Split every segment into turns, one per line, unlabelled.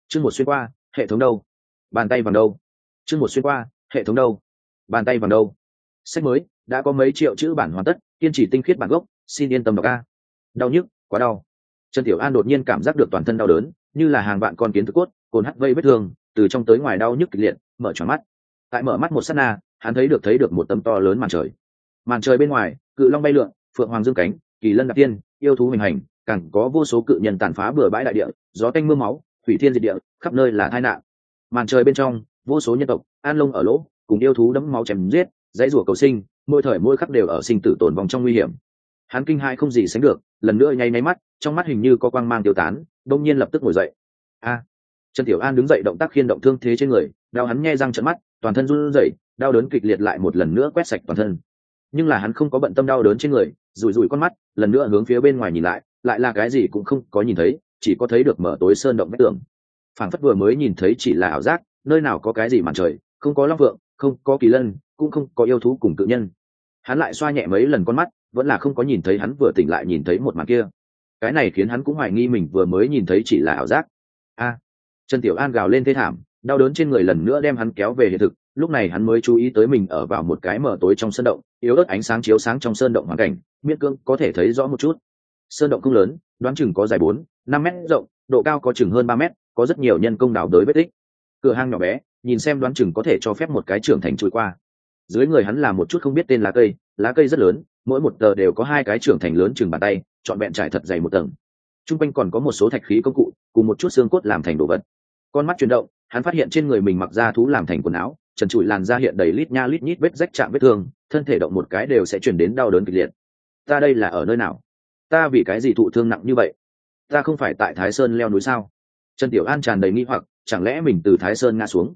Chương một xuyên qua, hệ thống đâu? Bàn tay vàng đâu? Chương một xuyên qua, hệ thống đâu? Bàn tay vàng đâu? Sách mới đã có mấy triệu chữ bản hoàn tất, kiên trì tinh khiết bản gốc, xin yên tâm đọc a. Đau nhức, quá đau. Trần Tiểu An đột nhiên cảm giác được toàn thân đau đớn, như là hàng vạn con kiến thực cốt, cồn hắt vây vết thương, từ trong tới ngoài đau nhức kịch liệt, mở tròn mắt. Tại mở mắt một sát na, hắn thấy được một tấm to lớn màn trời. Màn trời bên ngoài, cự long bay lượn, phượng hoàng dương cánh, kỳ lân đạp tiên, yêu thú hình hành, càng có vô số cự nhân tàn phá bừa bãi đại địa, gió tanh mưa máu, hủy thiên diệt địa, khắp nơi là tai nạn. Màn trời bên trong, vô số nhân tộc an lông ở lỗ, cùng yêu thú đẫm máu chém giết, dãy rủa cầu sinh, mỗi thời mỗi khắc đều ở sinh tử tồn vong trong nguy hiểm. Hắn kinh hãi không gì sánh được, lần nữa nháy nháy mắt, trong mắt hình như có quang mang tiêu tán, đông nhiên lập tức ngồi dậy. A! Trần Tiểu An đứng dậy, động tác khiên động thương thế trên người, đau hắn nhe răng trợn mắt, toàn thân run rẩy, đau đớn kịch liệt lại một lần nữa quét sạch toàn thân. Nhưng là hắn không có bận tâm đau đớn trên người, rủi rủi con mắt, lần nữa hướng phía bên ngoài nhìn lại là cái gì cũng không có nhìn thấy, chỉ có thấy được mở tối sơn động vách tường. Phảng phất vừa mới nhìn thấy chỉ là ảo giác, nơi nào có cái gì màn trời, không có long phượng, không có kỳ lân, cũng không có yêu thú cùng cự nhân. Hắn lại xoa nhẹ mấy lần con mắt, vẫn là không có nhìn thấy hắn vừa tỉnh lại nhìn thấy một màn kia. Cái này khiến hắn cũng hoài nghi mình vừa mới nhìn thấy chỉ là ảo giác. A! Trần Tiểu An gào lên thê thảm, đau đớn trên người lần nữa đem hắn kéo về hiện thực. Lúc này hắn mới chú ý tới mình ở vào một cái mờ tối trong sơn động, yếu ớt ánh sáng chiếu sáng trong sơn động hoàn cảnh, miễn cưỡng có thể thấy rõ một chút. Sơn động không lớn, đoán chừng có dài 4-5 mét rộng, độ cao có chừng hơn 3 mét, có rất nhiều nhân công đào đới vết tích. Cửa hang nhỏ bé, nhìn xem đoán chừng có thể cho phép một cái trưởng thành chui qua. Dưới người hắn là một chút không biết tên lá cây rất lớn, mỗi một tờ đều có 2 cái trưởng thành lớn chừng bàn tay, trọn vẹn trải thật dày một tầng. Trung quanh còn có một số thạch khí công cụ, cùng một chút xương cốt làm thành đồ vật. Con mắt chuyển động, hắn phát hiện trên người mình mặc da thú làm thành quần áo, trần trụi làn da hiện đầy lít nha lít nhít vết rách chạm vết thương, thân thể động một cái đều sẽ truyền đến đau đớn kịch liệt. Ta đây là ở nơi nào? Ta vì cái gì thụ thương nặng như vậy? Ta không phải tại Thái Sơn leo núi sao? Trần Tiểu An tràn đầy nghi hoặc, chẳng lẽ mình từ Thái Sơn ngã xuống?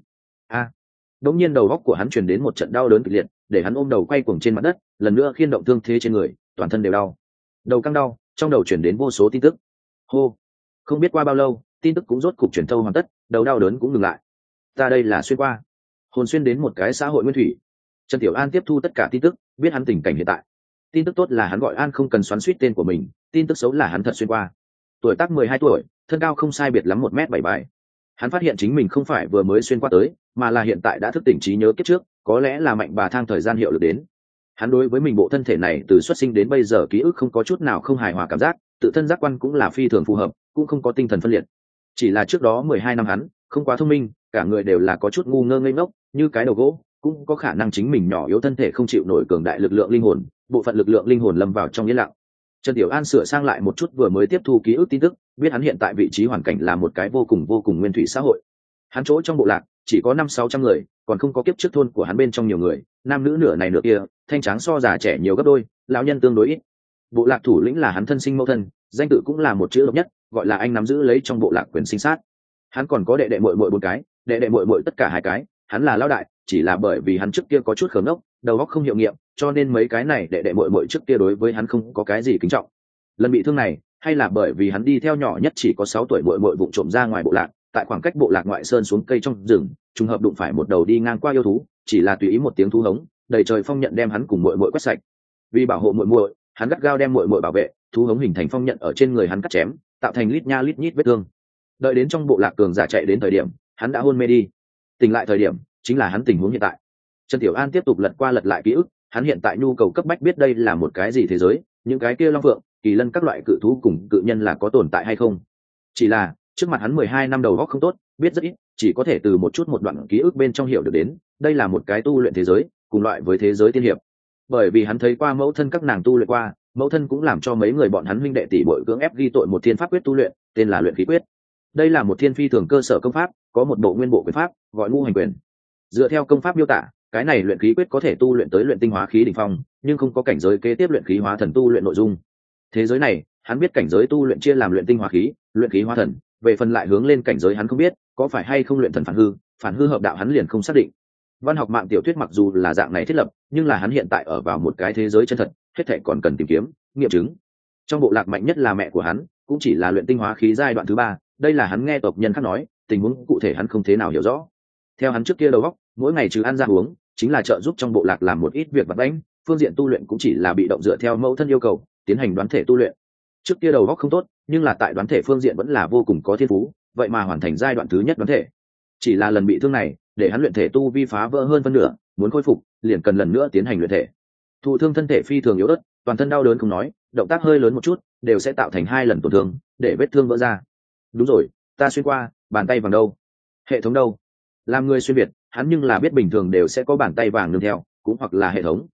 Đống nhiên đầu góc của hắn truyền đến một trận đau đớn kịch liệt, để hắn ôm đầu quay cuồng trên mặt đất, lần nữa khiên động thương thế trên người, toàn thân đều đau. Đầu căng đau, trong đầu truyền đến vô số tin tức. Hô, không biết qua bao lâu, tin tức cũng rốt cục truyền thâu hoàn tất, đầu đau đớn cũng ngừng lại. Ta đây là xuyên qua, hồn xuyên đến một cái xã hội nguyên thủy. Trần Tiểu An tiếp thu tất cả tin tức, biết hắn tình cảnh hiện tại. Tin tức tốt là hắn gọi An không cần xoắn xuýt tên của mình, tin tức xấu là hắn thật xuyên qua. Tuổi tác 12 tuổi, thân cao không sai biệt lắm 1m77. Hắn phát hiện chính mình không phải vừa mới xuyên qua tới, mà là hiện tại đã thức tỉnh trí nhớ kiếp trước, có lẽ là mạnh bà thang thời gian hiệu lực đến. Hắn đối với mình bộ thân thể này từ xuất sinh đến bây giờ ký ức không có chút nào không hài hòa cảm giác, tự thân giác quan cũng là phi thường phù hợp, cũng không có tinh thần phân liệt. Chỉ là trước đó 12 năm hắn không quá thông minh, cả người đều là có chút ngu ngơ ngây ngốc, như cái đầu gỗ, cũng có khả năng chính mình nhỏ yếu thân thể không chịu nổi cường đại lực lượng linh hồn, bộ phận lực lượng linh hồn lâm vào trong yên lặng. Trần Tiểu An sửa sang lại một chút vừa mới tiếp thu ký ức tin tức, biết hắn hiện tại vị trí hoàn cảnh là một cái vô cùng nguyên thủy xã hội. Hắn chỗ trong bộ lạc chỉ có 500-600 người, còn không có kiếp trước thôn của hắn bên trong nhiều người, nam nữ nửa này nửa kia, thanh tráng so già trẻ nhiều gấp đôi, lão nhân tương đối ít. Bộ lạc thủ lĩnh là hắn thân sinh mẫu thân, danh tự cũng là một chữ độc nhất, gọi là anh nắm giữ lấy trong bộ lạc quyền sinh sát. Hắn còn có đệ đệ muội muội 4 cái, đệ đệ muội muội tất cả 2 cái, hắn là lão đại, chỉ là bởi vì hắn trước kia có chút khờ ngốc, đầu óc không hiệu nghiệm, cho nên mấy cái này đệ đệ muội muội trước kia đối với hắn không có cái gì kính trọng. Lần bị thương này, hay là bởi vì hắn đi theo nhỏ nhất chỉ có 6 tuổi muội muội vụng trộm ra ngoài bộ lạc, tại khoảng cách bộ lạc ngoại sơn xuống cây trong rừng, trùng hợp đụng phải một đầu đi ngang qua yêu thú, chỉ là tùy ý một tiếng thú hống, đầy trời phong nhận đem hắn cùng muội muội quét sạch. Vì bảo hộ muội muội, hắn gắt gao đem muội muội bảo vệ, thú hống hình thành phong nhận ở trên người hắn cắt chém, tạo thành lít nha lít nhít vết thương. Đợi đến trong bộ lạc cường giả chạy đến thời điểm, hắn đã hôn mê đi. Tỉnh lại thời điểm, chính là hắn tình huống hiện tại. Trần Tiểu An tiếp tục lật qua lật lại ký ức, hắn hiện tại nhu cầu cấp bách biết đây là một cái gì thế giới, những cái kia long phượng, kỳ lân các loại cự thú cùng cự nhân là có tồn tại hay không. Chỉ là trước mặt hắn 12 năm đầu óc không tốt, biết rất ít, chỉ có thể từ một đoạn ký ức bên trong hiểu được đến, đây là một cái tu luyện thế giới, cùng loại với thế giới tiên hiệp. Bởi vì hắn thấy qua mẫu thân các nàng tu luyện qua, mẫu thân cũng làm cho mấy người bọn hắn huynh đệ tỷ muội cưỡng ép ghi tội một thiên pháp quyết tu luyện, tên là luyện khí quyết. Đây là một thiên phi thường cơ sở công pháp, có một bộ nguyên bộ quyền pháp, gọi ngũ hành quyền. Dựa theo công pháp miêu tả, cái này luyện khí quyết có thể tu luyện tới luyện tinh hóa khí đỉnh phong, nhưng không có cảnh giới kế tiếp luyện khí hóa thần tu luyện nội dung. Thế giới này, hắn biết cảnh giới tu luyện chia làm luyện tinh hóa khí, luyện khí hóa thần, về phần lại hướng lên cảnh giới hắn không biết, có phải hay không luyện thần phản hư hợp đạo hắn liền không xác định. Văn học mạng tiểu thuyết mặc dù là dạng này thiết lập, nhưng là hắn hiện tại ở vào một cái thế giới chân thật, hết thảy còn cần tìm kiếm, nghiệm chứng. Trong bộ lạc mạnh nhất là mẹ của hắn, cũng chỉ là luyện tinh hóa khí giai đoạn thứ 3, đây là hắn nghe tộc nhân khác nói, tình huống cụ thể hắn không thế nào hiểu rõ. Theo hắn trước kia đầu óc, mỗi ngày trừ ăn ra uống, chính là trợ giúp trong bộ lạc làm một ít việc vặt vãnh, phương diện tu luyện cũng chỉ là bị động dựa theo mẫu thân yêu cầu, tiến hành đoán thể tu luyện. Trước kia đầu óc không tốt, nhưng là tại đoán thể phương diện vẫn là vô cùng có thiên phú, vậy mà hoàn thành giai đoạn thứ nhất đoán thể. Chỉ là lần bị thương này để hắn luyện thể tu vi phá vỡ hơn phân nửa, muốn khôi phục liền cần lần nữa tiến hành luyện thể. Thụ thương thân thể phi thường yếu ớt, toàn thân đau đớn không nói, động tác hơi lớn một chút đều sẽ tạo thành 2 lần tổn thương, để vết thương vỡ ra. Đúng rồi, ta xuyên qua, bàn tay vàng đâu? Hệ thống đâu? Làm người xuyên việt, hắn nhưng là biết bình thường đều sẽ có bàn tay vàng nương theo, cũng hoặc là hệ thống.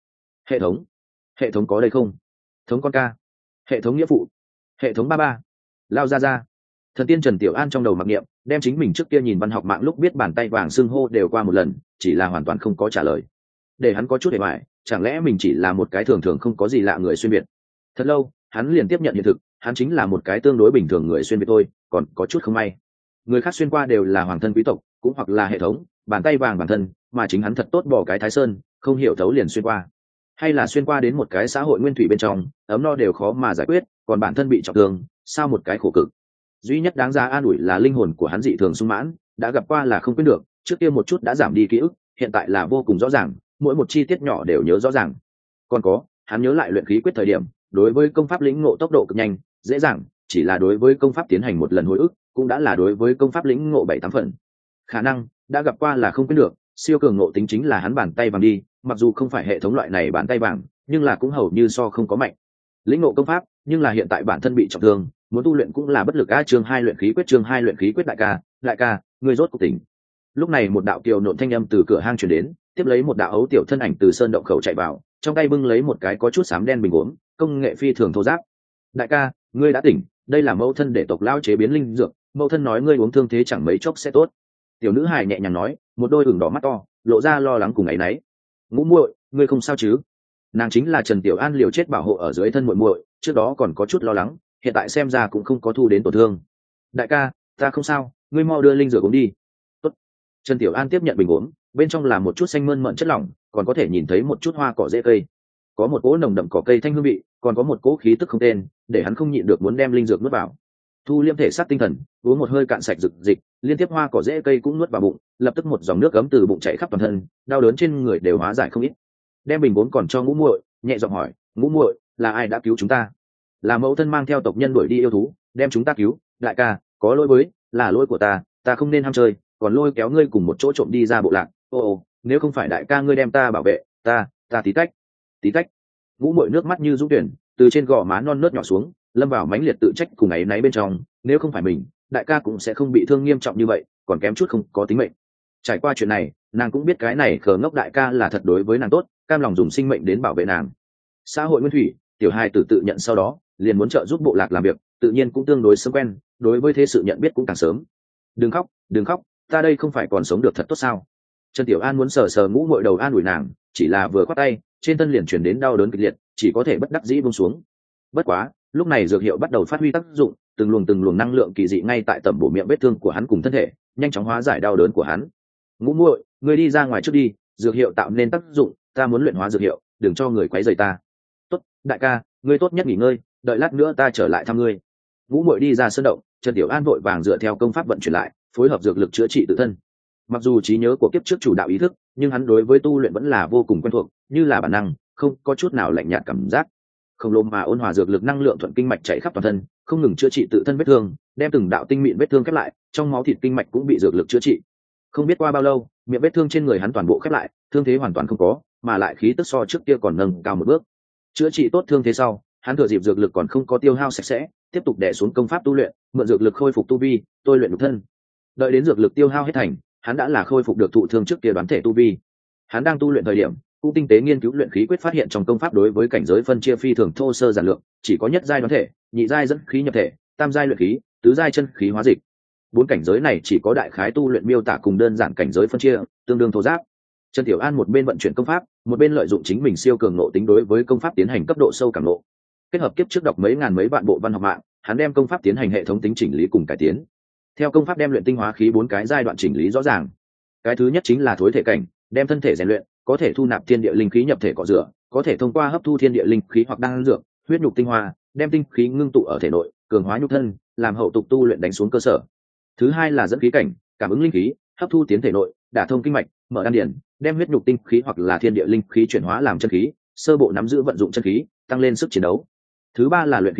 Hệ thống có đây không? Thống con ca, hệ thống nghĩa phụ, hệ thống ba ba, lao ra. Thần tiên Trần Tiểu An trong đầu mặc niệm, đem chính mình trước kia nhìn văn học mạng lúc biết bàn tay vàng xưng hô đều qua một lần, chỉ là hoàn toàn không có trả lời. Để hắn có chút hề hoài, chẳng lẽ mình chỉ là một cái thường thường không có gì lạ người xuyên việt? Thật lâu, hắn liền tiếp nhận hiện thực, hắn chính là một cái tương đối bình thường người xuyên việt thôi, còn có chút không may. Người khác xuyên qua đều là hoàng thân quý tộc, cũng hoặc là hệ thống, bàn tay vàng bản thân, mà chính hắn thật tốt bỏ cái Thái Sơn, không hiểu thấu liền xuyên qua. Hay là xuyên qua đến một cái xã hội nguyên thủy bên trong, ấm no đều khó mà giải quyết, còn bản thân bị trọng thương, sao một cái khổ cực. Duy nhất đáng giá an ủi là linh hồn của hắn dị thường sung mãn, đã gặp qua là không quên được, trước kia một chút đã giảm đi ký ức, hiện tại là vô cùng rõ ràng, mỗi một chi tiết nhỏ đều nhớ rõ ràng. Còn có, hắn nhớ lại luyện khí quyết thời điểm, đối với công pháp lĩnh ngộ tốc độ cực nhanh, dễ dàng, chỉ là đối với công pháp tiến hành một lần hồi ức, cũng đã là đối với công pháp lĩnh ngộ 7-8 phần. Khả năng đã gặp qua là không quên được, siêu cường ngộ tính chính là hắn bàn tay vàng đi, mặc dù không phải hệ thống loại này bàn tay vàng, nhưng là cũng hầu như so không có mạnh. Lĩnh ngộ công pháp, nhưng là hiện tại bản thân bị trọng thương, muốn tu luyện cũng là bất lực. Chương 2 luyện khí quyết, chương 2 luyện khí quyết. Đại ca, ngươi rốt cuộc tỉnh. Lúc này một đạo kiều nộn thanh âm từ cửa hang truyền đến, tiếp lấy một đạo ấu tiểu thân ảnh từ sơn động khẩu chạy vào, trong tay bưng lấy một cái có chút xám đen bình uống, công nghệ phi thường thô ráp. Đại ca, ngươi đã tỉnh, đây là mẫu thân để tộc lão chế biến linh dược, mẫu thân nói ngươi uống thương thế chẳng mấy chốc sẽ tốt. Tiểu nữ hài nhẹ nhàng nói, một đôi ửng đỏ mắt to lộ ra lo lắng cùng áy náy. Ngũ muội, ngươi không sao chứ? Nàng chính là Trần Tiểu An liều chết bảo hộ ở dưới thân muội muội, trước đó còn có chút lo lắng, hiện tại xem ra cũng không có thu đến tổn thương. Đại ca, ta không sao, ngươi mau đưa linh dược uống đi. Tốt. Trần Tiểu An tiếp nhận bình uống, bên trong là một chút xanh mơn mởn chất lỏng, còn có thể nhìn thấy một chút hoa cỏ rễ cây, có một cỗ nồng đậm cỏ cây thanh hương vị, còn có một cỗ khí tức không tên, để hắn không nhịn được muốn đem linh dược nuốt vào. Thu liêm thể xác tinh thần, uống một hơi cạn sạch dược dịch, liên tiếp hoa cỏ rễ cây cũng nuốt vào bụng, lập tức một dòng nước ấm từ bụng chảy khắp toàn thân, đau đớn trên người đều hóa giải không ít. Đem bình uống còn cho Ngũ muội, nhẹ giọng hỏi, Ngũ muội, là ai đã cứu chúng ta? Là mẫu thân mang theo tộc nhân đuổi đi yêu thú, đem chúng ta cứu. Đại ca, có lỗi với, là lỗi của ta không nên ham chơi, còn lôi kéo ngươi cùng một chỗ trộm đi ra bộ lạc. Ô, nếu không phải đại ca ngươi đem ta bảo vệ, ta tí tách. Ngũ muội nước mắt như dũng tuyển, từ trên gò má non nớt nhỏ xuống, lâm vào mãnh liệt tự trách cùng áy náy bên trong. Nếu không phải mình, đại ca cũng sẽ không bị thương nghiêm trọng như vậy, còn kém chút không có tính mệnh. Trải qua chuyện này, nàng cũng biết cái này khờ ngốc đại ca là thật đối với nàng tốt, cam lòng dùng sinh mệnh đến bảo vệ nàng. Xã hội nguyên thủy, tiểu hai tự nhận sau đó liền muốn trợ giúp bộ lạc làm việc, tự nhiên cũng tương đối sớm quen, đối với thế sự nhận biết cũng càng sớm. Đừng khóc, ta đây không phải còn sống được thật tốt sao? Trần Tiểu An muốn sờ Ngũ muội đầu an ủi nàng, chỉ là vừa quát tay, trên thân liền chuyển đến đau đớn kịch liệt, chỉ có thể bất đắc dĩ buông xuống. Bất quá, lúc này dược hiệu bắt đầu phát huy tác dụng, từng luồng năng lượng kỳ dị ngay tại tẩm bổ miệng vết thương của hắn cùng thân thể, nhanh chóng hóa giải đau đớn của hắn. Ngũ muội, ngươi đi ra ngoài trước đi, dược hiệu tạo nên tác dụng, ta muốn luyện hóa dược hiệu, đừng cho người quấy rầy ta. Tốt, đại ca, ngươi tốt nhất nghỉ ngơi, đợi lát nữa ta trở lại thăm ngươi. Ngũ muội đi ra sơn động, Trần Tiểu An vội vàng dựa theo công pháp vận chuyển lại, phối hợp dược lực chữa trị tự thân. Mặc dù trí nhớ của kiếp trước chủ đạo ý thức, nhưng hắn đối với tu luyện vẫn là vô cùng quen thuộc, như là bản năng, không có chút nào lạnh nhạt cảm giác. Không lôm mà ôn hòa dược lực năng lượng thuận kinh mạch chảy khắp toàn thân, không ngừng chữa trị tự thân vết thương, đem từng đạo tinh mịn vết thương khép lại, trong máu thịt kinh mạch cũng bị dược lực chữa trị. Không biết qua bao lâu, miệng vết thương trên người hắn toàn bộ khép lại, thương thế hoàn toàn không có, mà lại khí tức so trước kia còn nâng cao một bước. Chữa trị tốt thương thế sau, hắn thừa dịp dược lực còn không có tiêu hao sạch sẽ, tiếp tục đè xuống công pháp tu luyện, mượn dược lực khôi phục tu vi, tôi luyện nhục thân. Đợi đến dược lực tiêu hao hết thành, hắn đã là khôi phục được thụ thương trước kia đoán thể tu vi. Hắn đang tu luyện thời điểm, cũng tinh tế nghiên cứu luyện khí quyết, phát hiện trong công pháp đối với cảnh giới phân chia phi thường thô sơ giản lược, chỉ có nhất giai đoán thể, nhị giai dẫn khí nhập thể, tam giai luyện khí, tứ giai chân khí hóa dịch. 4 cảnh giới này chỉ có đại khái tu luyện miêu tả cùng đơn giản cảnh giới phân chia, tương đương thô giáp. Trần Tiểu An một bên vận chuyển công pháp, một bên lợi dụng chính mình siêu cường ngộ tính đối với công pháp tiến hành cấp độ sâu cảm ngộ. Kết hợp kiếp trước đọc mấy ngàn mấy vạn bộ văn học mạng, hắn đem công pháp tiến hành hệ thống tính chỉnh lý cùng cải tiến. Theo công pháp đem luyện tinh hóa khí 4 cái giai đoạn chỉnh lý rõ ràng. Cái thứ nhất chính là thối thể cảnh, đem thân thể rèn luyện, có thể thu nạp thiên địa linh khí nhập thể cọ rửa, có thể thông qua hấp thu thiên địa linh khí hoặc đan dược, huyết nhục tinh hoa, đem tinh khí ngưng tụ ở thể nội, cường hóa nhục thân, làm hậu tục tu luyện đánh xuống cơ sở. Thứ hai là dẫn khí cảnh, cảm ứng linh khí, hấp thu tiến thể nội, đả thông kinh mạch, mở đan điển, đem huyết nhục tinh khí hoặc là thiên địa linh khí chuyển hóa làm chân khí, sơ bộ nắm giữ vận dụng chân khí, tăng lên sức chiến đấu. Thứ ba là luyện khí cảnh,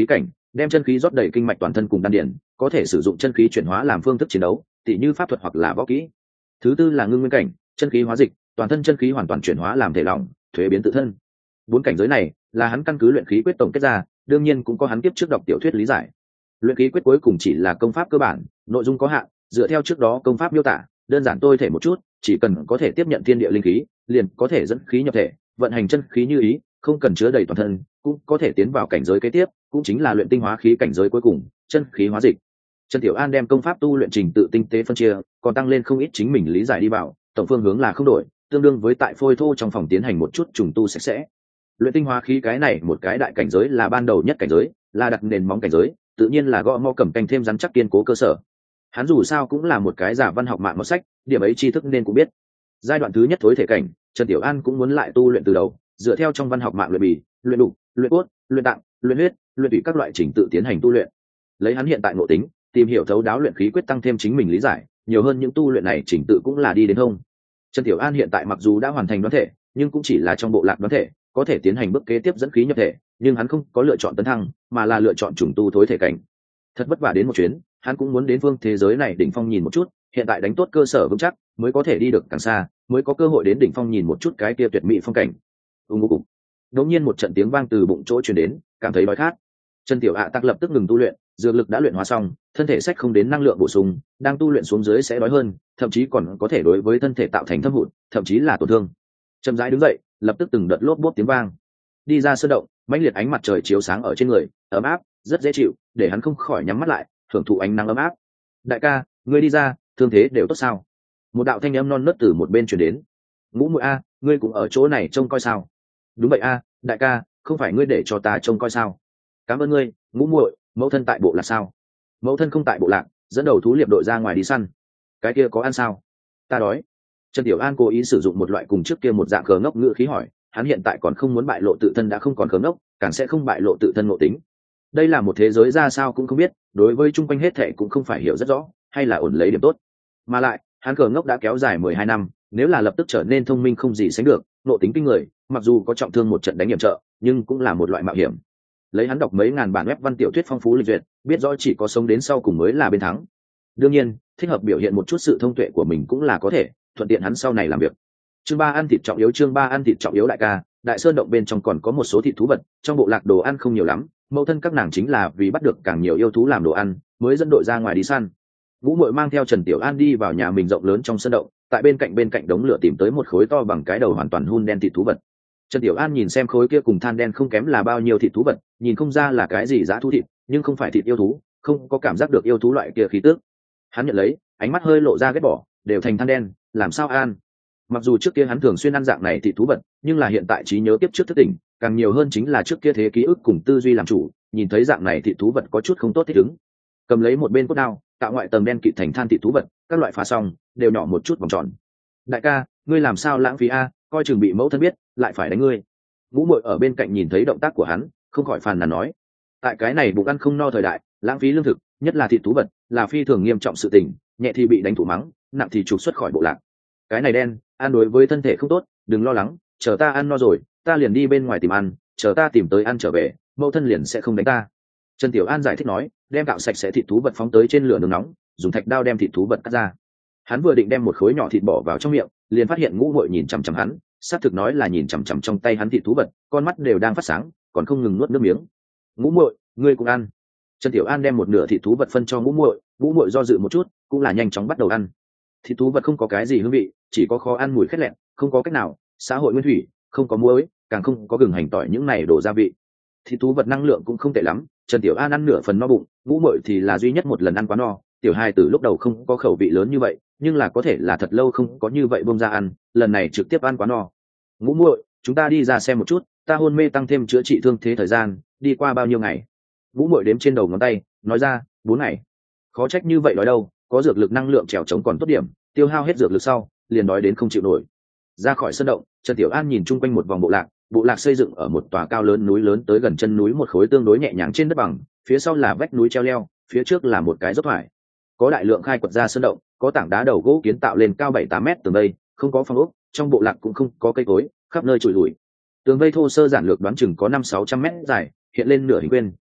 đem chân khí rót đầy kinh mạch toàn thân cùng đan điển, có thể sử dụng chân khí chuyển hóa làm phương thức chiến đấu, tỉ như pháp thuật hoặc là võ kỹ. Thứ tư là ngưng nguyên cảnh, chân khí hóa dịch, toàn thân chân khí hoàn toàn chuyển hóa làm thể lỏng, thuế biến tự thân. 4 cảnh giới này là hắn căn cứ luyện khí quyết tổng kết ra, đương nhiên cũng có hắn kiếp trước đọc tiểu thuyết lý giải. Luyện khí quyết cuối cùng chỉ là công pháp cơ bản, nội dung có hạn, dựa theo trước đó công pháp miêu tả, đơn giản tôi thể một chút, chỉ cần có thể tiếp nhận thiên địa linh khí, liền có thể dẫn khí nhập thể, vận hành chân khí như ý, không cần chứa đầy toàn thân, cũng có thể tiến vào cảnh giới kế tiếp, cũng chính là luyện tinh hóa khí cảnh giới cuối cùng, chân khí hóa dịch. Trần Tiểu An đem công pháp tu luyện trình tự tinh tế phân chia, còn tăng lên không ít chính mình lý giải đi vào, tổng phương hướng là không đổi, tương đương với tại phôi thô trong phòng tiến hành một chút trùng tu sạch sẽ. Luyện tinh hóa khí cái này một cái đại cảnh giới là ban đầu nhất cảnh giới, là đặt nền móng cảnh giới, tự nhiên là gõ mõ cầm canh thêm rắn chắc kiên cố cơ sở. Hắn dù sao cũng là một cái giả văn học mạng một sách, điểm ấy tri thức nên cũng biết. Giai đoạn thứ nhất thối thể cảnh, Trần Tiểu An cũng muốn lại tu luyện từ đầu, dựa theo trong văn học mạng luyện bì, luyện đục, luyện cốt, luyện tạng, luyện huyết, luyện tủy các loại trình tự tiến hành tu luyện. Lấy hắn hiện tại ngộ tính, tìm hiểu thấu đáo luyện khí quyết tăng thêm chính mình lý giải, nhiều hơn những tu luyện này trình tự cũng là đi đến thông. Trần Tiểu An hiện tại mặc dù đã hoàn thành đoán thể, nhưng cũng chỉ là trong bộ lạc đoán thể, có thể tiến hành bước kế tiếp dẫn khí nhập thể, nhưng hắn không có lựa chọn tấn thăng, mà là lựa chọn trùng tu thối thể cảnh. Thật vất vả đến một chuyến, hắn cũng muốn đến phương thế giới này đỉnh phong nhìn một chút, hiện tại đánh tốt cơ sở vững chắc, mới có thể đi được càng xa, mới có cơ hội đến đỉnh phong nhìn một chút cái kia tuyệt mỹ phong cảnh. Ùng. Đột nhiên một trận tiếng vang từ bụng chỗ truyền đến, cảm thấy đói khát. Trần Tiểu Ạ Tắc lập tức ngừng tu luyện, dược lực đã luyện hóa xong, thân thể sách không đến năng lượng bổ sung, đang tu luyện xuống dưới sẽ đói hơn, thậm chí còn có thể đối với thân thể tạo thành thâm hụt, thậm chí là tổn thương. Chậm rãi đứng dậy, lập tức từng đợt lốp bốp tiếng vang. Đi ra sơn động, mãnh liệt ánh mặt trời chiếu sáng ở trên người, ấm áp, rất dễ chịu, để hắn không khỏi nhắm mắt lại, hưởng thụ ánh nắng ấm áp. Đại ca, ngươi đi ra, thương thế đều tốt sao? Một đạo thanh âm non nớt từ một bên truyền đến. Ngũ Muội a, ngươi cũng ở chỗ này trông coi sao? Đúng vậy a, đại ca, không phải ngươi để cho ta trông coi sao? Cảm ơn ngươi, Ngũ Muội, mẫu thân tại bộ lạc sao? Mẫu thân không tại bộ lạc, dẫn đầu thú liệp đội ra ngoài đi săn. Cái kia có ăn sao? Ta đói. Trần Tiểu An cố ý sử dụng một loại cùng trước kia một dạng khờ ngốc ngữ khí hỏi, hắn hiện tại còn không muốn bại lộ tự thân đã không còn khờ ngốc, càng sẽ không bại lộ tự thân ngộ tính. Đây là một thế giới ra sao cũng không biết, đối với chung quanh hết thảy cũng không phải hiểu rất rõ, hay là ổn lấy điểm tốt. Mà lại, hắn khờ ngốc đã kéo dài 12 năm, nếu là lập tức trở nên thông minh không gì sánh được, ngộ tính kinh người, mặc dù có trọng thương một trận đánh nhiệm trợ, nhưng cũng là một loại mạo hiểm. Lấy hắn đọc mấy ngàn bản web văn tiểu thuyết phong phú lịch duyệt, biết rõ chỉ có sống đến sau cùng mới là bên thắng. Đương nhiên, thích hợp biểu hiện một chút sự thông tuệ của mình cũng là có thể, thuận tiện hắn sau này làm việc. Chương 3 ăn thịt trọng yếu, chương 3 ăn thịt trọng yếu đại ca, đại sơn động bên trong còn có một số thịt thú vật, trong bộ lạc đồ ăn không nhiều lắm, mẫu thân các nàng chính là vì bắt được càng nhiều yêu thú làm đồ ăn, mới dẫn đội ra ngoài đi săn. Ngũ Muội mang theo Trần Tiểu An đi vào nhà mình rộng lớn trong sơn động, tại bên cạnh đống lửa tìm tới một khối to bằng cái đầu hoàn toàn hun đen thịt thú vật. Trần Tiểu An nhìn xem khối kia cùng than đen không kém là bao nhiêu thịt thú vật, nhìn không ra là cái gì dã thú thịt, nhưng không phải thịt yêu thú, không có cảm giác được yêu thú loại kia khí tức. Hắn nhận lấy, ánh mắt hơi lộ ra ghét bỏ, đều thành than đen, làm sao ăn? Mặc dù trước kia hắn thường xuyên ăn dạng này thịt thú vật, nhưng là hiện tại trí nhớ tiếp trước thức tỉnh, càng nhiều hơn chính là trước kia thế ký ức cùng tư duy làm chủ, nhìn thấy dạng này thịt thú vật có chút không tốt thích ứng. Cầm lấy một bên cốt đao, tạo ngoại tầng đen kịt thành than thịt thú vật, các loại phá xong, đều nhỏ một chút vòng tròn. Đại ca, ngươi làm sao lãng phí a, coi chừng bị mẫu thân biết, lại phải đánh ngươi. Ngũ Muội ở bên cạnh nhìn thấy động tác của hắn, không khỏi phàn nàn nói: tại cái này bụng ăn không no thời đại, lãng phí lương thực, nhất là thịt thú vật, là phi thường nghiêm trọng sự tình, nhẹ thì bị đánh thủ mắng, nặng thì trục xuất khỏi bộ lạc. Cái này đen, ăn đối với thân thể không tốt, đừng lo lắng, chờ ta ăn no rồi, ta liền đi bên ngoài tìm ăn, chờ ta tìm tới ăn trở về, mẫu thân liền sẽ không đánh ta. Trần Tiểu An giải thích nói, đem cạo sạch sẽ thịt thú vật phóng tới trên lửa nướng nóng, dùng thạch đao đem thịt thú vật cắt ra. Hắn vừa định đem một khối nhỏ thịt bỏ vào trong miệng, liền phát hiện Ngũ Muội nhìn chằm chằm hắn, xác thực nói là nhìn chằm chằm trong tay hắn thịt thú vật, con mắt đều đang phát sáng, còn không ngừng nuốt nước miếng. Ngũ Muội, ngươi cũng ăn. Trần Tiểu An đem một nửa thịt thú vật phân cho Ngũ Muội, Ngũ Muội do dự một chút, cũng là nhanh chóng bắt đầu ăn. Thịt thú vật không có cái gì hương vị, chỉ có khó ăn mùi khét lẹn, không có cách nào, xã hội nguyên thủy, không có muối, càng không có gừng hành tỏi những này đổ gia vị. Thịt thú vật năng lượng cũng không tệ lắm, Trần Tiểu An ăn nửa phần no bụng, Ngũ Muội thì là duy nhất một lần ăn quá no, tiểu hai từ lúc đầu không có khẩu vị lớn như vậy, nhưng là có thể là thật lâu không có như vậy bông ra ăn, lần này trực tiếp ăn quá no. Ngũ Muội, chúng ta đi ra xem một chút, ta hôn mê tăng thêm chữa trị thương thế thời gian, đi qua bao nhiêu ngày? Ngũ Muội đếm trên đầu ngón tay, nói ra, 4 ngày. Khó trách như vậy nói đâu, có dược lực năng lượng trèo chống còn tốt điểm, tiêu hao hết dược lực sau, liền đói đến không chịu nổi. Ra khỏi sân động, Trần Tiểu An nhìn chung quanh một vòng bộ lạc xây dựng ở một tòa cao lớn núi lớn tới gần chân núi một khối tương đối nhẹ nhàng trên đất bằng, phía sau là vách núi treo leo, phía trước là một cái dốc thoải. Có đại lượng khai quật ra sơn động, có tảng đá đầu gỗ kiến tạo lên cao 7-8 mét tường vây, không có phong ốc, trong bộ lạc cũng không có cây cối, khắp nơi trụi lủi. Tường vây thô sơ giản lược đoán chừng có 500-600 mét dài, hiện lên nửa hình quyên,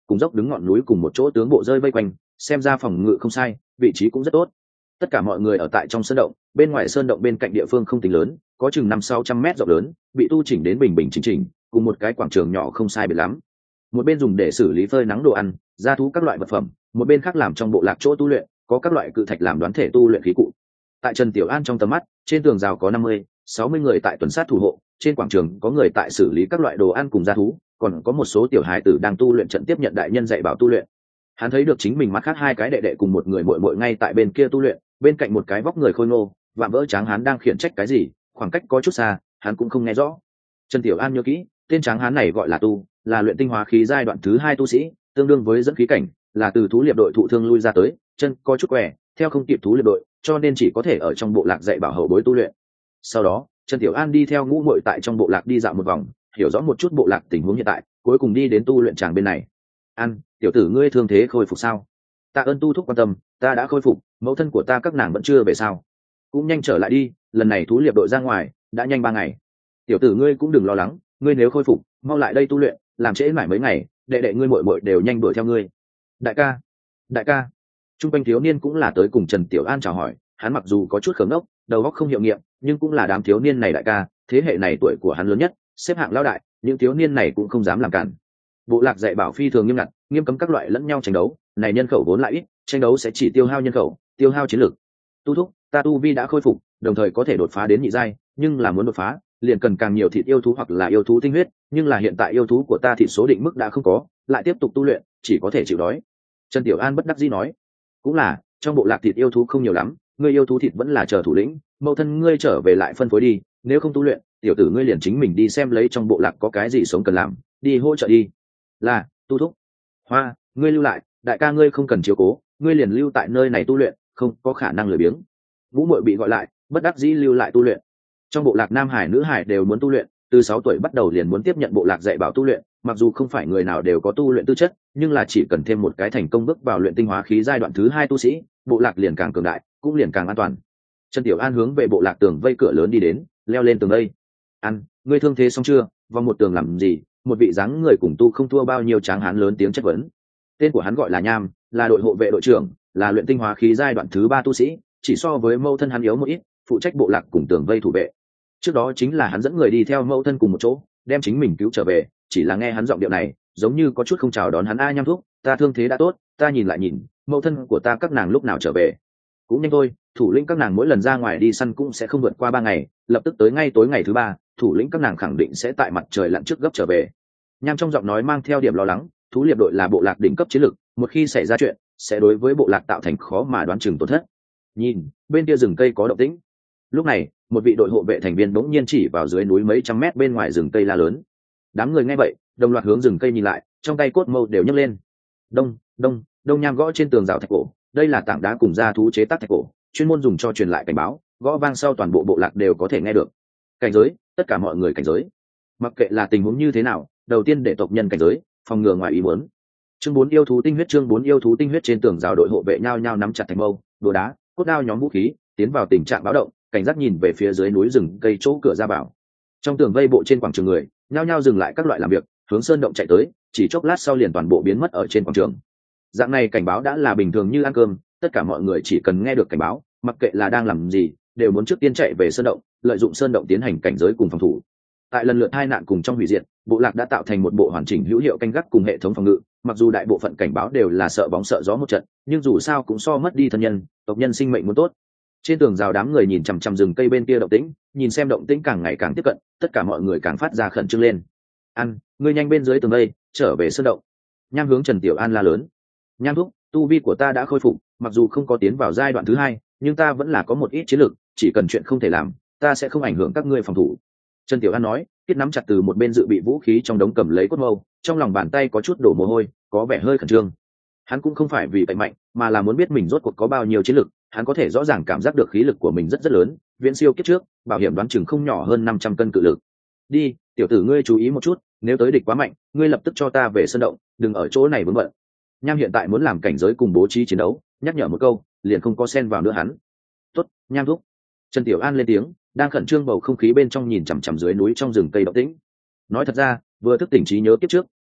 cùng dốc đứng ngọn núi cùng một chỗ tướng bộ rơi vây quanh, xem ra phòng ngự không sai, vị trí cũng rất tốt. Tất cả mọi người ở tại trong sơn động, bên ngoài sơn động bên cạnh địa phương không tính lớn, có chừng 500-600 mét rộng lớn, bị tu chỉnh đến bình bình chỉnh chỉnh, cùng một cái quảng trường nhỏ không sai biệt lắm. Một bên dùng để xử lý phơi nắng đồ ăn, gia thú các loại vật phẩm, một bên khác làm trong bộ lạc chỗ tu luyện, có các loại cự thạch làm đoán thể tu luyện khí cụ. Tại Trần Tiểu An trong tầm mắt, trên tường rào có 50-60 người tại tuần sát thủ hộ, trên quảng trường có người tại xử lý các loại đồ ăn cùng gia thú, còn có một số tiểu hài tử đang tu luyện trận tiếp nhận đại nhân dạy bảo tu luyện. Hắn thấy được chính mình mắt khác hai cái đệ đệ cùng một người muội muội ngay tại bên kia tu luyện, bên cạnh một cái vóc người khôi ngô, vạm vỡ tráng hán đang khiển trách cái gì, khoảng cách có chút xa, hắn cũng không nghe rõ. Trần Tiểu An nhớ kỹ, tên tráng hán này gọi là Tu, là luyện tinh hóa khí giai đoạn thứ 2 tu sĩ, tương đương với dẫn khí cảnh, là từ thú liệp đội thụ thương lui ra tới, chân có chút quẻ, theo không kịp thú liệp đội, cho nên chỉ có thể ở trong bộ lạc dạy bảo hậu bối tu luyện. Sau đó, Trần Tiểu An đi theo ngũ muội tại trong bộ lạc đi dạo một vòng, hiểu rõ một chút bộ lạc tình huống hiện tại, cuối cùng đi đến tu luyện tràng bên này. An, tiểu tử ngươi thương thế khôi phục sao? Tạ ơn Tu thúc quan tâm, ta đã khôi phục, mẫu thân của ta các nàng vẫn chưa về sao? Cũng nhanh trở lại đi, lần này thú liệp đội ra ngoài, đã nhanh 3 ngày. Tiểu tử ngươi cũng đừng lo lắng, ngươi nếu khôi phục, mau lại đây tu luyện, làm trễ mãi mấy ngày, đệ đệ ngươi muội muội đều nhanh đuổi theo ngươi. Đại ca, đại ca. Trung quanh thiếu niên cũng là tới cùng Trần Tiểu An chào hỏi, hắn mặc dù có chút khờ ngốc, đầu óc không hiệu nghiệm, nhưng cũng là đám thiếu niên này đại ca, thế hệ này tuổi của hắn lớn nhất, xếp hạng lão đại, những thiếu niên này cũng không dám làm cản. Bộ lạc dạy bảo phi thường nghiêm ngặt, nghiêm cấm các loại lẫn nhau tranh đấu, này nhân khẩu vốn lại ít, tranh đấu sẽ chỉ tiêu hao nhân khẩu, tiêu hao chiến lược. Tu thúc, ta tu vi đã khôi phục, đồng thời có thể đột phá đến nhị giai, nhưng là muốn đột phá, liền cần càng nhiều thịt yêu thú hoặc là yêu thú tinh huyết, nhưng là hiện tại yêu thú của ta thịt số định mức đã không có, lại tiếp tục tu luyện, chỉ có thể chịu đói. Trần Tiểu An bất đắc dĩ nói, cũng là, trong bộ lạc thịt yêu thú không nhiều lắm, ngươi yêu thú thịt vẫn là chờ thủ lĩnh, mẫu thân ngươi trở về lại phân phối đi, nếu không tu luyện, tiểu tử ngươi liền chính mình đi xem lấy trong bộ lạc có cái gì sống cần làm, đi hỗ trợ đi. Là, Tu thúc. Hoa, ngươi lưu lại, đại ca ngươi không cần chiếu cố, ngươi liền lưu tại nơi này tu luyện, không có khả năng lười biếng. Vũ muội bị gọi lại, bất đắc dĩ lưu lại tu luyện. Trong bộ lạc nam hải nữ hải đều muốn tu luyện, từ 6 tuổi bắt đầu liền muốn tiếp nhận bộ lạc dạy bảo tu luyện, mặc dù không phải người nào đều có tu luyện tư chất, nhưng là chỉ cần thêm một cái thành công bước vào luyện tinh hóa khí giai đoạn thứ 2 tu sĩ, bộ lạc liền càng cường đại, cũng liền càng an toàn. Trần Tiểu An hướng về bộ lạc tường vây cửa lớn đi đến, leo lên tường vây. An, ngươi thương thế xong chưa? Vòng một tường làm gì? Một vị dáng người cùng tu không thua bao nhiêu tráng hán lớn tiếng chất vấn. Tên của hắn gọi là Nham, là đội hộ vệ đội trưởng, là luyện tinh hóa khí giai đoạn thứ 3 tu sĩ, chỉ so với mẫu thân hắn yếu một ít, phụ trách bộ lạc cùng tường vây thủ vệ. Trước đó chính là hắn dẫn người đi theo mẫu thân cùng một chỗ, đem chính mình cứu trở về, chỉ là nghe hắn giọng điệu này, giống như có chút không chào đón hắn. A Nham thúc, ta thương thế đã tốt, ta nhìn lại nhìn, mẫu thân của ta các nàng lúc nào trở về? Cũng nhanh thôi, thủ lĩnh các nàng mỗi lần ra ngoài đi săn cũng sẽ không vượt qua 3 ngày, lập tức tới ngay tối ngày thứ 3, thủ lĩnh các nàng khẳng định sẽ tại mặt trời lặn trước gấp trở về. Nham trong giọng nói mang theo điểm lo lắng, thú liệp đội là bộ lạc đỉnh cấp chiến lực, một khi xảy ra chuyện, sẽ đối với bộ lạc tạo thành khó mà đoán chừng tổn thất. Nhìn, bên kia rừng cây có động tĩnh. Lúc này, một vị đội hộ vệ thành viên bỗng nhiên chỉ vào dưới núi mấy trăm mét bên ngoài rừng cây la lớn. Đám người nghe vậy, đồng loạt hướng rừng cây nhìn lại, trong tay cốt mâu đều nhấc lên. Đông, đông, đông. Nham gõ trên tường rào thạch cổ, đây là tảng đá cùng da thú chế tác thạch cổ, chuyên môn dùng cho truyền lại cảnh báo, gõ vang sau toàn bộ bộ lạc đều có thể nghe được. Cảnh giới, tất cả mọi người cảnh giới. Mặc kệ là tình huống như thế nào, đầu tiên để tộc nhân cảnh giới, phòng ngừa ngoài ý muốn. Chương 4 yêu thú tinh huyết, chương 4 yêu thú tinh huyết. Trên tường rào đội hộ vệ nhao nhao nắm chặt thành mâu, đồ đá, cốt đao nhóm vũ khí, tiến vào tình trạng báo động, cảnh giác nhìn về phía dưới núi rừng cây chỗ cửa ra vào. Trong tường vây bộ trên quảng trường người, nhao nhao dừng lại các loại làm việc, hướng sơn động chạy tới, chỉ chốc lát sau liền toàn bộ biến mất ở trên quảng trường. Dạng này cảnh báo đã là bình thường như ăn cơm, tất cả mọi người chỉ cần nghe được cảnh báo, mặc kệ là đang làm gì, đều muốn trước tiên chạy về sơn động, lợi dụng sơn động tiến hành cảnh giới cùng phòng thủ. Tại lần lượt hai nạn cùng trong hủy diệt, bộ lạc đã tạo thành một bộ hoàn chỉnh hữu hiệu canh gác cùng hệ thống phòng ngự, mặc dù đại bộ phận cảnh báo đều là sợ bóng sợ gió một trận, nhưng dù sao cũng so mất đi thân nhân, tộc nhân sinh mệnh muốn tốt. Trên tường rào đám người nhìn chằm chằm rừng cây bên kia động tĩnh, nhìn xem động tĩnh càng ngày càng tiếp cận, tất cả mọi người càng phát ra khẩn trương lên. An, ngươi nhanh bên dưới tường đây, trở về sơn động. Nham hướng Trần Tiểu An la lớn. Nham thúc, tu vi của ta đã khôi phục, mặc dù không có tiến vào giai đoạn thứ 2, nhưng ta vẫn là có một ít chiến lược, chỉ cần chuyện không thể làm, ta sẽ không ảnh hưởng các ngươi phòng thủ. Trần Tiểu An nói, kết nắm chặt từ một bên dự bị vũ khí trong đống cầm lấy cốt mâu, trong lòng bàn tay có chút đổ mồ hôi, có vẻ hơi khẩn trương. Hắn cũng không phải vì cậy mạnh, mà là muốn biết mình rốt cuộc có bao nhiêu chiến lực, hắn có thể rõ ràng cảm giác được khí lực của mình rất rất lớn, viễn siêu kiếp trước, bảo hiểm đoán chừng không nhỏ hơn 500 cân cự lực. Đi, tiểu tử ngươi chú ý một chút, nếu tới địch quá mạnh, ngươi lập tức cho ta về sơn động, đừng ở chỗ này vướng bận. Nham hiện tại muốn làm cảnh giới cùng bố trí chiến đấu, nhắc nhở một câu, liền không có xen vào nữa hắn. Tốt, Nham thúc. Trần Tiểu An lên tiếng, đang khẩn trương bầu không khí bên trong nhìn chằm chằm dưới núi trong rừng cây động tĩnh. Nói thật ra, vừa thức tỉnh trí nhớ kiếp trước,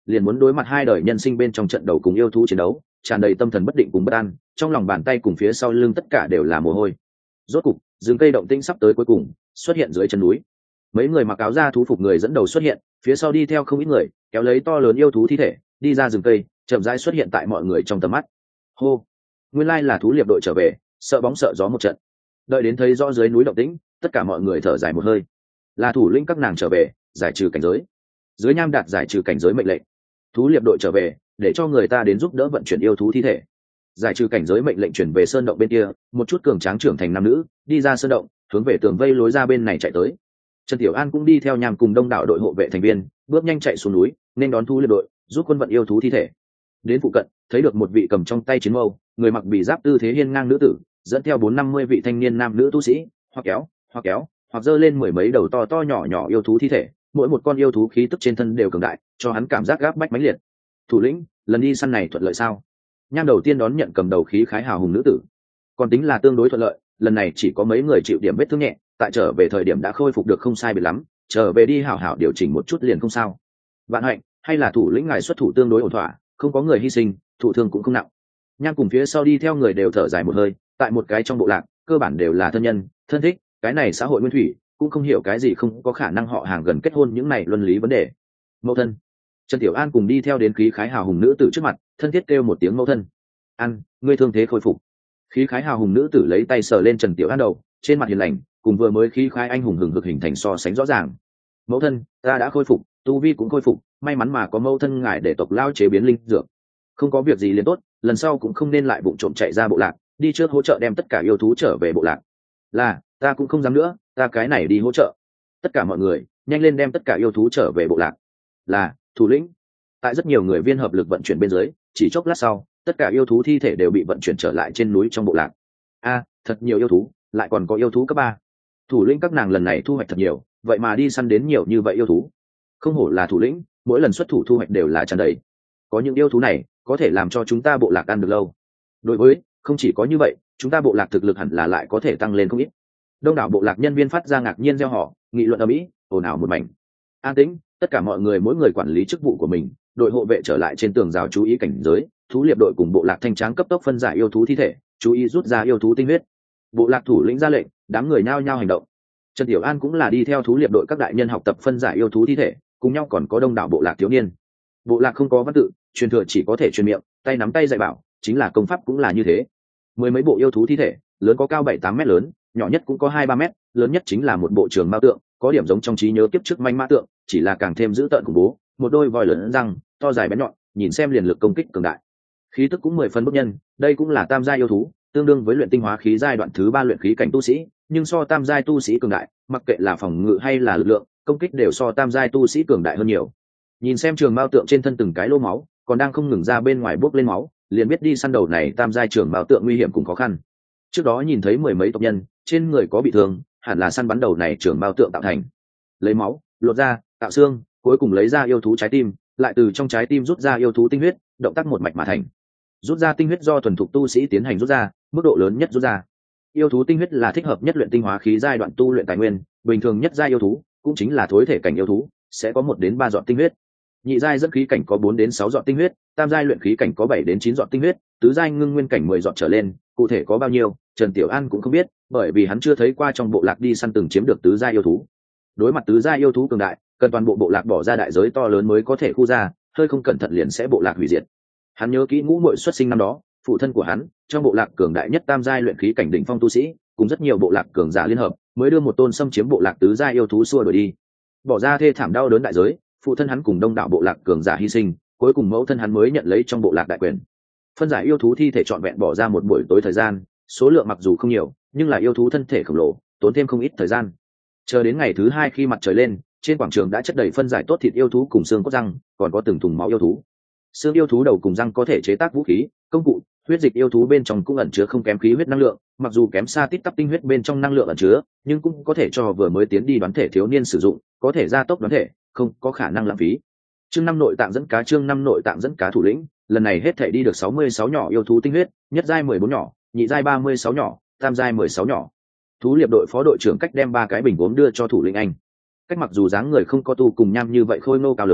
liền muốn đối mặt hai đời nhân sinh bên trong trận đầu cùng yêu thú chiến đấu, tràn đầy tâm thần bất định cùng bất an, trong lòng bàn tay cùng phía sau lưng tất cả đều là mồ hôi. Rốt cục rừng cây động tĩnh sắp tới cuối cùng xuất hiện dưới chân núi. Mấy người mặc áo da thú phục người dẫn đầu xuất hiện, phía sau đi theo không ít người kéo lấy to lớn yêu thú thi thể đi ra rừng cây, chậm rãi xuất hiện tại mọi người trong tầm mắt. Hô, nguyên lai là thú liệp đội trở về, sợ bóng sợ gió một trận. Đợi đến thấy rõ dưới núi động tĩnh, tất cả mọi người thở dài một hơi. Là thủ lĩnh các nàng trở về, giải trừ cảnh giới. Dưới nham đạt giải trừ cảnh giới mệnh lệnh. Thú liệp đội trở về, để cho người ta đến giúp đỡ vận chuyển yêu thú thi thể. Giải trừ cảnh giới mệnh lệnh chuyển về sơn động bên kia, một chút cường tráng trưởng thành nam nữ đi ra sơn động, hướng về tường vây lối ra bên này chạy tới. Trần Tiểu An cũng đi theo nham cùng đông đảo đội hộ vệ thành viên, bước nhanh chạy xuống núi, nên đón thú liệp đội, giúp quân vận yêu thú thi thể. Đến phụ cận, thấy được một vị cầm trong tay chiến mâu, người mặc bì giáp tư thế hiên ngang nữ tử, dẫn theo 450 vị thanh niên nam nữ tu sĩ, hoặc kéo, hoặc giơ lên mười mấy đầu to to nhỏ nhỏ yêu thú thi thể, mỗi một con yêu thú khí tức trên thân đều cường đại, cho hắn cảm giác gáp bách mãnh liệt. Thủ lĩnh, lần đi săn này thuận lợi sao? Nham đầu tiên đón nhận cầm đầu khí khái hào hùng nữ tử, còn tính là tương đối thuận lợi, lần này chỉ có mấy người chịu điểm vết thương nhẹ, tại trở về thời điểm đã khôi phục được không sai biệt lắm, trở về đi hảo hảo điều chỉnh một chút liền không sao. Vạn hạnh, hay là thủ lĩnh ngài xuất thủ tương đối ổn thỏa, không có người hy sinh, thụ thương cũng không nặng. Nham cùng phía sau đi theo người đều thở dài một hơi, tại một cái trong bộ lạc, cơ bản đều là thân nhân, thân thích, cái này xã hội nguyên thủy, cũng không hiểu cái gì không có khả năng họ hàng gần kết hôn những này luân lý vấn đề. Mẫu thân. Trần Tiểu An cùng đi theo đến khí khái hào hùng nữ tử trước mặt, thân thiết kêu một tiếng mẫu thân. An, ngươi thương thế khôi phục. Khí khái hào hùng nữ tử lấy tay sờ lên Trần Tiểu An đầu, trên mặt hiền lành, cùng vừa mới khí khái anh hùng hừng hực hình thành so sánh rõ ràng. Mẫu thân, ta đã khôi phục, tu vi cũng khôi phục, may mắn mà có mẫu thân ngài để tộc lao chế biến linh dược. Không có việc gì liền tốt, lần sau cũng không nên lại vụng trộm chạy ra bộ lạc, đi trước hỗ trợ đem tất cả yêu thú trở về bộ lạc. Là, ta cũng không dám nữa, ta cái này đi hỗ trợ. Tất cả mọi người, nhanh lên đem tất cả yêu thú trở về bộ lạc. Là, thủ lĩnh. Tại rất nhiều người viên hợp lực vận chuyển bên dưới, chỉ chốc lát sau, tất cả yêu thú thi thể đều bị vận chuyển trở lại trên núi trong bộ lạc. A, thật nhiều yêu thú, lại còn có yêu thú cấp 3. Thủ lĩnh các nàng lần này thu hoạch thật nhiều, vậy mà đi săn đến nhiều như vậy yêu thú. Không hổ là thủ lĩnh, mỗi lần xuất thủ thu hoạch đều là tràn đầy. Có những yêu thú này, có thể làm cho chúng ta bộ lạc ăn được lâu. Đối với, không chỉ có như vậy, chúng ta bộ lạc thực lực hẳn là lại có thể tăng lên không ít. Đông đảo bộ lạc nhân viên phát ra ngạc nhiên reo hò, nghị luận ầm ĩ, ồn ào một mảnh. An tĩnh, tất cả mọi người mỗi người quản lý chức vụ của mình, đội hộ vệ trở lại trên tường rào chú ý cảnh giới, thú liệp đội cùng bộ lạc thanh tráng cấp tốc phân giải yêu thú thi thể, chú ý rút ra yêu thú tinh huyết. Bộ lạc thủ lĩnh ra lệnh, đám người nhao nhao hành động. Trần Tiểu An cũng là đi theo thú liệp đội các đại nhân học tập phân giải yêu thú thi thể, cùng nhau còn có đông đảo bộ lạc thiếu niên. Bộ lạc không có văn tự, truyền thừa chỉ có thể truyền miệng, tay nắm tay dạy bảo, chính là công pháp cũng là như thế. Mười mấy bộ yêu thú thi thể, lớn có cao 7-8 mét lớn, nhỏ nhất cũng có 2-3 mét, lớn nhất chính là một bộ trường mao tượng, có điểm giống trong trí nhớ kiếp trước manh mã tượng, chỉ là càng thêm dữ tợn khủng bố, một đôi voi lớn răng, to dài bén nhọn, nhìn xem liền lực công kích cường đại. Khí tức cũng 10 phần bức nhân, đây cũng là tam giai yêu thú, tương đương với luyện tinh hóa khí giai đoạn thứ 3 luyện khí cảnh tu sĩ, nhưng so tam giai tu sĩ cường đại, mặc kệ là phòng ngự hay là lực lượng, công kích đều so tam giai tu sĩ cường đại hơn nhiều. Nhìn xem trường mao tượng trên thân từng cái lỗ máu, còn đang không ngừng ra bên ngoài bốc lên máu, liền biết đi săn đầu này tam giai trường mao tượng nguy hiểm cùng khó khăn. Trước đó nhìn thấy mười mấy tộc nhân, trên người có bị thương, hẳn là săn bắn đầu này trường mao tượng tạo thành. Lấy máu, lột da, tạo xương, cuối cùng lấy ra yêu thú trái tim, lại từ trong trái tim rút ra yêu thú tinh huyết, động tác một mạch mà thành. Rút ra tinh huyết do thuần thục tu sĩ tiến hành rút ra, mức độ lớn nhất rút ra. Yêu thú tinh huyết là thích hợp nhất luyện tinh hóa khí giai đoạn tu luyện tài nguyên, bình thường nhất giai yêu thú, cũng chính là thối thể cảnh yêu thú, sẽ có 1 đến 3 giọt tinh huyết. Nhị giai dẫn khí cảnh có 4 đến 6 giọt tinh huyết, tam giai luyện khí cảnh có 7 đến 9 giọt tinh huyết, tứ giai ngưng nguyên cảnh 10 giọt trở lên, cụ thể có bao nhiêu, Trần Tiểu An cũng không biết, bởi vì hắn chưa thấy qua trong bộ lạc đi săn từng chiếm được tứ giai yêu thú. Đối mặt tứ giai yêu thú cường đại, cần toàn bộ bộ lạc bỏ ra đại giới to lớn mới có thể khu ra, hơi không cẩn thận liền sẽ bộ lạc hủy diệt. Hắn nhớ kỹ ngũ muội xuất sinh năm đó, phụ thân của hắn, trong bộ lạc cường đại nhất tam giai luyện khí cảnh đỉnh phong tu sĩ, cùng rất nhiều bộ lạc cường giả liên hợp, mới đưa một tôn xâm chiếm bộ lạc tứ giai yêu thú xua đuổi đi. Bỏ ra thê thảm đau đớn đại giới, phụ thân hắn cùng đông đảo bộ lạc cường giả hy sinh, cuối cùng mẫu thân hắn mới nhận lấy trong bộ lạc đại quyền. Phân giải yêu thú thi thể trọn vẹn bỏ ra một buổi tối thời gian, số lượng mặc dù không nhiều, nhưng là yêu thú thân thể khổng lồ, tốn thêm không ít thời gian. Chờ đến ngày thứ 2 khi mặt trời lên, trên quảng trường đã chất đầy phân giải tốt thịt yêu thú cùng xương cốt răng, còn có từng thùng máu yêu thú. Xương yêu thú đầu cùng răng có thể chế tác vũ khí, công cụ, huyết dịch yêu thú bên trong cũng ẩn chứa không kém khí huyết năng lượng, mặc dù kém xa tít tắp tinh huyết bên trong năng lượng ẩn chứa, nhưng cũng có thể cho vừa mới tiến đi đoán thể thiếu niên sử dụng, có thể gia tốc đoán thể, không có khả năng lãng phí. Chương 5 nội tạng dẫn cá, chương 5 nội tạng dẫn cá thủ lĩnh, lần này hết thể đi được 66 nhỏ yêu thú tinh huyết, nhất giai 14 nhỏ, nhị giai 36 nhỏ, tam giai 16 nhỏ. Thú liệp đội phó đội trưởng cách đem 3 cái bình gốm đưa cho thủ lĩnh anh. Cách mặc dù dáng người không có tu cùng nham như vậy khôi ngô cao lớn,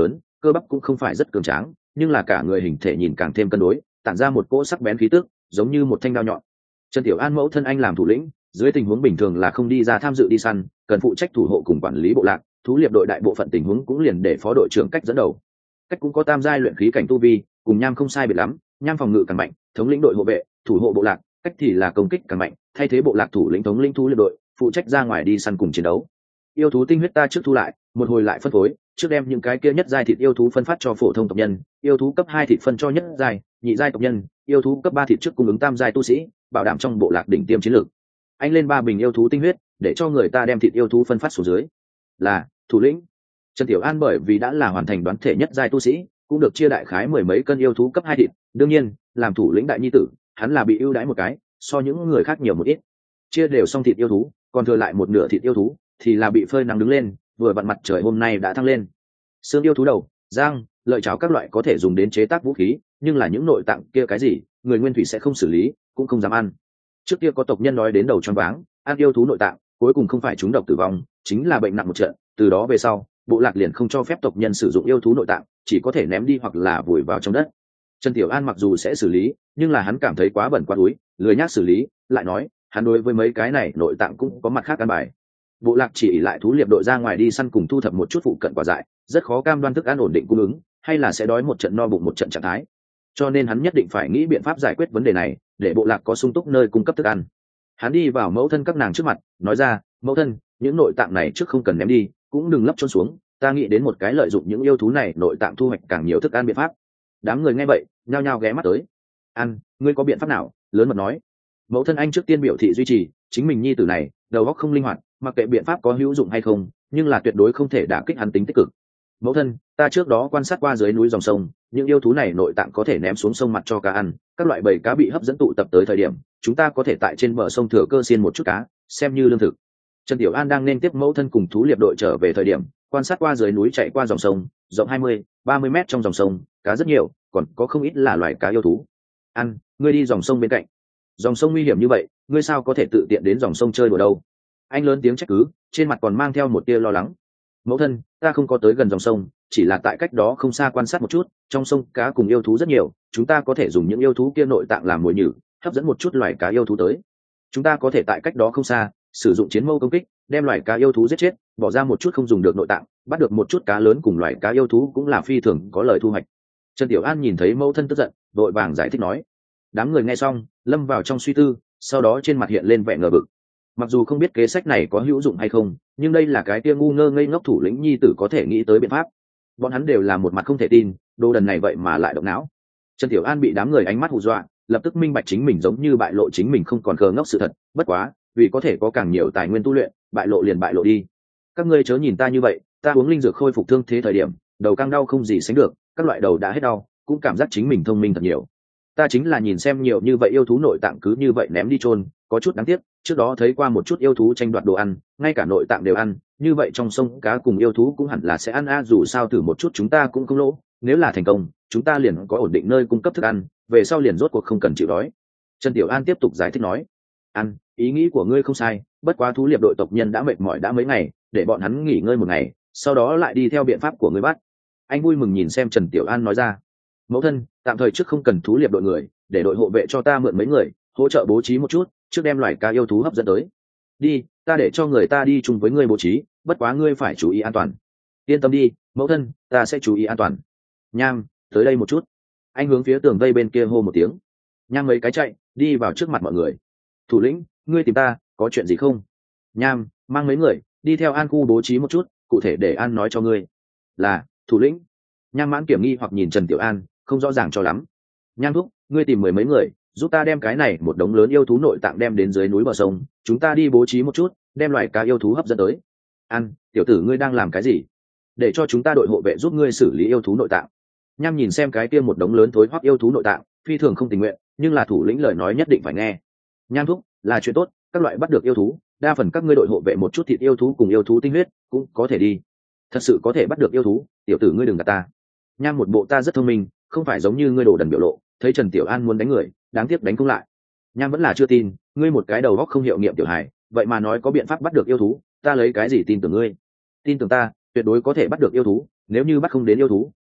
cơ bắp cũng không phải rất cường tráng, nhưng là cả người hình thể nhìn càng thêm cân đối, tản ra một cỗ sắc bén khí tức, giống như một thanh đao nhọn. Trần Tiểu An mẫu thân anh làm thủ lĩnh, dưới tình huống bình thường là không đi ra tham dự đi săn, cần phụ trách thủ hộ cùng quản lý bộ lạc, thú liệp đội đại bộ phận tình huống cũng liền để phó đội trưởng Cách dẫn đầu. Cách cũng có tam giai luyện khí cảnh tu vi, cùng Nham không sai biệt lắm, Nham phòng ngự càng mạnh, thống lĩnh đội hộ vệ, thủ hộ bộ lạc, Cách thì là công kích càng mạnh, thay thế bộ lạc thủ lĩnh thống lĩnh thú liệp đội, phụ trách ra ngoài đi săn cùng chiến đấu. Yêu thú tinh huyết ta trước thu lại, một hồi lại phân phối, trước đem những cái kia nhất giai thịt yêu thú phân phát cho phổ thông tộc nhân, yêu thú cấp 2 thịt phân cho nhất giai, nhị giai tộc nhân, yêu thú cấp 3 thịt trước cung ứng tam giai tu sĩ, bảo đảm trong bộ lạc đỉnh tiêm chiến lược. Anh lên 3 bình yêu thú tinh huyết, để cho người ta đem thịt yêu thú phân phát xuống dưới. Là, thủ lĩnh. Trần Tiểu An bởi vì đã là hoàn thành đoán thể nhất giai tu sĩ, cũng được chia đại khái 10 mấy cân yêu thú cấp 2 thịt, đương nhiên, làm thủ lĩnh đại nhi tử, hắn là bị ưu đãi một cái, so những người khác nhiều một ít. Chia đều xong thịt yêu thú, còn thừa lại một nửa thịt yêu thú thì là bị phơi nắng đứng lên, vừa vặn mặt trời hôm nay đã thăng lên. Xương yêu thú đầu, răng, lợi cháo các loại có thể dùng đến chế tác vũ khí, nhưng là những nội tạng kia cái gì, người nguyên thủy sẽ không xử lý, cũng không dám ăn. Trước kia có tộc nhân nói đến đầu choáng váng, ăn yêu thú nội tạng, cuối cùng không phải chúng độc tử vong, chính là bệnh nặng một trận. Từ đó về sau, bộ lạc liền không cho phép tộc nhân sử dụng yêu thú nội tạng, chỉ có thể ném đi hoặc là vùi vào trong đất. Trần Tiểu An mặc dù sẽ xử lý, nhưng là hắn cảm thấy quá bẩn quá túi, lười nhác xử lý, lại nói, hắn đối với mấy cái này nội tạng cũng có mặt khác căn bài. Bộ lạc chỉ lại thú liệp đội ra ngoài đi săn cùng thu thập một chút phụ cận quả dại, rất khó cam đoan thức ăn ổn định cung ứng, hay là sẽ đói một trận no bụng một trận trạng thái. Cho nên hắn nhất định phải nghĩ biện pháp giải quyết vấn đề này, để bộ lạc có sung túc nơi cung cấp thức ăn. Hắn đi vào mẫu thân các nàng trước mặt, nói ra, mẫu thân, những nội tạng này trước không cần ném đi, cũng đừng lấp trôn xuống, ta nghĩ đến một cái lợi dụng những yêu thú này nội tạng thu hoạch càng nhiều thức ăn biện pháp. Đám người nghe vậy, nhao nhao ghé mắt tới. Ăn, ngươi có biện pháp nào? Lớn mật nói. Mẫu thân anh trước tiên biểu thị duy trì, chính mình nhi tử này, đầu óc không linh hoạt, mặc kệ biện pháp có hữu dụng hay không, nhưng là tuyệt đối không thể đả kích hắn tính tích cực. Mẫu thân, ta trước đó quan sát qua dưới núi dòng sông, những yêu thú này nội tạng có thể ném xuống sông mặt cho cá ăn, các loại bầy cá bị hấp dẫn tụ tập tới thời điểm, chúng ta có thể tại trên bờ sông thừa cơ xiên một chút cá, xem như lương thực. Trần Tiểu An đang nên tiếp mẫu thân cùng thú liệp đội trở về thời điểm, quan sát qua dưới núi chạy qua dòng sông, rộng 20-30 mét trong dòng sông, cá rất nhiều, còn có không ít là loài cá yêu thú. Ăn, ngươi đi dòng sông bên cạnh. Dòng sông nguy hiểm như vậy, ngươi sao có thể tự tiện đến dòng sông chơi đùa đâu? Anh lớn tiếng trách cứ, trên mặt còn mang theo một tia lo lắng. Mẫu thân, ta không có tới gần dòng sông, chỉ là tại cách đó không xa quan sát một chút, trong sông cá cùng yêu thú rất nhiều, chúng ta có thể dùng những yêu thú kia nội tạng làm mồi nhử, hấp dẫn một chút loài cá yêu thú tới. Chúng ta có thể tại cách đó không xa sử dụng chiến mâu công kích, đem loài cá yêu thú giết chết, bỏ ra một chút không dùng được nội tạng, bắt được một chút cá lớn cùng loài cá yêu thú cũng là phi thường có lợi thu hoạch. Trần Tiểu An nhìn thấy mẫu thân tức giận, vội vàng giải thích nói. Đám người nghe xong, lâm vào trong suy tư, sau đó trên mặt hiện lên vẻ ngờ vực. Mặc dù không biết kế sách này có hữu dụng hay không, nhưng đây là cái kia ngu ngơ ngây ngốc thủ lĩnh nhi tử có thể nghĩ tới biện pháp. Bọn hắn đều là một mặt không thể tin, đồ đần này vậy mà lại động não. Trần Tiểu An bị đám người ánh mắt hù dọa, lập tức minh bạch chính mình giống như bại lộ chính mình không còn khờ ngốc sự thật. Bất quá, vì có thể có càng nhiều tài nguyên tu luyện, bại lộ liền bại lộ đi. Các ngươi chớ nhìn ta như vậy, ta uống linh dược khôi phục thương thế thời điểm, đầu căng đau không gì sánh được, các loại đầu đã hết đau, cũng cảm giác chính mình thông minh thật nhiều. Ta chính là nhìn xem nhiều như vậy yêu thú nội tạng cứ như vậy ném đi chôn, có chút đáng tiếc. Trước đó thấy qua một chút yêu thú tranh đoạt đồ ăn, ngay cả nội tạng đều ăn, như vậy trong sông cá cùng yêu thú cũng hẳn là sẽ ăn dù sao thử một chút chúng ta cũng không lỗ, nếu là thành công, chúng ta liền có ổn định nơi cung cấp thức ăn, về sau liền rốt cuộc không cần chịu đói. Trần Tiểu An tiếp tục giải thích nói, ăn, ý nghĩ của ngươi không sai, bất quá thú liệp đội tộc nhân đã mệt mỏi đã mấy ngày, để bọn hắn nghỉ ngơi một ngày, sau đó lại đi theo biện pháp của ngươi bắt. Anh vui mừng nhìn xem Trần Tiểu An nói ra, mẫu thân, tạm thời trước không cần thú liệp đội người, để đội hộ vệ cho ta mượn mấy người, hỗ trợ bố trí một chút, trước đem loài cá yêu thú hấp dẫn tới. Đi, ta để cho người ta đi chung với ngươi bố trí, bất quá ngươi phải chú ý an toàn. Yên tâm đi, mẫu thân, ta sẽ chú ý an toàn. Nham, tới đây một chút. Anh hướng phía tường vây bên kia hô một tiếng. Nham mấy cái chạy, đi vào trước mặt mọi người. Thủ lĩnh, ngươi tìm ta, có chuyện gì không? Nham, mang mấy người, đi theo An khu bố trí một chút, cụ thể để An nói cho ngươi. Là, thủ lĩnh. Nham mãn kiểm nghi hoặc nhìn Trần Tiểu An, không rõ ràng cho lắm. Nham thúc, ngươi tìm mười mấy người, giúp ta đem cái này một đống lớn yêu thú nội tạng đem đến dưới núi bờ sông, chúng ta đi bố trí một chút, đem loài cá yêu thú hấp dẫn tới. An, tiểu tử ngươi đang làm cái gì? Để cho chúng ta đội hộ vệ giúp ngươi xử lý yêu thú nội tạng. Nham nhìn xem cái kia một đống lớn thối hoắc yêu thú nội tạng, phi thường không tình nguyện, nhưng là thủ lĩnh lời nói nhất định phải nghe. Nham thúc, là chuyện tốt, các loại bắt được yêu thú, đa phần các ngươi đội hộ vệ một chút thịt yêu thú cùng yêu thú tinh huyết cũng có thể đi. Thật sự có thể bắt được yêu thú, tiểu tử ngươi đừng gạt ta. Nham một bộ ta rất thông minh, không phải giống như ngươi đồ đần biểu lộ, thấy Trần Tiểu An muốn đánh người, đáng tiếc đánh không lại. Nham vẫn là chưa tin, ngươi một cái đầu óc không hiệu nghiệm tiểu hài, vậy mà nói có biện pháp bắt được yêu thú, ta lấy cái gì tin tưởng ngươi? Tin tưởng ta, tuyệt đối có thể bắt được yêu thú, nếu như bắt không đến yêu thú,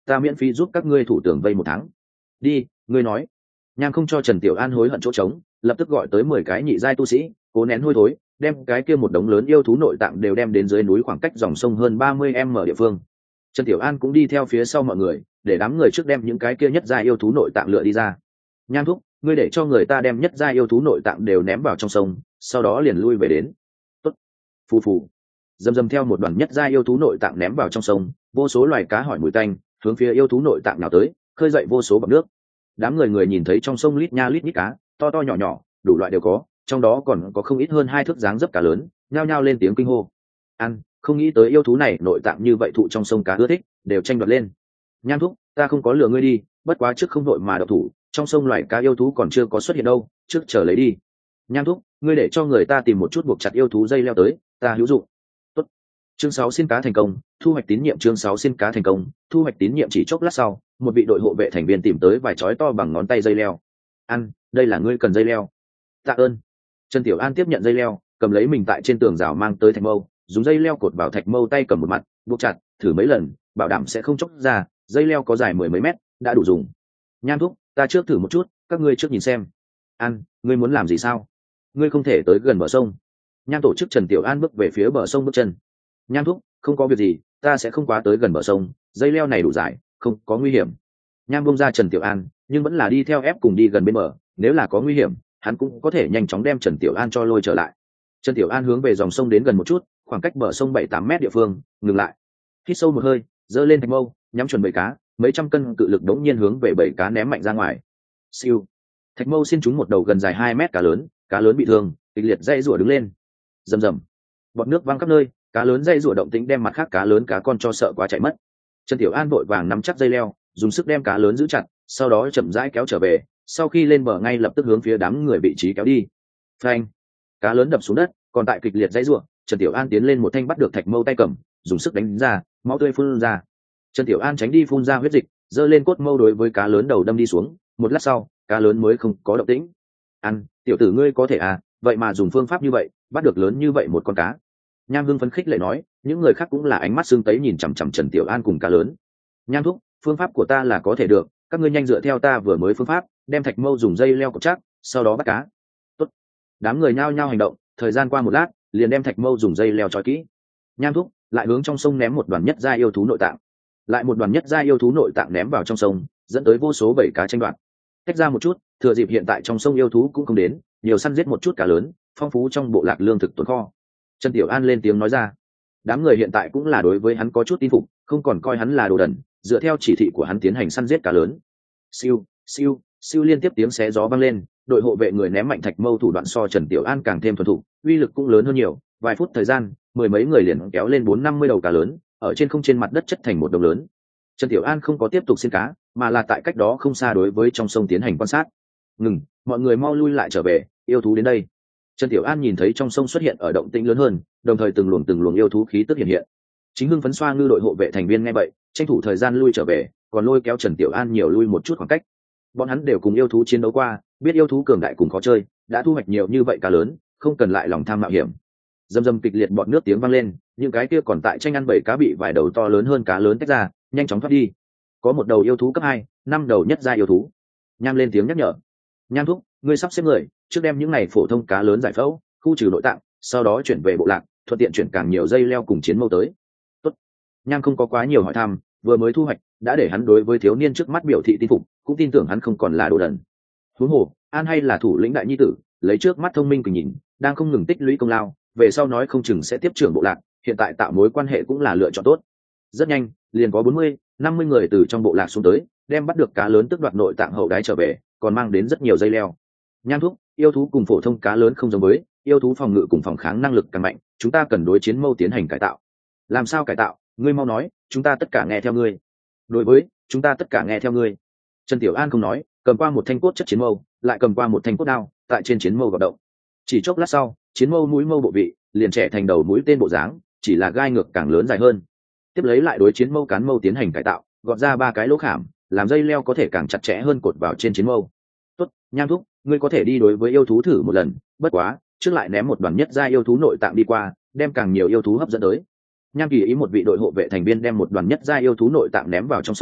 ta miễn phí giúp các ngươi thủ tưởng vây 1 tháng. Đi, ngươi nói. Nham không cho Trần Tiểu An hối hận chỗ trống, lập tức gọi tới 10 cái nhị giai tu sĩ, cố nén hôi thối, đem cái kia một đống lớn yêu thú nội tạng đều đem đến dưới núi khoảng cách dòng sông hơn 30 m địa phương. Trần Tiểu An cũng đi theo phía sau mọi người, để đám người trước đem những cái kia nhất giai yêu thú nội tạng lựa đi ra. Nham thúc, ngươi để cho người ta đem nhất giai yêu thú nội tạng đều ném vào trong sông, sau đó liền lui về đến. Tốt. Phù phù. Dầm dầm theo một đoàn nhất giai yêu thú nội tạng ném vào trong sông, vô số loài cá hỏi mùi tanh, hướng phía yêu thú nội tạng nào tới, khơi dậy vô số bọt nước. Đám người nhìn thấy trong sông lít nha lít nhít cá, to to nhỏ nhỏ, đủ loại đều có, trong đó còn có không ít hơn 2 thước dáng dấp cá lớn, nhao nhao lên tiếng kinh hô. Ăn, không nghĩ tới yêu thú này nội tạng như vậy thụ trong sông cá ưa thích, đều tranh đoạt lên. Nham thúc, ta không có lừa ngươi đi, bất quá trước không đội mà độc thủ, trong sông loài cá yêu thú còn chưa có xuất hiện đâu, trước chờ lấy đi. Nham thúc, ngươi để cho người ta tìm một chút buộc chặt yêu thú dây leo tới, ta hữu dụng. Tốt. Chương 6 xin cá thành công, thu hoạch tín nhiệm. Chương 6 xin cá thành công, thu hoạch tín nhiệm. Chỉ chốc lát sau, một vị đội hộ vệ thành viên tìm tới vài chói to bằng ngón tay dây leo. Ăn, đây là ngươi cần dây leo. Tạ ơn. Trần Tiểu An tiếp nhận dây leo, cầm lấy mình tại trên tường rào mang tới thạch mâu, dùng dây leo cột vào thạch mâu tay cầm một mặt, buộc chặt, thử mấy lần, bảo đảm sẽ không chốc ra. Dây leo có dài 10 mấy mét, đã đủ dùng. Nham thúc, ta trước thử một chút, các ngươi trước nhìn xem. Ăn, ngươi muốn làm gì sao? Ngươi không thể tới gần bờ sông. Nham tổ chức Trần Tiểu An bước về phía bờ sông bước chân. Nham thúc, không có việc gì, ta sẽ không quá tới gần bờ sông, dây leo này đủ dài, không có nguy hiểm. Nham bông ra Trần Tiểu An, nhưng vẫn là đi theo ép cùng đi gần bên bờ, nếu là có nguy hiểm, hắn cũng có thể nhanh chóng đem Trần Tiểu An cho lôi trở lại. Trần Tiểu An hướng về dòng sông đến gần một chút, khoảng cách bờ sông 7-8 mét địa phương, ngừng lại. Hít sâu một hơi, giơ lên thạch mâu, nhắm chuẩn bầy cá, mấy trăm cân cự lực đống nhiên hướng về bầy cá ném mạnh ra ngoài. Siêu. Thạch mâu xin trúng một đầu gần dài 2 mét cá lớn bị thương, kịch liệt dây rủa đứng lên. Rầm rầm. Bọt nước văng khắp nơi, cá lớn dây rủa động tĩnh đem mặt khác cá lớn cá con cho sợ quá chạy mất. Trần Tiểu An vội vàng nắm chắc dây leo, dùng sức đem cá lớn giữ chặt, sau đó chậm rãi kéo trở về, sau khi lên bờ ngay lập tức hướng phía đám người vị trí kéo đi. Phanh. Cá lớn đập xuống đất, còn tại kịch liệt dãy rủa, Trần Tiểu An tiến lên một thanh bắt được thạch mâu tay cầm, dùng sức đánh ra, máu tươi phun ra. Trần Tiểu An tránh đi phun ra huyết dịch, giơ lên cốt mâu đối với cá lớn đầu đâm đi xuống, một lát sau, cá lớn mới không có động tĩnh. Ăn, tiểu tử ngươi có thể à, vậy mà dùng phương pháp như vậy, bắt được lớn như vậy một con cá. Nham Hưng phấn khích lệ nói, những người khác cũng là ánh mắt sưng tấy nhìn chằm chằm Trần Tiểu An cùng cá lớn. Nham thúc, phương pháp của ta là có thể được, các ngươi nhanh dựa theo ta vừa mới phương pháp, đem thạch mâu dùng dây leo cột chắc, sau đó bắt cá. Tốt. Đám người nhao nhao hành động, thời gian qua một lát, liền đem thạch mâu dùng dây leo trói kỹ. Nham thúc, lại hướng trong sông ném một đoàn nhất gia yêu thú nội tạng. Lại một đoàn nhất gia yêu thú nội tạng ném vào trong sông, dẫn tới vô số bầy cá tranh đoạt. Tách ra một chút, thừa dịp hiện tại trong sông yêu thú cũng không đến, nhiều săn giết một chút cá lớn, phong phú trong bộ lạc lương thực tồn kho. Trần Tiểu An lên tiếng nói ra. Đám người hiện tại cũng là đối với hắn có chút tin phục, không còn coi hắn là đồ đần, dựa theo chỉ thị của hắn tiến hành săn giết cá lớn. Siêu, siêu, siêu liên tiếp tiếng xé gió vang lên, đội hộ vệ người ném mạnh thạch mâu thủ đoạn so Trần Tiểu An càng thêm thuần thục, uy lực cũng lớn hơn nhiều, vài phút thời gian, 10 mấy người liền kéo lên 4-50 đầu cá lớn, ở trên mặt đất chất thành một đống lớn. Trần Tiểu An không có tiếp tục xiên cá, mà là tại cách đó không xa đối với trong sông tiến hành quan sát. Ngừng, mọi người mau lui lại trở về, yêu thú đến đây. Trần Tiểu An nhìn thấy trong sông xuất hiện ở động tĩnh lớn hơn, đồng thời từng luồng yêu thú khí tức hiện hiện. Chính Hưng phấn xoa ngư đội hộ vệ thành viên nghe vậy, tranh thủ thời gian lui trở về, còn lôi kéo Trần Tiểu An nhiều lui một chút khoảng cách. Bọn hắn đều cùng yêu thú chiến đấu qua, biết yêu thú cường đại cùng khó chơi, đã thu hoạch nhiều như vậy cá lớn, không cần lại lòng tham mạo hiểm. Dầm dầm kịch liệt bọt nước tiếng vang lên, những cái kia còn tại tranh ăn bầy cá bị vài đầu to lớn hơn cá lớn tách ra, nhanh chóng thoát đi. Có một đầu yêu thú cấp 2, 5 đầu nhất gia yêu thú. Nham lên tiếng nhắc nhở. Nham thúc, ngươi sắp xếp người, trước đem những này phổ thông cá lớn giải phẫu, khu trừ nội tạng, sau đó chuyển về bộ lạc, thuận tiện chuyển càng nhiều dây leo cùng chiến mâu tới. Tốt. Nham không có quá nhiều hỏi thăm, vừa mới thu hoạch, đã để hắn đối với thiếu niên trước mắt biểu thị tin phục, cũng tin tưởng hắn không còn là đồ đần. Huống hồ, An hay là thủ lĩnh đại nhi tử, lấy trước mắt thông minh cùng nhìn, đang không ngừng tích lũy công lao, về sau nói không chừng sẽ tiếp trưởng bộ lạc, hiện tại tạo mối quan hệ cũng là lựa chọn tốt. Rất nhanh, liền có 40-50 người từ trong bộ lạc xuống tới, đem bắt được cá lớn tức đoạt nội tạng hậu đái trở về, còn mang đến rất nhiều dây leo. Nham thúc, yêu thú cùng phổ thông cá lớn không giống với, yêu thú phòng ngự cùng phòng kháng năng lực càng mạnh, chúng ta cần đối chiến mâu tiến hành cải tạo. Làm sao cải tạo? Ngươi mau nói, chúng ta tất cả nghe theo ngươi. Đối với, chúng ta tất cả nghe theo ngươi. Trần Tiểu An không nói, cầm qua một thanh cốt chất chiến mâu, lại cầm qua một thanh cốt đao, tại trên chiến mâu vận động. Chỉ chốc lát sau, chiến mâu mũi mâu bộ vị liền trẻ thành đầu mũi tên bộ dáng, chỉ là gai ngược càng lớn dài hơn. Tiếp lấy lại đối chiến mâu cán mâu tiến hành cải tạo, gọt ra 3 cái lỗ khảm, làm dây leo có thể càng chặt chẽ hơn cột vào trên chiến mâu. Tốt, Nham thúc, ngươi có thể đi đối với yêu thú thử một lần, bất quá, trước lại ném một đoàn nhất gia yêu thú nội tạng đi qua, đem càng nhiều yêu thú hấp dẫn tới. Nham Kỳ ý một vị đội hộ vệ thành viên đem một đoàn nhất gia yêu thú nội tạng ném vào trong sông,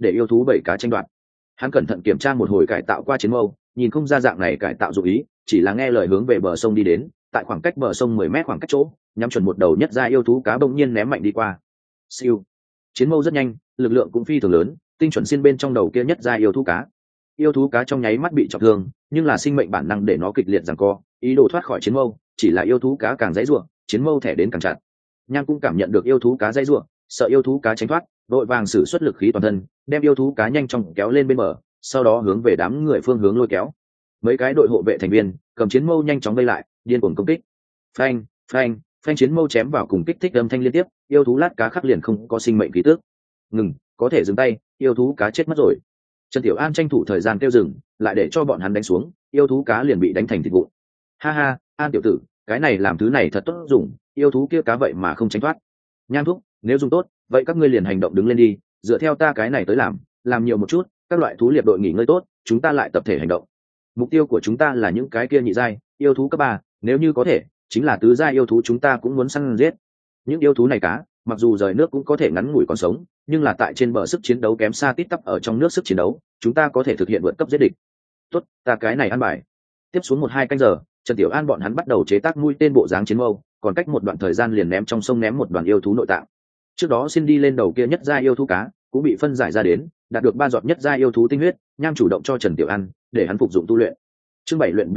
để yêu thú bảy cá tranh đoạt. Hắn cẩn thận kiểm tra một hồi cải tạo qua chiến mâu, nhìn không ra dạng này cải tạo dụng ý, chỉ là nghe lời hướng về bờ sông đi đến, tại khoảng cách bờ sông 10 mét khoảng cách chỗ, nhắm chuẩn một đầu nhất gia yêu thú cá bỗng nhiên ném mạnh đi qua. Siêu. Chiến mâu rất nhanh, lực lượng cũng phi thường lớn, tinh chuẩn xuyên bên trong đầu kia nhất gia yêu thú cá. Yêu thú cá trong nháy mắt bị trọng thương, nhưng là sinh mệnh bản năng để nó kịch liệt giằng co, ý đồ thoát khỏi chiến mâu, chỉ là yêu thú cá càng dãy rủa, chiến mâu thẻ đến càng chặt. Nham cũng cảm nhận được yêu thú cá dãy rủa, sợ yêu thú cá tránh thoát, đội vàng sử xuất lực khí toàn thân, đem yêu thú cá nhanh chóng kéo lên bên bờ, sau đó hướng về đám người phương hướng lôi kéo. Mấy cái đội hộ vệ thành viên cầm chiến mâu nhanh chóng vây lại, điên cuồng công kích. Phanh, phanh, phanh, chiến mâu chém vào cùng kích thích âm thanh liên tiếp, yêu thú lát cá khắc liền không có sinh mệnh khí tức. Ngừng, có thể dừng tay, yêu thú cá chết mất rồi. Trần Tiểu An tranh thủ thời gian kêu dừng, lại để cho bọn hắn đánh xuống, yêu thú cá liền bị đánh thành thịt vụn. Ha ha, An tiểu tử, cái này làm thứ này thật tốt dùng, yêu thú kia cá vậy mà không tránh thoát. Nham thúc, nếu dùng tốt, vậy các ngươi liền hành động đứng lên đi, dựa theo ta cái này tới làm nhiều một chút, các loại thú liệp đội nghỉ ngơi tốt, chúng ta lại tập thể hành động. Mục tiêu của chúng ta là những cái kia nhị giai yêu thú cấp 3, nếu như có thể, chính là tứ giai yêu thú chúng ta cũng muốn săn giết. Những yêu thú này cá, mặc dù rời nước cũng có thể ngắn ngủi còn sống, nhưng là tại trên bờ sức chiến đấu kém xa tít tắp ở trong nước sức chiến đấu, chúng ta có thể thực hiện vượt cấp giết địch. Tốt, ta cái này ăn bài. Tiếp xuống 1-2 canh giờ, Trần Tiểu An bọn hắn bắt đầu chế tác mũi tên bộ dáng chiến mâu, còn cách một đoạn thời gian liền ném trong sông ném một đoàn yêu thú nội tạng. Trước đó xin đi lên đầu kia nhất gia yêu thú cá, cũng bị phân giải ra đến, đạt được 3 giọt nhất gia yêu thú tinh huyết, Nham chủ động cho Trần Tiểu An, để hắn phục dụng tu luyện. Chương 7 luyện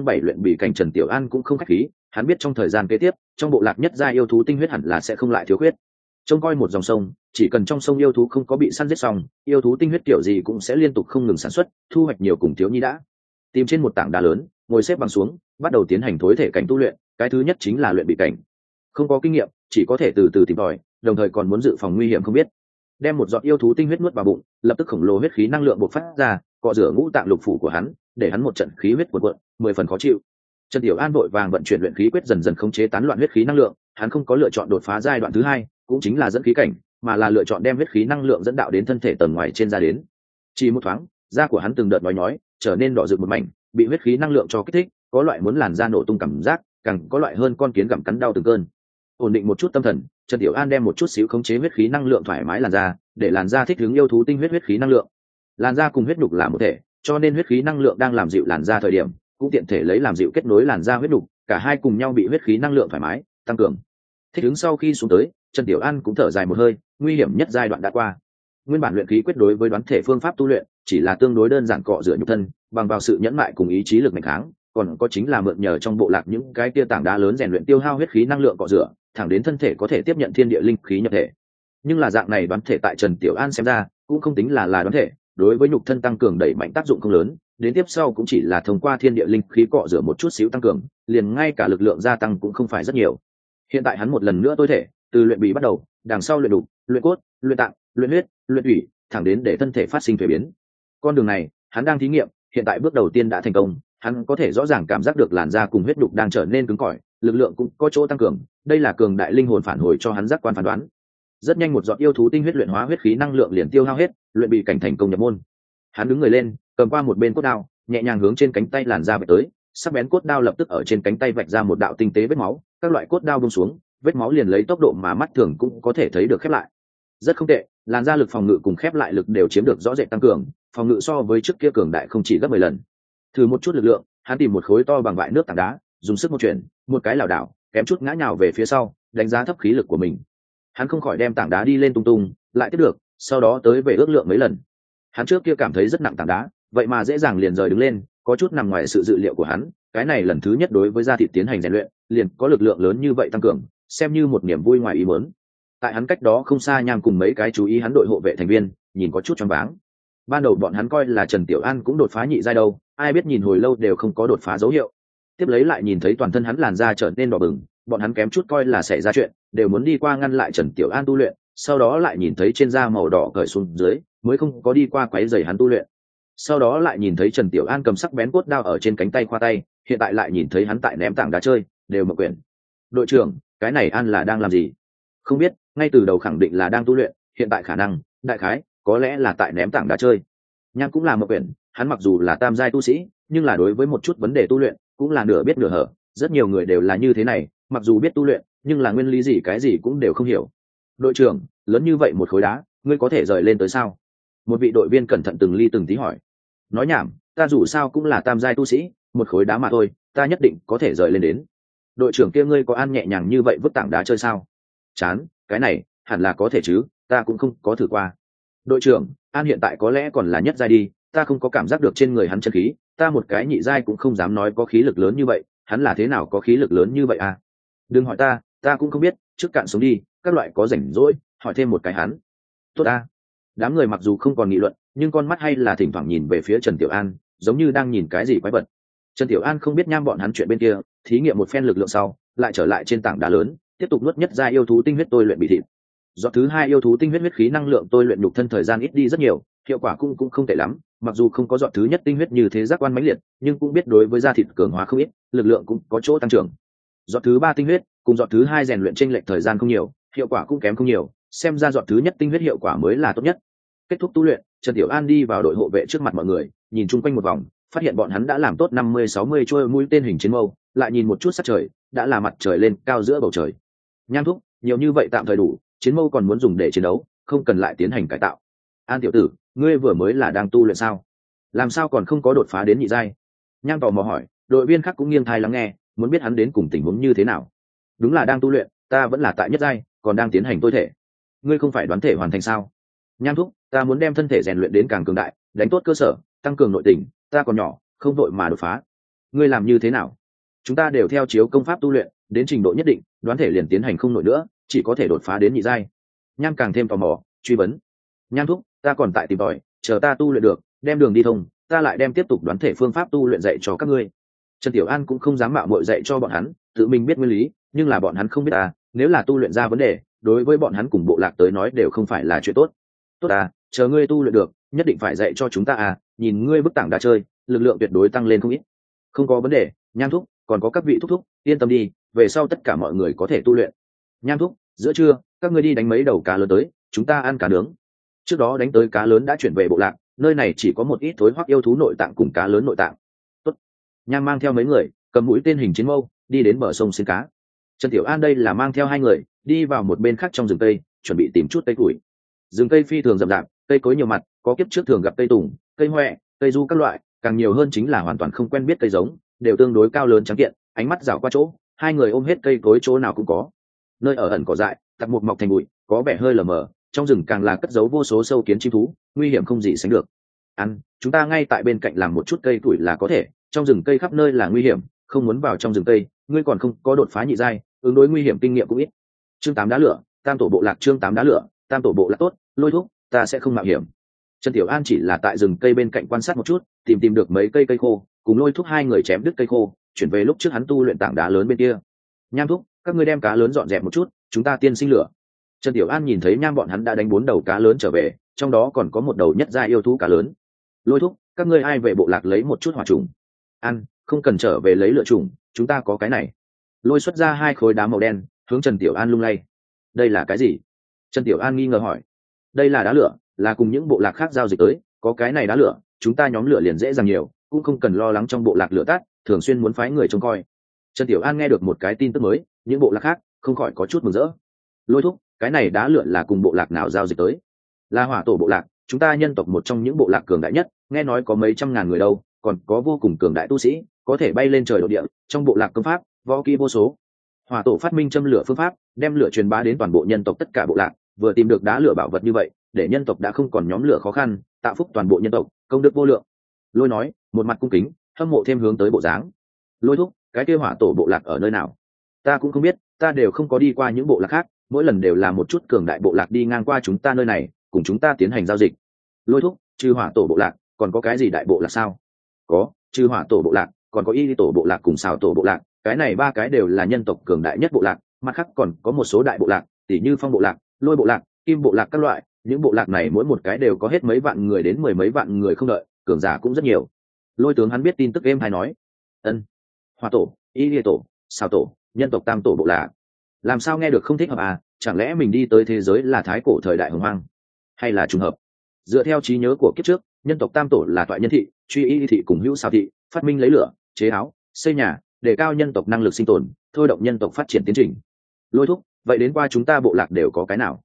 bỉ cảnh Trần Tiểu An cũng không khách khí, hắn biết trong thời gian kế tiếp, trong bộ lạc nhất gia yêu thú tinh huyết hẳn là sẽ không lại thiếu khuyết. Trông coi một dòng sông, chỉ cần trong sông yêu thú không có bị săn giết xong, yêu thú tinh huyết kiểu gì cũng sẽ liên tục không ngừng sản xuất, thu hoạch nhiều cùng thiếu nhi đã. Tìm trên một tảng đá lớn, ngồi xếp bằng xuống, bắt đầu tiến hành thối thể cảnh tu luyện, cái thứ nhất chính là luyện bỉ cảnh. Không có kinh nghiệm, chỉ có thể từ từ tìm tòi, đồng thời còn muốn dự phòng nguy hiểm không biết. Đem một giọt yêu thú tinh huyết nuốt vào bụng, lập tức khổng lồ huyết khí năng lượng bộc phát ra, cọ rửa ngũ tạng lục phủ của hắn, để hắn một trận khí huyết cuộn cuộn, 10 phần khó chịu. Trần Tiểu An vội vàng vận chuyển luyện khí quyết dần dần khống chế tán loạn huyết khí năng lượng, hắn không có lựa chọn đột phá giai đoạn thứ 2, cũng chính là dẫn khí cảnh, mà là lựa chọn đem huyết khí năng lượng dẫn đạo đến thân thể tầng ngoài trên da đến. Chỉ một thoáng, da của hắn từng đợt nhói, trở nên đỏ rực một mảnh, bị huyết khí năng lượng cho kích thích, có loại muốn làn da nổ tung cảm giác, càng có loại hơn con kiến gặm cắn đau từng cơn. Ổn định một chút tâm thần, Trần Tiểu An đem một chút xíu khống chế huyết khí năng lượng thoải mái làn da, để làn da thích ứng yêu thú tinh huyết khí năng lượng. Làn da cùng huyết nhục là một thể, cho nên huyết khí năng lượng đang làm dịu làn da thời điểm, cũng tiện thể lấy làm dịu kết nối làn da huyết nhục, cả hai cùng nhau bị huyết khí năng lượng thoải mái tăng cường. Thích ứng sau khi xuống tới, Trần Tiểu An cũng thở dài một hơi, nguy hiểm nhất giai đoạn đã qua. Nguyên bản luyện khí quyết đối với đoán thể phương pháp tu luyện chỉ là tương đối đơn giản cọ rửa nhục thân, bằng vào sự nhẫn mại cùng ý chí lực mạnh kháng, còn có chính là mượn nhờ trong bộ lạc những cái kia tảng đá lớn rèn luyện tiêu hao huyết khí năng lượng cọ rửa, thẳng đến thân thể có thể tiếp nhận thiên địa linh khí nhập thể. Nhưng là dạng này đoán thể tại Trần Tiểu An xem ra, cũng không tính là đoán thể, đối với nhục thân tăng cường đẩy mạnh tác dụng không lớn, đến tiếp sau cũng chỉ là thông qua thiên địa linh khí cọ rửa một chút xíu tăng cường, liền ngay cả lực lượng gia tăng cũng không phải rất nhiều. Hiện tại hắn một lần nữa tối thể, từ luyện bì bắt đầu, đằng sau luyện đục, luyện cốt, luyện tạng, luyện huyết, luyện thủy, thẳng đến để thân thể phát sinh thuế biến. Con đường này, hắn đang thí nghiệm, hiện tại bước đầu tiên đã thành công, hắn có thể rõ ràng cảm giác được làn da cùng huyết đục đang trở nên cứng cỏi, lực lượng cũng có chỗ tăng cường, đây là cường đại linh hồn phản hồi cho hắn giác quan phán đoán. Rất nhanh một giọt yêu thú tinh huyết luyện hóa huyết khí năng lượng liền tiêu hao hết, luyện bì cảnh thành công nhập môn. Hắn đứng người lên, cầm qua một bên cốt đao, nhẹ nhàng hướng trên cánh tay làn da vạch tới, sắc bén cốt đao lập tức ở trên cánh tay vạch ra một đạo tinh tế vết máu, các loại cốt đao buông xuống, vết máu liền lấy tốc độ mà mắt thường cũng có thể thấy được khép lại. Rất không tệ, làn da lực phòng ngự cùng khép lại lực đều chiếm được rõ rệt tăng cường, phòng ngự so với trước kia cường đại không chỉ gấp 10 lần. Thử một chút lực lượng, hắn tìm một khối to bằng vại nước tảng đá, dùng sức một chuyển, một cái lảo đảo, kém chút ngã nhào về phía sau, đánh giá thấp khí lực của mình. Hắn không khỏi đem tảng đá đi lên tung tung, lại tiếp được, sau đó tới về ước lượng mấy lần. Hắn trước kia cảm thấy rất nặng tảng đá, vậy mà dễ dàng liền rời đứng lên, có chút nằm ngoài sự dự liệu của hắn, cái này lần thứ nhất đối với da thịt tiến hành rèn luyện, liền có lực lượng lớn như vậy tăng cường, xem như một niềm vui ngoài ý muốn. Tại hắn cách đó không xa Nham cùng mấy cái chú ý hắn đội hộ vệ thành viên, nhìn có chút choáng váng. Ban đầu bọn hắn coi là Trần Tiểu An cũng đột phá nhị giai đâu, ai biết nhìn hồi lâu đều không có đột phá dấu hiệu. Tiếp lấy lại nhìn thấy toàn thân hắn làn da trở nên đỏ bừng, bọn hắn kém chút coi là xảy ra chuyện, đều muốn đi qua ngăn lại Trần Tiểu An tu luyện, sau đó lại nhìn thấy trên da màu đỏ cởi xuống dưới, mới không có đi qua quấy rầy hắn tu luyện. Sau đó lại nhìn thấy Trần Tiểu An cầm sắc bén cốt đao ở trên cánh tay khoa tay, hiện tại lại nhìn thấy hắn tại ném tảng đá chơi, đều mở quyển. Đội trưởng, cái này An là đang làm gì? Không biết, ngay từ đầu khẳng định là đang tu luyện, hiện tại khả năng, đại khái, có lẽ là tại ném tảng đá chơi. Nham cũng là mở quyển, hắn mặc dù là tam giai tu sĩ, nhưng là đối với một chút vấn đề tu luyện, cũng là nửa biết nửa hở, rất nhiều người đều là như thế này, mặc dù biết tu luyện, nhưng là nguyên lý gì cái gì cũng đều không hiểu. Đội trưởng, lớn như vậy một khối đá, ngươi có thể rời lên tới sao? Một vị đội viên cẩn thận từng ly từng tí hỏi. Nói nhảm, ta dù sao cũng là tam giai tu sĩ, một khối đá mà thôi, ta nhất định có thể rời lên đến. Đội trưởng kia ngươi có ăn nhẹ nhàng như vậy vứt tảng đá chơi sao? Chán, cái này hẳn là có thể chứ, ta cũng không có thử qua. Đội trưởng, An hiện tại có lẽ còn là nhất giai đi, ta không có cảm giác được trên người hắn chân khí, ta một cái nhị giai cũng không dám nói có khí lực lớn như vậy, hắn là thế nào có khí lực lớn như vậy à? Đừng hỏi ta cũng không biết, trước cạn sống đi, các loại có rảnh rỗi, hỏi thêm một cái hắn. Tốt a. Đám người mặc dù không còn nghị luận, nhưng con mắt hay là thỉnh thoảng nhìn về phía Trần Tiểu An, giống như đang nhìn cái gì quái vật. Trần Tiểu An không biết nham bọn hắn chuyện bên kia, thí nghiệm một phen lực lượng sau, lại trở lại trên tảng đá lớn, tiếp tục nuốt nhất giai yêu thú tinh huyết tôi luyện bị thịt. Giọt thứ hai yêu thú tinh huyết huyết khí năng lượng tôi luyện nhục thân thời gian ít đi rất nhiều, hiệu quả cũng không tệ lắm, mặc dù không có giọt thứ nhất tinh huyết như thế giác quan mãnh liệt, nhưng cũng biết đối với da thịt cường hóa không ít, lực lượng cũng có chỗ tăng trưởng. Giọt thứ ba tinh huyết cùng giọt thứ hai rèn luyện chênh lệch thời gian không nhiều, hiệu quả cũng kém không nhiều, xem ra giọt thứ nhất tinh huyết hiệu quả mới là tốt nhất. Kết thúc tu luyện, Trần Tiểu An đi vào đội hộ vệ trước mặt mọi người, nhìn chung quanh một vòng, phát hiện bọn hắn đã làm tốt 50-60 trôi mũi tên hình chiến mâu, lại nhìn một chút sát trời, đã là mặt trời lên cao giữa bầu trời. Nham thúc, nhiều như vậy tạm thời đủ, chiến mâu còn muốn dùng để chiến đấu, không cần lại tiến hành cải tạo. An tiểu tử, ngươi vừa mới là đang tu luyện sao? Làm sao còn không có đột phá đến nhị giai? Nham tò mò hỏi, đội viên khác cũng nghiêng tai lắng nghe, muốn biết hắn đến cùng tình huống như thế nào. Đúng là đang tu luyện, ta vẫn là tại nhất giai, còn đang tiến hành tôi thể. Ngươi không phải đoán thể hoàn thành sao? Nham thúc, ta muốn đem thân thể rèn luyện đến càng cường đại, đánh tốt cơ sở, tăng cường nội tình, ta còn nhỏ, không vội mà đột phá. Ngươi làm như thế nào? Chúng ta đều theo chiếu công pháp tu luyện, đến trình độ nhất định, đoán thể liền tiến hành không nổi nữa, chỉ có thể đột phá đến nhị giai. Nham càng thêm tò mò, truy vấn. Nham thúc, ta còn tại tìm tòi, chờ ta tu luyện được, đem đường đi thông, ta lại đem tiếp tục đoán thể phương pháp tu luyện dạy cho các ngươi. Trần Tiểu An cũng không dám mạo muội dạy cho bọn hắn, tự mình biết nguyên lý, nhưng là bọn hắn không biết nếu là tu luyện ra vấn đề, đối với bọn hắn cùng bộ lạc tới nói đều không phải là chuyện tốt. Tốt chờ ngươi tu luyện được, nhất định phải dạy cho chúng ta nhìn ngươi bức tảng đá chơi, lực lượng tuyệt đối tăng lên không ít. Không có vấn đề, Nham thúc, còn có các vị thúc thúc, yên tâm đi, về sau tất cả mọi người có thể tu luyện. Nham thúc, giữa trưa, các ngươi đi đánh mấy đầu cá lớn tới, chúng ta ăn cá nướng. Trước đó đánh tới cá lớn đã chuyển về bộ lạc, nơi này chỉ có một ít thối hoắc yêu thú nội tạng cùng cá lớn nội tạng. Tốt. Nham mang theo mấy người, cầm mũi tên hình chiến mâu, đi đến bờ sông xin cá. Trần Tiểu An đây là mang theo hai người, đi vào một bên khác trong rừng cây, chuẩn bị tìm chút cây củi. Rừng cây phi thường rậm rạp, cây cối nhiều mặt, có kiếp trước thường gặp cây tùng, cây hoè, cây du các loại, càng nhiều hơn chính là hoàn toàn không quen biết cây giống, đều tương đối cao lớn trắng kiện, ánh mắt rảo qua chỗ, hai người ôm hết cây cối chỗ nào cũng có. Nơi ở ẩn cỏ dại, tặc một mọc thành bụi, có vẻ hơi lờ mờ, trong rừng càng là cất giấu vô số sâu kiến chim thú, nguy hiểm không gì sánh được. Chúng ta ngay tại bên cạnh làm một chút cây củi là có thể, trong rừng cây khắp nơi là nguy hiểm, không muốn vào trong rừng cây, ngươi còn không có đột phá nhị giai, ứng đối nguy hiểm kinh nghiệm cũng ít. Chương 8 đá lửa, tam tổ bộ lạc chương 8 đá lửa, tam tổ bộ lạc tốt, Lôi thúc, ta sẽ không mạo hiểm. Trần Tiểu An chỉ là tại rừng cây bên cạnh quan sát một chút, tìm được mấy cây khô, cùng Lôi thúc hai người chém đứt cây khô, chuyển về lúc trước hắn tu luyện tảng đá lớn bên kia. Nham thúc, các ngươi đem cá lớn dọn dẹp một chút, chúng ta tiên sinh lửa. Trần Tiểu An nhìn thấy Nham bọn hắn đã đánh 4 đầu cá lớn trở về, trong đó còn có một đầu nhất gia yêu thú cá lớn. Lôi thúc, các ngươi ai về bộ lạc lấy một chút hỏa trùng. Không cần trở về lấy lửa trùng, chúng ta có cái này. Lôi xuất ra 2 khối đá màu đen, hướng Trần Tiểu An lung lay. Đây là cái gì? Trần Tiểu An nghi ngờ hỏi. Đây là đá lửa, là cùng những bộ lạc khác giao dịch tới, có cái này đá lửa, chúng ta nhóm lửa liền dễ dàng nhiều, cũng không cần lo lắng trong bộ lạc lửa tắt, thường xuyên muốn phái người trông coi. Trần Tiểu An nghe được một cái tin tức mới, những bộ lạc khác không khỏi có chút mừng rỡ. Lôi thúc, cái này đá lửa là cùng bộ lạc nào giao dịch tới? Là Hỏa Tổ bộ lạc, chúng ta nhân tộc một trong những bộ lạc cường đại nhất, nghe nói có mấy trăm ngàn người đâu, còn có vô cùng cường đại tu sĩ, có thể bay lên trời độ địa, trong bộ lạc công pháp, võ kỹ vô số. Hỏa Tổ phát minh châm lửa phương pháp, đem lửa truyền bá đến toàn bộ nhân tộc tất cả bộ lạc, vừa tìm được đá lửa bảo vật như vậy, để nhân tộc đã không còn nhóm lửa khó khăn, tạo phúc toàn bộ nhân tộc, công đức vô lượng. Lôi nói, một mặt cung kính, hâm mộ thêm hướng tới bộ dáng. Lôi thúc, cái kia Hỏa Tổ bộ lạc ở nơi nào? Ta cũng không biết, ta đều không có đi qua những bộ lạc khác, mỗi lần đều là một chút cường đại bộ lạc đi ngang qua chúng ta nơi này, cùng chúng ta tiến hành giao dịch. Lôi thúc, trừ Hỏa Tổ bộ lạc, còn có cái gì đại bộ lạc sao? Có, trừ Hỏa Tổ bộ lạc, còn có Y Tổ bộ lạc cùng Xào Tổ bộ lạc, cái này 3 cái đều là nhân tộc cường đại nhất bộ lạc, mặt khác còn có một số đại bộ lạc, tỉ như Phong bộ lạc, Lôi bộ lạc, Kim bộ lạc các loại, những bộ lạc này mỗi một cái đều có hết mấy vạn người đến 10 mấy vạn người không đợi, cường giả cũng rất nhiều. Lôi tướng hắn biết tin tức êm hay nói. Hỏa Tổ, Y Tổ, Xào Tổ, nhân tộc tam tổ bộ lạc. Làm sao nghe được không thích hợp chẳng lẽ mình đi tới thế giới là thái cổ thời đại hồng hoang, hay là trùng hợp? Dựa theo trí nhớ của kiếp trước, nhân tộc tam tổ là toại nhân thị, truy y thị cùng hữu xào thị, phát minh lấy lửa, chế áo, xây nhà, đề cao nhân tộc năng lực sinh tồn, thôi động nhân tộc phát triển tiến trình. Lôi thúc, vậy đến qua chúng ta bộ lạc đều có cái nào?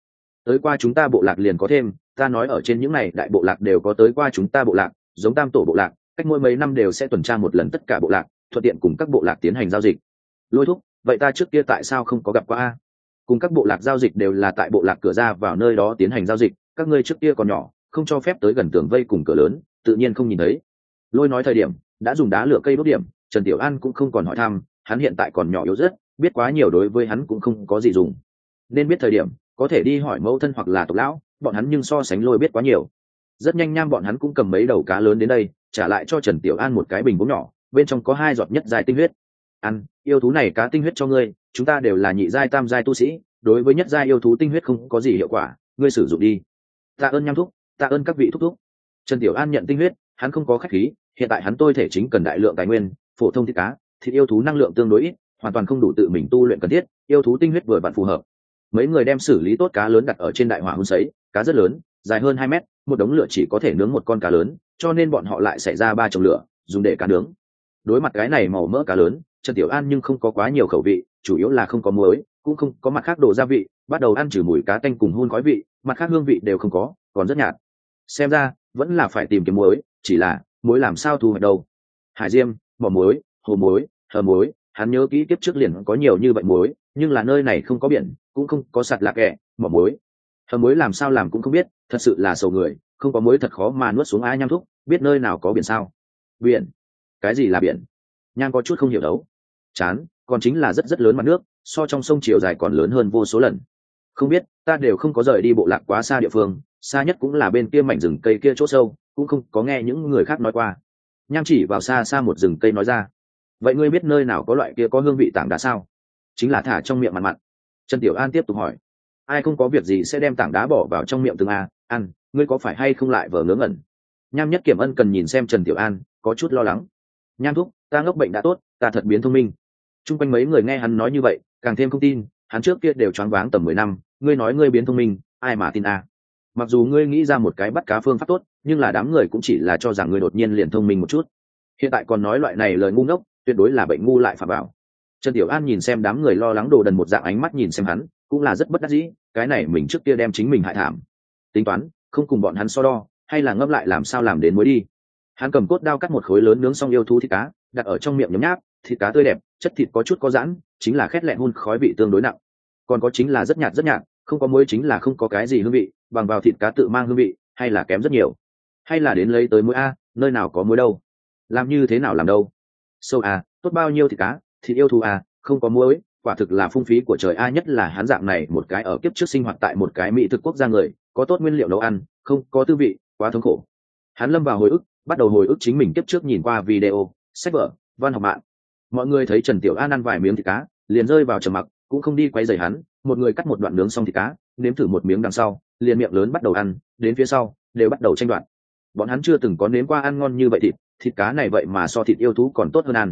tới qua chúng ta bộ lạc liền có thêm, ta nói ở trên những này đại bộ lạc đều có tới qua chúng ta bộ lạc, giống tam tổ bộ lạc, cách mỗi mấy năm đều sẽ tuần tra một lần tất cả bộ lạc, thuận tiện cùng các bộ lạc tiến hành giao dịch. Lôi thúc, vậy ta trước kia tại sao không có gặp qua a? Cùng các bộ lạc giao dịch đều là tại bộ lạc cửa ra vào nơi đó tiến hành giao dịch, các ngươi trước kia còn nhỏ, không cho phép tới gần tường vây cùng cửa lớn, tự nhiên không nhìn thấy. Lôi nói thời điểm đã dùng đá lửa cây đốt điểm, Trần Tiểu An cũng không còn hỏi thăm, hắn hiện tại còn nhỏ yếu rất, biết quá nhiều đối với hắn cũng không có gì dùng. Nên biết thời điểm có thể đi hỏi mẫu thân hoặc là tộc lão, bọn hắn nhưng so sánh Lôi biết quá nhiều. Rất nhanh nham bọn hắn cũng cầm mấy đầu cá lớn đến đây, trả lại cho Trần Tiểu An một cái bình gốm nhỏ, bên trong có 2 giọt nhất giai tinh huyết. Ăn, yêu thú này cá tinh huyết cho ngươi, chúng ta đều là nhị giai tam giai tu sĩ, đối với nhất giai yêu thú tinh huyết không có gì hiệu quả, ngươi sử dụng đi. Tạ ơn nham thúc, tạ ơn các vị thúc thúc. Trần Tiểu An nhận tinh huyết, hắn không có khách khí, hiện tại hắn tôi thể chính cần đại lượng tài nguyên, phổ thông thịt cá, thịt yêu thú năng lượng tương đối ít, hoàn toàn không đủ tự mình tu luyện cần thiết, yêu thú tinh huyết vừa vặn phù hợp. Mấy người đem xử lý tốt cá lớn đặt ở trên đại hỏa hun sấy, cá rất lớn, dài hơn 2 mét, một đống lửa chỉ có thể nướng một con cá lớn, cho nên bọn họ lại xảy ra 3 chồng lửa, dùng để cá nướng. Đối mặt cái này màu mỡ cá lớn, Trần Tiểu An nhưng không có quá nhiều khẩu vị, chủ yếu là không có muối, cũng không có mặt khác đồ gia vị, bắt đầu ăn trừ mùi cá tanh cùng hun khói vị, mặt khác hương vị đều không có, còn rất nhạt. Xem ra vẫn là phải tìm kiếm muối, chỉ là muối làm sao thu hoạch đâu. Hải diêm, mỏ muối, hồ muối, hờ muối, hắn nhớ kỹ kiếp trước liền có nhiều như vậy muối, nhưng là nơi này không có biển, cũng không có sạt lạc kẹ, mỏ muối. Hờ muối làm sao làm cũng không biết, thật sự là sầu người, không có muối thật khó mà nuốt xuống. Ai nham thúc, biết nơi nào có biển sao? Biển? Cái gì là biển? Nham có chút không hiểu đấu. Chán, còn chính là rất rất lớn mặt nước, so trong sông chiều dài còn lớn hơn vô số lần. Không biết, ta đều không có rời đi bộ lạc quá xa địa phương, xa nhất cũng là bên kia mảnh rừng cây kia chỗ sâu, cũng không có nghe những người khác nói qua. Nham chỉ vào xa xa một rừng cây nói ra. Vậy ngươi biết nơi nào có loại kia có hương vị tảng đá sao? Chính là thả trong miệng mặn mặn. Trần Tiểu An tiếp tục hỏi. Ai không có việc gì sẽ đem tảng đá bỏ vào trong miệng từng ăn, ngươi có phải hay không lại vờ ngớ ngẩn? Nham Nhất Kiểm Ân cần nhìn xem Trần Tiểu An, có chút lo lắng. Nham thúc, ta ngốc bệnh đã tốt, ta thật biến thông minh. Trung quanh mấy người nghe hắn nói như vậy, càng thêm không tin, hắn trước kia đều choáng váng tầm 10 năm, ngươi nói ngươi biến thông minh, ai mà tin a? Mặc dù ngươi nghĩ ra một cái bắt cá phương pháp tốt, nhưng là đám người cũng chỉ là cho rằng ngươi đột nhiên liền thông minh một chút. Hiện tại còn nói loại này lời ngu ngốc, tuyệt đối là bệnh ngu lại phạm bảo. Trần Tiểu An nhìn xem đám người lo lắng đồ đần một dạng ánh mắt nhìn xem hắn, cũng là rất bất đắc dĩ, cái này mình trước kia đem chính mình hại thảm. Tính toán, không cùng bọn hắn so đo, hay là ngâm lại làm sao làm đến mới đi. Hắn cầm cốt đao cắt một khối lớn nướng xong yêu thú thịt cá, đặt ở trong miệng nhấm nháp, thịt cá tươi đẹp, chất thịt có chút có giãn, chính là khét lẹn hun khói vị tương đối nặng. Còn có chính là rất nhạt, không có muối chính là không có cái gì hương vị, bằng vào thịt cá tự mang hương vị, hay là kém rất nhiều. Hay là đến lấy tới muối a, nơi nào có muối đâu? Làm như thế nào làm đâu? Sâu a, tốt bao nhiêu thịt cá, thịt yêu thú a, không có muối, quả thực là phung phí của trời a, nhất là hắn dạng này một cái ở kiếp trước sinh hoạt tại một cái mỹ thực quốc gia người, có tốt nguyên liệu nấu ăn, không có tư vị, quá thống khổ. Hắn lâm vào hồi ức, bắt đầu hồi ức chính mình kiếp trước nhìn qua video, sách vở, văn học mạng. Mọi người thấy Trần Tiểu An ăn vài miếng thịt cá, liền rơi vào trầm mặc, cũng không đi quấy rầy hắn. Một người cắt một đoạn nướng xong thịt cá, nếm thử một miếng đằng sau, liền miệng lớn bắt đầu ăn, đến phía sau đều bắt đầu tranh đoạt. Bọn hắn chưa từng có nếm qua ăn ngon như vậy thịt cá này vậy mà so thịt yêu thú còn tốt hơn ăn.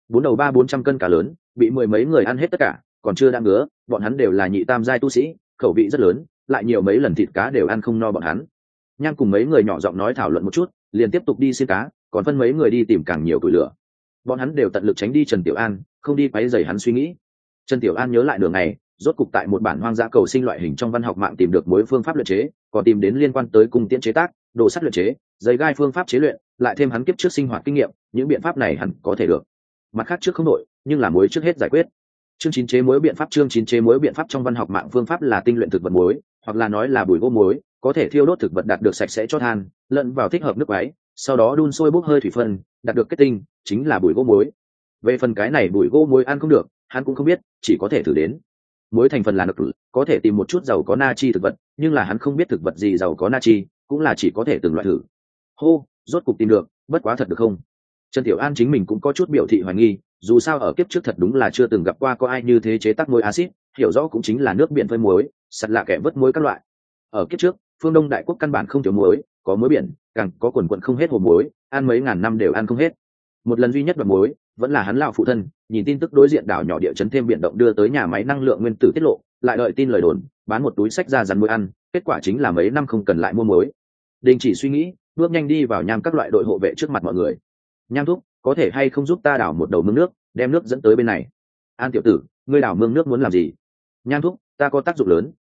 400 cân cá lớn, bị 10 mấy người ăn hết tất cả, còn chưa đã ngứa, bọn hắn đều là nhị tam giai tu sĩ, khẩu vị rất lớn, lại nhiều mấy lần thịt cá đều ăn không no bọn hắn. Nham cùng mấy người nhỏ giọng nói thảo luận một chút, liền tiếp tục đi xin cá, còn phân mấy người đi tìm càng nhiều củi lửa. Bọn hắn đều tận lực tránh đi Trần Tiểu An, không đi quấy rầy hắn suy nghĩ. Trần Tiểu An nhớ lại đường này, rốt cục tại một bản hoang dã cầu sinh loại hình trong văn học mạng tìm được mối phương pháp luyện chế, còn tìm đến liên quan tới cung tiễn chế tác, đồ sắt luyện chế, giấy gai phương pháp chế luyện, lại thêm hắn kiếp trước sinh hoạt kinh nghiệm, những biện pháp này hẳn có thể được. Mặt khác trước không đổi, nhưng là muối trước hết giải quyết. Chương 9 chế muối biện pháp. Chương 9 chế muối biện pháp trong văn học mạng phương pháp là tinh luyện thực vật muối, hoặc là nói là bùi gỗ muối, có thể thiêu đốt thực vật đạt được sạch sẽ cho than, lẫn vào thích hợp nước máy, sau đó đun sôi bốc hơi thủy phân, đạt được kết tinh, chính là bùi gỗ muối. Về phần cái này bùi gỗ muối ăn không được, hắn cũng không biết, chỉ có thể thử đến. Muối thành phần là nực, có thể tìm một chút giàu có natri thực vật, nhưng là hắn không biết thực vật gì giàu có natri, cũng là chỉ có thể từng loại thử. Hô, rốt cục tìm được, bất quá thật được không? Trần Tiểu An chính mình cũng có chút biểu thị hoài nghi, dù sao ở kiếp trước thật đúng là chưa từng gặp qua có ai như thế chế tác muối axit, hiểu rõ cũng chính là nước biển với muối, sắt lạ kẻ vớt muối các loại. Ở kiếp trước, phương Đông đại quốc căn bản không thiếu muối, có muối biển, càng có quần quần không hết hồ muối, ăn mấy ngàn năm đều ăn không hết. Một lần duy nhất đoạt muối, vẫn là hắn lão phụ thân, nhìn tin tức đối diện đảo nhỏ địa chấn thêm biển động đưa tới nhà máy năng lượng nguyên tử tiết lộ, lại đợi tin lời đồn, bán một túi sách ra dàn muối ăn, kết quả chính là mấy năm không cần lại mua muối. Đình chỉ suy nghĩ, bước nhanh đi vào Nham các loại đội hộ vệ trước mặt mọi người. Nham thúc, có thể hay không giúp ta đảo một đầu mương nước, đem nước dẫn tới bên này? An tiểu tử, ngươi đảo mương nước muốn làm gì? Nham thúc, ta có tác dụng lớn,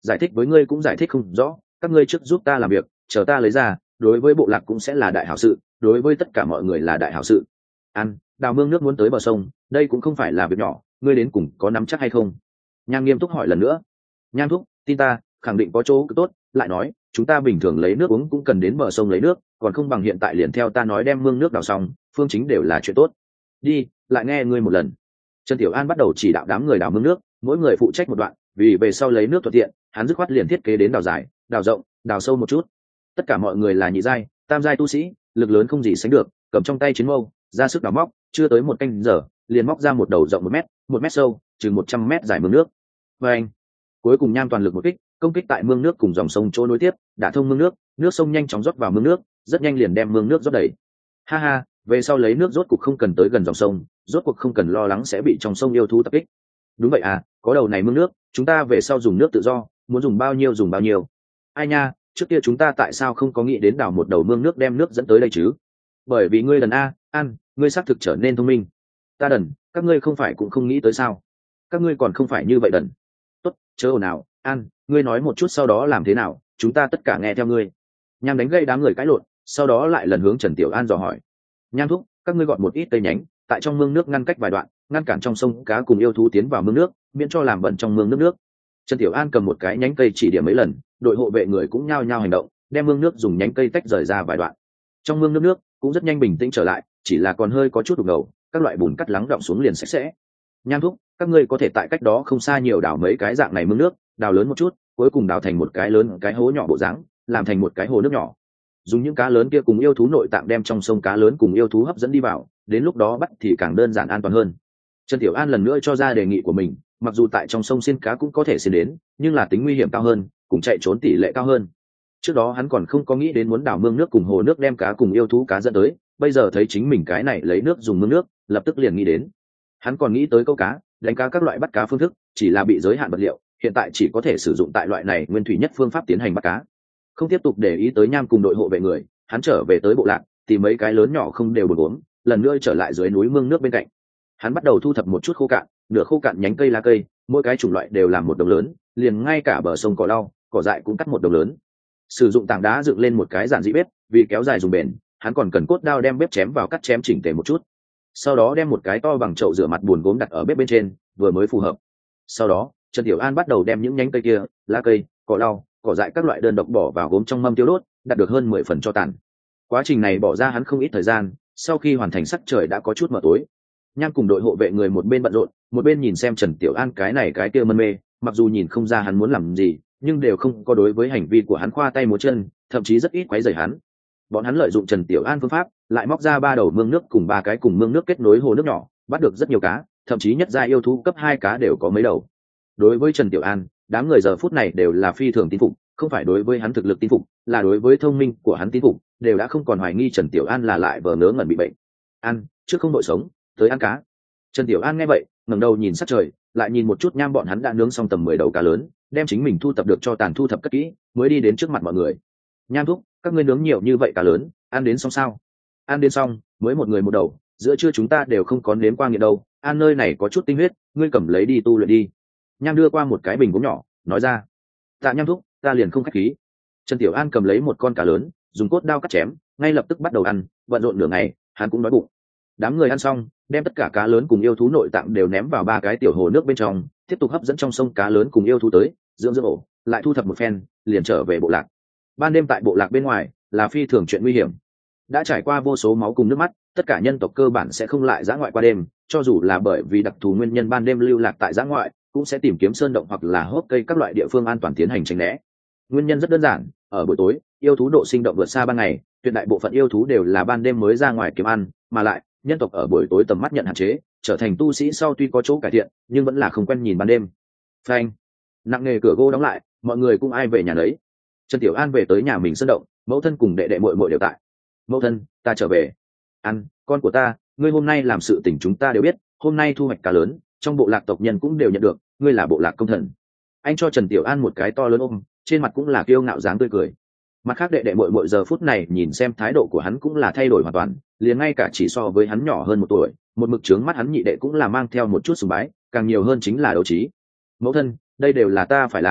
giải thích với ngươi cũng giải thích không rõ, các ngươi trước giúp ta làm việc, chờ ta lấy ra, đối với bộ lạc cũng sẽ là đại hảo sự, đối với tất cả mọi người là đại hảo sự. Ăn, đào mương nước muốn tới bờ sông, đây cũng không phải là việc nhỏ, ngươi đến cùng có nắm chắc hay không? Nham nghiêm túc hỏi lần nữa. Nham thúc, tin ta, khẳng định có chỗ tốt. Lại nói, chúng ta bình thường lấy nước uống cũng cần đến bờ sông lấy nước, còn không bằng hiện tại liền theo ta nói đem mương nước đào xong, phương chính đều là chuyện tốt. Đi, lại nghe ngươi một lần. Trần Tiểu An bắt đầu chỉ đạo đám người đào mương nước, mỗi người phụ trách một đoạn, vì về sau lấy nước thuận tiện, hắn dứt khoát liền thiết kế đến đào dài, đào rộng, đào sâu một chút. Tất cả mọi người là nhị giai, tam giai tu sĩ, lực lớn không gì sánh được, cầm trong tay chiến mâu, ra sức đào móc, chưa tới một canh giờ, liền móc ra một đầu rộng 1 mét, 1 mét sâu, chừng 100 mét dài mương nước. Và anh, cuối cùng Nham toàn lực một kích, công kích tại mương nước cùng dòng sông chỗ nối tiếp, đả thông mương nước, nước sông nhanh chóng rót vào mương nước, rất nhanh liền đem mương nước rót đầy. Ha ha, về sau lấy nước rốt cuộc không cần tới gần dòng sông, rốt cuộc không cần lo lắng sẽ bị trong sông yêu thú tập kích. Đúng vậy à, có đầu này mương nước, chúng ta về sau dùng nước tự do, muốn dùng bao nhiêu dùng bao nhiêu. Ai nha, trước kia chúng ta tại sao không có nghĩ đến đào một đầu mương nước đem nước dẫn tới đây chứ? Bởi vì ngươi đần a, An, ngươi xác thực trở nên thông minh. Ta đần, các ngươi không phải cũng không nghĩ tới sao? Các ngươi còn không phải như vậy đần. Tốt, chớ ồn nào, An, ngươi nói một chút sau đó làm thế nào, chúng ta tất cả nghe theo ngươi. Nham đánh gây đám người cãi lộn, sau đó lại lần hướng Trần Tiểu An dò hỏi. Nham thúc, các ngươi gọn một ít cây nhánh, tại trong mương nước ngăn cách vài đoạn, ngăn cản trong sông cá cùng yêu thú tiến vào mương nước, miễn cho làm bẩn trong mương nước. Trần Tiểu An cầm một cái nhánh cây chỉ điểm mấy lần, đội hộ vệ người cũng nhao nhao hành động, đem mương nước dùng nhánh cây tách rời ra vài đoạn. Trong mương nước cũng rất nhanh bình tĩnh trở lại, chỉ là còn hơi có chút đục ngầu, các loại bùn cắt lắng đọng xuống liền sạch sẽ. Nham thúc, các ngươi có thể tại cách đó không xa nhiều đào mấy cái dạng này mương nước, đào lớn một chút, cuối cùng đào thành một cái lớn cái hố nhỏ bộ dáng, làm thành một cái hồ nước nhỏ. Dùng những cá lớn kia cùng yêu thú nội tạng đem trong sông cá lớn cùng yêu thú hấp dẫn đi vào, đến lúc đó bắt thì càng đơn giản an toàn hơn. Trần Tiểu An lần nữa cho ra đề nghị của mình, mặc dù tại trong sông xiên cá cũng có thể xiên đến, nhưng là tính nguy hiểm cao hơn, cùng chạy trốn tỷ lệ cao hơn. Trước đó hắn còn không có nghĩ đến muốn đào mương nước cùng hồ nước đem cá cùng yêu thú cá dẫn tới, bây giờ thấy chính mình cái này lấy nước dùng mương nước, lập tức liền nghĩ đến. Hắn còn nghĩ tới câu cá, đánh cá các loại bắt cá phương thức, chỉ là bị giới hạn vật liệu, hiện tại chỉ có thể sử dụng tại loại này nguyên thủy nhất phương pháp tiến hành bắt cá. Không tiếp tục để ý tới Nham cùng đội hộ vệ người, hắn trở về tới bộ lạc, tìm mấy cái lớn nhỏ không đều buồn uống, lần nữa trở lại dưới núi mương nước bên cạnh. Hắn bắt đầu thu thập một chút khô cạn, nửa khô cạn nhánh cây lá cây, mỗi cái chủng loại đều làm một đồng lớn, liền ngay cả bờ sông cỏ lau, cỏ dại cũng cắt một đồng lớn. Sử dụng tảng đá dựng lên một cái giản dị bếp, vì kéo dài dùng bền, hắn còn cần cốt đao đem bếp chém vào cắt chém chỉnh tề một chút. Sau đó đem một cái to bằng chậu rửa mặt buồn gốm đặt ở bếp bên trên, vừa mới phù hợp. Sau đó, Trần Tiểu An bắt đầu đem những nhánh cây kia, lá cây, cỏ lau, cỏ dại các loại đơn độc bỏ vào gốm trong mâm tiêu đốt, đạt được hơn 10 phần cho tàn. Quá trình này bỏ ra hắn không ít thời gian, sau khi hoàn thành sắc trời đã có chút mờ tối. Nham cùng đội hộ vệ người một bên bận rộn, một bên nhìn xem Trần Tiểu An cái này cái kia mân mê, mặc dù nhìn không ra hắn muốn làm gì, nhưng đều không có đối với hành vi của hắn khoa tay múa chân, thậm chí rất ít quấy rầy hắn. Bọn hắn lợi dụng Trần Tiểu An phương pháp, lại móc ra 3 đầu mương nước cùng 3 cái cùng mương nước kết nối hồ nước nhỏ, bắt được rất nhiều cá, thậm chí nhất gia yêu thú cấp 2 cá đều có mấy đầu. Đối với Trần Tiểu An, đám người giờ phút này đều là phi thường tín phục, không phải đối với hắn thực lực tín phục, là đối với thông minh của hắn tín phục, đều đã không còn hoài nghi Trần Tiểu An là lại vờ ngớ ngẩn bị bệnh. Ăn, trước không đội sống, tới ăn cá. Trần Tiểu An nghe vậy, ngẩng đầu nhìn sát trời, lại nhìn một chút Nham bọn hắn đã nướng xong tầm 10 đầu cá lớn, đem chính mình thu thập được cho tàn thu thập cất kỹ, mới đi đến trước mặt mọi người. Nham thúc, các ngươi nướng nhiều như vậy cá lớn, ăn đến xong sao? Ăn đến xong, mới một người một đầu, giữa trưa chúng ta đều không có nếm qua nghiện đâu, ăn nơi này có chút tinh huyết, ngươi cầm lấy đi tu luyện đi. Nham đưa qua một cái bình gốm nhỏ, nói ra. Tạ Nham thúc, ta liền không khách khí. Trần Tiểu An cầm lấy một con cá lớn, dùng cốt đao cắt chém, ngay lập tức bắt đầu ăn, bận rộn nửa ngày, hắn cũng đói bụng. Đám người ăn xong, đem tất cả cá lớn cùng yêu thú nội tạng đều ném vào 3 cái tiểu hồ nước bên trong, tiếp tục hấp dẫn trong sông cá lớn cùng yêu thú tới, dưỡng ổ, lại thu thập một phen, liền trở về bộ lạc. Ban đêm tại bộ lạc bên ngoài là phi thường chuyện nguy hiểm. Đã trải qua vô số máu cùng nước mắt, tất cả nhân tộc cơ bản sẽ không lại dã ngoại qua đêm, cho dù là bởi vì đặc thù nguyên nhân ban đêm lưu lạc tại dã ngoại, cũng sẽ tìm kiếm sơn động hoặc là hốc cây các loại địa phương an toàn tiến hành tránh né. Nguyên nhân rất đơn giản, ở buổi tối, yêu thú độ sinh động vượt xa ban ngày, tuyệt đại bộ phận yêu thú đều là ban đêm mới ra ngoài kiếm ăn, mà lại, nhân tộc ở buổi tối tầm mắt nhận hạn chế, trở thành tu sĩ sau tuy có chỗ cải thiện, nhưng vẫn là không quen nhìn ban đêm. Phanh, nặng nề cửa gỗ đóng lại, mọi người cũng ai về nhà nấy. Trần Tiểu An về tới nhà mình sơn động, mẫu thân cùng đệ đệ muội muội đều tại. Mẫu thân, ta trở về. Ăn, con của ta, ngươi hôm nay làm sự tình chúng ta đều biết, hôm nay thu hoạch cá lớn, trong bộ lạc tộc nhân cũng đều nhận được, ngươi là bộ lạc công thần. Anh cho Trần Tiểu An một cái to lớn ôm, trên mặt cũng là kiêu ngạo dáng tươi cười. Mặt khác đệ đệ muội muội giờ phút này nhìn xem thái độ của hắn cũng là thay đổi hoàn toàn, liền ngay cả chỉ so với hắn nhỏ hơn 1 tuổi, một mực trướng mắt hắn nhị đệ cũng là mang theo một chút sùng bái, càng nhiều hơn chính là đấu trí. Mẫu thân, đây đều là ta phải làm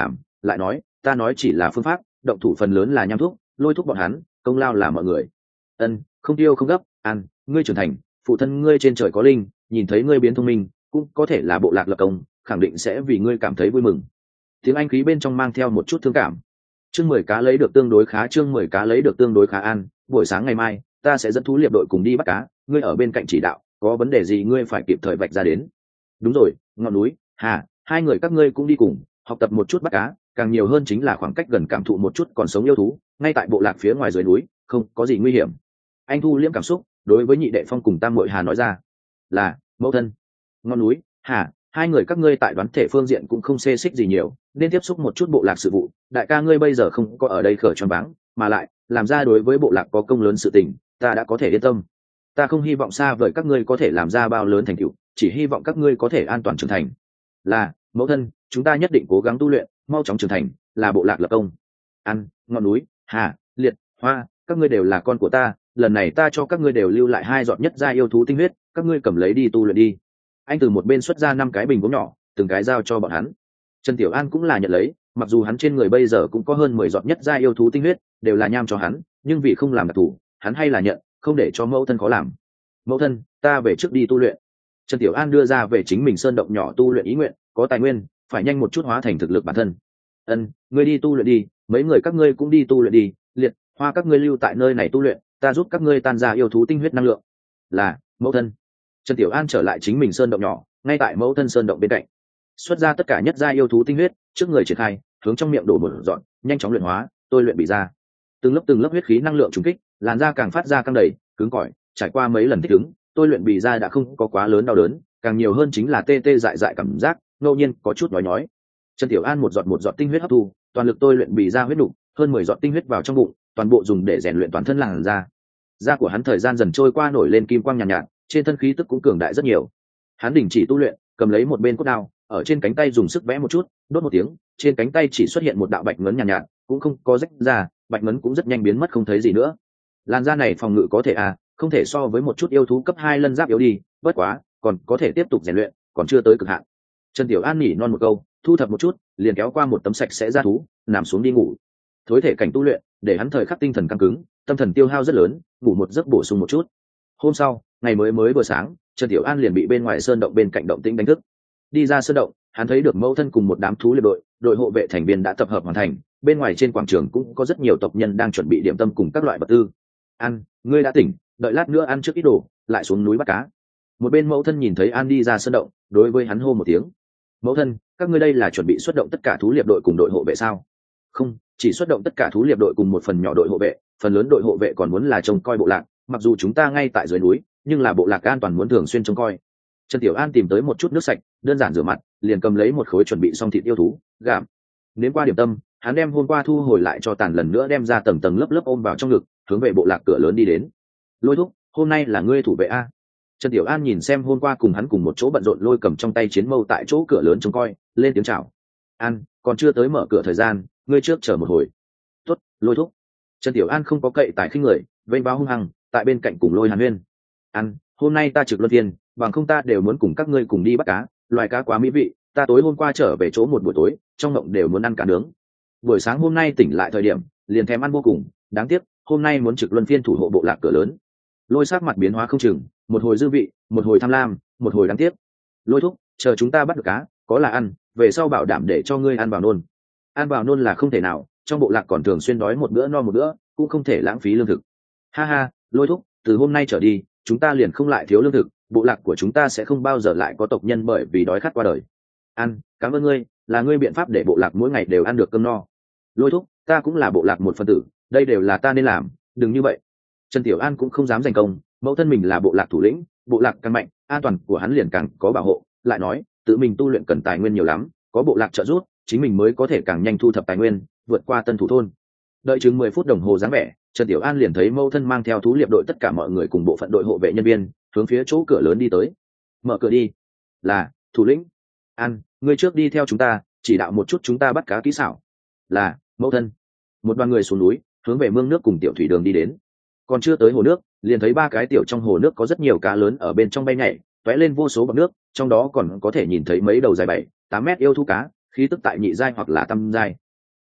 lại nói ta nói chỉ là phương pháp, động thủ phần lớn là nham thúc lôi thúc bọn hắn, công lao là mọi người. Không tiêu không gấp. An, ngươi trưởng thành, phụ thân ngươi trên trời có linh, nhìn thấy ngươi biến thông minh cũng có thể là bộ lạc lập công, khẳng định sẽ vì ngươi cảm thấy vui mừng. Tiếng Anh khí bên trong mang theo một chút thương cảm. Chương 10 cá lấy được tương đối khá. Chương 10 cá lấy được tương đối khá. An, buổi sáng ngày mai ta sẽ dẫn thú liệp đội cùng đi bắt cá, ngươi ở bên cạnh chỉ đạo, có vấn đề gì ngươi phải kịp thời vạch ra đến. Đúng rồi, ngọn núi hà, hai người các ngươi cũng đi cùng học tập một chút bắt cá, càng nhiều hơn chính là khoảng cách gần cảm thụ một chút còn sống yêu thú, ngay tại bộ lạc phía ngoài dưới núi không có gì nguy hiểm. Anh thu liễm cảm xúc, đối với Nhị Đệ Phong cùng Tam Muội Hà nói ra. Là mẫu thân. Ngọn núi hà, hai người các ngươi tại đoán thể phương diện cũng không xê xích gì nhiều, nên tiếp xúc một chút bộ lạc sự vụ. Đại ca ngươi bây giờ không có ở đây khở choáng váng, mà lại làm ra đối với bộ lạc có công lớn sự tình, ta đã có thể yên tâm. Ta không hy vọng xa vời các ngươi có thể làm ra bao lớn thành tựu, chỉ hy vọng các ngươi có thể an toàn trưởng thành. Là mẫu thân, chúng ta nhất định cố gắng tu luyện, mau chóng trưởng thành, là bộ lạc lập công. Ăn, ngọn núi hà, liệt, hoa, các ngươi đều là con của ta, lần này ta cho các ngươi đều lưu lại 2 giọt nhất gia yêu thú tinh huyết, các ngươi cầm lấy đi tu luyện đi. Anh từ một bên xuất ra 5 cái bình gốm nhỏ, từng cái giao cho bọn hắn. Trần Tiểu An cũng là nhận lấy, mặc dù hắn trên người bây giờ cũng có hơn 10 giọt nhất gia yêu thú tinh huyết, đều là nham cho hắn, nhưng vì không làm đặc thủ, hắn hay là nhận, không để cho mẫu thân khó làm. Mẫu thân, ta về trước đi tu luyện. Trần Tiểu An đưa ra về chính mình sơn động nhỏ tu luyện ý nguyện, có tài nguyên phải nhanh một chút hóa thành thực lực bản thân. Ngươi đi tu luyện đi, mấy người các ngươi cũng đi tu luyện đi, liệt, hoa các ngươi lưu tại nơi này tu luyện, ta giúp các ngươi tan ra yêu thú tinh huyết năng lượng. Là mẫu thân. Trần Tiểu An trở lại chính mình sơn động nhỏ, ngay tại mẫu thân sơn động bên cạnh, xuất ra tất cả nhất gia yêu thú tinh huyết, trước người triển khai, hướng trong miệng đổ một dọn, nhanh chóng luyện hóa, tôi luyện bị ra. Từng lớp huyết khí năng lượng trùng kích, làn da càng phát ra căng đầy, cứng cỏi, trải qua mấy lần thích ứng, tôi luyện bị ra đã không có quá lớn đau đớn, càng nhiều hơn chính là tê tê dại dại cảm giác, ngẫu nhiên có chút nhói. Trần Tiểu An một giọt tinh huyết hấp thu, toàn lực tôi luyện bị ra huyết nục, hơn 10 giọt tinh huyết vào trong bụng, toàn bộ dùng để rèn luyện toàn thân làn da. Da của hắn thời gian dần trôi qua nổi lên kim quang nhàn nhạt, trên thân khí tức cũng cường đại rất nhiều. Hắn đình chỉ tu luyện, cầm lấy một bên cốt đao, ở trên cánh tay dùng sức vẽ một chút, đốt một tiếng, trên cánh tay chỉ xuất hiện một đạo bạch ngấn nhàn nhạt, cũng không có rách ra, bạch ngấn cũng rất nhanh biến mất không thấy gì nữa. Làn da này phòng ngự có thể không thể so với một chút yêu thú cấp 2 lân giáp yếu đi, bất quá, còn có thể tiếp tục rèn luyện, còn chưa tới cực hạn. Trần Tiểu An nhỉ non một câu, thu thập một chút, liền kéo qua một tấm sạch sẽ ra thú, nằm xuống đi ngủ. Thối thể cảnh tu luyện, để hắn thời khắc tinh thần căng cứng, tâm thần tiêu hao rất lớn, ngủ một giấc bổ sung một chút. Hôm sau, ngày mới vừa sáng, Trần Tiểu An liền bị bên ngoài sơn động bên cạnh động tĩnh đánh thức. Đi ra sơn động, hắn thấy được mẫu thân cùng một đám thú liệp đội hộ vệ thành viên đã tập hợp hoàn thành, bên ngoài trên quảng trường cũng có rất nhiều tộc nhân đang chuẩn bị điểm tâm cùng các loại vật tư. An, ngươi đã tỉnh, đợi lát nữa ăn trước ít đồ, lại xuống núi bắt cá. Một bên mẫu thân nhìn thấy An đi ra sơn động, đối với hắn hô một tiếng. Mẫu thân, các ngươi đây là chuẩn bị xuất động tất cả thú liệp đội cùng đội hộ vệ sao? Không, chỉ xuất động tất cả thú liệp đội cùng một phần nhỏ đội hộ vệ, phần lớn đội hộ vệ còn muốn là trông coi bộ lạc, mặc dù chúng ta ngay tại dưới núi, nhưng là bộ lạc an toàn muốn thường xuyên trông coi. Trần Tiểu An tìm tới một chút nước sạch, đơn giản rửa mặt, liền cầm lấy một khối chuẩn bị xong thịt yêu thú, gặm. Nếm qua điểm tâm, hắn đem hôm qua thu hồi lại cho tàn lần nữa đem ra tầng tầng lớp lớp ôm vào trong ngực, hướng về bộ lạc cửa lớn đi đến. Lôi thúc, hôm nay là ngươi thủ vệ a? Trần Tiểu An nhìn xem hôm qua cùng hắn cùng một chỗ bận rộn Lôi cầm trong tay chiến mâu tại chỗ cửa lớn trông coi, lên tiếng chào. An, còn chưa tới mở cửa thời gian, ngươi trước chờ một hồi. Tốt, Lôi thúc. Trần Tiểu An không có cậy tài khinh người, vênh váo hung hăng, tại bên cạnh cùng Lôi Hàn Huyên. An, hôm nay ta trực luân phiên, bằng không ta đều muốn cùng các ngươi cùng đi bắt cá, loài cá quá mỹ vị, ta tối hôm qua trở về chỗ một buổi tối, trong mộng đều muốn ăn cá nướng. Buổi sáng hôm nay tỉnh lại thời điểm, liền thèm ăn vô cùng, đáng tiếc, hôm nay muốn trực luân phiên thủ hộ bộ lạc cửa lớn. Lôi sắc mặt biến hóa không chừng, một hồi dư vị, một hồi tham lam, một hồi đáng tiếc. Lôi thúc, chờ chúng ta bắt được cá, có là ăn, về sau bảo đảm để cho ngươi ăn vào nôn. Ăn vào nôn là không thể nào, trong bộ lạc còn thường xuyên đói một bữa no một bữa, cũng không thể lãng phí lương thực. Ha ha, Lôi thúc, từ hôm nay trở đi, chúng ta liền không lại thiếu lương thực, bộ lạc của chúng ta sẽ không bao giờ lại có tộc nhân bởi vì đói khát qua đời. Ăn, cảm ơn ngươi, là ngươi biện pháp để bộ lạc mỗi ngày đều ăn được cơm no. Lôi thúc, ta cũng là bộ lạc một phần tử, đây đều là ta nên làm, đừng như vậy. Trần Tiểu An cũng không dám giành công, mẫu thân mình là bộ lạc thủ lĩnh, bộ lạc càng mạnh, an toàn của hắn liền càng có bảo hộ, lại nói, tự mình tu luyện cần tài nguyên nhiều lắm, có bộ lạc trợ giúp, chính mình mới có thể càng nhanh thu thập tài nguyên, vượt qua tân thủ thôn. Đợi chừng 10 phút đồng hồ dáng vẻ, Trần Tiểu An liền thấy mẫu thân mang theo thú liệp đội tất cả mọi người cùng bộ phận đội hộ vệ nhân viên, hướng phía chỗ cửa lớn đi tới. Mở cửa đi. Là, thủ lĩnh. An, ngươi trước đi theo chúng ta, chỉ đạo một chút chúng ta bắt cá kỹ xảo. Là, mẫu thân. Một đoàn người xuống núi, hướng về mương nước cùng tiểu thủy đường đi đến. Còn chưa tới hồ nước, liền thấy 3 cái tiểu trong hồ nước có rất nhiều cá lớn ở bên trong bay nhảy, tóe lên vô số bọt nước, trong đó còn có thể nhìn thấy mấy đầu dài 7-8 mét yêu thú cá, khí tức tại nhị giai hoặc là tam giai.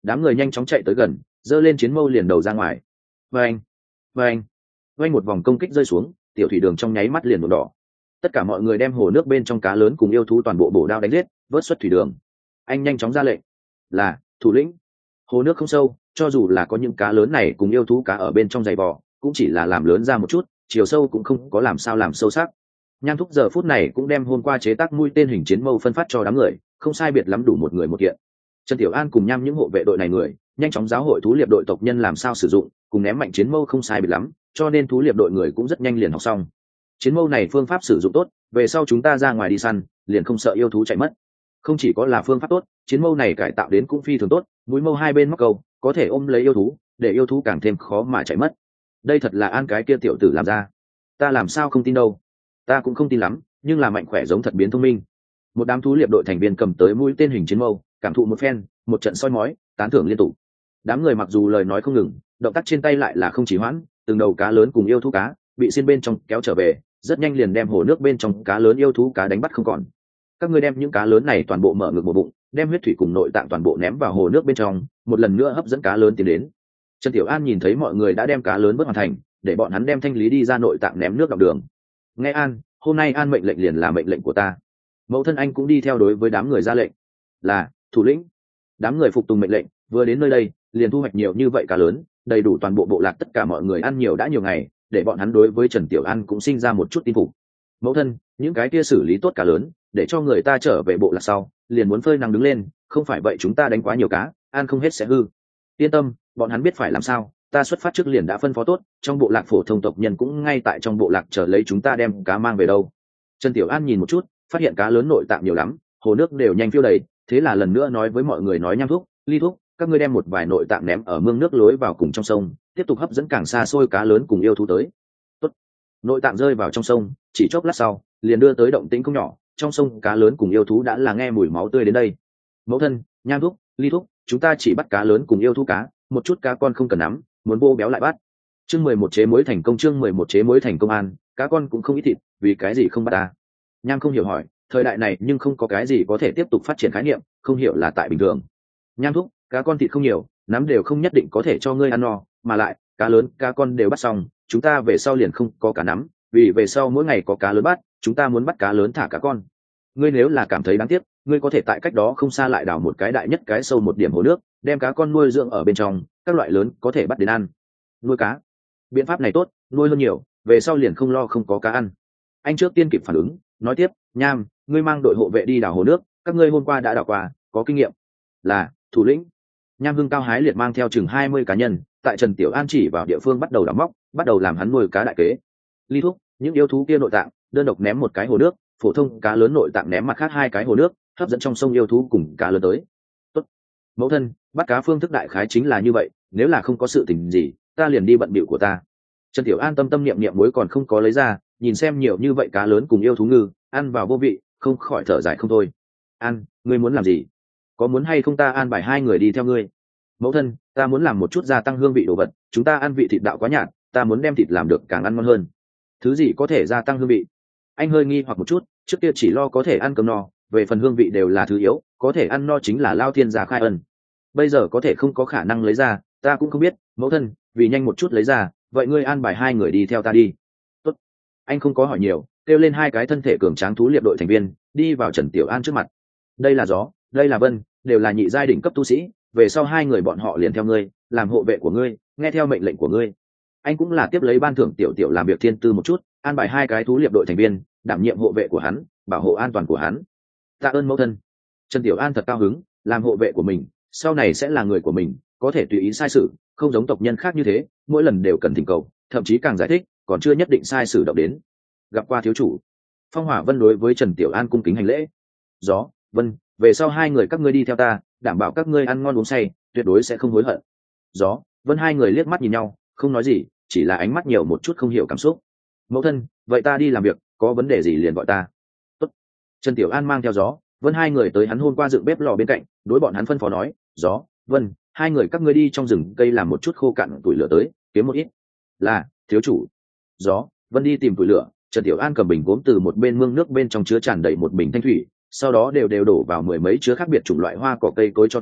Đám người nhanh chóng chạy tới gần, giơ lên chiến mâu liền đầu ra ngoài. Vâng, vâng, vâng, một vòng công kích rơi xuống, tiểu thủy đường trong nháy mắt liền nổ đỏ. Tất cả mọi người đem hồ nước bên trong cá lớn cùng yêu thú toàn bộ bổ đao đánh giết, vớt xuất thủy đường. Anh nhanh chóng ra lệnh, là thủ lĩnh. Hồ nước không sâu, cho dù là có những cá lớn này cùng yêu thú cá ở bên trong dày vò, cũng chỉ là làm lớn ra một chút, chiều sâu cũng không có làm sao làm sâu sắc. Nham Thúc giờ phút này cũng đem hôm qua chế tác mũi tên hình chiến mâu phân phát cho đám người, không sai biệt lắm đủ một người một kiện. Trần Tiểu An cùng Nham những hộ vệ đội này người, nhanh chóng giáo hội thú liệp đội tộc nhân làm sao sử dụng, cùng ném mạnh chiến mâu không sai biệt lắm, cho nên thú liệp đội người cũng rất nhanh liền học xong. Chiến mâu này phương pháp sử dụng tốt, về sau chúng ta ra ngoài đi săn, liền không sợ yêu thú chạy mất. Không chỉ có là phương pháp tốt, chiến mâu này cải tạo đến cũng phi thường tốt, mũi mâu hai bên móc câu, có thể ôm lấy yêu thú, để yêu thú càng thêm khó mà chạy mất. Đây thật là An cái kia tiểu tử làm ra. Ta làm sao không tin đâu. Ta cũng không tin lắm, nhưng là mạnh khỏe giống thật biến thông minh. Một đám thú liệp đội thành viên cầm tới mũi tên hình chiến mâu, cảm thụ một phen, một trận soi mói, tán thưởng liên tục. Đám người mặc dù lời nói không ngừng, động tác trên tay lại là không chỉ hoãn, từng đầu cá lớn cùng yêu thú cá bị xiên bên trong kéo trở về, rất nhanh liền đem hồ nước bên trong cá lớn yêu thú cá đánh bắt không còn. Các ngươi đem những cá lớn này toàn bộ mở ngực một bụng, đem huyết thủy cùng nội tạng toàn bộ ném vào hồ nước bên trong, một lần nữa hấp dẫn cá lớn tiến đến. Trần Tiểu An nhìn thấy mọi người đã đem cá lớn bước hoàn thành, để bọn hắn đem thanh lý đi ra nội tạng ném nước dọc đường. Nghe An, hôm nay An mệnh lệnh liền là mệnh lệnh của ta. Mẫu thân anh cũng đi theo đối với đám người ra lệnh, là thủ lĩnh. Đám người phục tùng mệnh lệnh, vừa đến nơi đây liền thu hoạch nhiều như vậy cá lớn, đầy đủ toàn bộ bộ lạc tất cả mọi người ăn nhiều đã nhiều ngày, để bọn hắn đối với Trần Tiểu An cũng sinh ra một chút tin phục. Mẫu thân, những cái kia xử lý tốt cá lớn, để cho người ta trở về bộ lạc sau, liền muốn phơi nắng đứng lên, không phải vậy chúng ta đánh quá nhiều cá, ăn không hết sẽ hư. Yên tâm, bọn hắn biết phải làm sao, ta xuất phát trước liền đã phân phó tốt, trong bộ lạc phổ thông tộc nhân cũng ngay tại trong bộ lạc chờ lấy chúng ta đem cá mang về đâu. Trần Tiểu An nhìn một chút, phát hiện cá lớn nội tạng nhiều lắm, hồ nước đều nhanh phiêu đầy, thế là lần nữa nói với mọi người nói Nham Thúc, Ly Thúc, các ngươi đem một vài nội tạng ném ở mương nước lối vào cùng trong sông, tiếp tục hấp dẫn càng xa xôi cá lớn cùng yêu thú tới. Tốt. Nội tạng rơi vào trong sông, chỉ chốc lát sau, liền đưa tới động tĩnh không nhỏ, trong sông cá lớn cùng yêu thú đã là nghe mùi máu tươi đến đây. Mẫu thân, Nham Thúc, Ly Thúc, chúng ta chỉ bắt cá lớn cùng yêu thú cá, một chút cá con không cần nắm, muốn vô béo lại bắt. Chương 11 chế muối thành công, chương 11 chế muối thành công. An, cá con cũng không ít thịt, vì cái gì không bắt ta? Nham không hiểu hỏi, thời đại này nhưng không có cái gì có thể tiếp tục phát triển khái niệm, không hiểu là tại bình thường. Nham Thúc, cá con thịt không nhiều, nắm đều không nhất định có thể cho ngươi ăn no, mà lại cá lớn cá con đều bắt xong, chúng ta về sau liền không có cá nắm, vì về sau mỗi ngày có cá lớn bắt, chúng ta muốn bắt cá lớn thả cá con. Ngươi nếu là cảm thấy đáng tiếc, ngươi có thể tại cách đó không xa lại đào một cái đại nhất cái sâu một điểm hồ nước, đem cá con nuôi dưỡng ở bên trong, các loại lớn có thể bắt đến ăn. Nuôi cá, biện pháp này tốt, nuôi hơn nhiều, về sau liền không lo không có cá ăn. Anh trước tiên kịp phản ứng, nói tiếp, Nham, ngươi mang đội hộ vệ đi đào hồ nước, các ngươi hôm qua đã đào qua, có kinh nghiệm. Là thủ lĩnh. Nham Hưng Cao hái liệt mang theo chừng 20 cá nhân, tại Trần Tiểu An chỉ vào địa phương bắt đầu đào móc, bắt đầu làm hắn nuôi cá đại kế. Ly Thúc, những yêu thú kia nội tạng, đơn độc ném một cái hồ nước, phổ thông cá lớn nội tạng ném mặt khác hai cái hồ nước, hấp dẫn trong sông yêu thú cùng cá lớn tới. Tốt. Mẫu thân, bắt cá phương thức đại khái chính là như vậy, nếu là không có sự tình gì, ta liền đi bận bịu của ta. Trần Tiểu An tâm tâm niệm niệm muối còn không có lấy ra, nhìn xem nhiều như vậy cá lớn cùng yêu thú ngư, ăn vào vô vị, không khỏi thở dài không thôi. An, ngươi muốn làm gì? Có muốn hay không ta an bài hai người đi theo ngươi? Mẫu thân, ta muốn làm một chút gia tăng hương vị đồ vật, chúng ta ăn vị thịt đạo quá nhạt, ta muốn đem thịt làm được càng ăn ngon hơn. Thứ gì có thể gia tăng hương vị? Anh hơi nghi hoặc một chút, trước kia chỉ lo có thể ăn cơm no, về phần hương vị đều là thứ yếu, có thể ăn no chính là lao thiên gia khai ân. Bây giờ có thể không có khả năng lấy ra, ta cũng không biết. Mẫu thân, vì nhanh một chút lấy ra, vậy ngươi an bài hai người đi theo ta đi. Tốt. Anh không có hỏi nhiều, kêu lên hai cái thân thể cường tráng thú liệp đội thành viên, đi vào Trần Tiểu An trước mặt. Đây là Gió, đây là Vân, đều là nhị giai đỉnh cấp tu sĩ, về sau hai người bọn họ liền theo ngươi, làm hộ vệ của ngươi, nghe theo mệnh lệnh của ngươi. Anh cũng là tiếp lấy ban thưởng Tiểu Tiểu làm việc thiên tư một chút, an bài hai cái thú liệp đội thành viên, đảm nhiệm hộ vệ của hắn, bảo hộ an toàn của hắn. Tạ ơn mẫu thân. Trần Tiểu An thật cao hứng, làm hộ vệ của mình, sau này sẽ là người của mình, có thể tùy ý sai sự, không giống tộc nhân khác như thế, mỗi lần đều cần thỉnh cầu, thậm chí càng giải thích, còn chưa nhất định sai sự động đến. Gặp qua thiếu chủ. Phong Hỏa Vân đối với Trần Tiểu An cung kính hành lễ. Gió, Vân, về sau hai người các ngươi đi theo ta, đảm bảo các ngươi ăn ngon uống say, tuyệt đối sẽ không hối hận. Gió, Vân hai người liếc mắt nhìn nhau, không nói gì, chỉ là ánh mắt nhiều một chút không hiểu cảm xúc. Mẫu thân, vậy ta đi làm việc, có vấn đề gì liền gọi ta. Tốt. Trần Tiểu An mang theo Gió, Vân hai người tới hắn hôm qua dựng bếp lò bên cạnh, đối bọn hắn phân phó nói, Gió, Vân, hai người các ngươi đi trong rừng cây làm một chút khô cạn tuổi lửa tới, kiếm một ít. Là thiếu chủ. Gió, Vân đi tìm tuổi lửa, Trần Tiểu An cầm bình gốm từ một bên mương nước bên trong chứa tràn đầy một bình thanh thủy, sau đó đều đổ vào mười mấy chứa khác biệt chủng loại hoa cỏ cây cối cho tàn,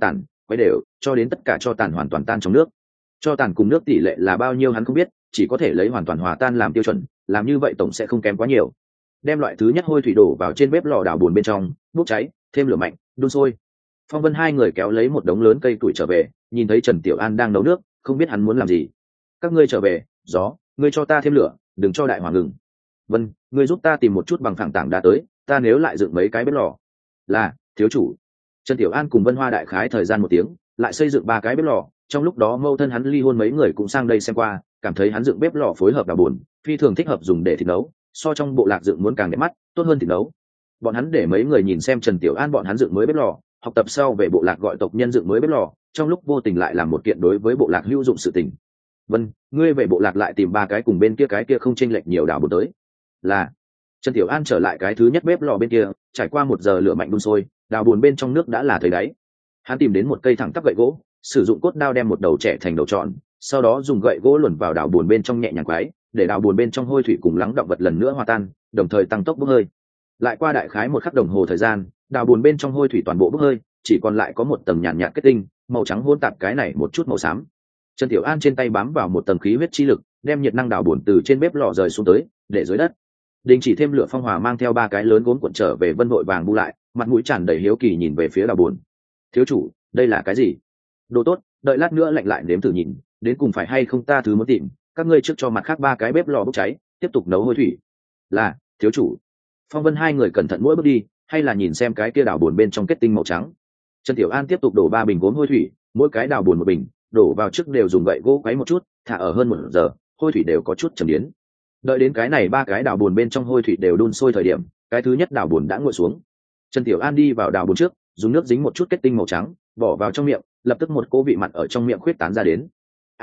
quấy đều cho đến tất cả cho tàn hoàn toàn tan trong nước. Cho tàn cùng nước tỷ lệ là bao nhiêu hắn không biết, chỉ có thể lấy hoàn toàn hòa tan làm tiêu chuẩn, làm như vậy tổng sẽ không kém quá nhiều. Đem loại thứ nhất hôi thủy đổ vào trên bếp lò đảo buồn bên trong, bốc cháy, thêm lửa mạnh, đun sôi. Phong Vân hai người kéo lấy một đống lớn cây tuổi trở về, nhìn thấy Trần Tiểu An đang nấu nước, không biết hắn muốn làm gì. Các ngươi trở về, Gió, ngươi cho ta thêm lửa, đừng cho đại hỏa ngừng. Vân, ngươi giúp ta tìm một chút bằng phẳng tảng đá tới, ta nếu lại dựng mấy cái bếp lò. Là, thiếu chủ. Trần Tiểu An cùng Vân Hoa đại khái thời gian 1 tiếng, lại xây dựng 3 cái bếp lò. Trong lúc đó mâu thân hắn ly hôn mấy người cũng sang đây xem qua, cảm thấy hắn dựng bếp lò phối hợp đào buồn, phi thường thích hợp dùng để thịt nấu, so trong bộ lạc dựng muốn càng đẹp mắt, tốt hơn thịt nấu. Bọn hắn để mấy người nhìn xem Trần Tiểu An bọn hắn dựng mới bếp lò, học tập sau về bộ lạc gọi tộc nhân dựng mới bếp lò, trong lúc vô tình lại làm một kiện đối với bộ lạc hữu dụng sự tình. Vân, ngươi về bộ lạc lại tìm 3 cái cùng bên kia cái kia không chênh lệch nhiều đào buồn tới. Là. Trần Tiểu An trở lại cái thứ nhất bếp lò bên kia, trải qua 1 giờ lửa mạnh đun sôi, đào buồn bên trong nước đã là thấy đáy. Hắn tìm đến một cây thẳng tắp gậy gỗ, sử dụng cốt đao đem một đầu trẻ thành đầu tròn, sau đó dùng gậy gỗ luồn vào đào buồn bên trong nhẹ nhàng quái, để đào buồn bên trong hôi thủy cùng lắng động vật lần nữa hòa tan, đồng thời tăng tốc bốc hơi. Lại qua đại khái 1 khắc đồng hồ thời gian, đào buồn bên trong hôi thủy toàn bộ bốc hơi, chỉ còn lại có một tầng nhàn nhạt kết tinh, màu trắng hỗn tạp cái này một chút màu xám. Trần Tiểu An trên tay bám vào một tầng khí huyết chi lực, đem nhiệt năng đào buồn từ trên bếp lò rời xuống tới, để dưới đất. Đình chỉ thêm lửa phong hỏa mang theo 3 cái lớn gốm cuộn trở về Vân vội vàng bu lại, mặt mũi tràn đầy hiếu kỳ nhìn về phía đào buồn. Thiếu chủ, đây là cái gì? Đồ tốt, đợi lát nữa lạnh lại nếm thử nhìn, đến cùng phải hay không ta thứ muốn tìm, các ngươi trước cho mặt khác 3 cái bếp lò bốc cháy, tiếp tục nấu hôi thủy. Là, thiếu chủ. Phong Vân hai người cẩn thận mỗi bước đi, hay là nhìn xem cái kia đào buồn bên trong kết tinh màu trắng. Trần Tiểu An tiếp tục đổ 3 bình gốm hôi thủy, mỗi cái đào buồn 1 bình, đổ vào trước đều dùng gậy gỗ quấy một chút, thả ở hơn 1 giờ, hôi thủy đều có chút trầm biến. Đợi đến cái này 3 cái đào buồn bên trong hôi thủy đều đun sôi thời điểm, cái thứ nhất đào buồn đã nguội xuống. Trần Tiểu An đi vào đào buồn trước, dùng nước dính một chút kết tinh màu trắng, bỏ vào trong miệng, lập tức một cỗ vị mặn ở trong miệng khuyết tán ra đến.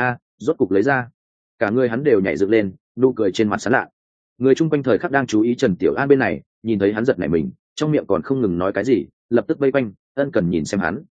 Rốt cục lấy ra. Cả người hắn đều nhảy dựng lên, nụ cười trên mặt sán lạ. Người chung quanh thời khắc đang chú ý Trần Tiểu An bên này, nhìn thấy hắn giật nảy mình, trong miệng còn không ngừng nói cái gì, lập tức vây quanh, ân cần nhìn xem hắn.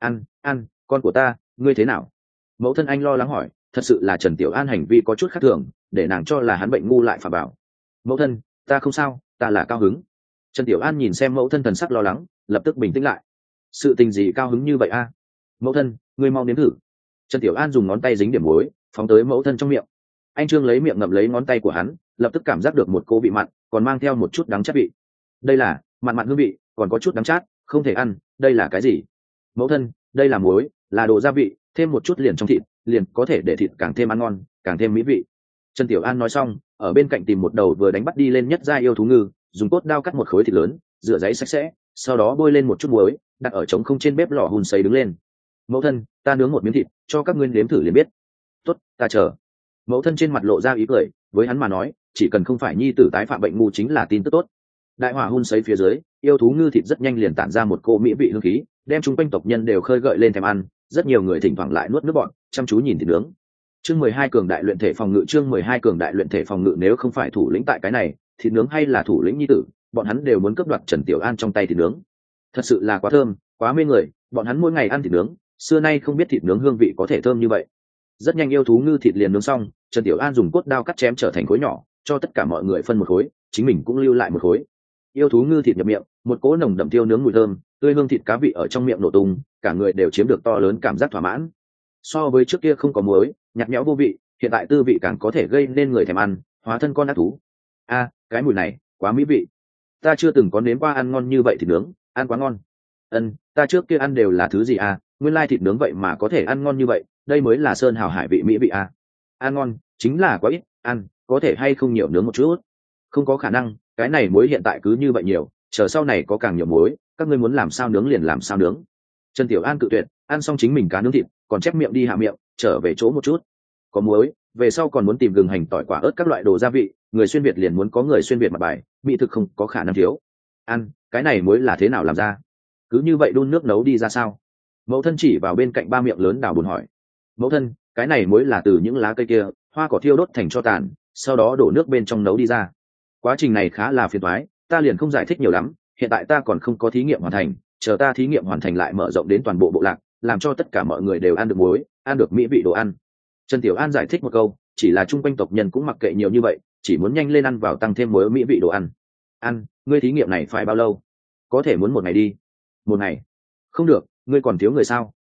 An, con của ta, ngươi thế nào? Mẫu thân anh lo lắng hỏi, thật sự là Trần Tiểu An hành vi có chút khác thường, để nàng cho là hắn bệnh ngu lại phà bảo. Mẫu thân, ta không sao, ta là cao hứng. Trần Tiểu An nhìn xem mẫu thân thần sắc lo lắng, lập tức bình tĩnh lại. Sự tình gì cao hứng như vậy a? Mẫu thân, ngươi mau nếm thử. Trần Tiểu An dùng ngón tay dính điểm muối, phóng tới mẫu thân trong miệng. Anh Trương lấy miệng ngậm lấy ngón tay của hắn, lập tức cảm giác được một cỗ vị mặn, còn mang theo một chút đắng chát vị. Đây là mặn mặn hương vị, còn có chút đắng chát, không thể ăn. Đây là cái gì? Mẫu thân, đây là muối, là đồ gia vị, thêm một chút liền trong thịt, liền có thể để thịt càng thêm ăn ngon, càng thêm mỹ vị. Trần Tiểu An nói xong, ở bên cạnh tìm một đầu vừa đánh bắt đi lên nhất gia yêu thú ngư, dùng cốt đao cắt một khối thịt lớn, rửa giấy sạch sẽ, sau đó bôi lên một chút muối, đặt ở trống không trên bếp lò hun sấy đứng lên. Mẫu thân, ta nướng một miếng thịt, cho các ngươi nếm thử liền biết. Tốt, ta chờ. Mẫu thân trên mặt lộ ra ý cười, với hắn mà nói, chỉ cần không phải nhi tử tái phạm bệnh ngu chính là tin tức tốt. Đại hỏa hun sấy phía dưới, yêu thú ngư thịt rất nhanh liền tản ra một cỗ mỹ vị hương khí, đem chúng quanh tộc nhân đều khơi gợi lên thèm ăn, rất nhiều người thỉnh thoảng lại nuốt nước bọt, chăm chú nhìn thịt nướng. Chương 12 cường đại luyện thể phòng ngự, chương 12 cường đại luyện thể phòng ngự, nếu không phải thủ lĩnh tại cái này, thịt nướng hay là thủ lĩnh nhi tử, bọn hắn đều muốn cướp đoạt Trần Tiểu An trong tay thịt nướng. Thật sự là quá thơm, quá mê người, bọn hắn mỗi ngày ăn thịt nướng, xưa nay không biết thịt nướng hương vị có thể thơm như vậy. Rất nhanh yêu thú ngư thịt liền nướng xong, Trần Tiểu An dùng cốt đao cắt chém trở thành khối nhỏ, cho tất cả mọi người phân một khối, chính mình cũng lưu lại một khối. Yêu thú ngư thịt nhập miệng, một cỗ nồng đậm tiêu nướng mùi thơm, tươi hương thịt cá vị ở trong miệng nổ tung, cả người đều chiếm được to lớn cảm giác thỏa mãn. So với trước kia không có muối, nhạt nhẽo vô vị, hiện tại tư vị càng có thể gây nên người thèm ăn, hóa thân con ác thú. Cái mùi này quá mỹ vị, ta chưa từng có nếm qua ăn ngon như vậy thịt nướng, ăn quá ngon. Ta trước kia ăn đều là thứ gì nguyên lai thịt nướng vậy mà có thể ăn ngon như vậy, đây mới là sơn hào hải vị mỹ vị ăn ngon chính là quá ít, ăn có thể hay không nhiều nướng một chút. Không có khả năng, cái này muối hiện tại cứ như vậy nhiều, chờ sau này có càng nhiều muối, các ngươi muốn làm sao nướng liền làm sao nướng. Trần Tiểu An cự tuyệt, ăn xong chính mình cá nướng thịt, còn chép miệng đi hạ miệng, trở về chỗ một chút. Có muối, về sau còn muốn tìm gừng hành tỏi quả ớt các loại đồ gia vị, người xuyên việt liền muốn có người xuyên việt mặt bài, mỹ thực không có khả năng thiếu. Ăn, cái này muối là thế nào làm ra? Cứ như vậy đun nước nấu đi ra sao? Mẫu thân chỉ vào bên cạnh 3 miệng lớn đào buồn hỏi. Mẫu thân, cái này muối là từ những lá cây kia, hoa cỏ thiêu đốt thành tro tàn, sau đó đổ nước bên trong nấu đi ra. Quá trình này khá là phiền toái, ta liền không giải thích nhiều lắm, hiện tại ta còn không có thí nghiệm hoàn thành, chờ ta thí nghiệm hoàn thành lại mở rộng đến toàn bộ bộ lạc, làm cho tất cả mọi người đều ăn được muối, ăn được mỹ vị đồ ăn. Trần Tiểu An giải thích một câu, chỉ là chung quanh tộc nhân cũng mặc kệ nhiều như vậy, chỉ muốn nhanh lên ăn vào tăng thêm muối mỹ vị đồ ăn. Ngươi thí nghiệm này phải bao lâu? Có thể muốn 1 ngày đi. 1 ngày? Không được, ngươi còn thiếu người sao?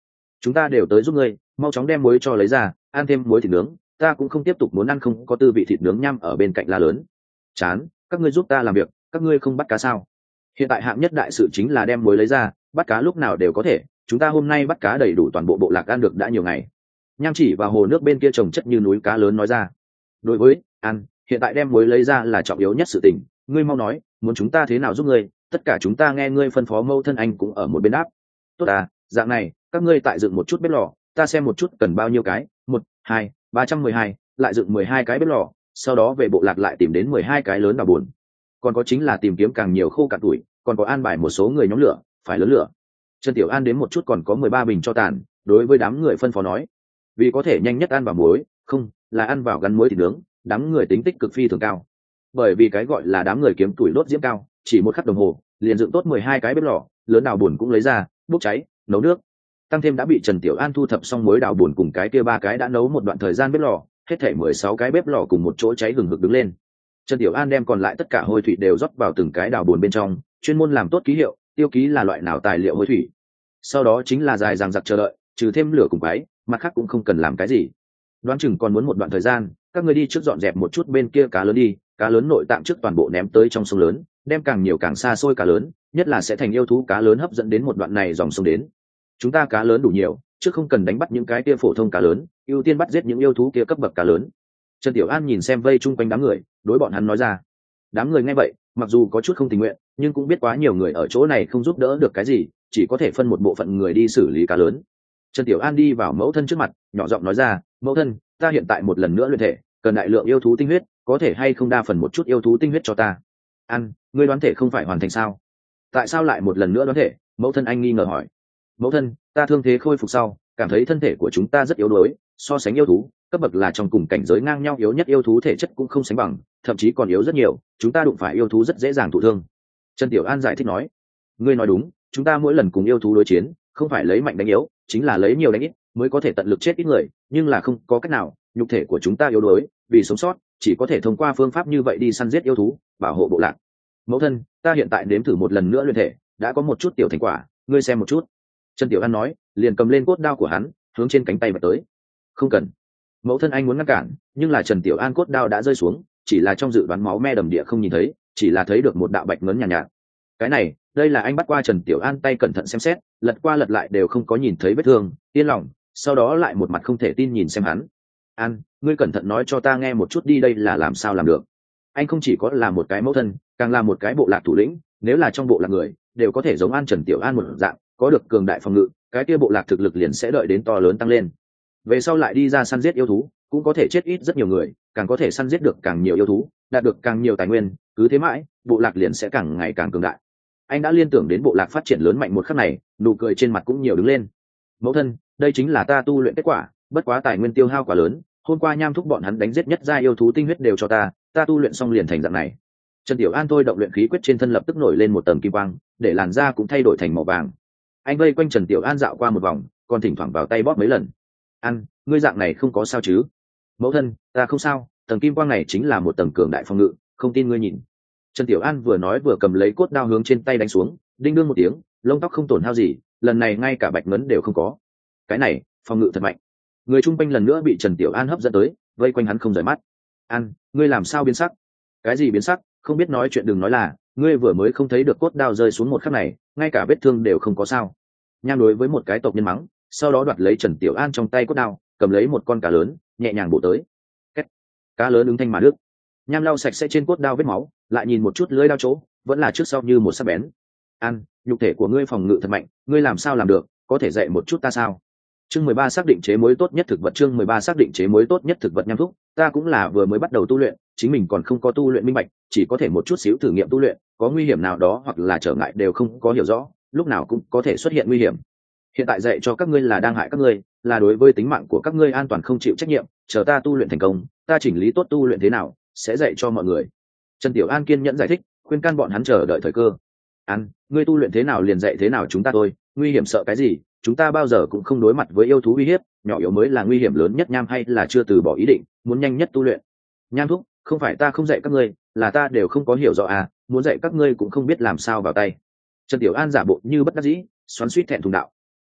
chúng ta đều tới giúp ngươi, mau chóng đem muối cho lấy ra, ăn thêm muối thịt nướng, ta cũng không tiếp tục muốn ăn không có tư vị thịt nướng nhăm ở bên cạnh la lớn. Chán, các ngươi giúp ta làm việc, các ngươi không bắt cá sao? Hiện tại hạng nhất đại sự chính là đem muối lấy ra, bắt cá lúc nào đều có thể, chúng ta hôm nay bắt cá đầy đủ toàn bộ bộ lạc ăn được đã nhiều ngày. Nham chỉ vào hồ nước bên kia trồng chất như núi cá lớn nói ra. Đối với ăn, hiện tại đem muối lấy ra là trọng yếu nhất sự tình, ngươi mau nói, muốn chúng ta thế nào giúp ngươi, tất cả chúng ta nghe ngươi phân phó. Mâu thân anh cũng ở một bên đáp. Tốt à, dạng này, các ngươi tại dựng một chút bếp lò, ta xem một chút cần bao nhiêu cái, 1, 2, 312, lại dựng 12 cái bếp lò, sau đó về bộ lạc lại tìm đến 12 cái lớn đào buồn. Còn có chính là tìm kiếm càng nhiều khô cạn tuổi, còn có an bài một số người nhóm lửa, phải lớn lửa. Trần Tiểu An đến một chút còn có 13 bình cho tàn, đối với đám người phân phó nói, vì có thể nhanh nhất ăn vào muối, không, là ăn vào gắn muối thịt nướng, đám người tính tích cực phi thường cao. Bởi vì cái gọi là đám người kiếm tuổi đốt diễm cao, chỉ một khắc đồng hồ, liền dựng tốt 12 cái bếp lò, lớn đào buồn cũng lấy ra, bốc cháy, nấu nước. Tăng thêm đã bị Trần Tiểu An thu thập xong muối đào buồn cùng cái kia 3 cái đã nấu một đoạn thời gian bếp lò, hết thảy 16 cái bếp lò cùng một chỗ cháy hừng hực đứng lên. Trần Tiểu An đem còn lại tất cả hôi thủy đều rót vào từng cái đào buồn bên trong, chuyên môn làm tốt ký hiệu, tiêu ký là loại nào tài liệu hôi thủy. Sau đó chính là dài dằng dặc chờ đợi, trừ thêm lửa cùng cái, mặt khác cũng không cần làm cái gì. Đoán chừng còn muốn một đoạn thời gian, các ngươi đi trước dọn dẹp một chút bên kia cá lớn đi, cá lớn nội tạng trước toàn bộ ném tới trong sông lớn, đem càng nhiều càng xa xôi cá lớn, nhất là sẽ thành yêu thú cá lớn hấp dẫn đến một đoạn này dòng sông đến. Chúng ta cá lớn đủ nhiều, chứ không cần đánh bắt những cái kia phổ thông cá lớn, ưu tiên bắt giết những yêu thú kia cấp bậc cá lớn. Trần Tiểu An nhìn xem vây chung quanh đám người, đối bọn hắn nói ra. Đám người nghe vậy, mặc dù có chút không tình nguyện, nhưng cũng biết quá nhiều người ở chỗ này không giúp đỡ được cái gì, chỉ có thể phân một bộ phận người đi xử lý cá lớn. Trần Tiểu An đi vào mẫu thân trước mặt, nhỏ giọng nói ra, mẫu thân, ta hiện tại một lần nữa luyện thể, cần đại lượng yêu thú tinh huyết, có thể hay không đa phần một chút yêu thú tinh huyết cho ta? Ăn, ngươi đoán thể không phải hoàn thành sao? Tại sao lại một lần nữa đoán thể? Mẫu thân anh nghi ngờ hỏi. Mẫu thân, ta thương thế khôi phục sau, cảm thấy thân thể của chúng ta rất yếu đuối, so sánh yêu thú, cấp bậc là trong cùng cảnh giới ngang nhau, yếu nhất yêu thú thể chất cũng không sánh bằng, thậm chí còn yếu rất nhiều, chúng ta đụng phải yêu thú rất dễ dàng thụ thương. Trần Tiểu An giải thích nói, ngươi nói đúng, chúng ta mỗi lần cùng yêu thú đối chiến, không phải lấy mạnh đánh yếu, chính là lấy nhiều đánh ít, mới có thể tận lực chết ít người, nhưng là không có cách nào, nhục thể của chúng ta yếu đuối, vì sống sót, chỉ có thể thông qua phương pháp như vậy đi săn giết yêu thú, bảo hộ bộ lạc. Mẫu thân, ta hiện tại nếm thử một lần nữa luyện thể, đã có một chút tiểu thành quả, ngươi xem một chút. Trần Tiểu An nói, liền cầm lên cốt đao của hắn, hướng trên cánh tay bật tới. Không cần. Mẫu thân anh muốn ngăn cản, nhưng là Trần Tiểu An cốt đao đã rơi xuống, chỉ là trong dự đoán máu me đầm địa không nhìn thấy, chỉ là thấy được một đạo bạch ngấn nhàn nhạt. Cái này, đây là anh bắt qua Trần Tiểu An tay cẩn thận xem xét, lật qua lật lại đều không có nhìn thấy vết thương, yên lòng, sau đó lại một mặt không thể tin nhìn xem hắn. An, ngươi cẩn thận nói cho ta nghe một chút đi, đây là làm sao làm được? Anh không chỉ có là một cái mẫu thân, càng là một cái bộ lạc thủ lĩnh, nếu là trong bộ lạc người, đều có thể giống An Trần Tiểu An một dạng, có được cường đại phòng ngự, cái kia bộ lạc thực lực liền sẽ đợi đến to lớn tăng lên. Về sau lại đi ra săn giết yêu thú, cũng có thể chết ít rất nhiều người, càng có thể săn giết được càng nhiều yêu thú, đạt được càng nhiều tài nguyên, cứ thế mãi, bộ lạc liền sẽ càng ngày càng cường đại. Anh đã liên tưởng đến bộ lạc phát triển lớn mạnh một khắc này, nụ cười trên mặt cũng nhiều đứng lên. Mẫu thân, đây chính là ta tu luyện kết quả, bất quá tài nguyên tiêu hao quá lớn, hôm qua Nham thúc bọn hắn đánh giết nhất gia yêu thú tinh huyết đều cho ta tu luyện xong liền thành dạng này. Trần Tiểu An thôi động luyện khí quyết trên thân lập tức nổi lên một tầng kim quang, để làn da cũng thay đổi thành màu vàng. Anh vây quanh Trần Tiểu An dạo qua một vòng, còn thỉnh thoảng vào tay bóp mấy lần. Ăn, ngươi dạng này không có sao chứ? Mẫu thân, ta không sao, tầng kim quang này chính là một tầng cường đại phòng ngự, không tin ngươi nhìn. Trần Tiểu An vừa nói vừa cầm lấy cốt đao hướng trên tay đánh xuống, đinh đương một tiếng, lông tóc không tổn hao gì, lần này ngay cả bạch ngấn đều không có. Cái này, phòng ngự thật mạnh. Người chung quanh lần nữa bị Trần Tiểu An hấp dẫn tới, vây quanh hắn không rời mắt. An, ngươi làm sao biến sắc? Cái gì biến sắc? Không biết nói chuyện đừng nói là, ngươi vừa mới không thấy được cốt đao rơi xuống một khắc này, ngay cả vết thương đều không có sao. Nham đối với một cái tộc nhân mắng, sau đó đoạt lấy Trần Tiểu An trong tay cốt đao, cầm lấy một con cá lớn, nhẹ nhàng bổ tới. Két. Cá lớn ứng thanh mà đứt. Nham lau sạch sẽ trên cốt đao vết máu, lại nhìn một chút lưỡi đao chỗ, vẫn là trước sau như một sắc bén. An, nhục thể của ngươi phòng ngự thật mạnh, ngươi làm sao làm được, có thể dạy một chút ta sao? Chương 13 xác định chế muối tốt nhất thực vật. Chương 13 xác định chế muối tốt nhất thực vật. Nham thúc, ta cũng là vừa mới bắt đầu tu luyện, chính mình còn không có tu luyện minh bạch, chỉ có thể một chút xíu thử nghiệm tu luyện, có nguy hiểm nào đó hoặc là trở ngại đều không có hiểu rõ, lúc nào cũng có thể xuất hiện nguy hiểm. Hiện tại dạy cho các ngươi là đang hại các ngươi, là đối với tính mạng của các ngươi an toàn không chịu trách nhiệm, chờ ta tu luyện thành công, ta chỉnh lý tốt tu luyện thế nào, sẽ dạy cho mọi người. Trần Tiểu An kiên nhẫn giải thích, khuyên can bọn hắn chờ đợi thời cơ. An, ngươi tu luyện thế nào liền dạy thế nào chúng ta thôi, nguy hiểm sợ cái gì, chúng ta bao giờ cũng không đối mặt với yêu thú uy hiếp, nhỏ yếu mới là nguy hiểm lớn nhất. Nham hay là chưa từ bỏ ý định, muốn nhanh nhất tu luyện. Nham thúc, không phải ta không dạy các ngươi, là ta đều không có hiểu rõ à, muốn dạy các ngươi cũng không biết làm sao vào tay. Trần Tiểu An giả bộ như bất đắc dĩ, xoắn xuýt thẹn thùng đạo.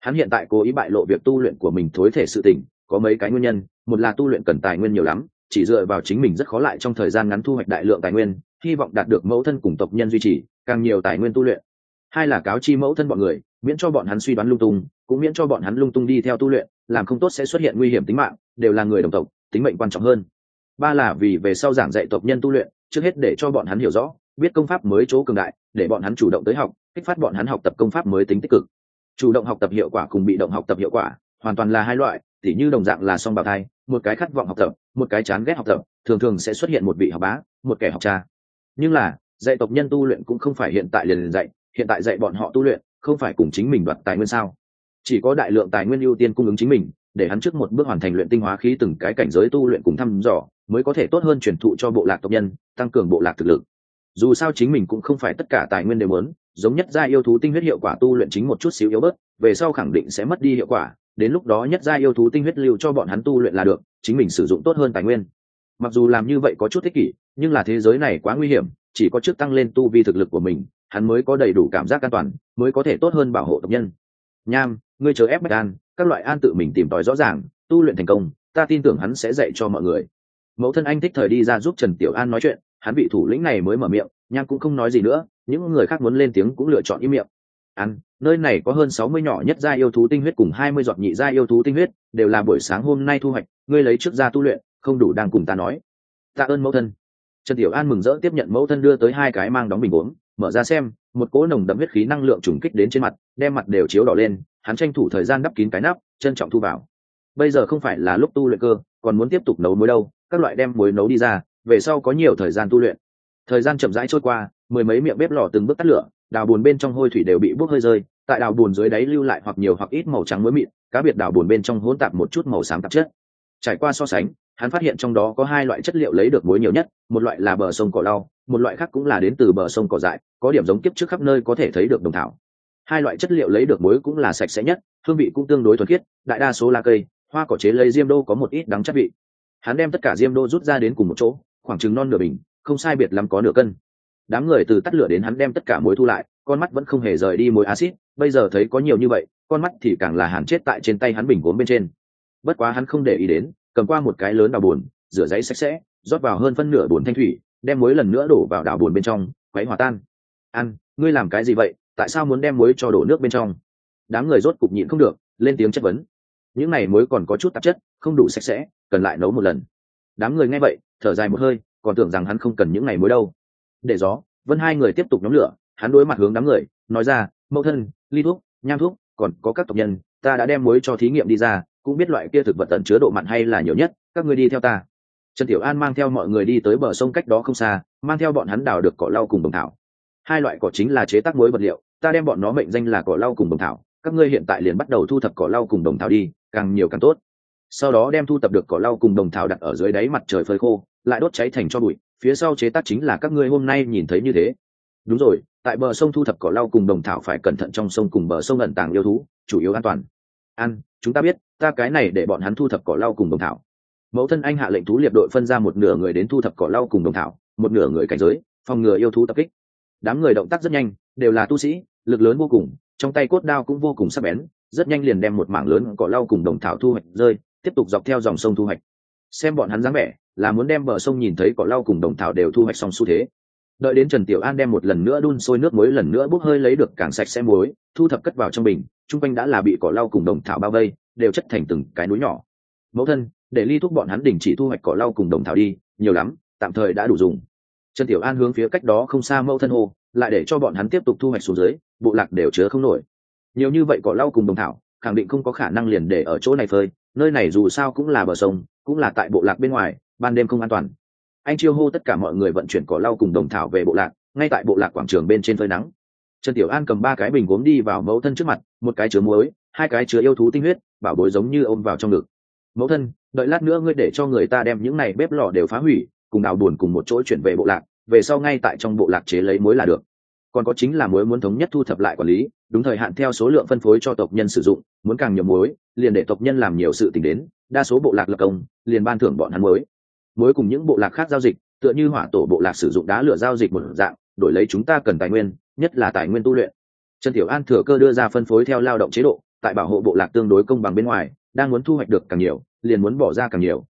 Hắn hiện tại cố ý bại lộ việc tu luyện của mình thối thể sự tình, có mấy cái nguyên nhân. Một là tu luyện cần tài nguyên nhiều lắm, chỉ dựa vào chính mình rất khó lại trong thời gian ngắn thu hoạch đại lượng tài nguyên, hy vọng đạt được mẫu thân cùng tộc nhân duy trì càng nhiều tài nguyên tu luyện. Hai là cáo chi mẫu thân bọn người, miễn cho bọn hắn suy đoán lung tung, cũng miễn cho bọn hắn lung tung đi theo tu luyện, làm không tốt sẽ xuất hiện nguy hiểm tính mạng, đều là người đồng tộc, tính mệnh quan trọng hơn. Ba là vì về sau giảng dạy tộc nhân tu luyện, trước hết để cho bọn hắn hiểu rõ, biết công pháp mới chỗ cường đại, để bọn hắn chủ động tới học, kích phát bọn hắn học tập công pháp mới tính tích cực. Chủ động học tập hiệu quả cùng bị động học tập hiệu quả hoàn toàn là hai loại, tỉ như đồng dạng là song bào thai, một cái khát vọng học tập, một cái chán ghét học tập, thường thường sẽ xuất hiện một vị học bá, một kẻ học cha. Nhưng là dạy tộc nhân tu luyện cũng không phải hiện tại liền dạy, hiện tại dạy bọn họ tu luyện không phải cùng chính mình đoạt tài nguyên sao? Chỉ có đại lượng tài nguyên ưu tiên cung ứng chính mình, để hắn trước một bước hoàn thành luyện tinh hóa khí từng cái cảnh giới tu luyện cùng thăm dò, mới có thể tốt hơn truyền thụ cho bộ lạc tộc nhân, tăng cường bộ lạc thực lực. Dù sao chính mình cũng không phải tất cả tài nguyên đều muốn, giống nhất gia yêu thú tinh huyết hiệu quả tu luyện chính một chút xíu yếu bớt, về sau khẳng định sẽ mất đi hiệu quả, đến lúc đó nhất gia yêu thú tinh huyết lưu cho bọn hắn tu luyện là được, chính mình sử dụng tốt hơn tài nguyên. Mặc dù làm như vậy có chút ích kỷ, nhưng là thế giới này quá nguy hiểm, chỉ có trước tăng lên tu vi thực lực của mình, hắn mới có đầy đủ cảm giác an toàn, mới có thể tốt hơn bảo hộ tộc nhân. Nham, ngươi chờ ép Bạch An, các loại an tự mình tìm tòi rõ ràng, tu luyện thành công, ta tin tưởng hắn sẽ dạy cho mọi người. Mẫu thân anh thích thời đi ra giúp Trần Tiểu An nói chuyện, hắn vị thủ lĩnh này mới mở miệng, Nham cũng không nói gì nữa, những người khác muốn lên tiếng cũng lựa chọn im miệng. Ăn, nơi này có hơn 60 nhỏ nhất gia yêu thú tinh huyết cùng 20 giọt nhị gia yêu thú tinh huyết, đều là buổi sáng hôm nay thu hoạch, ngươi lấy trước ra tu luyện, không đủ đang cùng ta nói. Tạ ơn mẫu thân. Trần Tiểu An mừng rỡ tiếp nhận mẫu thân đưa tới hai cái mang đóng bình uống, mở ra xem, một cỗ nồng đậm huyết khí năng lượng trùng kích đến trên mặt, đem mặt đều chiếu đỏ lên, hắn tranh thủ thời gian đắp kín cái nắp, trân trọng thu vào. Bây giờ không phải là lúc tu luyện cơ, còn muốn tiếp tục nấu muối đâu, các loại đem muối nấu đi ra, về sau có nhiều thời gian tu luyện. Thời gian chậm rãi trôi qua, mười mấy miệng bếp lò từng bước tắt lửa, đào bùn bên trong hôi thủy đều bị bốc hơi rơi, tại đào bùn dưới đáy lưu lại hoặc nhiều hoặc ít màu trắng muối mịn, cá biệt đào bùn bên trong hỗn tạp một chút màu xám tạp chất. Trải qua so sánh, hắn phát hiện trong đó có hai loại chất liệu lấy được muối nhiều nhất, một loại là bờ sông cỏ lau, một loại khác cũng là đến từ bờ sông cỏ dại, có điểm giống kiếp trước khắp nơi có thể thấy được đồng thảo. Hai loại chất liệu lấy được muối cũng là sạch sẽ nhất, hương vị cũng tương đối thuần khiết, đại đa số lá cây, hoa cỏ chế lấy diêm đô có một ít đắng chất vị. Hắn đem tất cả diêm đô rút ra đến cùng một chỗ, khoảng chừng non nửa bình, không sai biệt lắm có nửa cân. Đám người từ tắt lửa đến hắn đem tất cả muối thu lại, con mắt vẫn không hề rời đi muối axit, bây giờ thấy có nhiều như vậy, con mắt thì càng là hàn chết tại trên tay hắn bình gốm bên trên. Bất quá hắn không để ý đến, cầm qua một cái lớn đào bùn, rửa giấy sạch sẽ, rót vào hơn phân nửa bùn thanh thủy, đem muối lần nữa đổ vào đào bùn bên trong, quấy hòa tan. Ăn, ngươi làm cái gì vậy? Tại sao muốn đem muối cho đổ nước bên trong? Đám người rốt cục nhịn không được, lên tiếng chất vấn. Những này muối còn có chút tạp chất, không đủ sạch sẽ, cần lại nấu một lần. Đám người nghe vậy, thở dài một hơi, còn tưởng rằng hắn không cần những này muối đâu. Để gió, Vân hai người tiếp tục nhóm lửa, hắn đối mặt hướng đám người, nói ra, mẫu thân, ly thuốc, nham thuốc, còn có các tộc nhân, ta đã đem muối cho thí nghiệm đi ra, cũng biết loại kia thực vật tận chứa độ mặn hay là nhiều nhất, các ngươi đi theo ta. Trần Tiểu An mang theo mọi người đi tới bờ sông cách đó không xa, mang theo bọn hắn đào được cỏ lau cùng đồng thảo. Hai loại cỏ chính là chế tác muối vật liệu, ta đem bọn nó mệnh danh là cỏ lau cùng đồng thảo, các ngươi hiện tại liền bắt đầu thu thập cỏ lau cùng đồng thảo đi, càng nhiều càng tốt. Sau đó đem thu thập được cỏ lau cùng đồng thảo đặt ở dưới đáy mặt trời phơi khô, lại đốt cháy thành tro bụi, phía sau chế tác chính là các ngươi hôm nay nhìn thấy như thế. Đúng rồi, tại bờ sông thu thập cỏ lau cùng đồng thảo phải cẩn thận, trong sông cùng bờ sông ẩn tàng yêu thú, chủ yếu an toàn. Ăn, chúng ta biết, ta cái này để bọn hắn thu thập cỏ lau cùng đồng thảo. Mẫu thân anh hạ lệnh thú liệp đội phân ra một nửa người đến thu thập cỏ lau cùng đồng thảo, một nửa người cảnh giới, phòng ngừa yêu thú tập kích. Đám người động tác rất nhanh, đều là tu sĩ, lực lớn vô cùng, trong tay cốt đao cũng vô cùng sắc bén, rất nhanh liền đem một mảng lớn cỏ lau cùng đồng thảo thu hoạch rơi, tiếp tục dọc theo dòng sông thu hoạch. Xem bọn hắn dáng vẻ, là muốn đem bờ sông nhìn thấy cỏ lau cùng đồng thảo đều thu hoạch xong xu thế. Đợi đến Trần Tiểu An đem một lần nữa đun sôi nước muối lần nữa bốc hơi lấy được càng sạch sẽ muối, thu thập cất vào trong bình, chung quanh đã là bị cỏ lau cùng đồng thảo bao vây, đều chất thành từng cái núi nhỏ. Mẫu thân, để ly thúc bọn hắn đình chỉ thu hoạch cỏ lau cùng đồng thảo đi, nhiều lắm, tạm thời đã đủ dùng. Trần Tiểu An hướng phía cách đó không xa mẫu thân hô, lại để cho bọn hắn tiếp tục thu hoạch xuống dưới, bộ lạc đều chứa không nổi. Nhiều như vậy cỏ lau cùng đồng thảo, khẳng định không có khả năng liền để ở chỗ này phơi, nơi này dù sao cũng là bờ sông, cũng là tại bộ lạc bên ngoài, ban đêm không an toàn. Anh chiêu hô tất cả mọi người vận chuyển cỏ lau cùng đồng thảo về bộ lạc, ngay tại bộ lạc quảng trường bên trên phơi nắng. Trần Tiểu An cầm 3 cái bình gốm đi vào mẫu thân trước mặt, một cái chứa muối, 2 cái chứa yêu thú tinh huyết, bảo bối giống như ôm vào trong ngực. Mẫu thân, đợi lát nữa ngươi để cho người ta đem những này bếp lò đều phá hủy, cùng đào buồn cùng một chỗ chuyển về bộ lạc, về sau ngay tại trong bộ lạc chế lấy muối là được. Còn có chính là muối muốn thống nhất thu thập lại quản lý, đúng thời hạn theo số lượng phân phối cho tộc nhân sử dụng, muốn càng nhiều muối, liền để tộc nhân làm nhiều sự tình đến, đa số bộ lạc lập công, liền ban thưởng bọn hắn muối. Muối cùng những bộ lạc khác giao dịch, tựa như hỏa tổ bộ lạc sử dụng đá lửa giao dịch một dạng, đổi lấy chúng ta cần tài nguyên, nhất là tài nguyên tu luyện. Trần Tiểu An thừa cơ đưa ra phân phối theo lao động chế độ, tại bảo hộ bộ lạc tương đối công bằng bên ngoài đang muốn thu hoạch được càng nhiều liền muốn bỏ ra càng nhiều.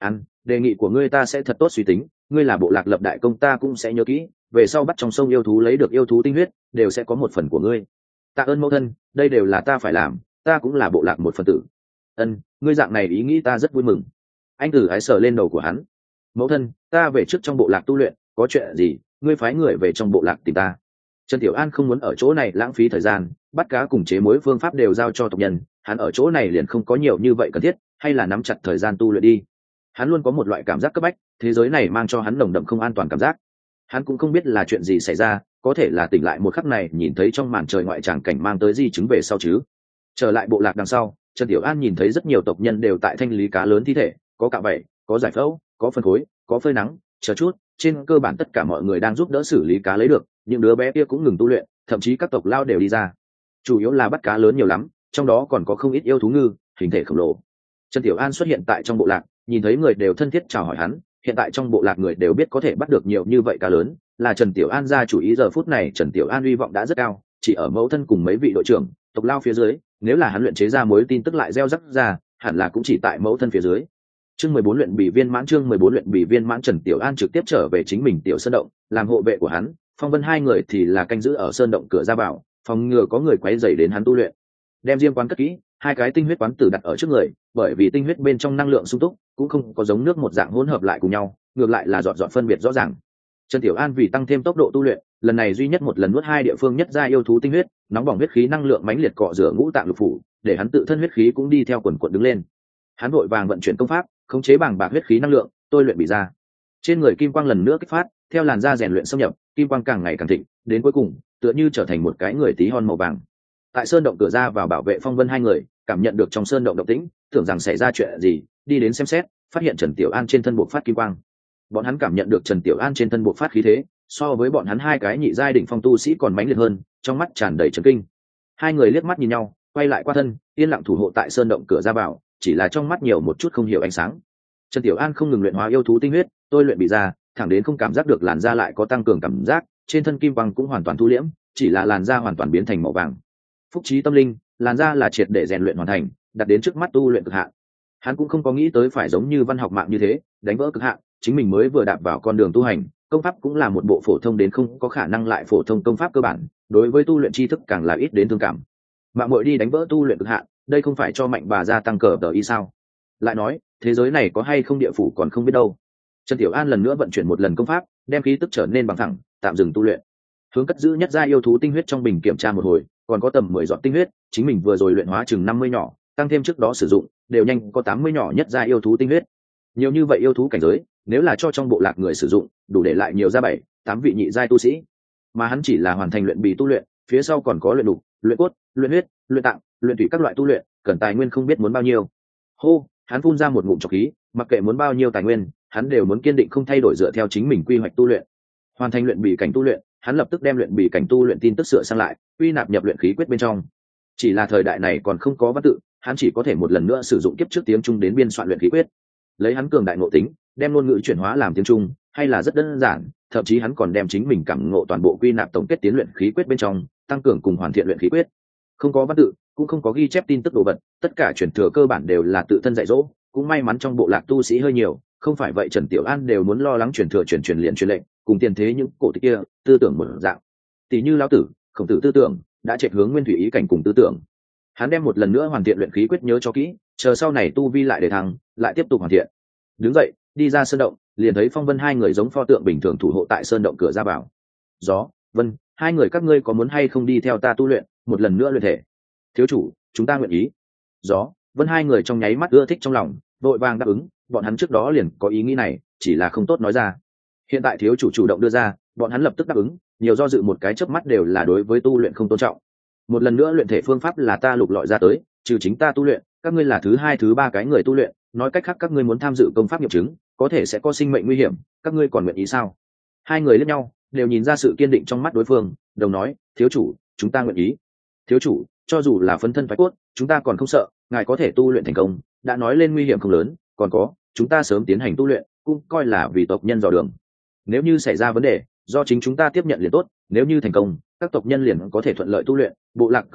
Đề nghị của ngươi ta sẽ thật tốt suy tính, ngươi là bộ lạc lập đại công ta cũng sẽ nhớ kỹ, về sau bắt trong sông yêu thú lấy được yêu thú tinh huyết đều sẽ có một phần của ngươi. Tạ ơn mẫu thân, đây đều là ta phải làm, ta cũng là bộ lạc một phần tử. Ngươi dạng này ý nghĩ ta rất vui mừng. Anh Tử Ái sờ lên đầu của hắn. Mẫu thân, ta về trước trong bộ lạc tu luyện, có chuyện gì ngươi phái người về trong bộ lạc tìm ta. Trần Tiểu An không muốn ở chỗ này lãng phí thời gian, bắt cá cùng chế mối phương pháp đều giao cho tộc nhân, hắn ở chỗ này liền không có nhiều như vậy cần thiết, hay là nắm chặt thời gian tu luyện đi. Hắn luôn có một loại cảm giác cấp bách, thế giới này mang cho hắn nồng đậm không an toàn cảm giác. Hắn cũng không biết là chuyện gì xảy ra, có thể là tỉnh lại một khắc này nhìn thấy trong màn trời ngoại tràng cảnh mang tới di chứng về sau chứ. Trở lại bộ lạc đằng sau, Trần Tiểu An nhìn thấy rất nhiều tộc nhân đều tại thanh lý cá lớn thi thể, có cạo vẩy, có giải phẫu, có phân khối, có phơi nắng, chờ chút, trên cơ bản tất cả mọi người đang giúp đỡ xử lý cá lấy được, những đứa bé kia cũng ngừng tu luyện, thậm chí các tộc lao đều đi ra. Chủ yếu là bắt cá lớn nhiều lắm, trong đó còn có không ít yêu thú ngư, hình thể khổng lồ. Trần Tiểu An xuất hiện tại trong bộ lạc, nhìn thấy người đều thân thiết chào hỏi hắn, hiện tại trong bộ lạc người đều biết có thể bắt được nhiều như vậy cá lớn, là Trần Tiểu An ra chủ ý. Giờ phút này Trần Tiểu An hy vọng đã rất cao, chỉ ở mẫu thân cùng mấy vị đội trưởng, tộc lao phía dưới, nếu là hắn luyện chế ra mối tin tức lại gieo rắc ra, hẳn là cũng chỉ tại mẫu thân phía dưới. Chương 14 luyện bị viên mãn. Chương 14 luyện bị viên mãn. Trần Tiểu An trực tiếp trở về chính mình tiểu sơn động, làm hộ vệ của hắn, Phong Vân hai người thì là canh giữ ở sơn động cửa ra vào, phòng ngừa có người quấy rầy đến hắn tu luyện. Đem diêm quán cất kỹ, hai cái tinh huyết quán tử đặt ở trước người, bởi vì tinh huyết bên trong năng lượng sung túc, cũng không có giống nước một dạng hỗn hợp lại cùng nhau, ngược lại là dọn phân biệt rõ ràng. Trần Tiểu An vì tăng thêm tốc độ tu luyện, lần này duy nhất một lần nuốt hai địa phương nhất gia yêu thú tinh huyết, nóng bỏng huyết khí năng lượng mãnh liệt cọ rửa ngũ tạng lục phủ, để hắn tự thân huyết khí cũng đi theo quần quần đứng lên. Hắn vội vàng vận chuyển công pháp, khống chế bàng bạc huyết khí năng lượng, tôi luyện bị ra. Trên người kim quang lần nữa kích phát, theo làn da rèn luyện xâm nhập, kim quang càng ngày càng thịnh, đến cuối cùng, tựa như trở thành một cái người tí hon màu vàng. Tại sơn động cửa ra vào bảo vệ Phong Vân hai người, cảm nhận được trong sơn động động tĩnh, tưởng rằng xảy ra chuyện gì, đi đến xem xét, phát hiện Trần Tiểu An trên thân bộc phát kim quang. Bọn hắn cảm nhận được Trần Tiểu An trên thân bộc phát khí thế, so với bọn hắn hai cái nhị giai đỉnh phong tu sĩ còn mãnh liệt hơn, trong mắt tràn đầy chấn kinh. Hai người liếc mắt nhìn nhau, quay lại qua thân, yên lặng thủ hộ tại sơn động cửa ra vào, chỉ là trong mắt nhiều một chút không hiểu ánh sáng. Trần Tiểu An không ngừng luyện hóa yêu thú tinh huyết, tôi luyện bị ra, thẳng đến không cảm giác được làn da lại có tăng cường cảm giác, trên thân kim quang cũng hoàn toàn thu liễm, chỉ là làn da hoàn toàn biến thành màu vàng. Phúc trí tâm linh, làn da là triệt để rèn luyện hoàn thành, đặt đến trước mắt tu luyện cực hạn. Hắn cũng không có nghĩ tới phải giống như văn học mạng như thế, đánh vỡ cực hạn, chính mình mới vừa đạp vào con đường tu hành, công pháp cũng là một bộ phổ thông đến không có khả năng lại phổ thông công pháp cơ bản, đối với tu luyện tri thức càng là ít đến thương cảm. Mạng muội đi đánh vỡ tu luyện cực hạn, đây không phải cho mạnh bà gia tăng cờ đờ y sao? Lại nói, thế giới này có hay không địa phủ còn không biết đâu. Trần Tiểu An lần nữa vận chuyển một lần công pháp, đem khí tức trở nên bằng thẳng, tạm dừng tu luyện. Hướng cất giữ nhất gia yêu thú tinh huyết trong bình kiểm tra một hồi, còn có tầm 10 giọt tinh huyết, chính mình vừa rồi luyện hóa chừng 50 nhỏ, tăng thêm trước đó sử dụng, đều nhanh có 80 nhỏ nhất gia yêu thú tinh huyết. Nhiều như vậy yêu thú cảnh giới, nếu là cho trong bộ lạc người sử dụng, đủ để lại nhiều ra 7-8 vị nhị giai tu sĩ. Mà hắn chỉ là hoàn thành luyện bì tu luyện, phía sau còn có luyện đục, luyện cốt, luyện huyết, luyện tạng, luyện thủy các loại tu luyện, cần tài nguyên không biết muốn bao nhiêu. Hô, hắn phun ra một ngụm trọc khí, mặc kệ muốn bao nhiêu tài nguyên, hắn đều muốn kiên định không thay đổi dựa theo chính mình quy hoạch tu luyện. Hoàn thành luyện bì cảnh tu luyện, hắn lập tức đem luyện bì cảnh tu luyện tin tức sửa sang lại, quy nạp nhập luyện khí quyết bên trong. Chỉ là thời đại này còn không có văn tự, hắn chỉ có thể một lần nữa sử dụng kiếp trước tiếng Trung đến biên soạn luyện khí quyết. Lấy hắn cường đại ngộ tính, đem ngôn ngữ chuyển hóa làm tiếng Trung, hay là rất đơn giản, thậm chí hắn còn đem chính mình cảm ngộ toàn bộ quy nạp tổng kết tiến luyện khí quyết bên trong, tăng cường cùng hoàn thiện luyện khí quyết. Không có văn tự, cũng không có ghi chép tin tức đồ vật, tất cả truyền thừa cơ bản đều là tự thân dạy dỗ, cũng may mắn trong bộ lạc tu sĩ hơi nhiều, không phải vậy Trần Tiểu An đều muốn lo lắng truyền thừa truyền liền truyền lệnh, cùng tiền thế những cổ tịch kia, tư tưởng một dạng. Tỷ như lão tử, Khổng Tử tư tưởng, đã chạy hướng nguyên thủy ý cảnh cùng tư tưởng. Hắn đem một lần nữa hoàn thiện luyện khí quyết nhớ cho kỹ, chờ sau này tu vi lại để thăng, lại tiếp tục hoàn thiện. Đứng dậy, đi ra sơn động, liền thấy Phong Vân hai người giống pho tượng bình thường thủ hộ tại sơn động cửa ra vào. Gió, Vân, hai người các ngươi có muốn hay không đi theo ta tu luyện, một lần nữa luyện thể? Thiếu chủ, chúng ta nguyện ý. Gió, Vân hai người trong nháy mắt ưa thích trong lòng, vội vàng đáp ứng, bọn hắn trước đó liền có ý nghĩ này, chỉ là không tốt nói ra. Hiện tại thiếu chủ chủ động đưa ra, bọn hắn lập tức đáp ứng, nhiều do dự một cái chớp mắt đều là đối với tu luyện không tôn trọng. Một lần nữa luyện thể phương pháp là ta lục lọi ra tới, trừ chính ta tu luyện, các ngươi là thứ hai thứ ba cái người tu luyện, nói cách khác các ngươi muốn tham dự công pháp nghiệm chứng, có thể sẽ có sinh mệnh nguy hiểm, các ngươi còn nguyện ý sao? Hai người liếc nhau, đều nhìn ra sự kiên định trong mắt đối phương, đồng nói, thiếu chủ, chúng ta nguyện ý. Thiếu chủ, cho dù là phân thân phái cốt, chúng ta còn không sợ, ngài có thể tu luyện thành công, đã nói lên nguy hiểm không lớn, còn có, chúng ta sớm tiến hành tu luyện, cũng coi là vì tộc nhân dò đường. Nếu như xảy ra vấn đề, do chính chúng ta tiếp nhận liền tốt, nếu như thành công, các tộc nhân liền có thể thuận lợi tu luyện, bộ lạc cường đại,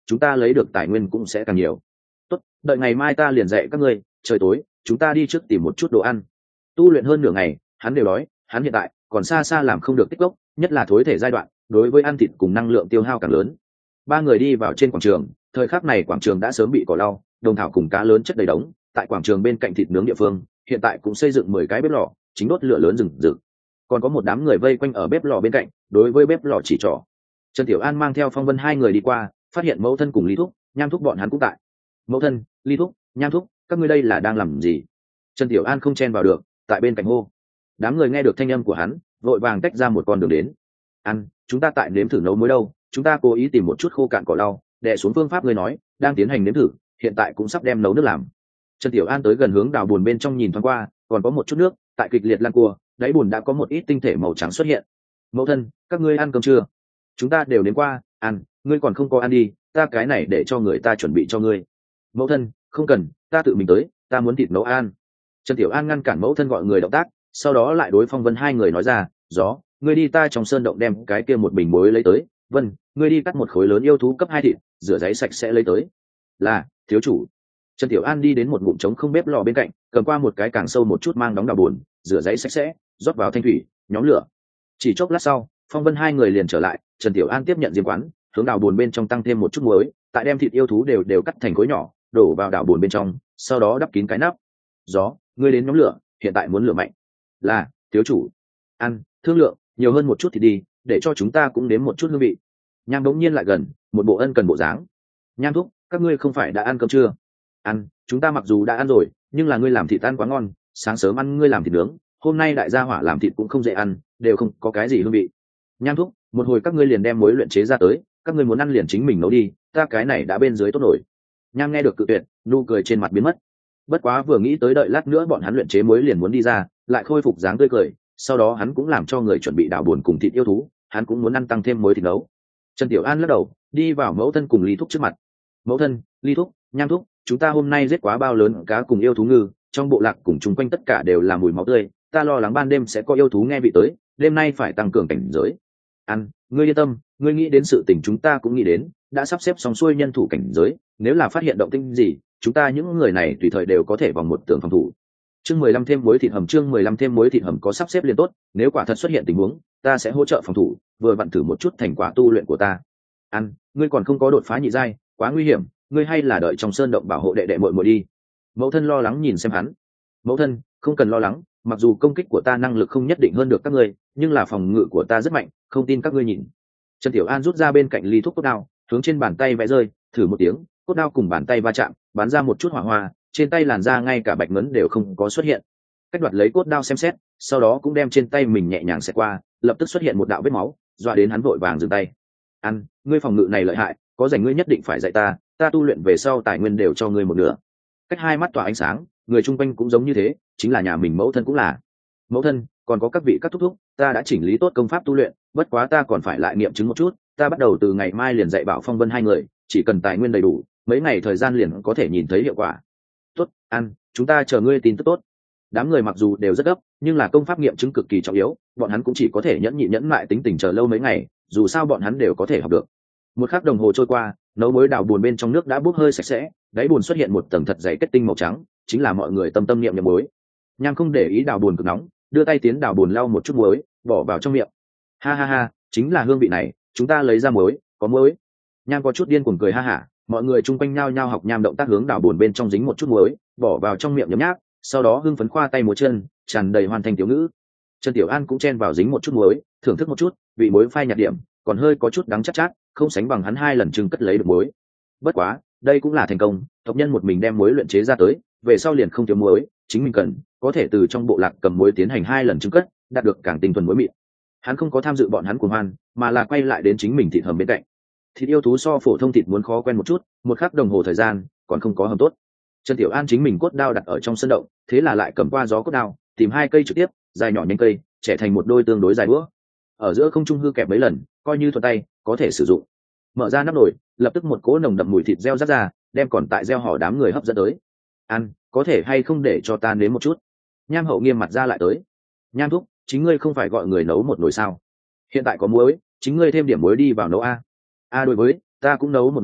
chúng ta lấy được tài nguyên cũng sẽ càng nhiều. Tốt, đợi ngày mai ta liền dạy các ngươi, trời tối chúng ta đi trước tìm một chút đồ ăn. Tu luyện hơn nửa ngày hắn đều đói, hắn hiện tại còn xa xa làm không được tích gốc, nhất là thối thể giai đoạn, đối với ăn thịt cùng năng lượng tiêu hao càng lớn. Ba người đi vào trên quảng trường, thời khắc này quảng trường đã sớm bị cỏ lau, đồng thảo cùng cá lớn chất đầy đống. Tại quảng trường bên cạnh thịt nướng địa phương, hiện tại cũng xây dựng 10 cái bếp lò, chính đốt lửa lớn rừng rực. Còn có một đám người vây quanh ở bếp lò bên cạnh, đối với bếp lò chỉ trỏ. Trần Tiểu An mang theo Phong Vân hai người đi qua, phát hiện mẫu thân cùng Lý Thúc, Nham Thúc bọn hắn cũng tại. Mẫu thân, Lý Thúc, Nham Thúc, các ngươi đây là đang làm gì? Trần Tiểu An không chen vào được, tại bên cạnh hô. Đám người nghe được thanh âm của hắn, vội vàng tách ra một con đường đến. Ăn, chúng ta tại nếm thử nấu muối đâu, chúng ta cố ý tìm một chút khô cạn cỏ lau, đè xuống phương pháp ngươi nói, đang tiến hành nếm thử, hiện tại cũng sắp đem nấu nước làm. Trần Tiểu An tới gần hướng đào bùn bên trong nhìn thoáng qua, còn có một chút nước, tại kịch liệt lan cua, đáy bùn đã có một ít tinh thể màu trắng xuất hiện. Mẫu thân, các ngươi ăn cơm chưa? Chúng ta đều đến qua, ăn, ngươi còn không có ăn đi, ta cái này để cho người ta chuẩn bị cho ngươi. Mẫu thân, không cần, ta tự mình tới, ta muốn thịt nấu ăn. Trần Tiểu An ngăn cản mẫu thân gọi người động tác, sau đó lại đối Phong Vân hai người nói ra, gió, ngươi đi ta trong sơn động đem cái kia một bình muối lấy tới, Vân, ngươi đi cắt một khối lớn yêu thú cấp 2 thịt, rửa giấy sạch sẽ lấy tới. Là, thiếu chủ. Trần Tiểu An đi đến một ngụm trống không bếp lò bên cạnh, cầm qua một cái càng sâu một chút mang đóng đào buồn, rửa giấy sạch sẽ, rót vào thanh thủy, nhóm lửa. Chỉ chốc lát sau, Phong Vân hai người liền trở lại, Trần Tiểu An tiếp nhận diêm quán, hướng đào buồn bên trong tăng thêm một chút muối, tại đem thịt yêu thú đều cắt thành khối nhỏ, đổ vào đào buồn bên trong, sau đó đắp kín cái nắp. Gió, ngươi đến nhóm lửa, hiện tại muốn lửa mạnh. Là, thiếu chủ. Ăn, thương lượng, nhiều hơn một chút thì đi, để cho chúng ta cũng nếm một chút hương vị. Nham đống nhiên lại gần, một bộ ân cần bộ dáng. Nham thúc, các ngươi không phải đã ăn cơm chưa? Ăn, chúng ta mặc dù đã ăn rồi, nhưng là ngươi làm thịt ăn quá ngon, sáng sớm ăn ngươi làm thịt nướng, hôm nay đại gia hỏa làm thịt cũng không dễ ăn, đều không có cái gì hương vị. Nham thúc, một hồi các ngươi liền đem muối luyện chế ra tới, các ngươi muốn ăn liền chính mình nấu đi, ta cái này đã bên dưới tốt rồi. Nham nghe được cự tuyệt, nụ cười trên mặt biến mất. Bất quá vừa nghĩ tới đợi lát nữa bọn hắn luyện chế muối liền muốn đi ra, lại khôi phục dáng tươi cười, sau đó hắn cũng làm cho người chuẩn bị đào buồn cùng thịt yêu thú, hắn cũng muốn ăn tăng thêm muối thịt nấu. Trần Tiểu An lắc đầu, đi vào mẫu thân cùng Lý Thúc trước mặt. Mẫu thân, Lý Thúc, Nham Thúc, chúng ta hôm nay giết quá bao lớn cá cùng yêu thú ngư, trong bộ lạc cùng chung quanh tất cả đều là mùi máu tươi, ta lo lắng ban đêm sẽ có yêu thú nghe vị tới, đêm nay phải tăng cường cảnh giới. Ăn, ngươi yên tâm, ngươi nghĩ đến sự tình chúng ta cũng nghĩ đến, đã sắp xếp xong xuôi nhân thủ cảnh giới, nếu là phát hiện động tĩnh gì, chúng ta những người này tùy thời đều có thể vòng một tường phòng thủ. Chương 15 thêm muối thịt hầm, chương 15 thêm muối thịt hầm có sắp xếp liền tốt, nếu quả thật xuất hiện tình huống, ta sẽ hỗ trợ phòng thủ, vừa vặn thử một chút thành quả tu luyện của ta. Ăn, ngươi còn không có đột phá nhị giai, quá nguy hiểm, ngươi hay là đợi trong sơn động bảo hộ đệ đệ muội muội đi. Mẫu thân lo lắng nhìn xem hắn. Mẫu thân, không cần lo lắng, mặc dù công kích của ta năng lực không nhất định hơn được các ngươi, nhưng là phòng ngự của ta rất mạnh, không tin các ngươi nhìn. Trần Tiểu An rút ra bên cạnh ly thuốc cốt đao, hướng trên bàn tay vẽ rơi, thử một tiếng, cốt đao cùng bàn tay va chạm, bắn ra một chút hỏa hoa, trên tay làn da ngay cả bạch ngấn đều không có xuất hiện. Cách đoạt lấy cốt đao xem xét, sau đó cũng đem trên tay mình nhẹ nhàng xẹt qua, lập tức xuất hiện một đạo vết máu, dọa đến hắn vội vàng dừng tay. Ăn, ngươi phòng ngự này lợi hại, có rảnh ngươi nhất định phải dạy ta, ta tu luyện về sau tài nguyên đều cho ngươi một nửa. Cách hai mắt tỏa ánh sáng, người chung quanh cũng giống như thế, chính là nhà mình mẫu thân cũng là. Mẫu thân, còn có các vị các thúc thúc, ta đã chỉnh lý tốt công pháp tu luyện, bất quá ta còn phải lại nghiệm chứng một chút, ta bắt đầu từ ngày mai liền dạy bảo Phong Vân hai người, chỉ cần tài nguyên đầy đủ, mấy ngày thời gian liền có thể nhìn thấy hiệu quả. Tốt, ăn, chúng ta chờ ngươi tin tức tốt. Đám người mặc dù đều rất gấp, nhưng là công pháp nghiệm chứng cực kỳ trọng yếu, bọn hắn cũng chỉ có thể nhẫn nhịn nhẫn mại tính tình chờ lâu mấy ngày, dù sao bọn hắn đều có thể học được. Một khắc đồng hồ trôi qua, nấu muối đào buồn bên trong nước đã bốc hơi sạch sẽ, đáy buồn xuất hiện một tầng thật dày kết tinh màu trắng, chính là mọi người tâm tâm niệm niệm muối. Nham không để ý đào buồn cực nóng, đưa tay tiến đào buồn lau một chút muối, bỏ vào trong miệng. Ha ha ha, chính là hương vị này, chúng ta lấy ra muối, có muối. Nham có chút điên cuồng cười ha hả, mọi người chung quanh nhao nhao học Nham động tác hướng đào buồn bên trong dính một chút muối, bỏ vào trong miệng nhấm nháp, sau đó hưng phấn khoa tay múa chân, tràn đầy hoàn thành tiểu ngữ. Trần Tiểu An cũng chen vào dính một chút muối, thưởng thức một chút, vị muối phai nhạt điểm, còn hơi có chút đắng chát chát, không sánh bằng hắn 2 lần trưng cất lấy được muối. Bất quá, đây cũng là thành công, tộc nhân một mình đem muối luyện chế ra tới, về sau liền không thiếu muối, chính mình cần, có thể từ trong bộ lạc cầm muối tiến hành 2 lần trưng cất, đạt được càng tinh thuần muối mịn. Hắn không có tham dự bọn hắn cuồng hoan, mà là quay lại đến chính mình thịt hầm bên cạnh. Thịt yêu thú so phổ thông thịt muốn khó quen một chút, một khắc đồng hồ thời gian, còn không có hầm tốt. Trần Tiểu An chính mình cốt đao đặt ở trong sân động, thế là lại cầm qua gió cốt đao, tìm 2 cây trực tiếp, dài nhỏ nhanh cây, trẻ thành một đôi tương đối dài đũa. Ở giữa không trung hư kẹp mấy lần, coi như thuận tay, có thể sử dụng. Mở ra nắp nồi, lập tức một cỗ nồng đậm mùi thịt reo rắt ra, đem còn tại reo hò đám người hấp dẫn tới. Ăn, có thể hay không để cho ta nếm một chút? Nham Hậu nghiêm mặt ra lại tới. Nham thúc, chính ngươi không phải gọi người nấu một nồi sao? Hiện tại có muối, chính ngươi thêm điểm muối đi vào nấu a. A đối với, ta cũng nấu một nồi,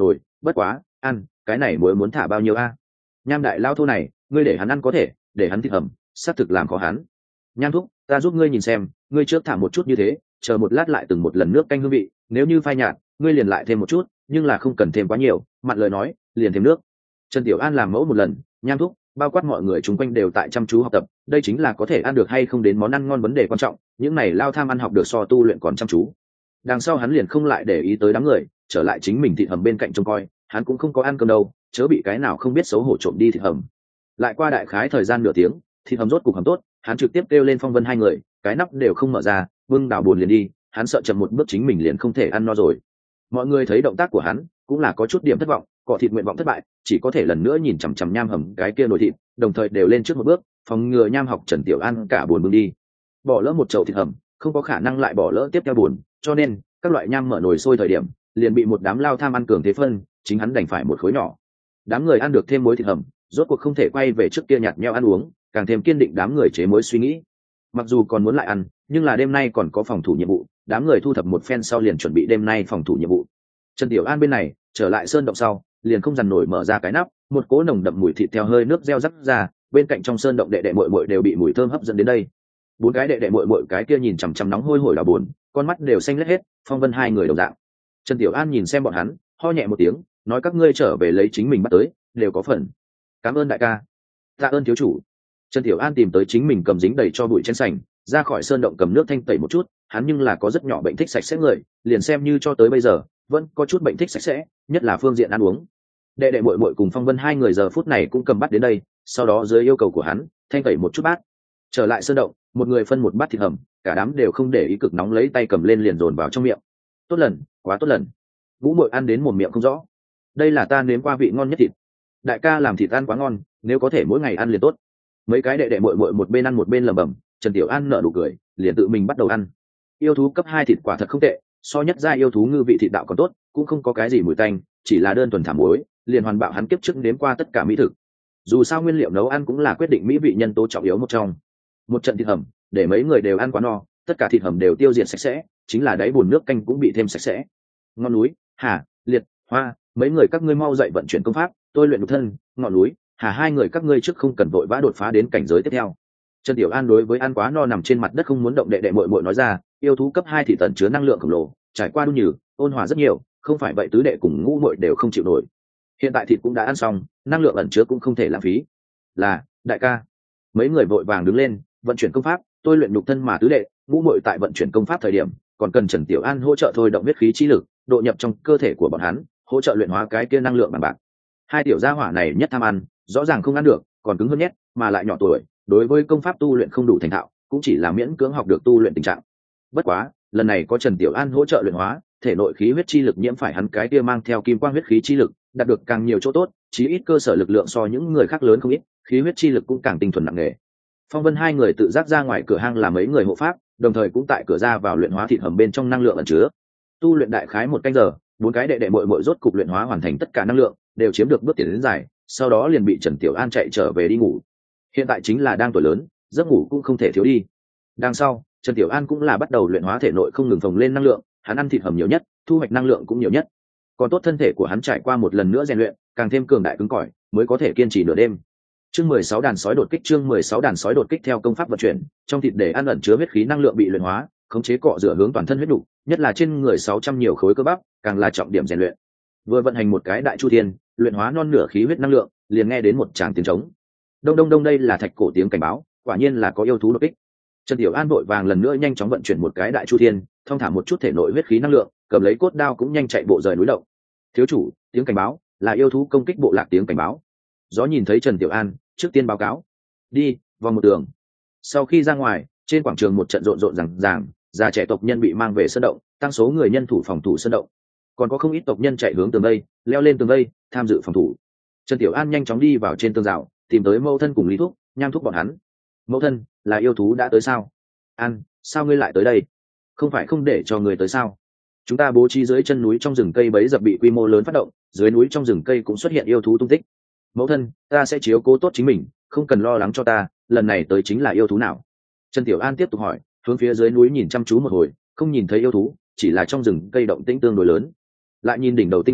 bất quá ăn cái này muối muốn thả bao nhiêu a? Nham đại lao thô này, ngươi để hắn ăn có thể, để hắn thịt hầm xác thực làm khó hắn. Nham thúc, ta giúp ngươi nhìn xem, ngươi trước thả một chút như thế, chờ một lát lại từng một lần nước canh hương vị, nếu như phai nhạt ngươi liền lại thêm một chút, nhưng là không cần thêm quá nhiều, mặn lời nói liền thêm nước. Trần Tiểu An làm mẫu một lần, Nham thúc bao quát mọi người chung quanh đều tại chăm chú học tập, đây chính là có thể ăn được hay không đến món ăn ngon vấn đề quan trọng, những này lao tham ăn học được so tu luyện còn chăm chú. Đằng sau hắn liền không lại để ý tới đám người, trở lại chính mình thịt hầm bên cạnh trông coi, hắn cũng không có ăn cơm đâu, chớ bị cái nào không biết xấu hổ trộm đi thịt hầm. Lại qua đại khái thời gian nửa tiếng, thịt hầm rốt cục hầm tốt, hắn trực tiếp kêu lên Phong Vân hai người, cái nắp đều không mở ra, bưng đảo buồn liền đi, hắn sợ chậm một bước chính mình liền không thể ăn no rồi. Mọi người thấy động tác của hắn cũng là có chút điểm thất vọng, cọ thịt nguyện vọng thất bại, chỉ có thể lần nữa nhìn chằm chằm nham hầm cái kia nồi thịt, đồng thời đều lên trước một bước, phòng ngừa nham học Trần Tiểu An cả buồn bưng đi. Bỏ lỡ một chậu thịt hầm, không có khả năng lại bỏ lỡ tiếp theo buồn, cho nên các loại nham mở nồi sôi thời điểm, liền bị một đám lao tham ăn cường thế phân, chính hắn đành phải một khối nhỏ. Đám người ăn được thêm muối thịt hầm, rốt cuộc không thể quay về trước kia nhạt nhẽo ăn uống, càng thêm kiên định đám người chế muối suy nghĩ. Mặc dù còn muốn lại ăn, nhưng là đêm nay còn có phòng thủ nhiệm vụ, đám người thu thập một phen sau liền chuẩn bị đêm nay phòng thủ nhiệm vụ. Trần Tiểu An bên này trở lại sơn động sau, liền không dằn nổi mở ra cái nắp, một cỗ nồng đậm mùi thịt theo hơi nước reo rắc ra, bên cạnh trong sơn động đệ đệ muội muội đều bị mùi thơm hấp dẫn đến đây. Bốn cái đệ đệ muội muội cái kia nhìn chằm chằm nóng hôi hổi là buồn, con mắt đều xanh lét hết, Phong Vân hai người đồng dạng. Trần Tiểu An nhìn xem bọn hắn, ho nhẹ một tiếng, nói các ngươi trở về lấy chính mình bắt tới, đều có phần. Cảm ơn đại ca. Tạ ơn thiếu chủ. Trần Tiểu An tìm tới chính mình cầm dính đầy cho bụi trên sành, ra khỏi sơn động cầm nước thanh tẩy một chút, hắn nhưng là có rất nhỏ bệnh thích sạch sẽ người, liền xem như cho tới bây giờ vẫn có chút bệnh thích sạch sẽ, nhất là phương diện ăn uống. Đệ đệ muội muội cùng Phong Vân hai người giờ phút này cũng cầm bát đến đây, sau đó dưới yêu cầu của hắn, thanh tẩy một chút bát. Trở lại sơn động, một người phân một bát thịt hầm, cả đám đều không để ý cực nóng lấy tay cầm lên liền dồn vào trong miệng. Tốt lần, quá tốt lần. Vũ muội ăn đến một miệng không rõ. Đây là ta nếm qua vị ngon nhất thịt. Đại ca làm thịt ăn quá ngon, nếu có thể mỗi ngày ăn liền tốt. Mấy cái đệ đệ muội muội một bên ăn một bên lẩm bẩm, Trần Tiểu An nở nụ cười, liền tự mình bắt đầu ăn. Yêu thú cấp 2 thịt quả thật không tệ, so nhất gia yêu thú ngư vị thịt đạo còn tốt, cũng không có cái gì mùi tanh, chỉ là đơn thuần thảm muối, liền hoàn bạo hắn kiếp trước nếm qua tất cả mỹ thực. Dù sao nguyên liệu nấu ăn cũng là quyết định mỹ vị nhân tố trọng yếu một trong. Một trận thịt hầm, để mấy người đều ăn quá no, tất cả thịt hầm đều tiêu diệt sạch sẽ, chính là đáy bùn nước canh cũng bị thêm sạch sẽ. Ngọn núi, Hà, Liệt, Hoa, mấy người các ngươi mau dậy vận chuyển công pháp, tôi luyện nhục thân. Ngọn núi, Hà, hai người các ngươi trước không cần vội vã đột phá đến cảnh giới tiếp theo. Trần Tiểu An đối với ăn quá no nằm trên mặt đất không muốn động đệ đệ muội muội nói ra, yêu thú cấp 2 thì tận chứa năng lượng khổng lồ, trải qua đun nhừ, ôn hòa rất nhiều, không phải vậy tứ đệ cùng ngũ muội đều không chịu nổi. Hiện tại thịt cũng đã ăn xong, năng lượng ẩn chứa cũng không thể lãng phí. Là, đại ca. Mấy người vội vàng đứng lên, vận chuyển công pháp, tôi luyện nhục thân mà tứ đệ, ngũ muội tại vận chuyển công pháp thời điểm, còn cần Trần Tiểu An hỗ trợ thôi động huyết khí chi lực, độ nhập trong cơ thể của bọn hắn, hỗ trợ luyện hóa cái kia năng lượng bằng bạc. Hai tiểu gia hỏa này nhất tham ăn, rõ ràng không ăn được, còn cứng hơn nhét, mà lại nhỏ tuổi, đối với công pháp tu luyện không đủ thành thạo, cũng chỉ là miễn cưỡng học được tu luyện tình trạng. Bất quá, lần này có Trần Tiểu An hỗ trợ luyện hóa, thể nội khí huyết chi lực nhiễm phải hắn cái kia mang theo kim quang huyết khí chi lực, đạt được càng nhiều chỗ tốt, chí ít cơ sở lực lượng so những người khác lớn không ít, khí huyết chi lực cũng càng tinh thuần nặng nề. Phong Vân hai người tự giác ra ngoài cửa hang làm mấy người hộ pháp, đồng thời cũng tại cửa ra vào luyện hóa thịt hầm bên trong năng lượng ẩn chứa. Tu luyện đại khái 1 canh giờ, 4 cái đệ đệ muội muội rốt cục luyện hóa hoàn thành tất cả năng lượng, đều chiếm được bước tiến đến dài, sau đó liền bị Trần Tiểu An chạy trở về đi ngủ. Hiện tại chính là đang tuổi lớn, giấc ngủ cũng không thể thiếu đi. Đằng sau, Trần Tiểu An cũng là bắt đầu luyện hóa thể nội không ngừng phồng lên năng lượng, hắn ăn thịt hầm nhiều nhất, thu hoạch năng lượng cũng nhiều nhất. Còn tốt thân thể của hắn trải qua một lần nữa rèn luyện, càng thêm cường đại cứng cỏi, mới có thể kiên trì nửa đêm. Chương 16 đàn sói đột kích, chương 16 đàn sói đột kích theo công pháp vận chuyển, trong thịt để ăn ẩn chứa huyết khí năng lượng bị luyện hóa, khống chế cọ rửa hướng toàn thân huyết đủ, nhất là trên người 600 nhiều khối cơ bắp, càng là trọng điểm rèn luyện. Vừa vận hành một cái đại chu thiên, luyện hóa non nửa khí huyết năng lượng, liền nghe đến một tràng tiếng trống. Đông đông đông, đây là thạch cổ tiếng cảnh báo, quả nhiên là có yêu thú đột kích. Trần Tiểu An vội vàng lần nữa nhanh chóng vận chuyển một cái đại chu thiên, thông thả một chút thể nội huyết khí năng lượng, cầm lấy cốt đao cũng nhanh chạy bộ rời núi động. Thiếu chủ, tiếng cảnh báo là yêu thú công kích bộ lạc tiếng cảnh báo. Gió nhìn thấy Trần Tiểu An, trước tiên báo cáo. Đi, vòng một tường. Sau khi ra ngoài, trên quảng trường một trận rộn rộn ràng, già trẻ tộc nhân bị mang về sơn động, tăng số người nhân thủ phòng thủ sơn động. Còn có không ít tộc nhân chạy hướng tường vây, leo lên tường vây, tham dự phòng thủ. Trần Tiểu An nhanh chóng đi vào trên tường rào, tìm tới mẫu thân cùng Lý Thúc, Nham Thúc bọn hắn. Mẫu thân, là yêu thú đã tới sao? An, sao ngươi lại tới đây? Không phải không để cho người tới sao? Chúng ta bố trí dưới chân núi trong rừng cây bấy dập bị quy mô lớn phát động, dưới núi trong rừng cây cũng xuất hiện yêu thú tung tích. Mẫu thân, ta sẽ chiếu cố tốt chính mình, không cần lo lắng cho ta, lần này tới chính là yêu thú nào? Trần Tiểu An tiếp tục hỏi, hướng phía dưới núi nhìn chăm chú một hồi, không nhìn thấy yêu thú, chỉ là trong rừng cây động tĩnh tương đối lớn. Lại nhìn đỉnh đầu tinh không,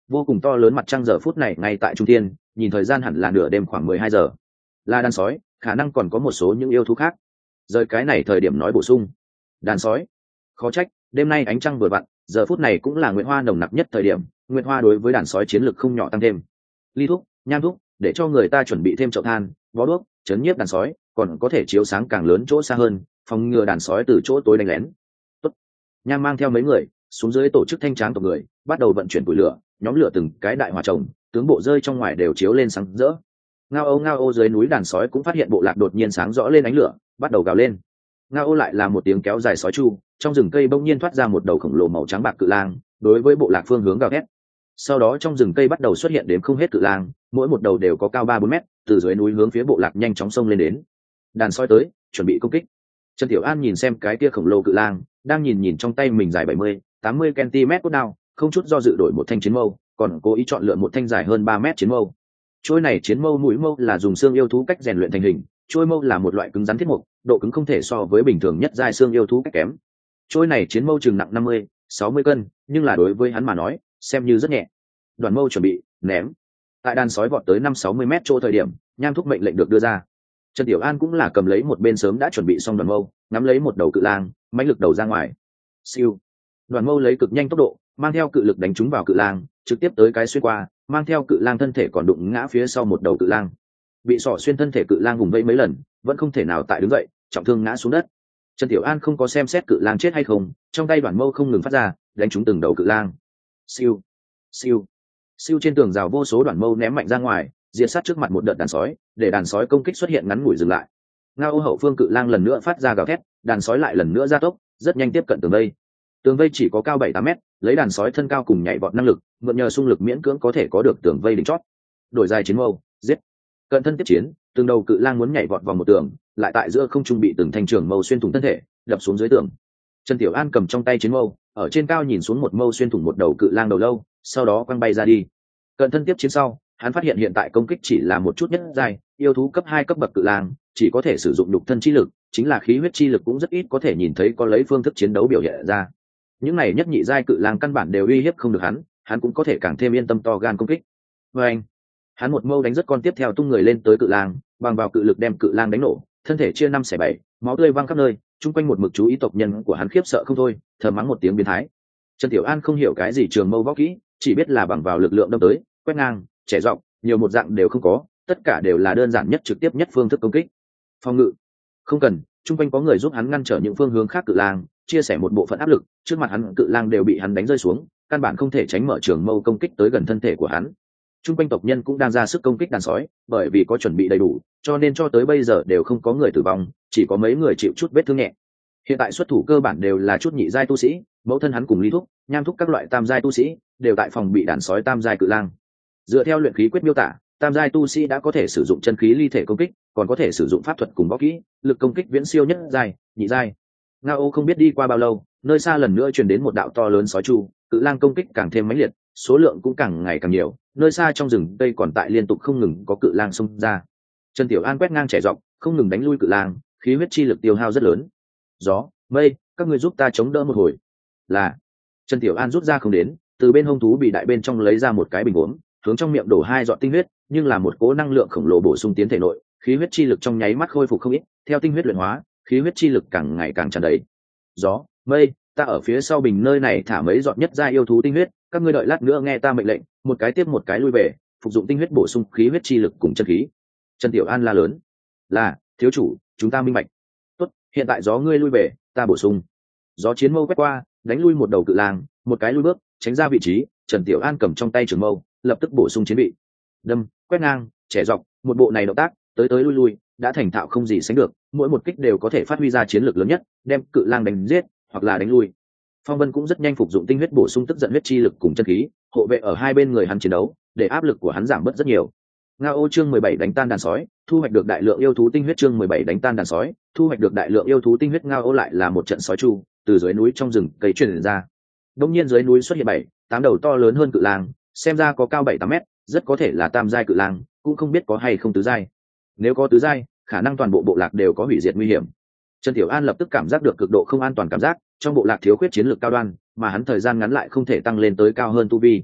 vô cùng to lớn mặt trăng giờ phút này ngay tại trung thiên, nhìn thời gian hẳn là nửa đêm khoảng 12 giờ. Là đàn sói, khả năng còn có một số những yêu thú khác. Rời cái này thời điểm nói bổ sung. Đàn sói. Khó trách, đêm nay ánh trăng vừa vặn, giờ phút này cũng là nguyệt hoa nồng nặc nhất thời điểm, nguyệt hoa đối với đàn sói chiến lực không nhỏ tăng thêm. Ly thuốc, nham thuốc, để cho người ta chuẩn bị thêm chậu than, bó đuốc, chấn nhiếp đàn sói, còn có thể chiếu sáng càng lớn chỗ xa hơn, phòng ngừa đàn sói từ chỗ tối đánh lén. Tốt. Nham mang theo mấy người xuống dưới tổ chức thanh tráng tộc người, bắt đầu vận chuyển củi lửa, nhóm lửa từng cái đại hỏa trồng, tướng bộ rơi trong ngoài đều chiếu lên sáng rỡ. Ngao ô dưới núi đàn sói cũng phát hiện bộ lạc đột nhiên sáng rõ lên ánh lửa, bắt đầu gào lên. Ngao ô lại là một tiếng kéo dài sói chu, trong rừng cây bỗng nhiên thoát ra một đầu khổng lồ màu trắng bạc cự lang, đối với bộ lạc phương hướng gào thét. Sau đó trong rừng cây bắt đầu xuất hiện đến không hết cự lang, mỗi một đầu đều có cao 3-4 mét, từ dưới núi hướng phía bộ lạc nhanh chóng xông lên đến. Đàn sói tới, chuẩn bị công kích. Trần Tiểu An nhìn xem cái kia khổng lồ cự lang, đang nhìn trong tay mình dài 70-80 cm cốt đao, không chút do dự đổi một thanh chiến mâu, còn cố ý chọn lựa một thanh dài hơn 3 mét chiến mâu. Trôi này chiến mâu mũi mâu là dùng xương yêu thú cách rèn luyện thành hình, trôi mâu là một loại cứng rắn thiết mục, độ cứng không thể so với bình thường nhất giai xương yêu thú cách kém. Trôi này chiến mâu chừng nặng 50-60 cân, nhưng là đối với hắn mà nói, xem như rất nhẹ. Đoàn mâu chuẩn bị, ném. Tại đàn sói vọt tới 5-60 mét chỗ thời điểm, nham thúc mệnh lệnh được đưa ra. Trần Tiểu An cũng là cầm lấy một bên sớm đã chuẩn bị xong đoàn mâu, ngắm lấy một đầu cự lang, mãnh lực đầu ra ngoài. Siêu. Đoàn mâu lấy cực nhanh tốc độ, mang theo cự lực đánh trúng vào cự lang, trực tiếp tới cái xuyên qua, mang theo cự lang thân thể còn đụng ngã phía sau một đầu cự lang. Bị sỏ xuyên thân thể cự lang vùng vẫy mấy lần, vẫn không thể nào tại đứng dậy, trọng thương ngã xuống đất. Trần Tiểu An không có xem xét cự lang chết hay không, trong tay đoàn mâu không ngừng phát ra, đánh trúng từng đầu cự lang. Siêu, siêu, siêu, trên tường rào vô số đoàn mâu ném mạnh ra ngoài, diệt sát trước mặt một đợt đàn sói, để đàn sói công kích xuất hiện ngắn ngủi dừng lại. Ngao hậu phương cự lang lần nữa phát ra gào thét, đàn sói lại lần nữa gia tốc, rất nhanh tiếp cận tường vây. Tường vây chỉ có cao 7-8 mét, lấy đàn sói thân cao cùng nhảy vọt năng lực, mượn nhờ xung lực miễn cưỡng có thể có được tường vây đỉnh chót. Đổi dài chiến mâu, giết. Cận thân tiếp chiến, từng đầu cự lang muốn nhảy vọt vào một tường, lại tại giữa không trung bị từng thanh trường mâu xuyên thủng thân thể, đập xuống dưới tường. Trần Tiểu An cầm trong tay chiến mâu, ở trên cao nhìn xuống một mâu xuyên thủng một đầu cự lang đầu lâu, sau đó quăng bay ra đi. Cận thân tiếp chiến sau, hắn phát hiện hiện tại công kích chỉ là một chút nhất giai, yêu thú cấp 2 cấp bậc cự lang, chỉ có thể sử dụng nhục thân chi lực, chính là khí huyết chi lực cũng rất ít có thể nhìn thấy có lấy phương thức chiến đấu biểu hiện ra. Những này nhất nhị giai cự lang căn bản đều uy hiếp không được hắn cũng có thể càng thêm yên tâm to gan công kích. Và anh, hắn một mâu đánh rất con tiếp theo tung người lên tới cự lang, bằng vào cự lực đem cự lang đánh nổ, thân thể chia 5/7, máu tươi văng khắp nơi, chung quanh một mực chú ý tộc nhân của hắn khiếp sợ không thôi, thở mắng một tiếng biến thái. Trần Tiểu An không hiểu cái gì trường mâu võ kỹ, chỉ biết là bằng vào lực lượng đâm tới, quét ngang, trẻ rộng, nhiều một dạng đều không có, tất cả đều là đơn giản nhất trực tiếp nhất phương thức công kích. Phòng ngự, không cần, chung quanh có người giúp hắn ngăn trở những phương hướng khác cự lang, chia sẻ một bộ phận áp lực, trước mặt hắn cự lang đều bị hắn đánh rơi xuống, căn bản không thể tránh mở trường mâu công kích tới gần thân thể của hắn. Chung quanh tộc nhân cũng đang ra sức công kích đàn sói, bởi vì có chuẩn bị đầy đủ, cho nên cho tới bây giờ đều không có người tử vong, chỉ có mấy người chịu chút vết thương nhẹ. Hiện tại xuất thủ cơ bản đều là chút nhị giai tu sĩ, mẫu thân hắn cùng Ly Thúc, Nham Thúc các loại tam giai tu sĩ, đều tại phòng bị đàn sói tam giai cự lang. Dựa theo luyện khí quyết miêu tả, tam giai tu sĩ đã có thể sử dụng chân khí ly thể công kích, còn có thể sử dụng pháp thuật cùng võ kỹ, lực công kích viễn siêu nhất giai, nhị giai. Ngao không biết đi qua bao lâu, nơi xa lần nữa truyền đến một đạo to lớn sói chu, cự lang công kích càng thêm mãnh liệt, số lượng cũng càng ngày càng nhiều, nơi xa trong rừng cây còn tại liên tục không ngừng có cự lang xông ra. Trần Tiểu An quét ngang trẻ rộng, không ngừng đánh lui cự lang, khí huyết chi lực tiêu hao rất lớn. Gió, mây, các ngươi giúp ta chống đỡ một hồi. Là. Trần Tiểu An rút ra không đến, từ bên hông thú bị đại bên trong lấy ra một cái bình uống, hướng trong miệng đổ 2 giọt tinh huyết, nhưng là một cỗ năng lượng khổng lồ bổ sung tiến thể nội, khí huyết chi lực trong nháy mắt khôi phục không ít, theo tinh huyết luyện hóa, khí huyết chi lực càng ngày càng tràn đầy. Gió, mây, ta ở phía sau bình nơi này thả mấy giọt nhất gia yêu thú tinh huyết, các ngươi đợi lát nữa nghe ta mệnh lệnh, một cái tiếp một cái lui về, phục dụng tinh huyết bổ sung khí huyết chi lực cùng chân khí. Trần Tiểu An la lớn. Là, thiếu chủ, chúng ta minh bạch. Tốt, hiện tại gió ngươi lui về, ta bổ sung. Gió chiến mâu quét qua, đánh lui một đầu cự lang, một cái lui bước, tránh ra vị trí, Trần Tiểu An cầm trong tay trường mâu, lập tức bổ sung chiến bị. Đâm, quét ngang, trẻ dọc, một bộ này động tác, tới tới lui lui, đã thành thạo không gì sánh được, mỗi một kích đều có thể phát huy ra chiến lược lớn nhất, đem cự lang đánh giết, hoặc là đánh lui. Phong Vân cũng rất nhanh phục dụng tinh huyết bổ sung tức giận huyết chi lực cùng chân khí, hộ vệ ở hai bên người hắn chiến đấu, để áp lực của hắn giảm bớt rất nhiều. Ngao chương 17 đánh tan đàn sói, thu hoạch được đại lượng yêu thú tinh huyết. Chương 17 đánh tan đàn sói, thu hoạch được đại lượng yêu thú tinh huyết. Ngao lại là một trận sói chu, từ dưới núi trong rừng cây truyền ra. Đột nhiên dưới núi xuất hiện 7-8 đầu to lớn hơn cự lang, xem ra có cao 7-8 mét, rất có thể là tam giai cự lang, cũng không biết có hay không tứ giai. Nếu có tứ giai, khả năng toàn bộ bộ lạc đều có hủy diệt nguy hiểm. Trần Tiểu An lập tức cảm giác được cực độ không an toàn cảm giác, trong bộ lạc thiếu khuyết chiến lược cao đoan, mà hắn thời gian ngắn lại không thể tăng lên tới cao hơn tu vi.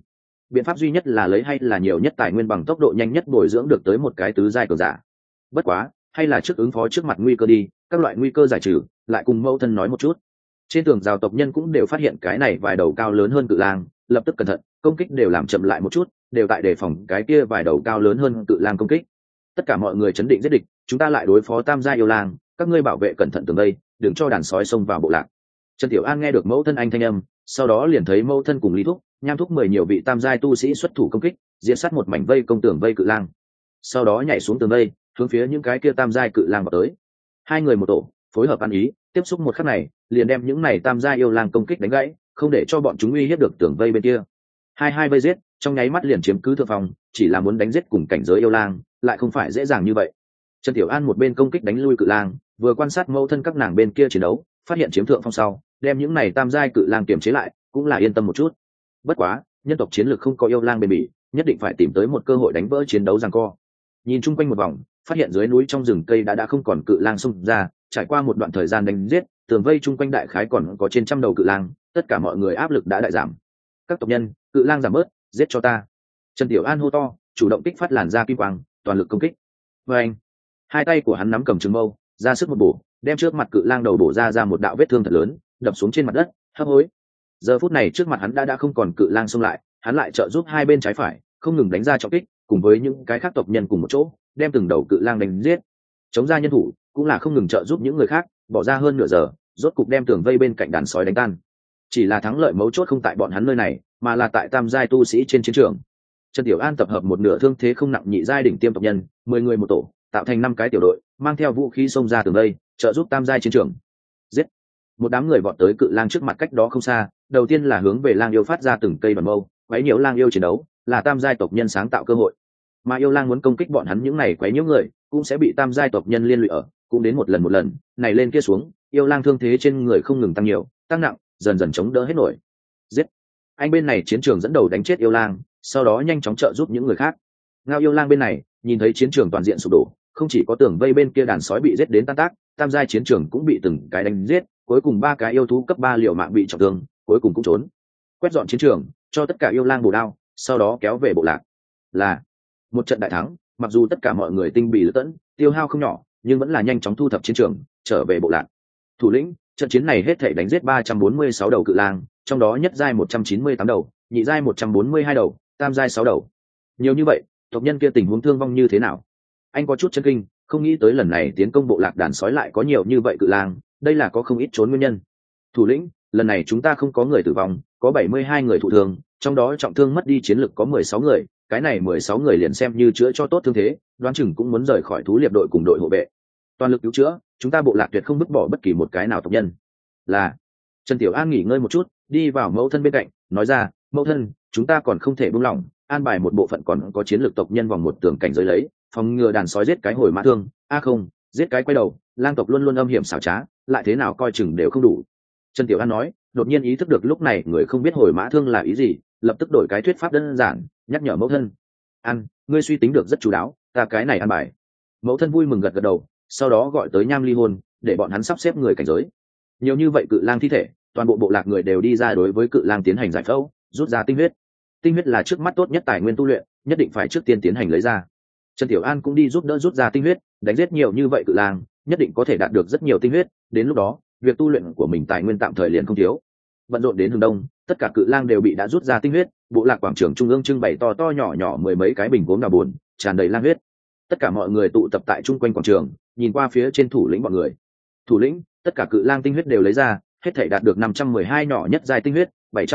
biện pháp duy nhất là lấy hay là nhiều nhất tài nguyên bằng tốc độ nhanh nhất bồi dưỡng được tới một cái tứ giai cường giả. Bất quá hay là trước ứng phó trước mặt nguy cơ đi, các loại nguy cơ giải trừ lại cùng mẫu thân nói một chút. Trên tường rào tộc nhân cũng đều phát hiện cái này vài đầu cao lớn hơn cự lang, lập tức cẩn thận, công kích đều làm chậm lại một chút, đều tại đề phòng cái kia vài đầu cao lớn hơn cự lang công kích. Tất cả mọi người chấn định giết địch, chúng ta lại đối phó tam gia yêu lang, các ngươi bảo vệ cẩn thận tường đây, đừng cho đàn sói xông vào bộ lạc. Trần Tiểu An nghe được mẫu thân anh thanh âm, sau đó liền thấy mẫu thân cùng Lý Thúc, Nham Thúc 10 nhiều vị tam giai tu sĩ xuất thủ công kích, diệt sát một mảnh vây công tường vây cự lang. Sau đó nhảy xuống tường vây, hướng phía những cái kia tam giai cự lang vào tới. Hai người một tổ, phối hợp ăn ý, tiếp xúc một khắc này, liền đem những này tam giai yêu lang công kích đánh gãy, không để cho bọn chúng uy hiếp được tường vây bên kia. Hai vây giết, trong nháy mắt liền chiếm cứ thượng phòng, chỉ là muốn đánh giết cùng cảnh giới yêu lang, lại không phải dễ dàng như vậy. Trần Tiểu An một bên công kích đánh lui cự lang, vừa quan sát mẫu thân các nàng bên kia chiến đấu, phát hiện chiếm thượng phong sau, đem những này tam giai cự lang kiềm chế lại, cũng là yên tâm một chút. Bất quá, nhân tộc chiến lược không có yêu lang bền bỉ, nhất định phải tìm tới một cơ hội đánh vỡ chiến đấu giằng co. Nhìn chung quanh một vòng, phát hiện dưới núi trong rừng cây đã không còn cự lang xông ra, trải qua một đoạn thời gian đánh giết, tường vây chung quanh đại khái còn có trên trăm đầu cự lang, tất cả mọi người áp lực đã đại giảm. Các tộc nhân, cự lang giảm bớt, giết cho ta. Trần Tiểu An hô to, chủ động kích phát làn da kim quang, toàn lực công kích. Và anh, hai tay của hắn nắm cầm trường mâu, ra sức một bổ, đem trước mặt cự lang đầu bổ ra một đạo vết thương thật lớn, đập xuống trên mặt đất, hấp hối. Giờ phút này trước mặt hắn đã không còn cự lang xông lại, hắn lại trợ giúp hai bên trái phải, không ngừng đánh ra trọng kích, cùng với những cái khác tộc nhân cùng một chỗ, đem từng đầu cự lang đánh giết. Chống ra nhân thủ, cũng là không ngừng trợ giúp những người khác, bỏ ra hơn nửa giờ, rốt cục đem tường vây bên cạnh đàn sói đánh tan. Chỉ là thắng lợi mấu chốt không tại bọn hắn nơi này, mà là tại tam giai tu sĩ trên chiến trường. Trần Tiểu An tập hợp một nửa thương thế không nặng nhị giai đỉnh tiêm tộc nhân, 10 người một tổ, tạo thành 5 cái tiểu đội, mang theo vũ khí xông ra tường vây, trợ giúp tam giai chiến trường. Giết! Một đám người vọt tới cự lang trước mặt cách đó không xa, đầu tiên là hướng về lang yêu phát ra từng cây đoàn mâu, quấy nhiễu lang yêu chiến đấu, là tam giai tộc nhân sáng tạo cơ hội. Mà yêu lang muốn công kích bọn hắn những này quấy nhiễu người, cũng sẽ bị tam giai tộc nhân liên lụy ở, cũng đến một lần, này lên kia xuống, yêu lang thương thế trên người không ngừng tăng nhiều, tăng nặng, dần dần chống đỡ hết nổi. Giết! Anh bên này chiến trường dẫn đầu đánh chết yêu lang, sau đó nhanh chóng trợ giúp những người khác. Ngao yêu lang bên này nhìn thấy chiến trường toàn diện sụp đổ, không chỉ có tường vây bên kia đàn sói bị giết đến tan tác, tam giai chiến trường cũng bị từng cái đánh giết, cuối cùng 3 cái yêu thú cấp 3 liều mạng bị trọng thương, cuối cùng cũng trốn. Quét dọn chiến trường, cho tất cả yêu lang bổ đao, sau đó kéo về bộ lạc. Là một trận đại thắng, mặc dù tất cả mọi người tinh bị lữ tẫn, tiêu hao không nhỏ, nhưng vẫn là nhanh chóng thu thập chiến trường, trở về bộ lạc. Thủ lĩnh, trận chiến này hết thảy đánh giết 346 đầu cự lang, trong đó nhất giai 198 đầu, nhị giai 142 đầu, tam giai 6 đầu. Nhiều như vậy, tộc nhân kia tình huống thương vong như thế nào? Anh có chút chấn kinh, không nghĩ tới lần này tiến công bộ lạc đàn sói lại có nhiều như vậy cự lang, đây là có không ít trốn nguyên nhân. Thủ lĩnh, lần này chúng ta không có người tử vong, có 72 người thụ thương, trong đó trọng thương mất đi chiến lực có 16 người, cái này 16 người liền xem như chữa cho tốt thương thế, đoán chừng cũng muốn rời khỏi thú liệp đội cùng đội hộ vệ. Toàn lực cứu chữa, chúng ta bộ lạc tuyệt không vứt bỏ bất kỳ một cái nào tộc nhân. Là. Trần Tiểu An nghỉ ngơi một chút, đi vào mẫu thân bên cạnh, nói ra, mẫu thân, chúng ta còn không thể buông lỏng, an bài một bộ phận còn có chiến lược tộc nhân vòng một tường cảnh giới lấy, phòng ngừa đàn sói giết cái hồi mã thương, không, giết cái quay đầu, lang tộc luôn luôn âm hiểm xảo trá, lại thế nào coi chừng đều không đủ. Trần Tiểu An nói, đột nhiên ý thức được lúc này người không biết hồi mã thương là ý gì, lập tức đổi cái thuyết pháp đơn giản, nhắc nhở mẫu thân. Ngươi suy tính được rất chú đáo, ta cái này an bài. Mẫu thân vui mừng gật gật đầu, sau đó gọi tới Nham Ly Hôn, để bọn hắn sắp xếp người cảnh giới. Nhiều như vậy cự lang thi thể, toàn bộ bộ lạc người đều đi ra đối với cự lang tiến hành giải phẫu, rút ra tinh huyết. Tinh huyết là trước mắt tốt nhất tài nguyên tu luyện, nhất định phải trước tiên tiến hành lấy ra. Trần Tiểu An cũng đi giúp đỡ rút ra tinh huyết, đánh giết nhiều như vậy cự lang, nhất định có thể đạt được rất nhiều tinh huyết, đến lúc đó, việc tu luyện của mình tài nguyên tạm thời liền không thiếu. Bận rộn đến hướng đông, tất cả cự lang đều bị đã rút ra tinh huyết, bộ lạc quảng trường trung ương trưng bày to to nhỏ nhỏ 10 mấy cái bình gốm đào buồn, tràn đầy lang huyết. Tất cả mọi người tụ tập tại chung quanh quảng trường, nhìn qua phía trên thủ lĩnh bọn người. Thủ lĩnh, tất cả cự lang tinh huyết đều lấy ra, hết thảy đạt được 512 nhỏ nhất giai tinh huyết,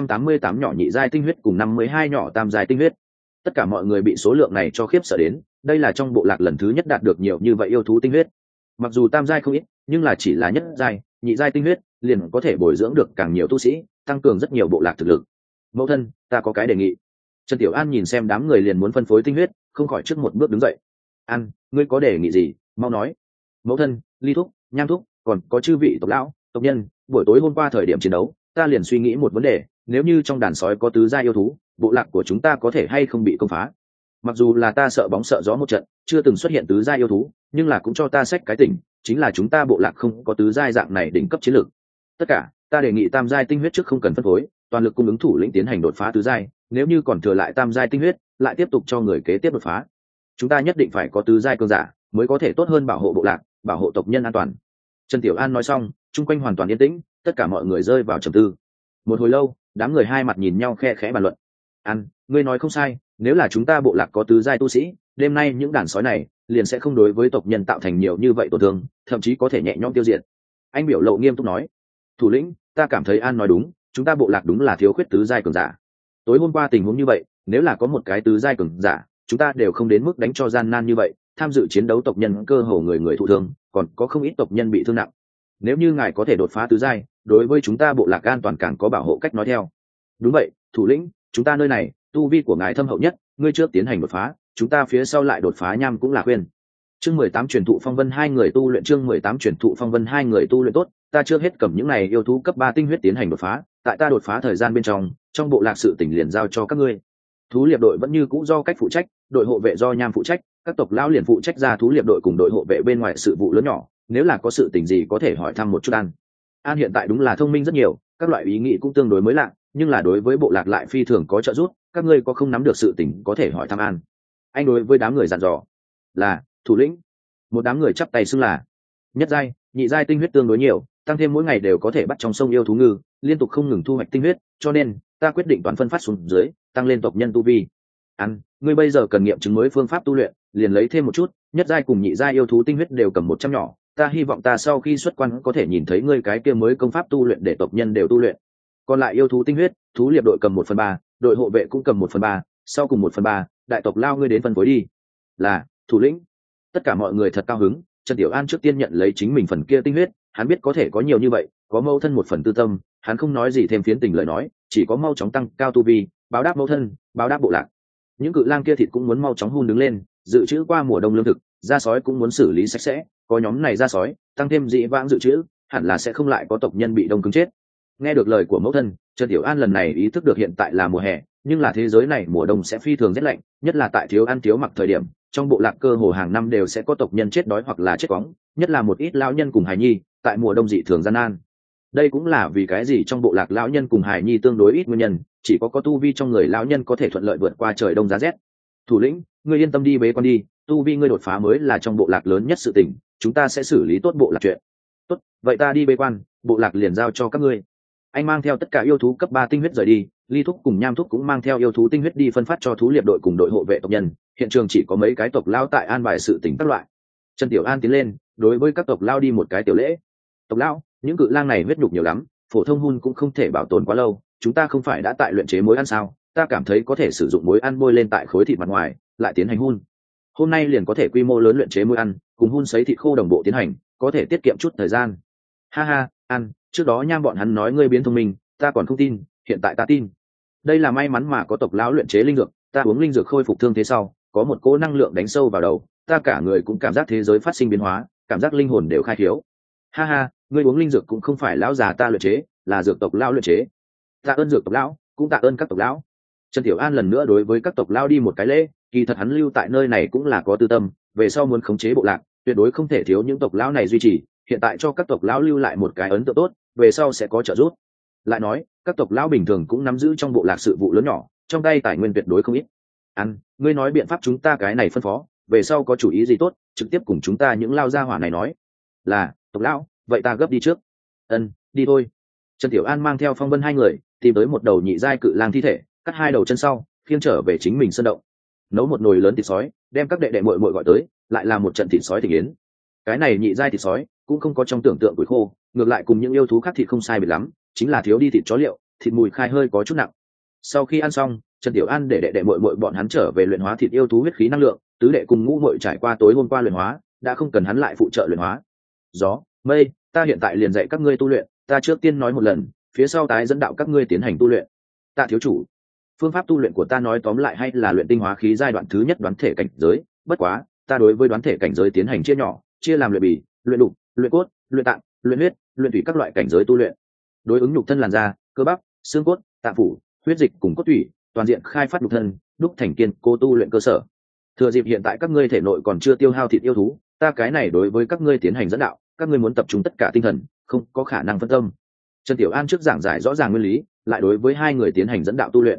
788 nhỏ nhị giai tinh huyết cùng 52 nhỏ tam giai tinh huyết. Tất cả mọi người bị số lượng này cho khiếp sợ đến, đây là trong bộ lạc lần thứ nhất đạt được nhiều như vậy yêu thú tinh huyết. Mặc dù tam giai không ít, nhưng là chỉ là nhất giai, nhị giai tinh huyết, liền có thể bồi dưỡng được càng nhiều tu sĩ, tăng cường rất nhiều bộ lạc thực lực. Mẫu thân, ta có cái đề nghị. Trần Tiểu An nhìn xem đám người liền muốn phân phối tinh huyết, không khỏi trước một bước đứng dậy. Ngươi có đề nghị gì, mau nói. Mẫu thân, Ly thúc, Nham thúc, còn có chư vị tộc lão, tộc nhân, buổi tối hôm qua thời điểm chiến đấu, ta liền suy nghĩ một vấn đề, nếu như trong đàn sói có tứ gia yêu thú, bộ lạc của chúng ta có thể hay không bị công phá? Mặc dù là ta sợ bóng sợ gió một trận, chưa từng xuất hiện tứ gia yêu thú, nhưng là cũng cho ta xách cái tỉnh, chính là chúng ta bộ lạc không có tứ giai dạng này đỉnh cấp chiến lược. Tất cả, ta đề nghị tam giai tinh huyết trước không cần phân phối, toàn lực cung ứng thủ lĩnh tiến hành đột phá tứ giai, nếu như còn thừa lại tam giai tinh huyết lại tiếp tục cho người kế tiếp đột phá. Chúng ta nhất định phải có tứ giai cường giả mới có thể tốt hơn bảo hộ bộ lạc, bảo hộ tộc nhân an toàn. Trần Tiểu An nói xong, chung quanh hoàn toàn yên tĩnh, tất cả mọi người rơi vào trầm tư. Một hồi lâu, đám người hai mặt nhìn nhau khe khẽ bàn luận. An, ngươi nói không sai, nếu là chúng ta bộ lạc có tứ giai tu sĩ, đêm nay những đàn sói này liền sẽ không đối với tộc nhân tạo thành nhiều như vậy tổn thương, thậm chí có thể nhẹ nhõm tiêu diệt. Anh biểu lộ nghiêm túc nói. Thủ lĩnh, ta cảm thấy An nói đúng, chúng ta bộ lạc đúng là thiếu khuyết tứ giai cường giả. Tối hôm qua tình huống như vậy, nếu là có một cái tứ giai cường giả, chúng ta đều không đến mức đánh cho gian nan như vậy, tham dự chiến đấu tộc nhân cơ hồ người người thụ thương, còn có không ít tộc nhân bị thương nặng. Nếu như ngài có thể đột phá tứ giai, đối với chúng ta bộ lạc an toàn càng có bảo hộ cách nói theo. Đúng vậy, thủ lĩnh, chúng ta nơi này tu vi của ngài thâm hậu nhất, ngươi trước tiến hành đột phá, chúng ta phía sau lại đột phá nham cũng là khuyên. Chương 18 truyền thụ phong vân hai người tu luyện, chương 18 truyền thụ phong vân hai người tu luyện tốt, ta chưa hết cầm những này yêu thú cấp 3 tinh huyết tiến hành đột phá, tại ta đột phá thời gian bên trong bộ lạc sự tỉnh liền giao cho các ngươi. Thú liệp đội vẫn như cũ do cách phụ trách, đội hộ vệ do nham phụ trách, các tộc lão liền phụ trách ra thú liệp đội cùng đội hộ vệ bên ngoài sự vụ lớn nhỏ, nếu là có sự tình gì có thể hỏi thăm một chút. An hiện tại đúng là thông minh rất nhiều, các loại ý nghĩ cũng tương đối mới lạ, nhưng là đối với bộ lạc lại phi thường có trợ giúp, các ngươi có không nắm được sự tình có thể hỏi thăm An. Anh đối với đám người dặn dò. Là, thủ lĩnh. Một đám người chắp tay xưng là. Nhất giai, nhị giai tinh huyết tương đối nhiều, tăng thêm mỗi ngày đều có thể bắt trong sông yêu thú ngư, liên tục không ngừng thu hoạch tinh huyết, cho nên ta quyết định toàn phân phát xuống dưới, tăng lên tộc nhân tu vi. An, ngươi bây giờ cần nghiệm chứng mới phương pháp tu luyện, liền lấy thêm một chút, nhất giai cùng nhị giai yêu thú tinh huyết đều cầm 100 nhỏ, ta hy vọng ta sau khi xuất quan có thể nhìn thấy ngươi cái kia mới công pháp tu luyện để tộc nhân đều tu luyện. Còn lại yêu thú tinh huyết, thú liệp đội cầm 1/3, đội hộ vệ cũng cầm 1/3, sau cùng 1/3, đại tộc lao ngươi đến phân phối đi. Là, thủ lĩnh. Tất cả mọi người thật cao hứng. Trần Tiểu An trước tiên nhận lấy chính mình phần kia tinh huyết, hắn biết có thể có nhiều như vậy, có mâu thân một phần tư tâm, hắn không nói gì thêm phiến tình lời nói, chỉ có mau chóng tăng cao tu vi, báo đáp mâu thân, báo đáp bộ lạc. Những cự lang kia thịt cũng muốn mau chóng hun đứng lên, dự trữ qua mùa đông lương thực, gia sói cũng muốn xử lý sạch sẽ, có nhóm này gia sói, tăng thêm dị vãng dự trữ, hẳn là sẽ không lại có tộc nhân bị đông cứng chết. Nghe được lời của mẫu thân, Trần Tiểu An lần này ý thức được hiện tại là mùa hè, nhưng là thế giới này mùa đông sẽ phi thường rét lạnh, nhất là tại thiếu ăn thiếu mặc thời điểm, trong bộ lạc cơ hồ hàng năm đều sẽ có tộc nhân chết đói hoặc là chết cóng, nhất là một ít lão nhân cùng hài nhi, tại mùa đông dị thường gian nan. Đây cũng là vì cái gì trong bộ lạc lão nhân cùng hài nhi tương đối ít nguyên nhân, chỉ có tu vi trong người lão nhân có thể thuận lợi vượt qua trời đông giá rét. Thủ lĩnh, ngươi yên tâm đi bế quan đi, tu vi ngươi đột phá mới là trong bộ lạc lớn nhất sự tình, chúng ta sẽ xử lý tốt bộ lạc chuyện. Tốt, vậy ta đi bế quan, bộ lạc liền giao cho các ngươi. Anh mang theo tất cả yêu thú cấp 3 tinh huyết rời đi, Ly Thúc cùng Nham Thúc cũng mang theo yêu thú tinh huyết đi phân phát cho thú liệp đội cùng đội hộ vệ tộc nhân. Hiện trường chỉ có mấy cái tộc lao tại an bài sự tình các loại. Trần Tiểu An tiến lên, đối với các tộc lao đi một cái tiểu lễ. Tộc lao, những cự lang này huyết nhục nhiều lắm, phổ thông hun cũng không thể bảo tồn quá lâu, chúng ta không phải đã tại luyện chế muối ăn sao? Ta cảm thấy có thể sử dụng muối ăn bôi lên tại khối thịt mặt ngoài, lại tiến hành hun. Hôm nay liền có thể quy mô lớn luyện chế muối ăn, cùng hun sấy thịt khô đồng bộ tiến hành, có thể tiết kiệm chút thời gian. Ha ha, ăn, trước đó Nham bọn hắn nói ngươi biến thông minh, ta còn không tin, hiện tại ta tin. Đây là may mắn mà có tộc lão luyện chế linh dược, ta uống linh dược khôi phục thương thế sau, có một cỗ năng lượng đánh sâu vào đầu, ta cả người cũng cảm giác thế giới phát sinh biến hóa, cảm giác linh hồn đều khai khiếu. Ha ha, ngươi uống linh dược cũng không phải lão già ta luyện chế, là dược tộc lão luyện chế. Tạ ơn dược tộc lão, cũng tạ ơn các tộc lão. Trần Tiểu An lần nữa đối với các tộc lão đi một cái lễ, kỳ thật hắn lưu tại nơi này cũng là có tư tâm, về sau muốn khống chế bộ lạc, tuyệt đối không thể thiếu những tộc lão này duy trì, hiện tại cho các tộc lão lưu lại một cái ấn tượng tốt, về sau sẽ có trợ giúp. Lại nói, các tộc lão bình thường cũng nắm giữ trong bộ lạc sự vụ lớn nhỏ, trong tay tài nguyên tuyệt đối không ít. Ăn, ngươi nói biện pháp chúng ta cái này phân phó, về sau có chủ ý gì tốt, trực tiếp cùng chúng ta những lao gia hỏa này nói. Là, tộc lão, vậy ta gấp đi trước. Đi thôi. Trần Tiểu An mang theo Phong Vân hai người, tìm tới một đầu nhị giai cự lang thi thể, cắt hai đầu chân sau, khiêng trở về chính mình sân động. Nấu một nồi lớn thịt sói, đem các đệ đệ muội muội gọi tới, lại làm một trận thịt sói thịt yến. Cái này nhị giai thịt sói cũng không có trong tưởng tượng củi khô, ngược lại cùng những yêu thú khác thịt không sai biệt lắm, chính là thiếu đi thịt chó liệu, thịt mùi khai hơi có chút nặng. Sau khi ăn xong, Trần Tiểu An để đệ đệ muội muội bọn hắn trở về luyện hóa thịt yêu thú huyết khí năng lượng, tứ đệ cùng ngũ muội trải qua tối hôm qua luyện hóa, đã không cần hắn lại phụ trợ luyện hóa. Gió, mây, ta hiện tại liền dạy các ngươi tu luyện, ta trước tiên nói một lần, phía sau tái dẫn đạo các ngươi tiến hành tu luyện. Tạ thiếu chủ, phương pháp tu luyện của ta nói tóm lại hay là luyện tinh hóa khí giai đoạn thứ nhất đoán thể cảnh giới, bất quá, ta đối với đoán thể cảnh giới tiến hành chia nhỏ, chia làm luyện bì, luyện đục, luyện cốt, luyện tạng, luyện huyết, luyện thủy các loại cảnh giới tu luyện. Đối ứng nhục thân làn da, cơ bắp, xương cốt, tạng phủ, huyết dịch cùng cốt tủy, toàn diện khai phát nhục thân, đúc thành kiên cố tu luyện cơ sở. Thừa dịp hiện tại các ngươi thể nội còn chưa tiêu hao thịt yêu thú, ta cái này đối với các ngươi tiến hành dẫn đạo, các ngươi muốn tập trung tất cả tinh thần, không có khả năng phân tâm. Trần Tiểu An trước giảng giải rõ ràng nguyên lý, lại đối với hai người tiến hành dẫn đạo tu luyện.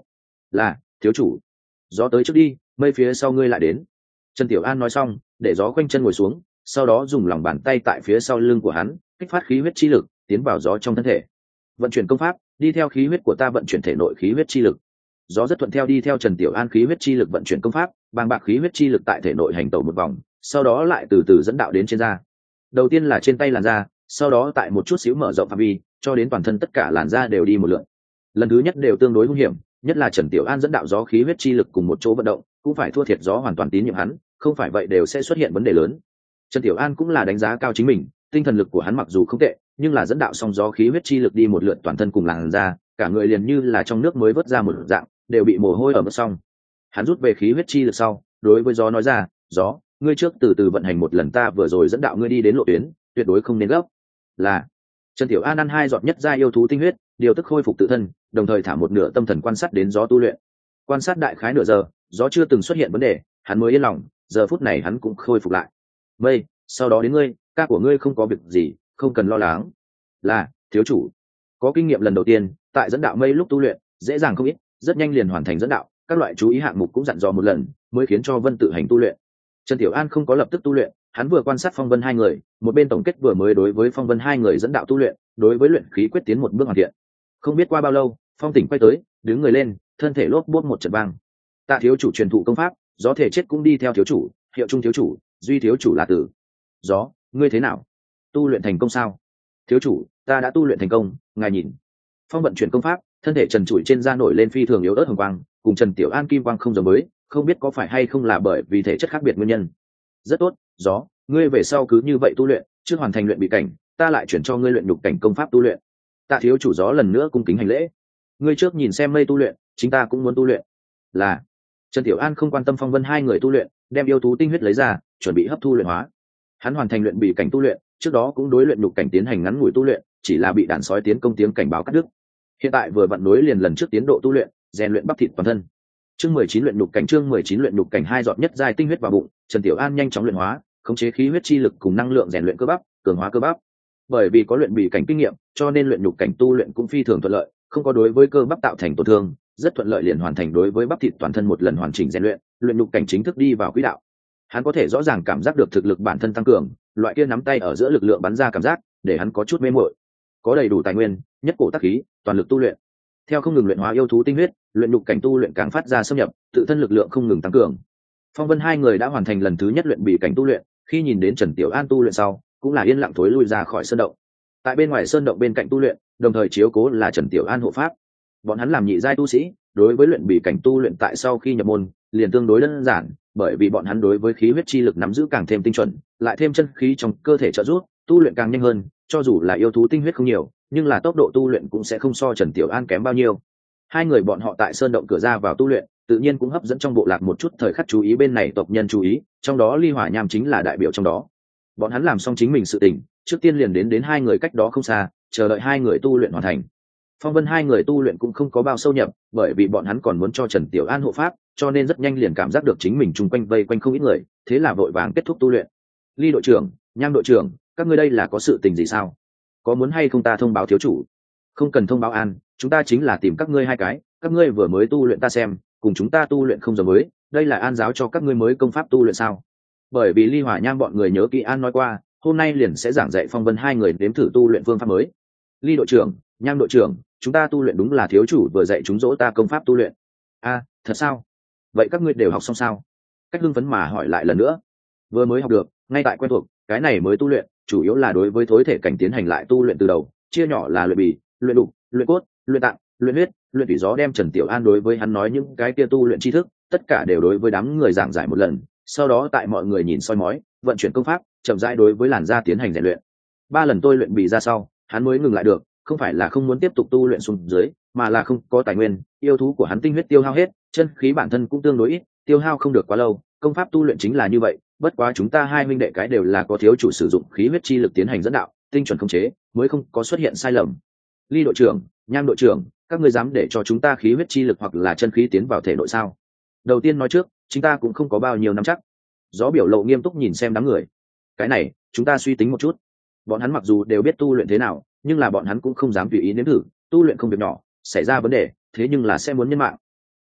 là thiếu chủ. Gió tới trước đi, mây phía sau ngươi lại đến. Trần Tiểu An nói xong để gió quanh chân ngồi xuống, sau đó dùng lòng bàn tay tại phía sau lưng của hắn kích phát khí huyết chi lực tiến vào gió trong thân thể. Vận chuyển công pháp, đi theo khí huyết của ta vận chuyển thể nội khí huyết chi lực. Gió rất thuận theo đi theo Trần Tiểu An khí huyết chi lực vận chuyển công pháp, bàng bạc khí huyết chi lực tại thể nội hành tẩu một vòng, sau đó lại từ từ dẫn đạo đến trên da. Đầu tiên là trên tay làn da, sau đó tại một chút xíu mở rộng phạm vi, cho đến toàn thân tất cả làn da đều đi một lượt. Lần thứ nhất đều tương đối hung hiểm, nhất là Trần Tiểu An dẫn đạo gió khí huyết chi lực cùng một chỗ vận động, cũng phải thua thiệt gió hoàn toàn tín nhiệm hắn, không phải vậy đều sẽ xuất hiện vấn đề lớn. Trần Tiểu An cũng là đánh giá cao chính mình, tinh thần lực của hắn mặc dù không tệ, nhưng là dẫn đạo xong gió khí huyết chi lực đi một lượt toàn thân cùng làn da, cả người liền như là trong nước mới vớt ra một dạng, đều bị mồ hôi ở mức xong. Hắn rút về khí huyết chi lực sau, đối với gió nói ra, gió, ngươi trước từ từ vận hành một lần, ta vừa rồi dẫn đạo ngươi đi đến lộ tuyến, tuyệt đối không nên gấp. Là. Trần Tiểu An ăn 2 giọt nhất giai yêu thú tinh huyết, điều tức khôi phục tự thân, đồng thời thả một nửa tâm thần quan sát đến gió tu luyện. Quan sát đại khái nửa giờ, gió chưa từng xuất hiện vấn đề, hắn mới yên lòng, giờ phút này hắn cũng khôi phục lại. Mây, sau đó đến ngươi, ca của ngươi không có việc gì, không cần lo lắng. Là, thiếu chủ. Có kinh nghiệm lần đầu tiên, tại dẫn đạo mây lúc tu luyện, dễ dàng không ít, rất nhanh liền hoàn thành dẫn đạo, các loại chú ý hạng mục cũng dặn dò một lần, mới khiến cho Vân tự hành tu luyện. Trần Tiểu An không có lập tức tu luyện, hắn vừa quan sát Phong Vân hai người, một bên tổng kết vừa mới đối với Phong Vân hai người dẫn đạo tu luyện, đối với luyện khí quyết tiến một bước hoàn thiện. Không biết qua bao lâu, Phong Tỉnh quay tới, đứng người lên, thân thể lốp bốp một trận vang. Tạ thiếu chủ truyền thụ công pháp, gió thể chết cũng đi theo thiếu chủ, hiệu trung thiếu chủ, duy thiếu chủ là tử. Gió, ngươi thế nào? Tu luyện thành công sao? Thiếu chủ, ta đã tu luyện thành công, ngài nhìn. Phong vận chuyển công pháp, thân thể trần trụi trên da nổi lên phi thường yếu ớt hồng quang, cùng Trần Tiểu An kim quang không giống với, không biết có phải hay không là bởi vì thể chất khác biệt nguyên nhân. Rất tốt, gió, ngươi về sau cứ như vậy tu luyện, trước hoàn thành luyện bị cảnh, ta lại chuyển cho ngươi luyện nhục cảnh công pháp tu luyện. Tạ thiếu chủ gió lần nữa cung kính hành lễ. Ngươi trước nhìn xem mây tu luyện, chính ta cũng muốn tu luyện. Là. Trần Tiểu An không quan tâm Phong Vân hai người tu luyện, đem yêu thú tinh huyết lấy ra, chuẩn bị hấp thu luyện hóa. Hắn hoàn thành luyện bị cảnh tu luyện, trước đó cũng đối luyện nhục cảnh tiến hành ngắn ngủi tu luyện, chỉ là bị đàn sói tiến công tiếng cảnh báo cắt đứt. Hiện tại vừa vặn nối liền lần trước tiến độ tu luyện, rèn luyện bắp thịt toàn thân. Chương 19 luyện nhục cảnh, chương 19 luyện nhục cảnh, 2 giọt nhất giai tinh huyết vào bụng, Trần Tiểu An nhanh chóng luyện hóa, khống chế khí huyết chi lực cùng năng lượng rèn luyện cơ bắp, cường hóa cơ bắp. Bởi vì có luyện bị cảnh kinh nghiệm, cho nên luyện nhục cảnh tu luyện cũng phi thường thuận lợi, không có đối với cơ bắp tạo thành tổn thương, rất thuận lợi liền hoàn thành đối với bắp thịt toàn thân một lần hoàn chỉnh rèn luyện, luyện nhục cảnh chính thức đi vào quỹ đạo. Hắn có thể rõ ràng cảm giác được thực lực bản thân tăng cường, loại kia nắm tay ở giữa lực lượng bắn ra cảm giác, để hắn có chút mê muội. Có đầy đủ tài nguyên, nhất cổ tác khí, toàn lực tu luyện. Theo không ngừng luyện hóa yêu thú tinh huyết, luyện nhục cảnh tu luyện càng phát ra xâm nhập, tự thân lực lượng không ngừng tăng cường. Phong Vân hai người đã hoàn thành lần thứ nhất luyện bị cảnh tu luyện, khi nhìn đến Trần Tiểu An tu luyện sau, cũng là yên lặng thối lui ra khỏi sơn động. Tại bên ngoài sơn động bên cạnh tu luyện, đồng thời chiếu cố là Trần Tiểu An hộ pháp. Bọn hắn làm nhị giai tu sĩ, đối với luyện bị cảnh tu luyện tại sau khi nhập môn, liền tương đối đơn giản, bởi vì bọn hắn đối với khí huyết chi lực nắm giữ càng thêm tinh chuẩn, lại thêm chân khí trong cơ thể trợ giúp, tu luyện càng nhanh hơn, cho dù là yêu thú tinh huyết không nhiều, nhưng là tốc độ tu luyện cũng sẽ không so Trần Tiểu An kém bao nhiêu. Hai người bọn họ tại sơn động cửa ra vào tu luyện, tự nhiên cũng hấp dẫn trong bộ lạc một chút thời khắc chú ý bên này tộc nhân chú ý, trong đó Ly Hỏa Nham chính là đại biểu trong đó. Bọn hắn làm xong chính mình sự tình, trước tiên liền đến hai người cách đó không xa, chờ đợi hai người tu luyện hoàn thành. Phong Vân hai người tu luyện cũng không có bao sâu nhập, bởi vì bọn hắn còn muốn cho Trần Tiểu An hộ pháp, cho nên rất nhanh liền cảm giác được chính mình chung quanh vây quanh không ít người, thế là vội vàng kết thúc tu luyện. Ly đội trưởng, Nham đội trưởng, các ngươi đây là có sự tình gì sao? Có muốn hay không ta thông báo thiếu chủ? Không cần thông báo An, chúng ta chính là tìm các ngươi hai cái, các ngươi vừa mới tu luyện ta xem, cùng chúng ta tu luyện không giống với, đây là An giáo cho các ngươi mới công pháp tu luyện sao? Bởi vì Ly Hỏa Nham bọn người nhớ kỹ An nói qua, hôm nay liền sẽ giảng dạy Phong Vân hai người đếm thử tu luyện phương pháp mới. Ly đội trưởng, Nham đội trưởng, chúng ta tu luyện đúng là thiếu chủ vừa dạy chúng dỗ ta công pháp tu luyện. A, thật sao? Vậy các ngươi đều học xong sao? Cách hưng phấn mà hỏi lại lần nữa. Vừa mới học được, ngay tại quen thuộc, cái này mới tu luyện, chủ yếu là đối với thối thể cảnh tiến hành lại tu luyện từ đầu, chia nhỏ là luyện bì, luyện đục, luyện cốt, luyện tạng, luyện huyết, luyện thủy gió, đem Trần Tiểu An đối với hắn nói những cái kia tu luyện tri thức, tất cả đều đối với đám người giảng giải một lần, sau đó tại mọi người nhìn soi mói, vận chuyển công pháp, chậm rãi đối với làn da tiến hành rèn luyện. 3 lần tôi luyện bì ra sau, hắn mới ngừng lại được, không phải là không muốn tiếp tục tu luyện xuống dưới, mà là không có tài nguyên, yêu thú của hắn tinh huyết tiêu hao hết, chân khí bản thân cũng tương đối ít, tiêu hao không được quá lâu, công pháp tu luyện chính là như vậy, bất quá chúng ta hai huynh đệ cái đều là có thiếu chủ sử dụng khí huyết chi lực tiến hành dẫn đạo, tinh chuẩn khống chế, mới không có xuất hiện sai lầm. Ly đội trưởng, Nham đội trưởng, các ngươi dám để cho chúng ta khí huyết chi lực hoặc là chân khí tiến vào thể nội sao? Đầu tiên nói trước, chúng ta cũng không có bao nhiêu nắm chắc. Gió biểu lộ nghiêm túc nhìn xem đám người. Cái này, chúng ta suy tính một chút. Bọn hắn mặc dù đều biết tu luyện thế nào, nhưng là bọn hắn cũng không dám tùy ý nếm thử, tu luyện không việc nhỏ, xảy ra vấn đề, thế nhưng là sẽ muốn nhân mạng.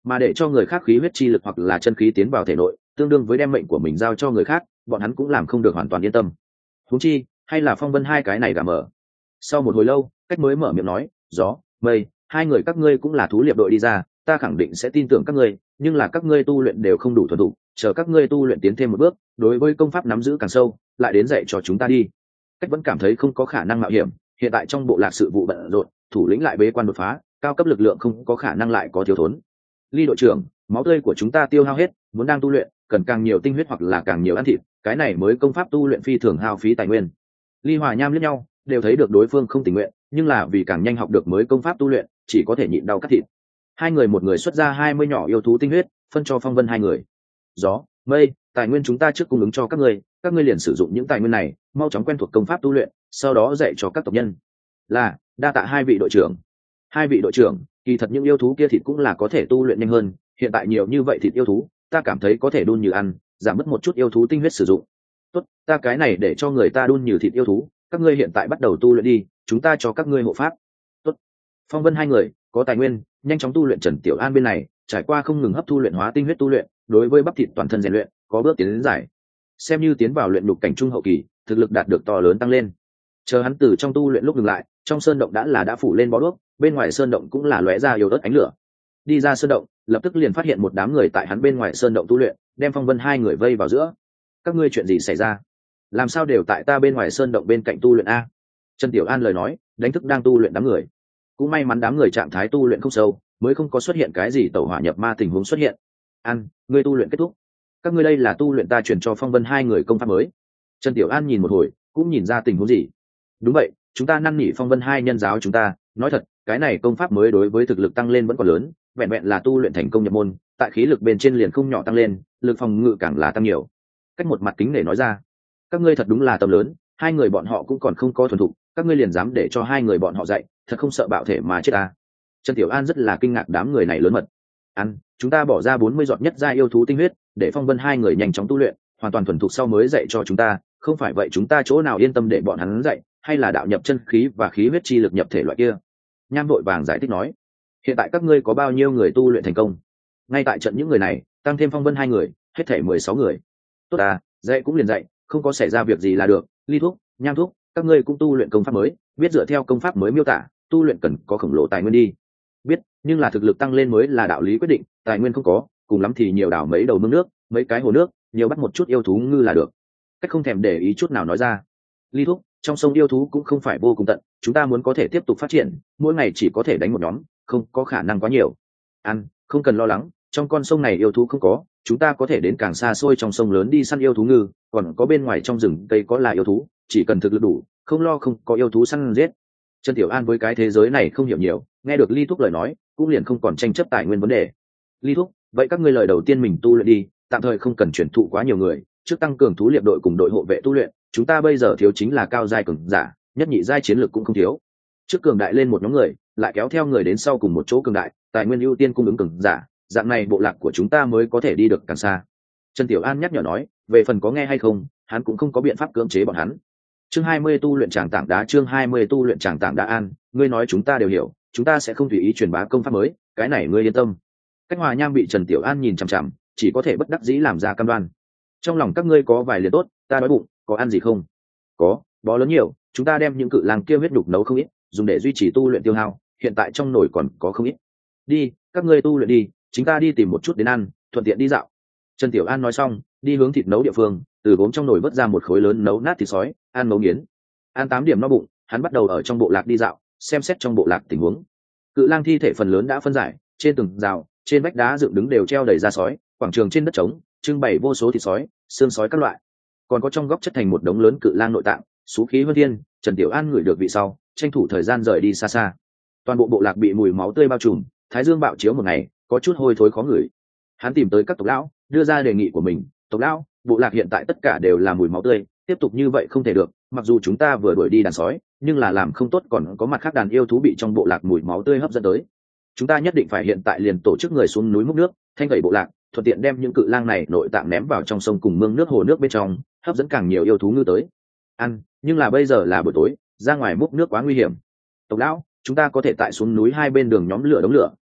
mà để cho người khác khí huyết chi lực hoặc là chân khí tiến vào thể nội tương đương với đem mệnh của mình giao cho người khác, bọn hắn cũng làm không được hoàn toàn yên tâm. Huống chi hay là Phong Vân hai cái này gà mở. Sau một hồi lâu, Cách mới mở miệng nói, gió mây, hai người các ngươi cũng là thú liệp đội đi ra, ta khẳng định sẽ tin tưởng các ngươi, nhưng là các ngươi tu luyện đều không đủ thuần thục, chờ các ngươi tu luyện tiến thêm một bước, đối với công pháp nắm giữ càng sâu, lại đến dạy cho chúng ta đi. Cách vẫn cảm thấy không có khả năng mạo hiểm, hiện tại trong bộ lạc sự vụ bận rộn, thủ lĩnh lại bế quan đột phá, cao cấp lực lượng không có khả năng lại có thiếu thốn. Ly đội trưởng, máu tươi của chúng ta tiêu hao hết, muốn đang tu luyện cần càng nhiều tinh huyết hoặc là càng nhiều ăn thịt, cái này mới công pháp tu luyện phi thường hao phí tài nguyên. Ly Hòa Nham liếc nhau, đều thấy được đối phương không tình nguyện, nhưng là vì càng nhanh học được mới công pháp tu luyện, chỉ có thể nhịn đau cắt thịt. Hai người một người xuất ra 20 nhỏ yêu thú tinh huyết, phân cho Phong Vân hai người. Gió mây, tài nguyên chúng ta trước cung ứng cho các ngươi liền sử dụng những tài nguyên này, mau chóng quen thuộc công pháp tu luyện, sau đó dạy cho các tộc nhân. Là, đa tạ hai vị đội trưởng. Hai vị đội trưởng, kỳ thật những yêu thú kia thịt cũng là có thể tu luyện nhanh hơn, hiện tại nhiều như vậy thịt yêu thú, ta cảm thấy có thể đun như ăn, giảm mất một chút yêu thú tinh huyết sử dụng. Tốt, ta cái này để cho người ta đun như thịt yêu thú, các ngươi hiện tại bắt đầu tu luyện đi, chúng ta cho các ngươi hộ pháp. Tốt. Phong Vân hai người có tài nguyên, nhanh chóng tu luyện. Trần Tiểu An bên này trải qua không ngừng hấp thu luyện hóa tinh huyết tu luyện, đối với bắp thịt toàn thân rèn luyện có bước tiến đến giải, xem như tiến vào luyện nhục cảnh trung hậu kỳ, thực lực đạt được to lớn tăng lên. Chờ hắn từ trong tu luyện lúc ngừng lại, trong sơn động đã phủ lên bó đuốc, bên ngoài sơn động cũng là lóe ra yếu ớt ánh lửa. Đi ra sơn động, lập tức liền phát hiện một đám người tại hắn bên ngoài sơn động tu luyện, đem Phong Vân hai người vây vào giữa. Các ngươi chuyện gì xảy ra? Làm sao đều tại ta bên ngoài sơn động bên cạnh tu luyện a? Trần Tiểu An lời nói đánh thức đang tu luyện đám người. Cũng may mắn đám người trạng thái tu luyện không sâu, mới không có xuất hiện cái gì tẩu hỏa nhập ma tình huống xuất hiện. An, ngươi tu luyện kết thúc. Các ngươi đây là tu luyện ta truyền cho Phong Vân hai người công pháp mới. Trần Tiểu An nhìn một hồi, cũng nhìn ra tình huống gì. Đúng vậy, chúng ta năn nỉ Phong Vân hai nhân giáo chúng ta, nói thật, cái này công pháp mới đối với thực lực tăng lên vẫn còn lớn, vẹn vẹn là tu luyện thành công nhập môn, tại khí lực bên trên liền không nhỏ tăng lên, lực phòng ngự càng là tăng nhiều. Cách một mặt kính để nói ra, các ngươi thật đúng là tâm lớn, hai người bọn họ cũng còn không có thuần thục, các ngươi liền dám để cho hai người bọn họ dạy, thật không sợ bạo thể mà chết ta. Trần Tiểu An rất là kinh ngạc đám người này lớn mật. Ăn, chúng ta bỏ ra 40 giọt nhất gia yêu thú tinh huyết, để Phong Vân hai người nhanh chóng tu luyện, hoàn toàn thuần thục sau mới dạy cho chúng ta, không phải vậy chúng ta chỗ nào yên tâm để bọn hắn dạy, hay là đạo nhập chân khí và khí huyết chi lực nhập thể loại kia. Nham vội vàng giải thích nói, hiện tại các ngươi có bao nhiêu người tu luyện thành công? Ngay tại trận những người này, tăng thêm Phong Vân hai người, hết thể 16 người. Tốt à, dạy cũng liền dạy, không có xảy ra việc gì là được. Ly thúc, Nham thúc, các ngươi cũng tu luyện công pháp mới, biết dựa theo công pháp mới miêu tả, tu luyện cần có khổng lồ tài nguyên đi. Biết, nhưng là thực lực tăng lên mới là đạo lý quyết định, tài nguyên không có, cùng lắm thì nhiều đảo mấy đầu mương nước, mấy cái hồ nước, nhiều bắt một chút yêu thú ngư là được. Cách không thèm để ý chút nào nói ra. Ly thúc, trong sông yêu thú cũng không phải vô cùng tận, chúng ta muốn có thể tiếp tục phát triển, mỗi ngày chỉ có thể đánh một nhóm, không có khả năng quá nhiều. Ăn, không cần lo lắng, trong con sông này yêu thú không có, chúng ta có thể đến càng xa xôi trong sông lớn đi săn yêu thú ngư, còn có bên ngoài trong rừng cây có là yêu thú, chỉ cần thực lực đủ, không lo không có yêu thú săn giết. Trần Tiểu An với cái thế giới này không hiểu nhiều, nghe được Ly thúc lời nói, cũng liền không còn tranh chấp tài nguyên vấn đề. Ly thúc, vậy các ngươi lời đầu tiên mình tu luyện đi, tạm thời không cần chuyển thụ quá nhiều người, trước tăng cường thú liệp đội cùng đội hộ vệ tu luyện, chúng ta bây giờ thiếu chính là cao giai cường giả, nhất nhị giai chiến lược cũng không thiếu. Trước cường đại lên một nhóm người, lại kéo theo người đến sau cùng một chỗ cường đại, tài nguyên ưu tiên cung ứng cường giả, dạng này bộ lạc của chúng ta mới có thể đi được càng xa. Trần Tiểu An nhắc nhở nói, về phần có nghe hay không, hắn cũng không có biện pháp cưỡng chế bọn hắn. Chương 20 tu luyện tràng tảng đá, chương 20 tu luyện tràng tảng đá. An, ngươi nói chúng ta đều hiểu, chúng ta sẽ không tùy ý truyền bá công pháp mới, cái này ngươi yên tâm. Cách Hòa Nham bị Trần Tiểu An nhìn chằm chằm, chỉ có thể bất đắc dĩ làm ra cam đoan. Trong lòng các ngươi có vài liền tốt, ta đói bụng, có ăn gì không? Có, bó lớn nhiều, chúng ta đem những cự lang kia huyết đục nấu không ít, dùng để duy trì tu luyện tiêu hao, hiện tại trong nồi còn có không ít. Đi, các ngươi tu luyện đi, chúng ta đi tìm một chút đến ăn, thuận tiện đi dạo. Trần Tiểu An nói xong, đi hướng thịt nấu địa phương, từ gốm trong nồi vớt ra một khối lớn nấu nát thịt sói, ăn ngấu nghiến. Ăn 8 điểm no bụng, hắn bắt đầu ở trong bộ lạc đi dạo, xem xét trong bộ lạc tình huống. Cự lang thi thể phần lớn đã phân giải, trên tường rào, trên vách đá dựng đứng đều treo đầy da sói, quảng trường trên đất trống trưng bày vô số thịt sói, xương sói các loại, còn có trong góc chất thành một đống lớn cự lang nội tạng, xú khí hơn thiên. Trần Tiểu An ngửi được vị sau, tranh thủ thời gian rời đi xa xa. Toàn bộ bộ lạc bị mùi máu tươi bao trùm, thái dương bạo chiếu một ngày, có chút hôi thối khó ngửi. Hắn tìm tới các tộc lão, đưa ra đề nghị của mình. Tộc lão, bộ lạc hiện tại tất cả đều là mùi máu tươi, tiếp tục như vậy không thể được, mặc dù chúng ta vừa đuổi đi đàn sói, nhưng là làm không tốt còn có mặt khác đàn yêu thú bị trong bộ lạc mùi máu tươi hấp dẫn tới. Chúng ta nhất định phải hiện tại liền tổ chức người xuống núi múc nước, thanh tẩy bộ lạc, thuận tiện đem những cự lang này nội tạng ném vào trong sông cùng mương nước hồ nước bên trong, hấp dẫn càng nhiều yêu thú ngư tới ăn. Nhưng là bây giờ là buổi tối, ra ngoài múc nước quá nguy hiểm. Tộc lão, chúng ta có thể tại xuống núi hai bên đường nhóm lửa đống lửa,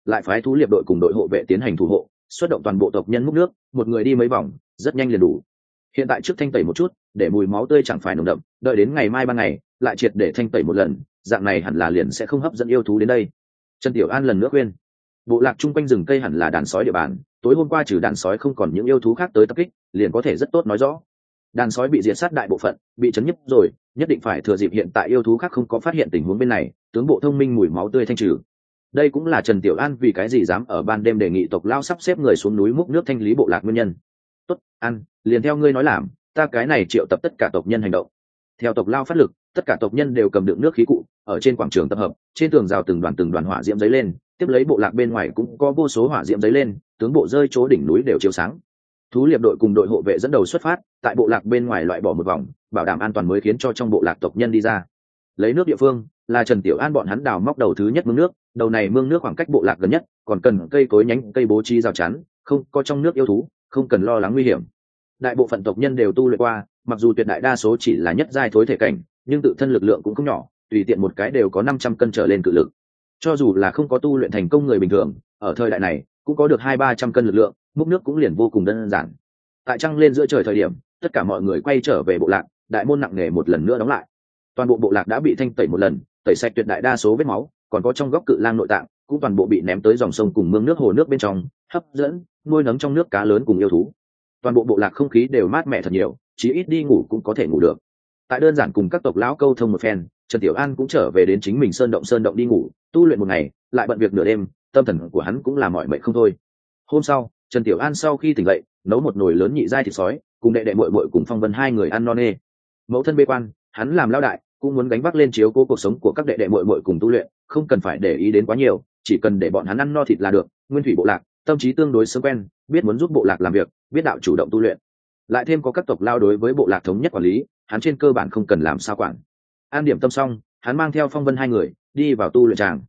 lại phái thú liệp đội cùng đội hộ vệ tiến hành thủ hộ, xuất động toàn bộ tộc nhân múc nước, một người đi mấy vòng rất nhanh liền đủ. Hiện tại trước thanh tẩy một chút, để mùi máu tươi chẳng phải nồng đậm, đợi đến ngày mai ban ngày lại triệt để thanh tẩy một lần, dạng này hẳn là liền sẽ không hấp dẫn yêu thú đến đây. Trần Tiểu An lần nữa khuyên. Bộ lạc chung quanh rừng cây hẳn là đàn sói địa bàn, tối hôm qua trừ đàn sói không còn những yêu thú khác tới tập kích, liền có thể rất tốt nói rõ. Đàn sói bị diệt sát đại bộ phận, bị chấn nhấp rồi, nhất định phải thừa dịp hiện tại yêu thú khác không có phát hiện tình huống bên này, tướng bộ thông minh mùi máu tươi thanh trừ. Đây cũng là Trần Tiểu An vì cái gì dám ở ban đêm đề nghị tộc lao sắp xếp người xuống núi múc nước thanh lý bộ lạc nguyên nhân. Tốt, ăn, liền theo ngươi nói làm, ta cái này triệu tập tất cả tộc nhân hành động. Theo tộc lao phát lực, tất cả tộc nhân đều cầm đựng nước khí cụ, ở trên quảng trường tập hợp, trên tường rào từng đoàn hỏa diễm giấy lên, tiếp lấy bộ lạc bên ngoài cũng có vô số hỏa diễm giấy lên, tướng bộ rơi chỗ đỉnh núi đều chiếu sáng. Thú liệp đội cùng đội hộ vệ dẫn đầu xuất phát, tại bộ lạc bên ngoài loại bỏ một vòng, bảo đảm an toàn mới khiến cho trong bộ lạc tộc nhân đi ra. Lấy nước địa phương là Trần Tiểu An bọn hắn đào móc đầu thứ nhất mương nước, đầu này mương nước khoảng cách bộ lạc gần nhất, còn cần cây cối nhánh cây bố trí rào chắn, không có trong nước yêu thú, không cần lo lắng nguy hiểm. Đại bộ phận tộc nhân đều tu luyện qua, mặc dù tuyệt đại đa số chỉ là nhất giai thối thể cảnh, nhưng tự thân lực lượng cũng không nhỏ, tùy tiện một cái đều có 500 cân trở lên cự lực. Cho dù là không có tu luyện thành công người bình thường, ở thời đại này cũng có được 200-300 cân lực lượng, múc nước cũng liền vô cùng đơn giản. Tại trăng lên giữa trời thời điểm, tất cả mọi người quay trở về bộ lạc, đại môn nặng nề một lần nữa đóng lại. Toàn bộ bộ lạc đã bị thanh tẩy một lần, tẩy sạch tuyệt đại đa số vết máu, còn có trong góc cự lang nội tạng cũng toàn bộ bị ném tới dòng sông cùng mương nước hồ nước bên trong, hấp dẫn nuôi nấng trong nước cá lớn cùng yêu thú. Toàn bộ bộ lạc không khí đều mát mẻ thật nhiều, chí ít đi ngủ cũng có thể ngủ được. Tại đơn giản cùng các tộc lão câu thông một phen, Trần Tiểu An cũng trở về đến chính mình sơn động đi ngủ, tu luyện một ngày, lại bận việc nửa đêm, tâm thần của hắn cũng là mỏi mệt không thôi. Hôm sau, Trần Tiểu An sau khi tỉnh dậy, nấu một nồi lớn nhị giai thịt sói, cùng đệ đệ muội muội cùng Phong Vân hai người ăn no nê. Mẫu thân bê quan, hắn làm lão đại, cũng muốn gánh vác lên chiếu cố cuộc sống của các đệ đệ muội muội cùng tu luyện, không cần phải để ý đến quá nhiều, chỉ cần để bọn hắn ăn no thịt là được. Nguyên thủy bộ lạc, tâm trí tương đối sớm quen, biết muốn giúp bộ lạc làm việc, biết đạo chủ động tu luyện. Lại thêm có các tộc lao đối với bộ lạc thống nhất quản lý, hắn trên cơ bản không cần làm sao quản. An điểm tâm xong, hắn mang theo Phong Vân hai người đi vào tu luyện tràng.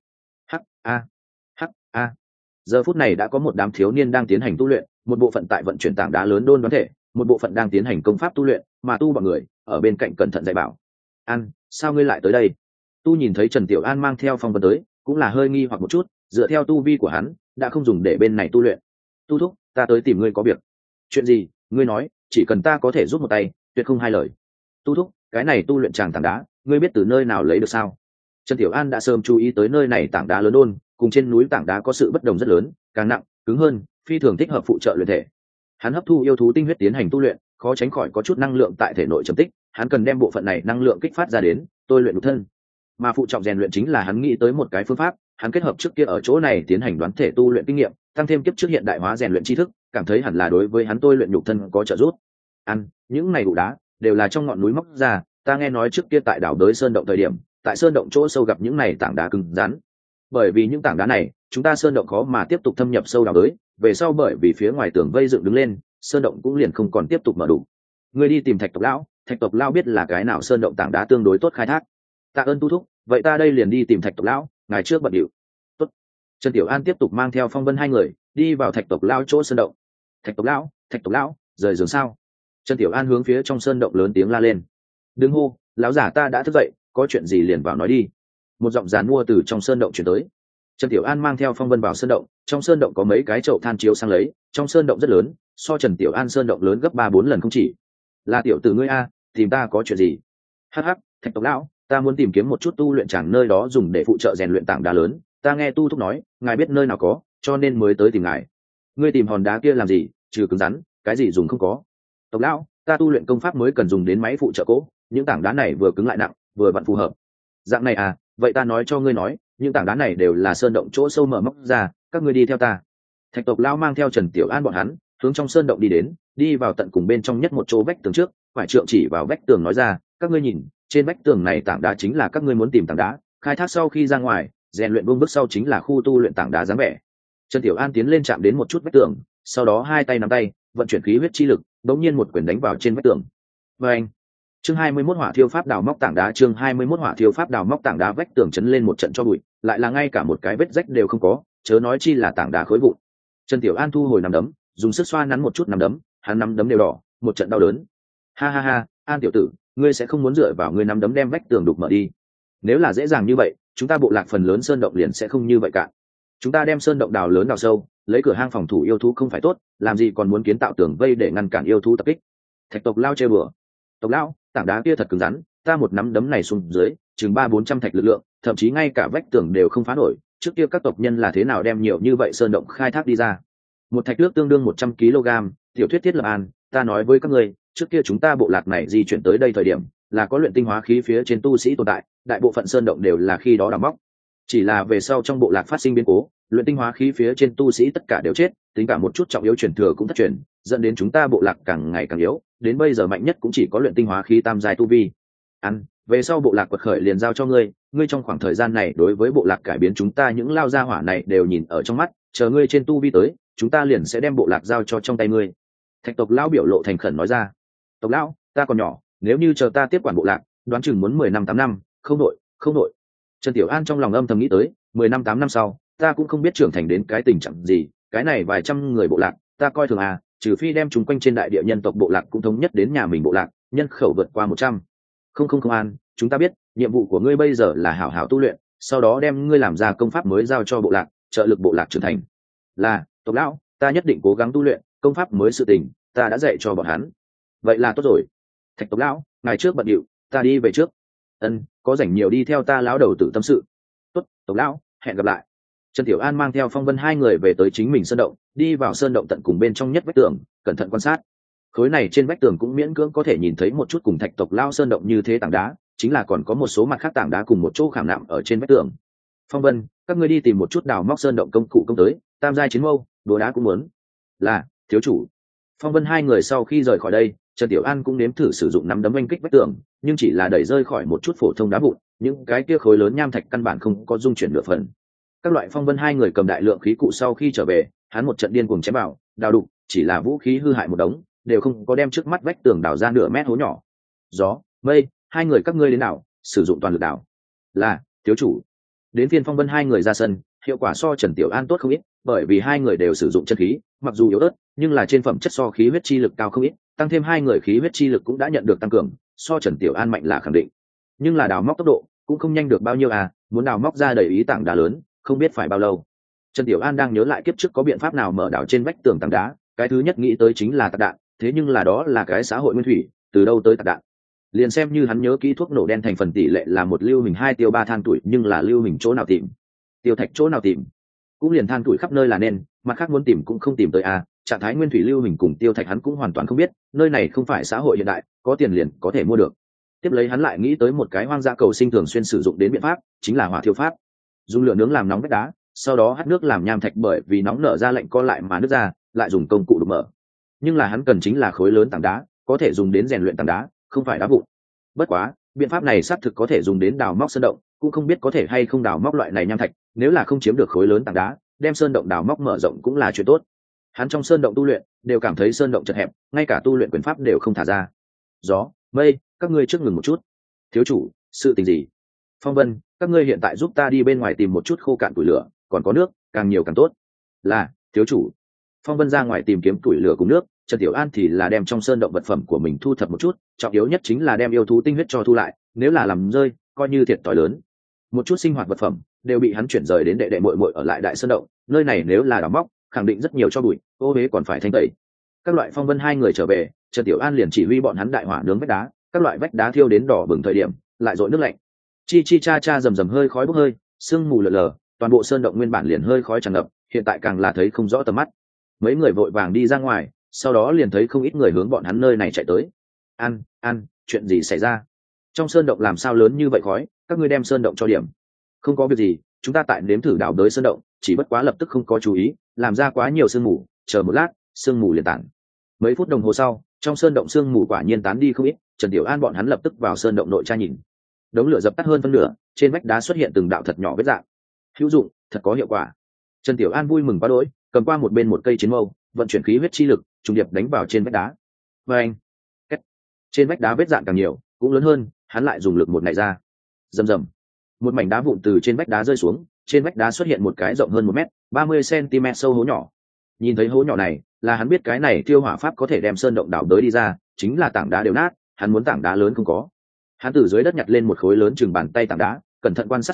Giờ phút này đã có một đám thiếu niên đang tiến hành tu luyện, một bộ phận tại vận chuyển tảng đá lớn đôn đoán thể, một bộ phận đang tiến hành công pháp tu luyện, mà tu bọn người ở bên cạnh cẩn thận dạy bảo. An, sao ngươi lại tới đây? Tu nhìn thấy Trần Tiểu An mang theo Phong Vân tới, cũng là hơi nghi hoặc một chút, dựa theo tu vi của hắn, đã không dùng để bên này tu luyện. Tu thúc, ta tới tìm ngươi có việc. Chuyện gì? Ngươi nói, chỉ cần ta có thể giúp một tay, tuyệt không hai lời. Tu thúc, cái này tu luyện tràng tảng đá, ngươi biết từ nơi nào lấy được sao? Trần Tiểu An đã sớm chú ý tới nơi này tảng đá lớn đôn, cùng trên núi tảng đá có sự bất đồng rất lớn, càng nặng, cứng hơn, phi thường thích hợp phụ trợ luyện thể. Hắn hấp thu yêu thú tinh huyết tiến hành tu luyện, khó tránh khỏi có chút năng lượng tại thể nội trầm tích, hắn cần đem bộ phận này năng lượng kích phát ra đến, tôi luyện nhục thân. Mà phụ trọng rèn luyện chính là hắn nghĩ tới một cái phương pháp, hắn kết hợp trước kia ở chỗ này tiến hành đoán thể tu luyện kinh nghiệm, tăng thêm kiếp trước hiện đại hóa rèn luyện tri thức, cảm thấy hẳn là đối với hắn tôi luyện nhục thân có trợ giúp. Những này đủ đá đều là trong ngọn núi móc ra, ta nghe nói trước kia tại đảo Đới Sơn động thời điểm, tại sơn động chỗ sâu gặp những này tảng đá cứng rắn. Bởi vì những tảng đá này, chúng ta sơn động khó mà tiếp tục thâm nhập sâu đào đới, về sau bởi vì phía ngoài tường vây dựng đứng lên, sơn động cũng liền không còn tiếp tục mở đủ. Ngươi đi tìm Thạch tộc lão biết là cái nào sơn động tảng đá tương đối tốt khai thác. Tạ ơn tu thúc, vậy ta đây liền đi tìm Thạch tộc lão, ngày trước bận điệu. Tốt. Trần Tiểu An tiếp tục mang theo Phong Vân hai người đi vào Thạch tộc lão chỗ sơn động. Thạch tộc lão, rời giường sao? Trần Tiểu An hướng phía trong sơn động lớn tiếng la lên. Đừng hô, lão giả ta đã thức dậy, có chuyện gì liền vào nói đi. Một giọng giàn mua từ trong sơn động chuyển tới. Trần Tiểu An mang theo Phong Vân vào sơn động, trong sơn động có mấy cái chậu than chiếu sang lấy, trong sơn động rất lớn, so Trần Tiểu An sơn động lớn gấp 3-4 lần không chỉ. Là tiểu tử ngươi a, tìm ta có chuyện gì? Hắc, Thạch tộc lão, ta muốn tìm kiếm một chút tu luyện chẳng nơi đó dùng để phụ trợ rèn luyện tảng đá lớn, ta nghe tu thúc nói, ngài biết nơi nào có, cho nên mới tới tìm ngài. Ngươi tìm hòn đá kia làm gì, trừ cứng rắn, cái gì dùng không có. Tộc lão, ta tu luyện công pháp mới cần dùng đến máy phụ trợ cỗ, những tảng đá này vừa cứng lại nặng, vừa vặn phù hợp. Dạng này à, vậy ta nói cho ngươi nói, những tảng đá này đều là sơn động chỗ sâu mở móc ra, các ngươi đi theo ta. Thạch tộc lão mang theo Trần Tiểu An bọn hắn hướng trong sơn động đi đến, đi vào tận cùng bên trong nhất một chỗ vách tường trước, phải trượng chỉ vào vách tường nói ra, các ngươi nhìn, trên vách tường này tảng đá chính là các ngươi muốn tìm tảng đá, khai thác sau khi ra ngoài, rèn luyện vương bước sau chính là khu tu luyện tảng đá dáng vẻ. Trần Tiểu An tiến lên chạm đến một chút vách tường, sau đó hai tay nắm tay, vận chuyển khí huyết chi lực, đống nhiên một quyền đánh vào trên vách tường. Và anh, chương 21 hỏa thiêu pháp đào móc tảng đá, chương 21 hỏa thiêu pháp đào móc tảng đá, vách tường chấn lên một trận cho bụi, lại là ngay cả một cái vết rách đều không có, chớ nói chi là tảng đá khối vụn. Trần Tiểu An thu hồi nắm đấm, dùng sức xoa nắn một chút nắm đấm, hắn nắm đấm đều đỏ, một trận đau đớn. Ha, An tiểu tử, ngươi sẽ không muốn dựa vào ngươi nắm đấm đem vách tường đục mở đi. Nếu là dễ dàng như vậy, chúng ta bộ lạc phần lớn sơn động liền sẽ không như vậy cả. chúng ta đem sơn động đào lớn đào sâu, lấy cửa hang phòng thủ yêu thú không phải tốt, làm gì còn muốn kiến tạo tường vây để ngăn cản yêu thú tập kích. Thạch tộc lao chơi bừa. Tộc lão, tảng đá kia thật cứng rắn, ta một nắm đấm này xuống dưới chừng 300-400 thạch lực lượng, thậm chí ngay cả vách tường đều không phá nổi. Trước kia các tộc nhân là thế nào đem nhiều như vậy sơn động khai thác đi ra? Một thạch nước tương đương 100 kg. Tiểu thuyết thiết lập an, ta nói với các ngươi, trước kia chúng ta bộ lạc này di chuyển tới đây thời điểm là có luyện tinh hóa khí phía trên tu sĩ tồn tại, đại bộ phận sơn động đều là khi đó đào móc. Chỉ là về sau trong bộ lạc phát sinh biến cố, luyện tinh hóa khí phía trên tu sĩ tất cả đều chết, tính cả một chút trọng yếu truyền thừa cũng thất truyền, dẫn đến chúng ta bộ lạc càng ngày càng yếu, đến bây giờ mạnh nhất cũng chỉ có luyện tinh hóa khí tam giai tu vi. Về sau bộ lạc quật khởi liền giao cho ngươi, ngươi trong khoảng thời gian này đối với bộ lạc cải biến chúng ta những lao gia hỏa này đều nhìn ở trong mắt, chờ ngươi trên tu vi tới, chúng ta liền sẽ đem bộ lạc giao cho trong tay ngươi. Thạch tộc lão biểu lộ thành khẩn nói ra. Tộc lão, ta còn nhỏ, nếu như chờ ta tiếp quản bộ lạc, đoán chừng muốn 10 năm 8 năm, không đội. Trần Tiểu An trong lòng âm thầm nghĩ tới, 10 năm 8 năm sau, ta cũng không biết trưởng thành đến cái tình trạng gì, cái này vài trăm người bộ lạc, ta coi thường à, trừ phi đem chúng quanh trên đại địa nhân tộc bộ lạc cũng thống nhất đến nhà mình bộ lạc, nhân khẩu vượt qua 100. Không An, chúng ta biết, nhiệm vụ của ngươi bây giờ là hảo hảo tu luyện, sau đó đem ngươi làm ra công pháp mới giao cho bộ lạc, trợ lực bộ lạc trưởng thành. Là, tộc lão, ta nhất định cố gắng tu luyện, công pháp mới sự tình, ta đã dạy cho bọn hắn. Vậy là tốt rồi. Thạch tộc lão, ngày trước bận điệu, ta đi về trước. Có rảnh nhiều đi theo ta lão đầu tử tâm sự. Tốt, tộc lão, hẹn gặp lại. Trần Tiểu An mang theo Phong Vân hai người về tới chính mình sơn động, đi vào sơn động tận cùng bên trong nhất vách tường, cẩn thận quan sát. Khối này trên vách tường cũng miễn cưỡng có thể nhìn thấy một chút cùng thạch tộc lao sơn động như thế tảng đá, chính là còn có một số mặt khác tảng đá cùng một chỗ khảm nạm ở trên vách tường. Phong Vân, các ngươi đi tìm một chút đào móc sơn động công cụ công tới, tam giai chiến mâu, đồ đá cũng muốn. Là, thiếu chủ. Phong Vân hai người sau khi rời khỏi đây, Trần Tiểu An cũng nếm thử sử dụng nắm đấm oanh kích vách tường, nhưng chỉ là đẩy rơi khỏi một chút phổ thông đá vụn, những cái kia khối lớn nham thạch căn bản không có dung chuyển nửa phần. Các loại Phong Vân hai người cầm đại lượng khí cụ sau khi trở về, hắn một trận điên cuồng chém vào, đào đục, chỉ là vũ khí hư hại một đống, đều không có đem trước mắt vách tường đào ra nửa mét hố nhỏ. Gió, mây, hai người các ngươi đến nào, sử dụng toàn lực đào. Là, thiếu chủ. Đến phiên Phong Vân hai người ra sân, hiệu quả so Trần Tiểu An tốt không ít, bởi vì hai người đều sử dụng chân khí, mặc dù yếu ớt, nhưng là trên phẩm chất so khí huyết chi lực cao không ít, tăng thêm hai người khí huyết chi lực cũng đã nhận được tăng cường, so Trần Tiểu An mạnh là khẳng định. Nhưng là đào móc tốc độ cũng không nhanh được bao nhiêu à, muốn đào móc ra đầy ý tảng đá lớn, không biết phải bao lâu. Trần Tiểu An đang nhớ lại kiếp trước có biện pháp nào mở đào trên vách tường tảng đá, cái thứ nhất nghĩ tới chính là tạc đạn, thế nhưng là đó là cái xã hội nguyên thủy, từ đâu tới tạc đạn. Liền xem như hắn nhớ kỹ thuốc nổ đen thành phần tỷ lệ là 1 lưu huỳnh 2 tiêu 3 than tuổi, nhưng là lưu huỳnh chỗ nào tìm, tiêu thạch chỗ nào tìm, cũng liền than tuổi khắp nơi là nên, mặt khác muốn tìm cũng không tìm tới à. Trạng thái nguyên thủy lưu huỳnh cùng tiêu thạch hắn cũng hoàn toàn không biết, nơi này không phải xã hội hiện đại, có tiền liền có thể mua được. Tiếp lấy hắn lại nghĩ tới một cái hoang dã cầu sinh thường xuyên sử dụng đến biện pháp, chính là hỏa thiêu pháp. Dùng lửa nướng làm nóng vách đá, sau đó hắt nước làm nham thạch, bởi vì nóng nở ra lạnh co lại mà nứt ra, lại dùng công cụ đục mở. Nhưng là hắn cần chính là khối lớn tảng đá, có thể dùng đến rèn luyện tảng đá, không phải đá vụn. Bất quá, biện pháp này xác thực có thể dùng đến đào móc sơn động, cũng không biết có thể hay không đào móc loại này nham thạch, nếu là không chiếm được khối lớn tảng đá, đem sơn động đào móc mở rộng cũng là chuyện tốt. Hắn trong sơn động tu luyện, đều cảm thấy sơn động chật hẹp, ngay cả tu luyện quyền pháp đều không thả ra. Gió, mây, các ngươi trước ngừng một chút. Thiếu chủ, sự tình gì? Phong Vân, các ngươi hiện tại giúp ta đi bên ngoài tìm một chút khô cạn củi lửa, còn có nước, càng nhiều càng tốt. Là, thiếu chủ. Phong Vân ra ngoài tìm kiếm củi lửa cùng nước, Trần Tiểu An thì là đem trong sơn động vật phẩm của mình thu thập một chút, trọng yếu nhất chính là đem yêu thú tinh huyết cho thu lại, nếu là làm rơi, coi như thiệt thòi lớn. Một chút sinh hoạt vật phẩm đều bị hắn chuyển rời đến đệ đệ muội muội ở lại đại sơn động, nơi này nếu là đào móc, khẳng định rất nhiều cho bụi, ô huế còn phải thanh tẩy. Các loại Phong Vân hai người trở về, Trần Tiểu An liền chỉ huy bọn hắn đại hỏa nướng vách đá, các loại vách đá thiêu đến đỏ bừng thời điểm, lại dội nước lạnh. Chi chi cha cha rầm rầm hơi khói bốc hơi, sương mù lờ lờ, toàn bộ sơn động nguyên bản liền hơi khói tràn ngập, hiện tại càng là thấy không rõ tầm mắt. Mấy người vội vàng đi ra ngoài, sau đó liền thấy không ít người hướng bọn hắn nơi này chạy tới. An, chuyện gì xảy ra? Trong sơn động làm sao lớn như vậy khói, các ngươi đem sơn động cho điểm. Không có việc gì, chúng ta tại nếm thử đào đới sơn động, chỉ bất quá lập tức không có chú ý, làm ra quá nhiều sương mù, chờ một lát, sương mù liền tản. Mấy phút đồng hồ sau, trong sơn động sương mù quả nhiên tán đi không ít, Trần Tiểu An bọn hắn lập tức vào sơn động nội tra nhìn. Đống lửa dập tắt hơn phân nửa, trên vách đá xuất hiện từng đạo thật nhỏ vết dạng. Hữu dụng, thật có hiệu quả. Trần Tiểu An vui mừng quá đỗi, cầm qua một bên một cây chiến mâu, vận chuyển khí huyết chi lực, trùng điệp đánh vào trên vách đá. Anh, trên vách đá vết dạng càng nhiều, cũng lớn hơn, hắn lại dùng lực một nảy ra. Rầm rầm, một mảnh đá vụn từ trên vách đá rơi xuống, trên vách đá xuất hiện một cái rộng hơn 1 mét, 30 cm sâu hố nhỏ. Nhìn thấy hố nhỏ này, là hắn biết cái này tiêu hỏa pháp có thể đem sơn động đào đới đi ra, chính là tảng đá đều nát, hắn muốn tảng đá lớn không có. Hắn từ dưới đất nhặt lên một khối lớn chừng bàn tay tảng đá, cẩn thận quan sát sau,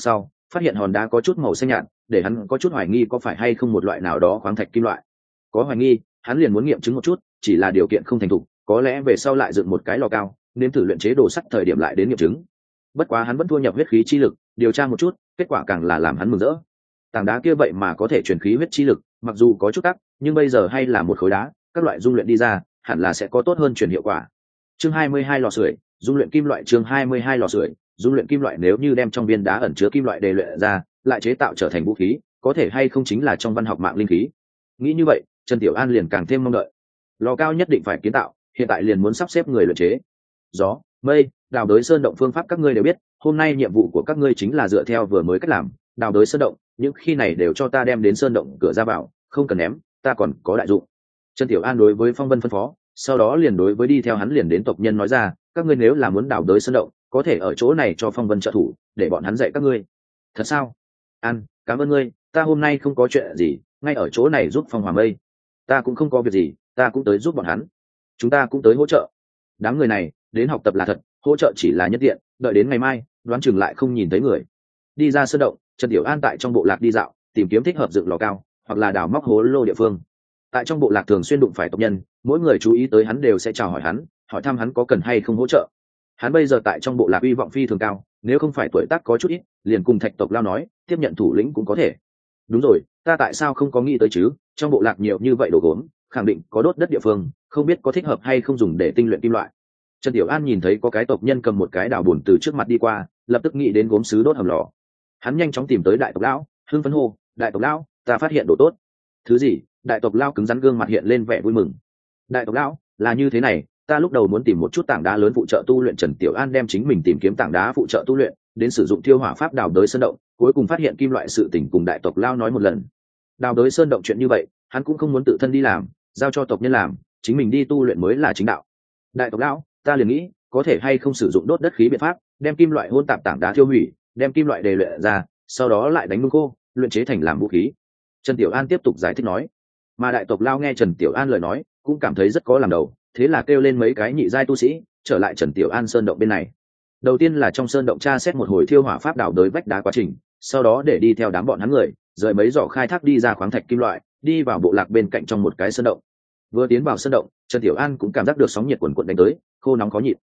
phát hiện hòn đá có chút màu xanh nhạt, để hắn có chút hoài nghi có phải hay không một loại nào đó khoáng thạch kim loại. Có hoài nghi, hắn liền muốn nghiệm chứng một chút, chỉ là điều kiện không thành thục, có lẽ về sau lại dựng một cái lò cao, nên thử luyện chế đồ sắt thời điểm lại đến nghiệm chứng. Bất quá hắn vẫn thua nhập huyết khí chi lực, điều tra một chút, kết quả càng là làm hắn mừng rỡ. Tảng đá kia vậy mà có thể truyền khí huyết chi lực, mặc dù có chút tắc, nhưng bây giờ hay là một khối đá, các loại dung luyện đi ra, hẳn là sẽ có tốt hơn truyền hiệu quả. Chương 22 lò sưởi, dung luyện kim loại. Chương 22 lò sưởi, dung luyện kim loại. Nếu như đem trong viên đá ẩn chứa kim loại đề luyện ra, lại chế tạo trở thành vũ khí, có thể hay không chính là trong văn học mạng linh khí. Nghĩ như vậy, Trần Tiểu An liền càng thêm mong đợi. Lò cao nhất định phải kiến tạo, hiện tại liền muốn sắp xếp người luyện chế. Gió, mây, đào đới sơn động phương pháp các ngươi đều biết, hôm nay nhiệm vụ của các ngươi chính là dựa theo vừa mới cách làm, đào đới sơn động, những khi này đều cho ta đem đến sơn động cửa ra vào, không cần ném, ta còn có đại dụng. Trần Tiểu An đối với Phong Vân phân phó, sau đó liền đối với đi theo hắn liền đến tộc nhân nói ra, các ngươi nếu là muốn đào đới sơn động, có thể ở chỗ này cho Phong Vân trợ thủ, để bọn hắn dạy các ngươi. Thật sao? An, cảm ơn ngươi, ta hôm nay không có chuyện gì, ngay ở chỗ này giúp Phong Hỏa Mây. Ta cũng không có việc gì, ta cũng tới giúp bọn hắn. Chúng ta cũng tới hỗ trợ. Đám người này, đến học tập là thật, hỗ trợ chỉ là nhất tiện, đợi đến ngày mai, đoán chừng lại không nhìn thấy người. Đi ra sơn động, Trần Tiểu An tại trong bộ lạc đi dạo, tìm kiếm thích hợp dựng lò cao, hoặc là đào móc hố lô địa phương. Tại trong bộ lạc thường xuyên đụng phải tộc nhân, mỗi người chú ý tới hắn đều sẽ chào hỏi hắn, hỏi thăm hắn có cần hay không hỗ trợ. Hắn bây giờ tại trong bộ lạc uy vọng phi thường cao, nếu không phải tuổi tác có chút ít, liền cùng Thạch tộc Lao nói, tiếp nhận thủ lĩnh cũng có thể. Đúng rồi, ta tại sao không có nghĩ tới chứ, trong bộ lạc nhiều như vậy đồ gốm, khẳng định có đốt đất địa phương, không biết có thích hợp hay không dùng để tinh luyện kim loại. Trần Tiểu An nhìn thấy có cái tộc nhân cầm một cái đào bùn từ trước mặt đi qua, lập tức nghĩ đến gốm sứ đốt hầm lò. Hắn nhanh chóng tìm tới đại tộc lão, hưng phấn hô, đại tộc lão, ta phát hiện đồ tốt. Thứ gì? Đại tộc lão cứng rắn gương mặt hiện lên vẻ vui mừng. Đại tộc lão, là như thế này, ta lúc đầu muốn tìm một chút tảng đá lớn phụ trợ tu luyện. Trần Tiểu An đem chính mình tìm kiếm tảng đá phụ trợ tu luyện, đến sử dụng thiêu hỏa pháp đào đới sơn động, cuối cùng phát hiện kim loại sự tình cùng đại tộc lão nói một lần. Đào đới sơn động chuyện như vậy, hắn cũng không muốn tự thân đi làm, giao cho tộc nhân làm, chính mình đi tu luyện mới là chính đạo. Đại tộc lão, ta liền nghĩ, có thể hay không sử dụng đốt đất khí biện pháp, đem kim loại hôn tạp tảng đá thiêu hủy, đem kim loại đề luyện ra, sau đó lại đánh nung khô, luyện chế thành làm vũ khí. Trần Tiểu An tiếp tục giải thích nói. Mà đại tộc Lao nghe Trần Tiểu An lời nói, cũng cảm thấy rất có làm đầu, thế là kêu lên mấy cái nhị giai tu sĩ, trở lại Trần Tiểu An sơn động bên này. Đầu tiên là trong sơn động tra xét một hồi thiêu hỏa pháp đào đới vách đá quá trình, sau đó để đi theo đám bọn hắn người, rời mấy giỏ khai thác đi ra khoáng thạch kim loại, đi vào bộ lạc bên cạnh trong một cái sơn động. Vừa tiến vào sơn động, Trần Tiểu An cũng cảm giác được sóng nhiệt quần quần đánh tới, khô nóng khó nhịn.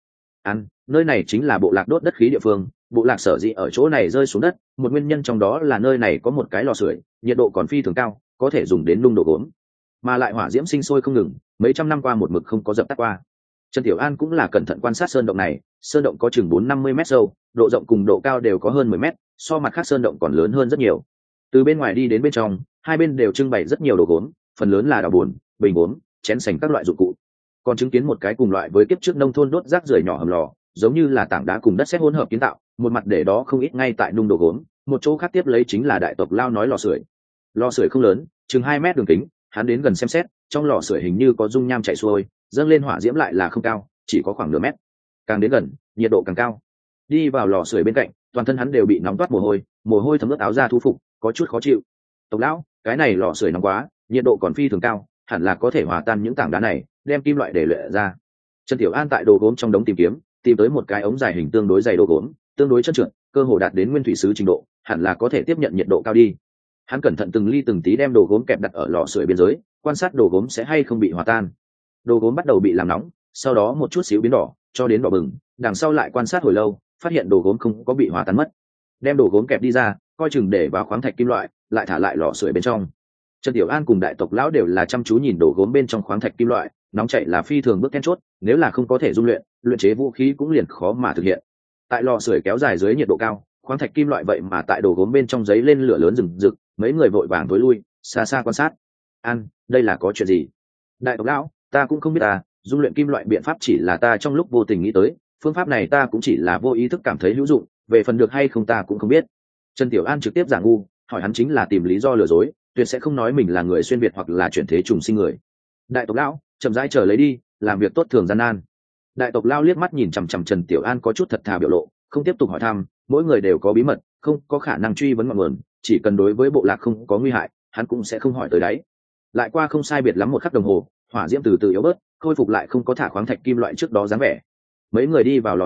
Nơi này chính là bộ lạc đốt đất khí địa phương, bộ lạc sở dĩ ở chỗ này rơi xuống đất, một nguyên nhân trong đó là nơi này có một cái lò sưởi, nhiệt độ còn phi thường cao, có thể dùng đến nung đồ gốm, mà lại hỏa diễm sinh sôi không ngừng, mấy trăm năm qua một mực không có dập tắt qua. Trần Tiểu An cũng là cẩn thận quan sát sơn động này, sơn động có chừng 450 mét sâu, độ rộng cùng độ cao đều có hơn 10 mét, so mặt khác sơn động còn lớn hơn rất nhiều. Từ bên ngoài đi đến bên trong, hai bên đều trưng bày rất nhiều đồ gốm, phần lớn là đào buồn, bình gốm, chén sành các loại dụng cụ. Còn chứng kiến một cái cùng loại với kiếp trước nông thôn đốt rác rưởi nhỏ hầm lò, giống như là tảng đá cùng đất sét hỗn hợp kiến tạo, một mặt để đó không ít ngay tại nung đồ gốm, một chỗ khác tiếp lấy chính là đại tộc Lao nói lò sưởi. Lò sưởi không lớn, chừng 2 mét đường kính, hắn đến gần xem xét, trong lò sưởi hình như có dung nham chảy xuôi, dâng lên hỏa diễm lại là không cao, chỉ có khoảng nửa mét. Càng đến gần, nhiệt độ càng cao. Đi vào lò sưởi bên cạnh, toàn thân hắn đều bị nóng toát mồ hôi thấm ướt áo da thu phục, có chút khó chịu. Tộc lão, cái này lò sưởi nóng quá, nhiệt độ còn phi thường cao, hẳn là có thể hòa tan những tảng đá này, đem kim loại để luyện ra. Trần Tiểu An tại đồ gốm trong đống tìm kiếm, tìm tới một cái ống dài hình tương đối dày đồ gốm, tương đối trơn trượt, cơ hồ đạt đến nguyên thủy sứ trình độ, hẳn là có thể tiếp nhận nhiệt độ cao đi. Hắn cẩn thận từng ly từng tí đem đồ gốm kẹp đặt ở lò sưởi biên giới, quan sát đồ gốm sẽ hay không bị hòa tan. Đồ gốm bắt đầu bị làm nóng, sau đó một chút xíu biến đỏ, cho đến đỏ bừng, đằng sau lại quan sát hồi lâu, phát hiện đồ gốm không có bị hòa tan mất. Đem đồ gốm kẹp đi ra, coi chừng để vào khoáng thạch kim loại, lại thả lại lò sưởi bên trong. Trần Tiểu An cùng đại tộc lão đều là chăm chú nhìn đồ gốm bên trong khoáng thạch kim loại, nóng chảy là phi thường bước then chốt, nếu là không có thể dung luyện, luyện chế vũ khí cũng liền khó mà thực hiện. Tại lò sưởi kéo dài dưới nhiệt độ cao, khoáng thạch kim loại vậy mà tại đồ gốm bên trong giấy lên lửa lớn rừng rực, mấy người vội vàng tối lui, xa xa quan sát. Đây là có chuyện gì? Đại tộc lão, ta cũng không biết dung luyện kim loại biện pháp chỉ là ta trong lúc vô tình nghĩ tới, phương pháp này ta cũng chỉ là vô ý thức cảm thấy hữu dụng, về phần được hay không ta cũng không biết. Trần Tiểu An trực tiếp giả ngu, hỏi hắn chính là tìm lý do lừa dối, tuyệt sẽ không nói mình là người xuyên việt hoặc là chuyển thế trùng sinh người. Đại tộc lão, chậm rãi chờ lấy đi, làm việc tốt thường gian nan. Đại tộc lão liếc mắt nhìn chằm chằm Trần Tiểu An có chút thật thà biểu lộ, không tiếp tục hỏi thăm, mỗi người đều có bí mật, không có khả năng truy vấn ngọn nguồn, chỉ cần đối với bộ lạc không có nguy hại, hắn cũng sẽ không hỏi tới đáy. Lại qua không sai biệt lắm một khắc đồng hồ, hỏa diễm từ từ yếu bớt, khôi phục lại không có thả khoáng thạch kim loại trước đó dáng vẻ. Mấy người đi vào lò sưởi,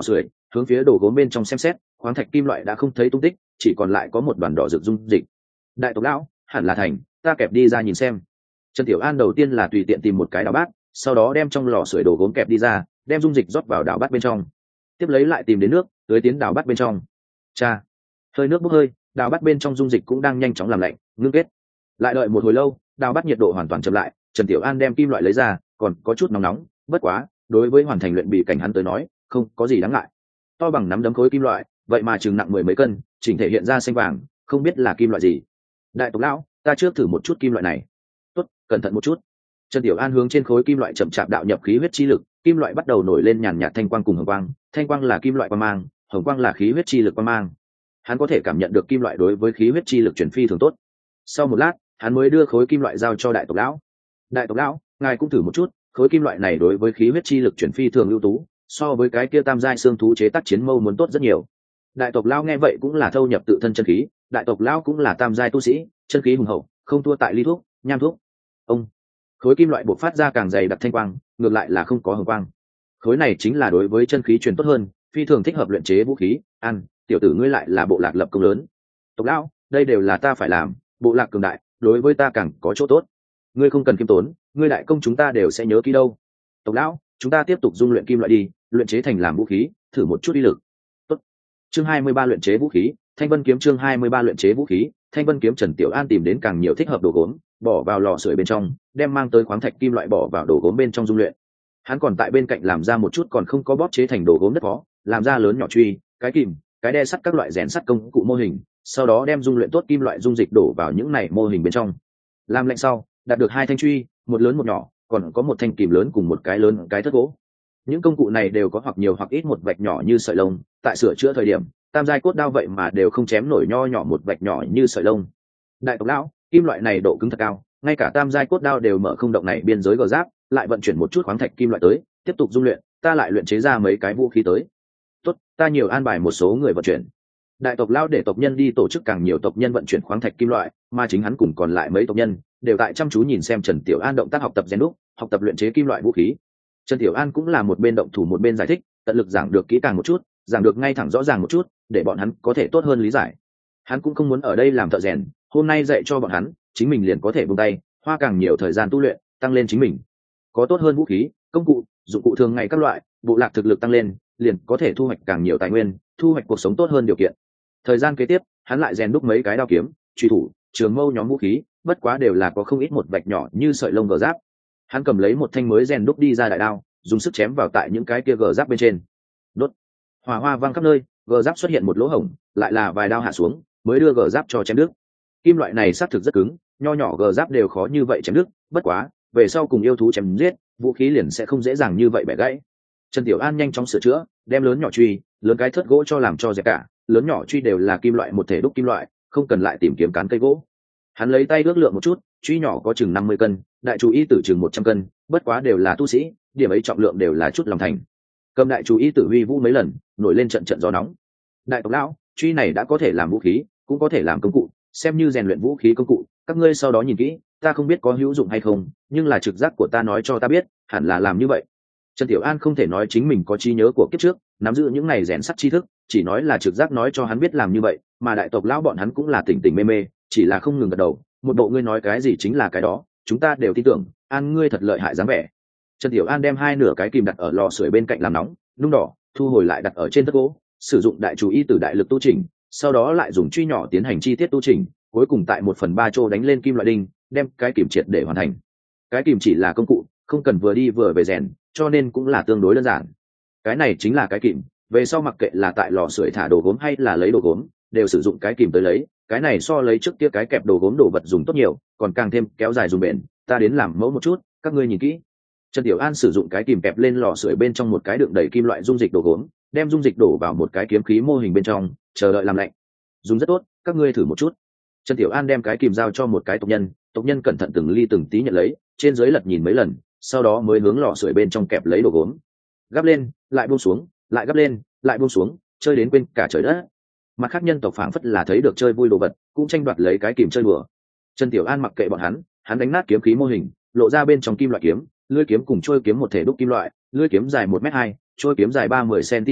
hướng phía đồ gốm bên trong xem xét, khoáng thạch kim loại đã không thấy tung tích, chỉ còn lại có một đoàn đỏ rực dung dịch. Đại tộc lão, hẳn là thành, ta kẹp đi ra nhìn xem. Trần Tiểu An đầu tiên là tùy tiện tìm một cái đào bát, sau đó đem trong lò sưởi đồ gốm kẹp đi ra, đem dung dịch rót vào đào bát bên trong, tiếp lấy lại tìm đến nước tưới tiến đào bát bên trong. Cha, hơi nước bốc hơi, đào bát bên trong dung dịch cũng đang nhanh chóng làm lạnh ngưng kết. Lại đợi một hồi lâu, đào bát nhiệt độ hoàn toàn chậm lại, Trần Tiểu An đem kim loại lấy ra, còn có chút nóng nóng, bất quá đối với hoàn thành luyện bị cảnh hắn tới nói không có gì đáng ngại. To bằng nắm đấm khối kim loại, vậy mà chừng nặng 10 mấy cân, chỉnh thể hiện ra xanh vàng, không biết là kim loại gì. Đại tộc lão, ta trước thử một chút kim loại này. Tốt, cẩn thận một chút. Trần Tiểu An hướng trên khối kim loại chậm chạp đạo nhập khí huyết chi lực, kim loại bắt đầu nổi lên nhàn nhạt thanh quang cùng hồng quang, thanh quang là kim loại quang mang, hồng quang là khí huyết chi lực quang mang. Hắn có thể cảm nhận được kim loại đối với khí huyết chi lực chuyển phi thường tốt. Sau một lát, hắn mới đưa khối kim loại giao cho đại tộc lão. Đại tộc lão, ngài cũng thử một chút, khối kim loại này đối với khí huyết chi lực chuyển phi thường ưu tú, so với cái kia tam giai xương thú chế tác chiến mâu muốn tốt rất nhiều. Đại tộc lão nghe vậy cũng là thâu nhập tự thân chân khí, đại tộc lão cũng là tam giai tu sĩ, chân khí hùng hậu, không thua tại ly thuốc, nham thuốc. Ông, khối kim loại bộc phát ra càng dày đặc thanh quang, ngược lại là không có hồng quang. Khối này chính là đối với chân khí truyền tốt hơn, phi thường thích hợp luyện chế vũ khí. Ăn, tiểu tử ngươi lại là bộ lạc lập công lớn. Tộc lão, đây đều là ta phải làm, bộ lạc cường đại, đối với ta càng có chỗ tốt. Ngươi không cần kiêm tốn, ngươi đại công chúng ta đều sẽ nhớ kỹ đâu. Tộc lão, chúng ta tiếp tục dung luyện kim loại đi, luyện chế thành làm vũ khí, thử một chút uy lực. Tốt. Chương 23 luyện chế vũ khí, Thanh Vân kiếm. Chương 23 luyện chế vũ khí, Thanh Vân kiếm. Trần Tiểu An tìm đến càng nhiều thích hợp đồ gốm, bỏ vào lò sưởi bên trong, đem mang tới khoáng thạch kim loại bỏ vào đồ gốm bên trong dung luyện. Hắn còn tại bên cạnh làm ra một chút còn không có bóp chế thành đồ gốm đất khó, làm ra lớn nhỏ truy, cái kìm, cái đe sắt các loại rèn sắt công cụ mô hình, sau đó đem dung luyện tốt kim loại dung dịch đổ vào những này mô hình bên trong. Làm lạnh sau, đạt được 2 thanh truy, một lớn một nhỏ, còn có một thanh kìm lớn cùng một cái lớn cái thất gỗ. Những công cụ này đều có hoặc nhiều hoặc ít một vạch nhỏ như sợi lông, tại sửa chữa thời điểm, tam giai cốt đao vậy mà đều không chém nổi nho nhỏ một vạch nhỏ như sợi lông. Đại tộc lão, kim loại này độ cứng thật cao, ngay cả tam giai cốt đao đều mở không động này biên giới gờ giáp, lại vận chuyển một chút khoáng thạch kim loại tới, tiếp tục dung luyện, ta lại luyện chế ra mấy cái vũ khí tới. Tốt, ta nhiều an bài một số người vận chuyển. Đại tộc lão để tộc nhân đi tổ chức càng nhiều tộc nhân vận chuyển khoáng thạch kim loại, mà chính hắn cùng còn lại mấy tộc nhân đều tại chăm chú nhìn xem Trần Tiểu An động tác học tập rèn đúc, học tập luyện chế kim loại vũ khí. Trần Tiểu An cũng là một bên động thủ một bên giải thích, tận lực giảng được kỹ càng một chút, giảng được ngay thẳng rõ ràng một chút, để bọn hắn có thể tốt hơn lý giải. Hắn cũng không muốn ở đây làm thợ rèn, hôm nay dạy cho bọn hắn, chính mình liền có thể buông tay, hoa càng nhiều thời gian tu luyện, tăng lên chính mình. Có tốt hơn vũ khí, công cụ, dụng cụ thường ngày các loại, bộ lạc thực lực tăng lên, liền có thể thu hoạch càng nhiều tài nguyên, thu hoạch cuộc sống tốt hơn điều kiện. Thời gian kế tiếp, hắn lại rèn đúc mấy cái đao kiếm, truy thủ, trường mâu nhóm vũ khí, bất quá đều là có không ít một vạch nhỏ như sợi lông gờ giáp. Hắn cầm lấy một thanh mới rèn đúc đi ra đại đao, dùng sức chém vào tại những cái kia gờ giáp bên trên. Đốt. Hỏa hoa vang khắp nơi, gờ giáp xuất hiện một lỗ hổng, lại là vài đao hạ xuống, mới đưa gờ giáp cho chém đứt. Kim loại này xác thực rất cứng, nho nhỏ gờ giáp đều khó như vậy chém đứt, bất quá, về sau cùng yêu thú chém giết, vũ khí liền sẽ không dễ dàng như vậy bẻ gãy. Trần Tiểu An nhanh chóng sửa chữa, đem lớn nhỏ truy, lớn cái thớt gỗ cho làm cho dẹp cả, lớn nhỏ truy đều là kim loại một thể đúc kim loại, không cần lại tìm kiếm cán cây gỗ. Hắn lấy tay ước lượng một chút, truy nhỏ có chừng 50 cân, đại chú y tử chừng 100 cân, bất quá đều là tu sĩ, điểm ấy trọng lượng đều là chút lòng thành. Cầm đại chú y tử huy vũ mấy lần, nổi lên trận trận gió nóng. Đại tộc lão, truy này đã có thể làm vũ khí, cũng có thể làm công cụ, xem như rèn luyện vũ khí công cụ, các ngươi sau đó nhìn kỹ, ta không biết có hữu dụng hay không, nhưng là trực giác của ta nói cho ta biết, hẳn là làm như vậy. Trần Tiểu An không thể nói chính mình có trí nhớ của kiếp trước, nắm giữ những này rèn sắt tri thức, chỉ nói là trực giác nói cho hắn biết làm như vậy, mà đại tộc lão bọn hắn cũng là tỉnh tỉnh mê mê, chỉ là không ngừng gật đầu, một bộ ngươi nói cái gì chính là cái đó, chúng ta đều tin tưởng, An ngươi thật lợi hại dáng vẻ. Trần Tiểu An đem hai nửa cái kìm đặt ở lò sưởi bên cạnh làm nóng, nung đỏ, thu hồi lại đặt ở trên tất gỗ, sử dụng đại chú ý từ đại lực tu chỉnh, sau đó lại dùng truy nhỏ tiến hành chi tiết tu chỉnh, cuối cùng tại 1/3 chỗ đánh lên kim loại đinh, đem cái kìm triệt để hoàn thành. Cái kìm chỉ là công cụ, không cần vừa đi vừa về rèn, cho nên cũng là tương đối đơn giản. Cái này chính là cái kìm, về sau mặc kệ là tại lò sưởi thả đồ gốm hay là lấy đồ gốm, đều sử dụng cái kìm tới lấy, cái này so lấy trước kia cái kẹp đồ gốm đồ vật dùng tốt nhiều, còn càng thêm kéo dài dùng bền. Ta đến làm mẫu một chút, các ngươi nhìn kỹ. Trần Tiểu An sử dụng cái kìm kẹp lên lò sưởi bên trong một cái đựng đầy kim loại dung dịch đồ gốm, đem dung dịch đổ vào một cái kiếm khí mô hình bên trong, chờ đợi làm lạnh. Dùng rất tốt, các ngươi thử một chút. Trần Tiểu An đem cái kìm giao cho một cái tộc nhân cẩn thận từng ly từng tí nhận lấy, trên dưới lật nhìn mấy lần, sau đó mới hướng lò sưởi bên trong kẹp lấy đồ gốm. Gắp lên, lại buông xuống, lại gắp lên, lại buông xuống, chơi đến quên cả trời đất. Mặt khác nhân tộc phảng phất là thấy được chơi vui đồ vật, cũng tranh đoạt lấy cái kìm chơi đùa. Trần Tiểu An mặc kệ bọn hắn đánh nát kiếm khí mô hình, lộ ra bên trong kim loại kiếm, lưỡi kiếm cùng trôi kiếm một thể đúc kim loại, lưỡi kiếm dài 1m2, trôi kiếm dài 30 cm,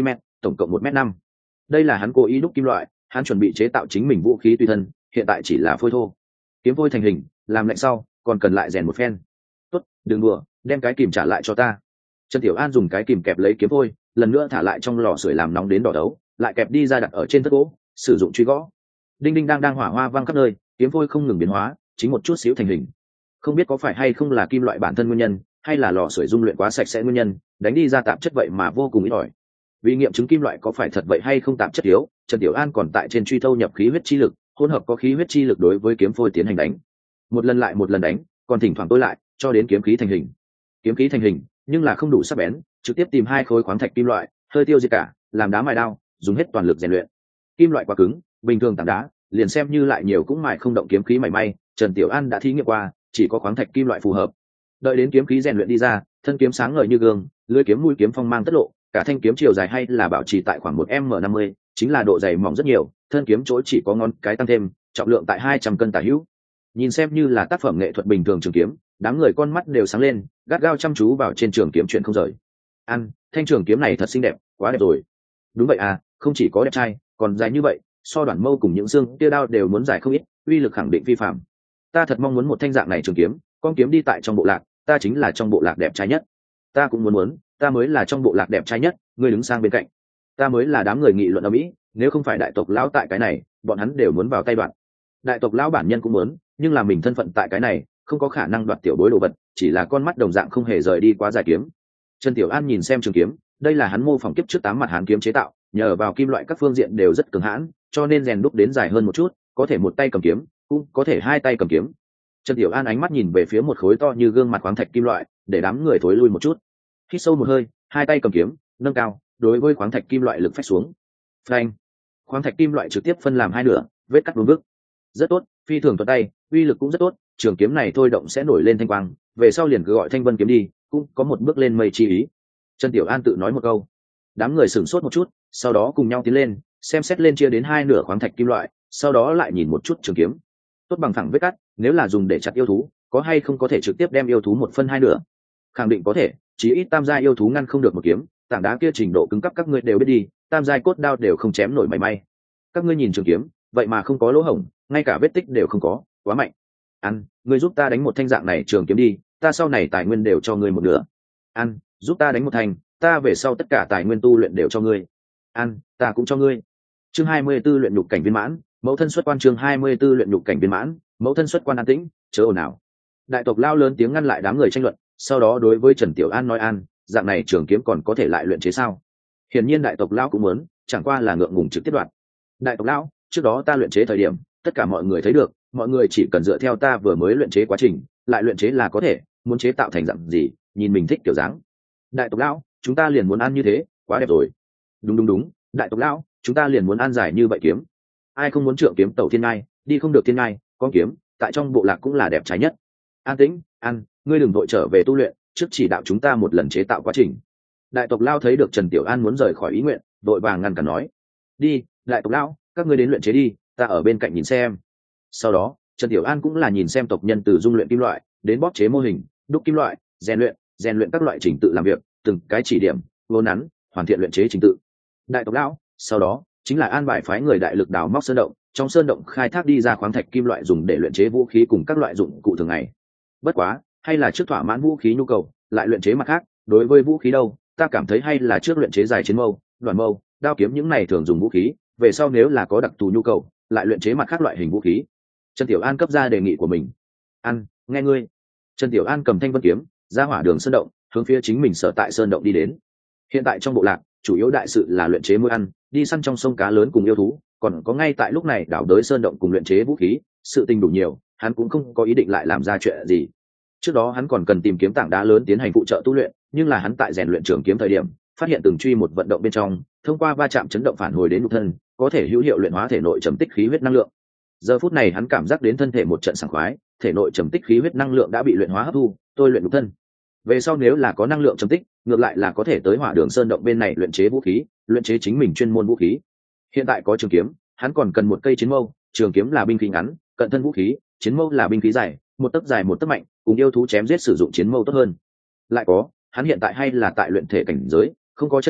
tổng cộng 1m5. Đây là hắn cố ý đúc kim loại, hắn chuẩn bị chế tạo chính mình vũ khí tùy thân, hiện tại chỉ là phôi thô. Kiếm phôi thành hình, làm lạnh sau còn cần lại rèn một phen. Tốt, đừng đùa, đem cái kìm trả lại cho ta. Trần Tiểu An dùng cái kìm kẹp lấy kiếm phôi, lần nữa thả lại trong lò sưởi làm nóng đến đỏ đấu, lại kẹp đi ra đặt ở trên thất gỗ, sử dụng truy gõ. Đinh đinh đang hỏa hoa vang khắp nơi, kiếm phôi không ngừng biến hóa, chính một chút xíu thành hình. Không biết có phải hay không là kim loại bản thân nguyên nhân, hay là lò sưởi dung luyện quá sạch sẽ nguyên nhân, đánh đi ra tạp chất vậy mà vô cùng ít ỏi. Vì nghiệm chứng kim loại có phải thật vậy hay không tạp chất yếu, Trần Tiểu An còn tại trên truy thâu nhập khí huyết chi lực, hỗn hợp có khí huyết chi lực đối với kiếm phôi tiến hành đánh. Một lần lại một lần đánh, còn thỉnh thoảng tôi lại, cho đến kiếm khí thành hình. Kiếm khí thành hình, nhưng là không đủ sắc bén, trực tiếp tìm 2 khối khoáng thạch kim loại, hơi tiêu diệt cả, làm đá mài đao, dùng hết toàn lực rèn luyện. Kim loại quá cứng, bình thường tảng đá, liền xem như lại nhiều cũng mài không động kiếm khí mảy may, Trần Tiểu An đã thí nghiệm qua, chỉ có khoáng thạch kim loại phù hợp. Đợi đến kiếm khí rèn luyện đi ra, thân kiếm sáng ngời như gương, lưỡi kiếm mũi kiếm phong mang tất lộ, cả thanh kiếm chiều dài hay là bảo trì tại khoảng 1m50, chính là độ dày mỏng rất nhiều, thân kiếm chỗ chỉ có ngón cái tăng thêm, trọng lượng tại 200 cân tả hữu. Nhìn xem như là tác phẩm nghệ thuật bình thường trường kiếm, đám người con mắt đều sáng lên, gắt gao chăm chú vào trên trường kiếm chuyện không rời. Thanh trường kiếm này thật xinh đẹp, quá đẹp rồi. Đúng vậy à, không chỉ có đẹp trai, còn dài như vậy, so đoạn mâu cùng những xương tia đao đều muốn dài không ít, uy lực khẳng định phi phạm. Ta thật mong muốn một thanh dạng này trường kiếm, con kiếm đi tại trong bộ lạc, ta chính là trong bộ lạc đẹp trai nhất. Ta cũng muốn, ta mới là trong bộ lạc đẹp trai nhất, ngươi đứng sang bên cạnh. Ta mới là đám người nghị luận ở mỹ, nếu không phải đại tộc lão tại cái này, bọn hắn đều muốn vào tay đoạn. Đại tộc lão bản nhân cũng muốn, nhưng là mình thân phận tại cái này, không có khả năng đoạt tiểu bối đồ vật, chỉ là con mắt đồng dạng không hề rời đi quá dài kiếm. Trần Tiểu An nhìn xem trường kiếm, đây là hắn mô phỏng kiếp trước 8 mặt hán kiếm chế tạo, nhờ vào kim loại các phương diện đều rất cường hãn, cho nên rèn đúc đến dài hơn một chút, có thể một tay cầm kiếm, cũng có thể 2 tay cầm kiếm. Trần Tiểu An ánh mắt nhìn về phía một khối to như gương mặt khoáng thạch kim loại, để đám người thối lui một chút. Hít sâu một hơi, 2 tay cầm kiếm, nâng cao, đối với khoáng thạch kim loại lực phách xuống. Phanh! Khoáng thạch kim loại trực tiếp phân làm 2 nửa, vết cắt vuông vức. Rất tốt, phi thường thuận tay, uy lực cũng rất tốt, trường kiếm này thôi động sẽ nổi lên thanh quang, về sau liền cứ gọi Thanh Vân kiếm đi, cũng có một bước lên mây chi ý. Trần Tiểu An tự nói một câu. Đám người sửng sốt một chút, sau đó cùng nhau tiến lên, xem xét lên chia đến 2 nửa khoáng thạch kim loại, sau đó lại nhìn một chút trường kiếm. Tốt bằng phẳng vết cắt, nếu là dùng để chặt yêu thú, có hay không có thể trực tiếp đem yêu thú 1 phân 2 nửa? Khẳng định có thể, chí ít tam giai yêu thú ngăn không được một kiếm, tảng đá kia trình độ cứng cấp các ngươi đều biết đi, tam giai cốt đao đều không chém nổi mảy may. Các ngươi nhìn trường kiếm, vậy mà không có lỗ hổng, ngay cả vết tích đều không có, quá mạnh. Ngươi giúp ta đánh một thanh dạng này trường kiếm đi, ta sau này tài nguyên đều cho ngươi một nửa. Giúp ta đánh một thanh, ta về sau tất cả tài nguyên tu luyện đều cho ngươi. Ta cũng cho ngươi. Chương 24 luyện nhục cảnh viên mãn, mẫu thân xuất quan. Chương 24 luyện nhục cảnh viên mãn, mẫu thân xuất quan. An tĩnh, chớ ồn ào. Đại tộc lao lớn tiếng ngăn lại đám người tranh luận, sau đó đối với Trần Tiểu An nói: dạng này trường kiếm còn có thể lại luyện chế sao? Hiển nhiên đại tộc lão cũng muốn, chẳng qua là ngượng ngùng trực tiếp đoạt. Đại tộc lão, trước đó ta luyện chế thời điểm, tất cả mọi người thấy được, mọi người chỉ cần dựa theo ta vừa mới luyện chế quá trình, lại luyện chế là có thể, muốn chế tạo thành dạng gì, nhìn mình thích kiểu dáng. Đại tộc lão, chúng ta liền muốn ăn như thế, quá đẹp rồi. Đúng, đại tộc lão, chúng ta liền muốn ăn dài như vậy kiếm. Ai không muốn trượng kiếm tẩu thiên ngai, đi không được thiên ngai, con kiếm, tại trong bộ lạc cũng là đẹp trái nhất. An tĩnh, ngươi đừng vội trở về tu luyện, trước chỉ đạo chúng ta một lần chế tạo quá trình. Đại tộc lão thấy được Trần Tiểu An muốn rời khỏi ý nguyện, vội vàng ngăn cản nói: đi, đại tộc lão, các ngươi đến luyện chế đi, ta ở bên cạnh nhìn xem. Sau đó Trần Tiểu An cũng là nhìn xem tộc nhân từ dung luyện kim loại đến bóp chế mô hình, đúc kim loại, rèn luyện các loại trình tự làm việc, từng cái chỉ điểm vô nắn hoàn thiện luyện chế trình tự. Đại tộc lão sau đó chính là an bài phái người đại lực đào móc sơn động, trong sơn động khai thác đi ra khoáng thạch kim loại dùng để luyện chế vũ khí cùng các loại dụng cụ thường ngày. Bất quá hay là trước thỏa mãn vũ khí nhu cầu lại luyện chế mặt khác. Đối với vũ khí đâu, ta cảm thấy hay là trước luyện chế dài chiến mâu, đoàn mâu, đao kiếm những này thường dùng vũ khí, về sau nếu là có đặc thù nhu cầu lại luyện chế mặt khác loại hình vũ khí. Trần Tiểu An cấp ra đề nghị của mình. Nghe ngươi. Trần Tiểu An cầm Thanh Vân kiếm ra hỏa đường sơn động, hướng phía chính mình sở tại sơn động đi đến. Hiện tại trong bộ lạc chủ yếu đại sự là luyện chế muối ăn, đi săn trong sông cá lớn cùng yêu thú, còn có ngay tại lúc này đảo đới sơn động cùng luyện chế vũ khí, sự tình đủ nhiều, hắn cũng không có ý định lại làm ra chuyện gì. Trước đó hắn còn cần tìm kiếm tảng đá lớn tiến hành phụ trợ tu luyện, nhưng là hắn tại rèn luyện trường kiếm thời điểm phát hiện từng truy một vận động bên trong, thông qua va chạm chấn động phản hồi đến nhục thân, có thể hữu hiệu luyện hóa thể nội trầm tích khí huyết năng lượng. Giờ phút này hắn cảm giác đến thân thể một trận sảng khoái, thể nội trầm tích khí huyết năng lượng đã bị luyện hóa hấp thu, tôi luyện nhục thân. Về sau nếu là có năng lượng trầm tích, ngược lại là có thể tới hỏa đường sơn động bên này luyện chế vũ khí, luyện chế chính mình chuyên môn vũ khí. Hiện tại có trường kiếm, hắn còn cần một cây chiến mâu, trường kiếm là binh khí ngắn, cận thân vũ khí, chiến mâu là binh khí dài, một tấc dài một tấc mạnh, cùng yêu thú chém giết sử dụng chiến mâu tốt hơn. Lại có, hắn hiện tại hay là tại luyện thể cảnh giới, không có chất khí,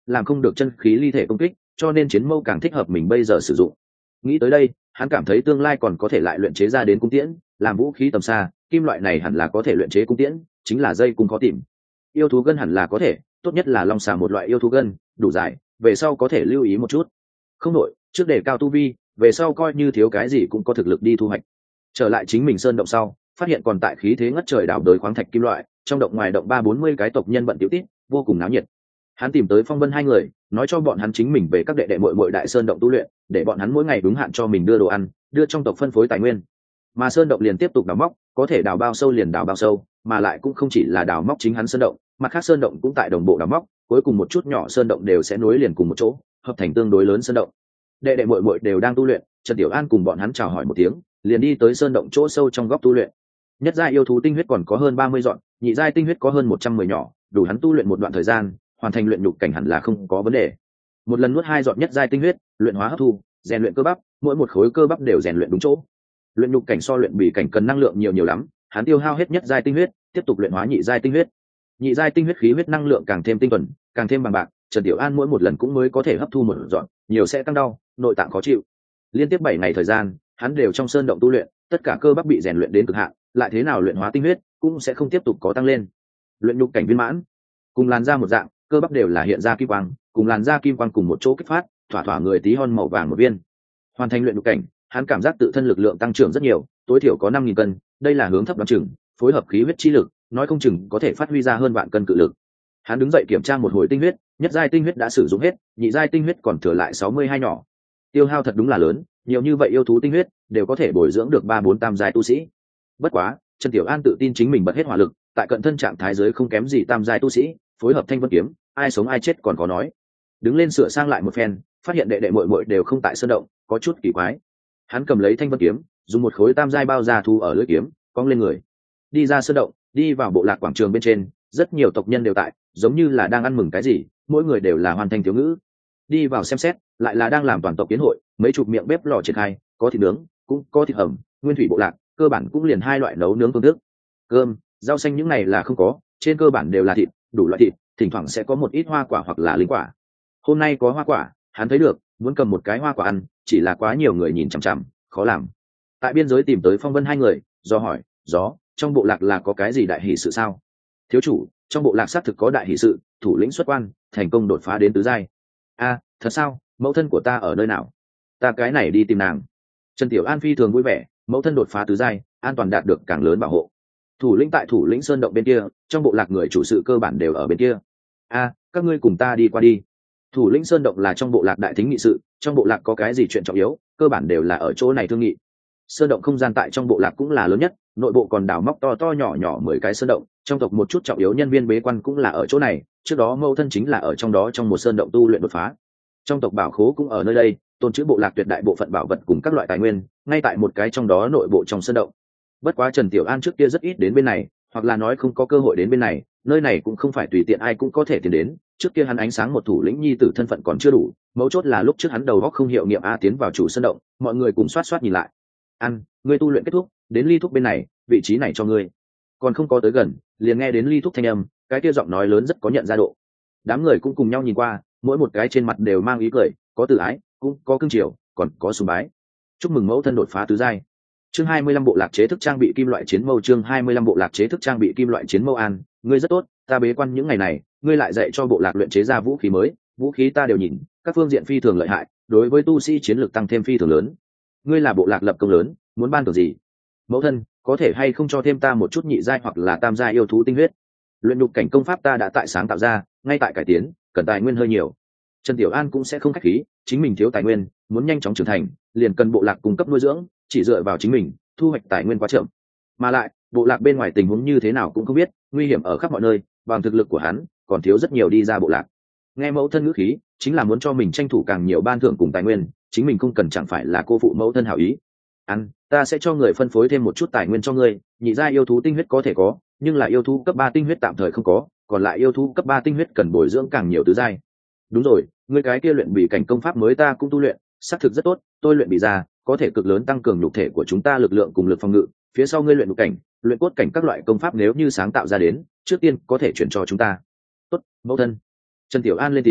làm không được chân khí ly thể công kích, cho nên chiến mâu càng thích hợp mình bây giờ sử dụng. Nghĩ tới đây, hắn cảm thấy tương lai còn có thể lại luyện chế ra đến cung tiễn, làm vũ khí tầm xa, kim loại này hẳn là có thể luyện chế cung tiễn, chính là dây cung khó tìm. Yêu thú gân hẳn là có thể, tốt nhất là long xà một loại yêu thú gân, đủ dài, về sau có thể lưu ý một chút. Không nội, trước để cao tu vi, về sau coi như thiếu cái gì cũng có thực lực đi thu hoạch. Trở lại chính mình sơn động sau, phát hiện còn tại khí thế ngất trời đào đới khoáng thạch kim loại, trong động ngoài động 30-40 cái tộc nhân bận tiểu tít, vô cùng náo nhiệt. Hắn tìm tới Phong Vân hai người, nói cho bọn hắn chính mình về các đệ đệ muội muội đại sơn động tu luyện, để bọn hắn mỗi ngày đúng hạn cho mình đưa đồ ăn, đưa trong tộc phân phối tài nguyên. Mà sơn động liền tiếp tục đào móc, có thể đào bao sâu liền đào bao sâu, mà lại cũng không chỉ là đào móc chính hắn sơn động, mặt khác sơn động cũng tại đồng bộ đào móc, cuối cùng một chút nhỏ sơn động đều sẽ nối liền cùng một chỗ, hợp thành tương đối lớn sơn động. Đệ đệ muội muội đều đang tu luyện, Trần Tiểu An cùng bọn hắn chào hỏi một tiếng, liền đi tới sơn động chỗ sâu trong góc tu luyện. Nhất giai yêu thú tinh huyết còn có hơn 30 dọn, nhị giai tinh huyết có hơn 110 nhỏ, đủ hắn tu luyện một đoạn thời gian, hoàn thành luyện nhục cảnh hẳn là không có vấn đề. Một lần nuốt 2 dọn nhất giai tinh huyết, luyện hóa hấp thu, rèn luyện cơ bắp, mỗi một khối cơ bắp đều rèn luyện đúng chỗ. Luyện nhục cảnh so luyện bỉ cảnh cần năng lượng nhiều lắm, hắn tiêu hao hết nhất giai tinh huyết, tiếp tục luyện hóa nhị giai tinh huyết. Nhị giai tinh huyết khí huyết năng lượng càng thêm tinh thuần, càng thêm bằng bạc, Trần Tiểu An mỗi một lần cũng mới có thể hấp thu một dọn, nhiều sẽ tăng đau, nội tạng khó chịu. Liên tiếp 7 ngày thời gian, hắn đều trong sơn động tu luyện, tất cả cơ bắp bị rèn luyện đến cực hạn, lại thế nào luyện hóa tinh huyết cũng sẽ không tiếp tục có tăng lên. Luyện nhục cảnh viên mãn, cùng làn da một dạng, cơ bắp đều là hiện ra kim quang, cùng làn da kim quang cùng một chỗ kích phát, thỏa thỏa người tí hon màu vàng một viên. Hoàn thành luyện nhục cảnh, hắn cảm giác tự thân lực lượng tăng trưởng rất nhiều, tối thiểu có 5.000 cân, đây là hướng thấp đoán chừng, phối hợp khí huyết chi lực, nói không chừng có thể phát huy ra hơn vạn cân cự lực. Hắn đứng dậy kiểm tra một hồi tinh huyết, nhất giai tinh huyết đã sử dụng hết, nhị giai tinh huyết còn thừa lại 62 nhỏ. Tiêu hao thật đúng là lớn, nhiều như vậy yêu thú tinh huyết đều có thể bồi dưỡng được 3-4 tam giai tu sĩ. Bất quá, Trần Tiểu An tự tin chính mình bật hết hỏa lực, tại cận thân trạng thái giới không kém gì tam giai tu sĩ, phối hợp thanh vân kiếm, ai sống ai chết còn có nói. Đứng lên sửa sang lại một phen, phát hiện đệ đệ muội muội đều không tại sơn động, có chút kỳ quái. Hắn cầm lấy thanh vân kiếm, dùng một khối tam giai bao da thu ở lưỡi kiếm, cong lên người, đi ra sơn động, đi vào bộ lạc quảng trường bên trên, rất nhiều tộc nhân đều tại, giống như là đang ăn mừng cái gì, mỗi người đều là hoàn thành thiếu ngữ. Đi vào xem xét, lại là đang làm toàn tộc kiến hội, mấy chục miệng bếp lò triển khai, có thịt nướng, cũng có thịt hầm, nguyên thủy bộ lạc, cơ bản cũng liền 2 loại nấu nướng phương thức. Cơm, rau xanh những này là không có, trên cơ bản đều là thịt, đủ loại thịt, thỉnh thoảng sẽ có một ít hoa quả hoặc là linh quả. Hôm nay có hoa quả, hắn thấy được, muốn cầm một cái hoa quả ăn, chỉ là quá nhiều người nhìn chằm chằm, khó làm. Tại biên giới tìm tới Phong Vân hai người, do hỏi, trong bộ lạc là có cái gì đại hỷ sự sao? Thiếu chủ, trong bộ lạc xác thực có đại hỷ sự, thủ lĩnh xuất quan, thành công đột phá đến tứ giai. A, thật sao? Mẫu thân của ta ở nơi nào? Ta cái này đi tìm nàng. Trần Tiểu An phi thường vui vẻ, mẫu thân đột phá tứ giai, an toàn đạt được càng lớn bảo hộ. Thủ lĩnh tại thủ lĩnh sơn động bên kia, trong bộ lạc người chủ sự cơ bản đều ở bên kia. A, các ngươi cùng ta đi qua đi. Thủ lĩnh sơn động là trong bộ lạc đại thính nghị sự, trong bộ lạc có cái gì chuyện trọng yếu, cơ bản đều là ở chỗ này thương nghị. Sơn động không gian tại trong bộ lạc cũng là lớn nhất, nội bộ còn đào móc to to nhỏ nhỏ 10 cái sơn động, trong tộc một chút trọng yếu nhân viên bế quan cũng là ở chỗ này, trước đó mẫu thân chính là ở trong đó trong một sơn động tu luyện đột phá. Trong tộc bảo khố cũng ở nơi đây, tôn trữ bộ lạc tuyệt đại bộ phận bảo vật cùng các loại tài nguyên, ngay tại một cái trong đó nội bộ trong sơn động. Bất quá Trần Tiểu An trước kia rất ít đến bên này, hoặc là nói không có cơ hội đến bên này, nơi này cũng không phải tùy tiện ai cũng có thể tiến đến. Trước kia hắn ánh sáng một thủ lĩnh nhi tử thân phận còn chưa đủ, mấu chốt là lúc trước hắn đầu óc không hiệu nghiệm a tiến vào chủ sơn động, mọi người cùng xoát xoát nhìn lại. Ăn, ngươi tu luyện kết thúc, đến ly thúc bên này, vị trí này cho ngươi. Còn không có tới gần, liền nghe đến ly thúc thanh âm, cái kia giọng nói lớn rất có nhận ra độ. Đám người cũng cùng nhau nhìn qua, mỗi một cái trên mặt đều mang ý cười, có từ ái, cũng có cưng chiều, còn có sùng bái. Chúc mừng mẫu thân đột phá tứ giai. Chương 25 bộ lạc chế thức trang bị kim loại chiến mâu. Chương 25 bộ lạc chế thức trang bị kim loại chiến mâu. An, ngươi rất tốt, ta bế quan những ngày này, ngươi lại dạy cho bộ lạc luyện chế ra vũ khí mới, vũ khí ta đều nhìn, các phương diện phi thường lợi hại, đối với tu sĩ chiến lược tăng thêm phi thường lớn. Ngươi là bộ lạc lập công lớn, muốn ban thưởng gì? Mẫu thân, có thể hay không cho thêm ta một chút nhị giai hoặc là tam giai yêu thú tinh huyết? Luyện nhục cảnh công pháp ta đã tại sáng tạo ra, ngay tại cải tiến, cần tài nguyên hơi nhiều. Trần Tiểu An cũng sẽ không khách khí, chính mình thiếu tài nguyên, muốn nhanh chóng trưởng thành, liền cần bộ lạc cung cấp nuôi dưỡng, chỉ dựa vào chính mình, thu hoạch tài nguyên quá chậm. Mà lại, bộ lạc bên ngoài tình huống như thế nào cũng không biết, nguy hiểm ở khắp mọi nơi, bằng thực lực của hắn, còn thiếu rất nhiều đi ra bộ lạc. Nghe mẫu thân ngữ khí, chính là muốn cho mình tranh thủ càng nhiều ban thưởng cùng tài nguyên, chính mình không cần chẳng phải là cô phụ mẫu thân hảo ý. Ăn, ta sẽ cho người phân phối thêm một chút tài nguyên cho ngươi, nhị giai yêu thú tinh huyết có thể có, nhưng là yêu thú cấp 3 tinh huyết tạm thời không có, còn lại yêu thú cấp 3 tinh huyết cần bồi dưỡng càng nhiều tứ giai. Đúng rồi, ngươi cái kia luyện bị cảnh công pháp mới ta cũng tu luyện, xác thực rất tốt, tôi luyện bị ra, có thể cực lớn tăng cường nhục thể của chúng ta lực lượng cùng lực phòng ngự, phía sau ngươi luyện nhục cảnh, luyện cốt cảnh các loại công pháp nếu như sáng tạo ra đến, trước tiên có thể chuyển cho chúng ta. Tốt, mẫu thân. Trần Tiểu An lên tiếng,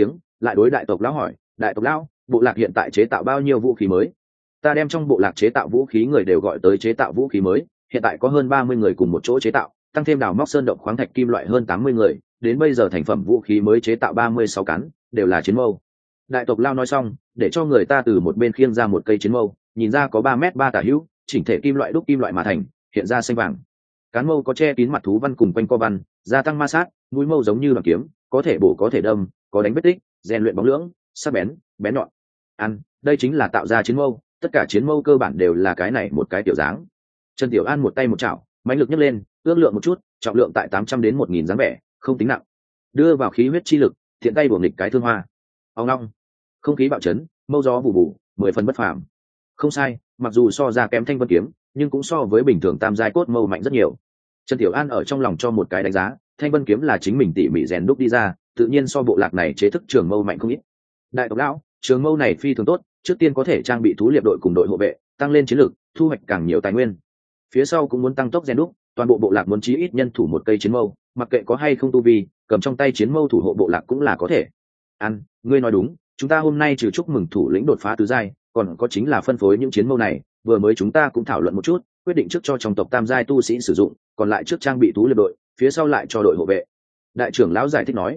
lại đối đại tộc lão hỏi, đại tộc lão, bộ lạc hiện tại chế tạo bao nhiêu vũ khí mới? Ta đem trong bộ lạc chế tạo vũ khí người đều gọi tới chế tạo vũ khí mới, hiện tại có hơn 30 người cùng một chỗ chế tạo, tăng thêm đào móc sơn động khoáng thạch kim loại hơn 80 người, đến bây giờ thành phẩm vũ khí mới chế tạo 36 cán, đều là chiến mâu. Đại tộc lao nói xong, để cho người ta từ một bên khiêng ra một cây chiến mâu, nhìn ra có 3 m tả hữu, chỉnh thể kim loại đúc kim loại mà thành, hiện ra xanh vàng. Cán mâu có che kín mặt thú văn cùng quanh co văn, gia tăng ma sát, mũi mâu giống như bằng kiếm, có thể bổ có thể đâm, có đánh vết tích, rèn luyện bóng lưỡng, sắc bén, bén nhọn. Đây chính là tạo ra chiến mâu, tất cả chiến mâu cơ bản đều là cái này một cái tiểu dáng. Trần Tiểu An một tay một chảo, mãnh lực nhấc lên, ước lượng một chút, trọng lượng tại 800 đến 1000 dáng vẻ, không tính nặng. Đưa vào khí huyết chi lực, thiện tay bổ nghịch cái thương hoa. Ong ong, không khí bạo chấn, mâu gió vụ vụ, 10 phần bất phàm. Không sai, mặc dù so ra kém thanh vân kiếm, nhưng cũng so với bình thường tam giai cốt mâu mạnh rất nhiều. Trần Tiểu An ở trong lòng cho một cái đánh giá, thanh vân kiếm là chính mình tỉ mỉ rèn đúc đi ra, tự nhiên so bộ lạc này chế thức trường mâu mạnh không ít. Đại tộc lão, trường mâu này phi thường tốt, trước tiên có thể trang bị thú liệp đội cùng đội hộ vệ, tăng lên chiến lược, thu hoạch càng nhiều tài nguyên. Phía sau cũng muốn tăng tốc rèn đúc, toàn bộ bộ lạc muốn chí ít nhân thủ một cây chiến mâu, mặc kệ có hay không tu vi, cầm trong tay chiến mâu thủ hộ bộ lạc cũng là có thể. Ngươi nói đúng, chúng ta hôm nay trừ chúc mừng thủ lĩnh đột phá tứ giai, còn có chính là phân phối những chiến mâu này, vừa mới chúng ta cũng thảo luận một chút, quyết định trước cho trong tộc tam giai tu sĩ sử dụng, còn lại trước trang bị thú liệp đội, phía sau lại cho đội hộ vệ. Đại trưởng lão giải thích nói,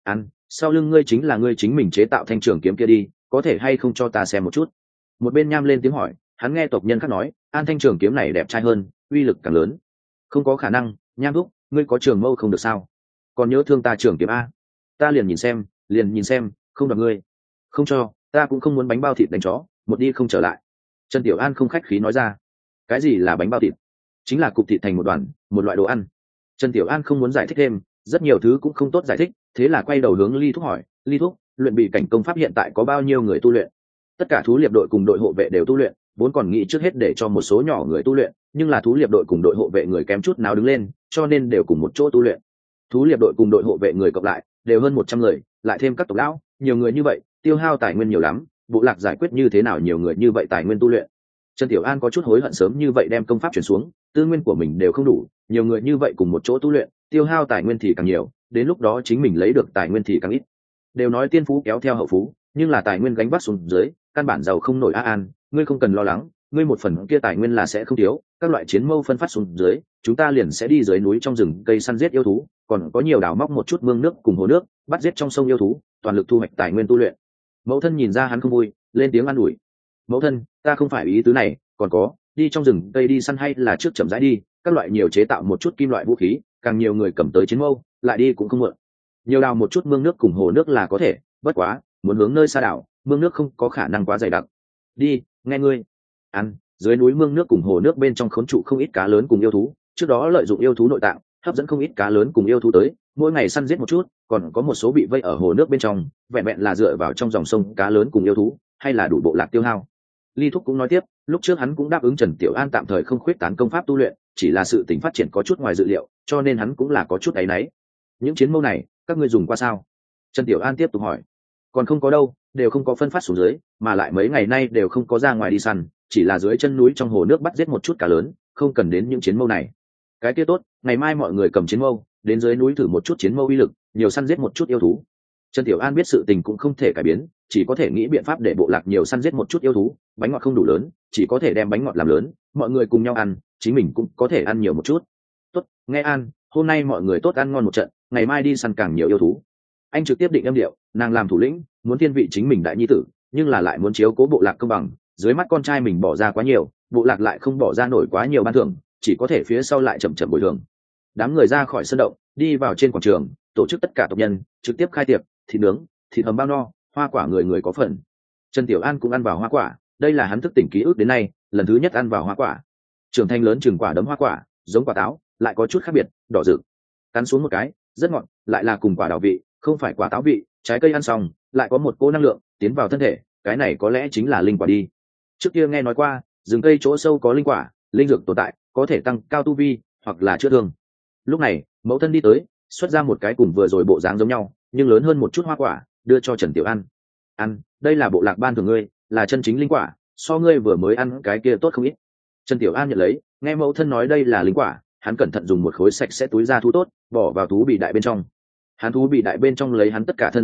sau lưng ngươi chính là ngươi chính mình chế tạo thanh trường kiếm kia đi, có thể hay không cho ta xem một chút? Một bên nham lên tiếng hỏi, hắn nghe tộc nhân khác nói, an thanh trường kiếm này đẹp trai hơn, uy lực càng lớn. Không có khả năng, nham thúc, ngươi có trường mâu không được sao? Còn nhớ thương ta trường kiếm a? Ta liền nhìn xem, không đoạt ngươi. Không cho, ta cũng không muốn bánh bao thịt đánh chó, một đi không trở lại. Trần Tiểu An không khách khí nói ra. Cái gì là bánh bao thịt? Chính là cục thịt thành một đoàn, một loại đồ ăn. Trần Tiểu An không muốn giải thích thêm, rất nhiều thứ cũng không tốt giải thích, thế là quay đầu hướng Ly Thúc hỏi, Ly Thúc, luyện bị cảnh công pháp hiện tại có bao nhiêu người tu luyện? Tất cả thú liệp đội cùng đội hộ vệ đều tu luyện, vốn còn nghĩ trước hết để cho một số nhỏ người tu luyện, nhưng là thú liệp đội cùng đội hộ vệ người kém chút nào đứng lên, cho nên đều cùng một chỗ tu luyện. Thú liệp đội cùng đội hộ vệ người cộng lại đều hơn 100 người, lại thêm các tộc lão, nhiều người như vậy, tiêu hao tài nguyên nhiều lắm, bộ lạc giải quyết như thế nào nhiều người như vậy tài nguyên tu luyện. Trần Tiểu An có chút hối hận sớm như vậy đem công pháp chuyển xuống, tư nguyên của mình đều không đủ, nhiều người như vậy cùng một chỗ tu luyện, tiêu hao tài nguyên thì càng nhiều, đến lúc đó chính mình lấy được tài nguyên thì càng ít. Đều nói tiên phú kéo theo hậu phú, nhưng là tài nguyên gánh vác xuống dưới, căn bản giàu không nổi. An, ngươi không cần lo lắng, ngươi một phần kia tài nguyên là sẽ không thiếu, các loại chiến mâu phân phát xuống dưới, chúng ta liền sẽ đi dưới núi trong rừng cây săn giết yêu thú, còn có nhiều đào móc một chút mương nước cùng hồ nước, bắt giết trong sông yêu thú, toàn lực thu hoạch tài nguyên tu luyện. Mẫu thân nhìn ra hắn không vui, lên tiếng an ủi. Mẫu thân, ta không phải ý tứ này, còn có, đi trong rừng cây đi săn hay là trước chậm rãi đi, các loại nhiều chế tạo một chút kim loại vũ khí, càng nhiều người cầm tới chiến mâu, lại đi cũng không muộn. Nhiều đào một chút mương nước cùng hồ nước là có thể, bất quá, muốn hướng nơi xa đảo, mương nước không có khả năng quá dày đặc. Đi, nghe ngươi. Dưới núi mương nước cùng hồ nước bên trong khốn trụ không ít cá lớn cùng yêu thú, trước đó lợi dụng yêu thú nội tạng, hấp dẫn không ít cá lớn cùng yêu thú tới, mỗi ngày săn giết một chút, còn có một số bị vây ở hồ nước bên trong, vẹn vẹn là dựa vào trong dòng sông cá lớn cùng yêu thú, hay là đủ bộ lạc tiêu hao. Ly Thúc cũng nói tiếp, lúc trước hắn cũng đáp ứng Trần Tiểu An tạm thời không khuyết tán công pháp tu luyện, chỉ là sự tình phát triển có chút ngoài dự liệu, cho nên hắn cũng là có chút áy náy. Những chiến mâu này, các ngươi dùng qua sao? Trần Tiểu An tiếp tục hỏi. Còn không có đâu, đều không có phân phát xuống dưới, mà lại mấy ngày nay đều không có ra ngoài đi săn, chỉ là dưới chân núi trong hồ nước bắt giết một chút cá lớn, không cần đến những chiến mâu này. Cái kia tốt, ngày mai mọi người cầm chiến mâu, đến dưới núi thử một chút chiến mâu uy lực, nhiều săn giết một chút yêu thú. Trần Tiểu An biết sự tình cũng không thể cải biến, chỉ có thể nghĩ biện pháp để bộ lạc nhiều săn giết một chút yêu thú, bánh ngọt không đủ lớn, chỉ có thể đem bánh ngọt làm lớn, mọi người cùng nhau ăn, chính mình cũng có thể ăn nhiều một chút. Tốt, nghe An, hôm nay mọi người tốt ăn ngon một trận, ngày mai đi săn càng nhiều yêu thú. Anh trực tiếp định âm điệu, nàng làm thủ lĩnh, muốn thiên vị chính mình đại nhi tử, nhưng là lại muốn chiếu cố bộ lạc công bằng, dưới mắt con trai mình bỏ ra quá nhiều, bộ lạc lại không bỏ ra nổi quá nhiều ban thưởng, chỉ có thể phía sau lại chậm chậm bồi thường. Đám người ra khỏi sân động, đi vào trên quảng trường, tổ chức tất cả tộc nhân, trực tiếp khai tiệc, thịt nướng, thịt hầm bao no, hoa quả người người có phần. Trần Tiểu An cũng ăn vào hoa quả, đây là hắn thức tỉnh ký ức đến nay lần thứ nhất ăn vào hoa quả. Trưởng thành lớn chừng quả đấm hoa quả, giống quả táo, lại có chút khác biệt, đỏ rực. Cắn xuống một cái, rất ngọt, lại là cùng quả đào vị, không phải quả táo vị, trái cây ăn xong, lại có một cỗ năng lượng tiến vào thân thể, cái này có lẽ chính là linh quả đi. Trước kia nghe nói qua, rừng cây chỗ sâu có linh quả, linh dược tồn tại, có thể tăng cao tu vi, hoặc là chữa thương. Lúc này, mẫu thân đi tới, xuất ra một cái cùng vừa rồi bộ dáng giống nhau, nhưng lớn hơn một chút hoa quả, đưa cho Trần Tiểu An. Ăn, đây là bộ lạc ban thưởng ngươi, là chân chính linh quả, so ngươi vừa mới ăn cái kia tốt không ít. Trần Tiểu An nhận lấy, nghe mẫu thân nói đây là linh quả, hắn cẩn thận dùng một khối sạch sẽ túi da thú tốt, bỏ vào thú bị đại bên trong. Hắn thú bị đại bên trong lấy hắn tất cả thân ra,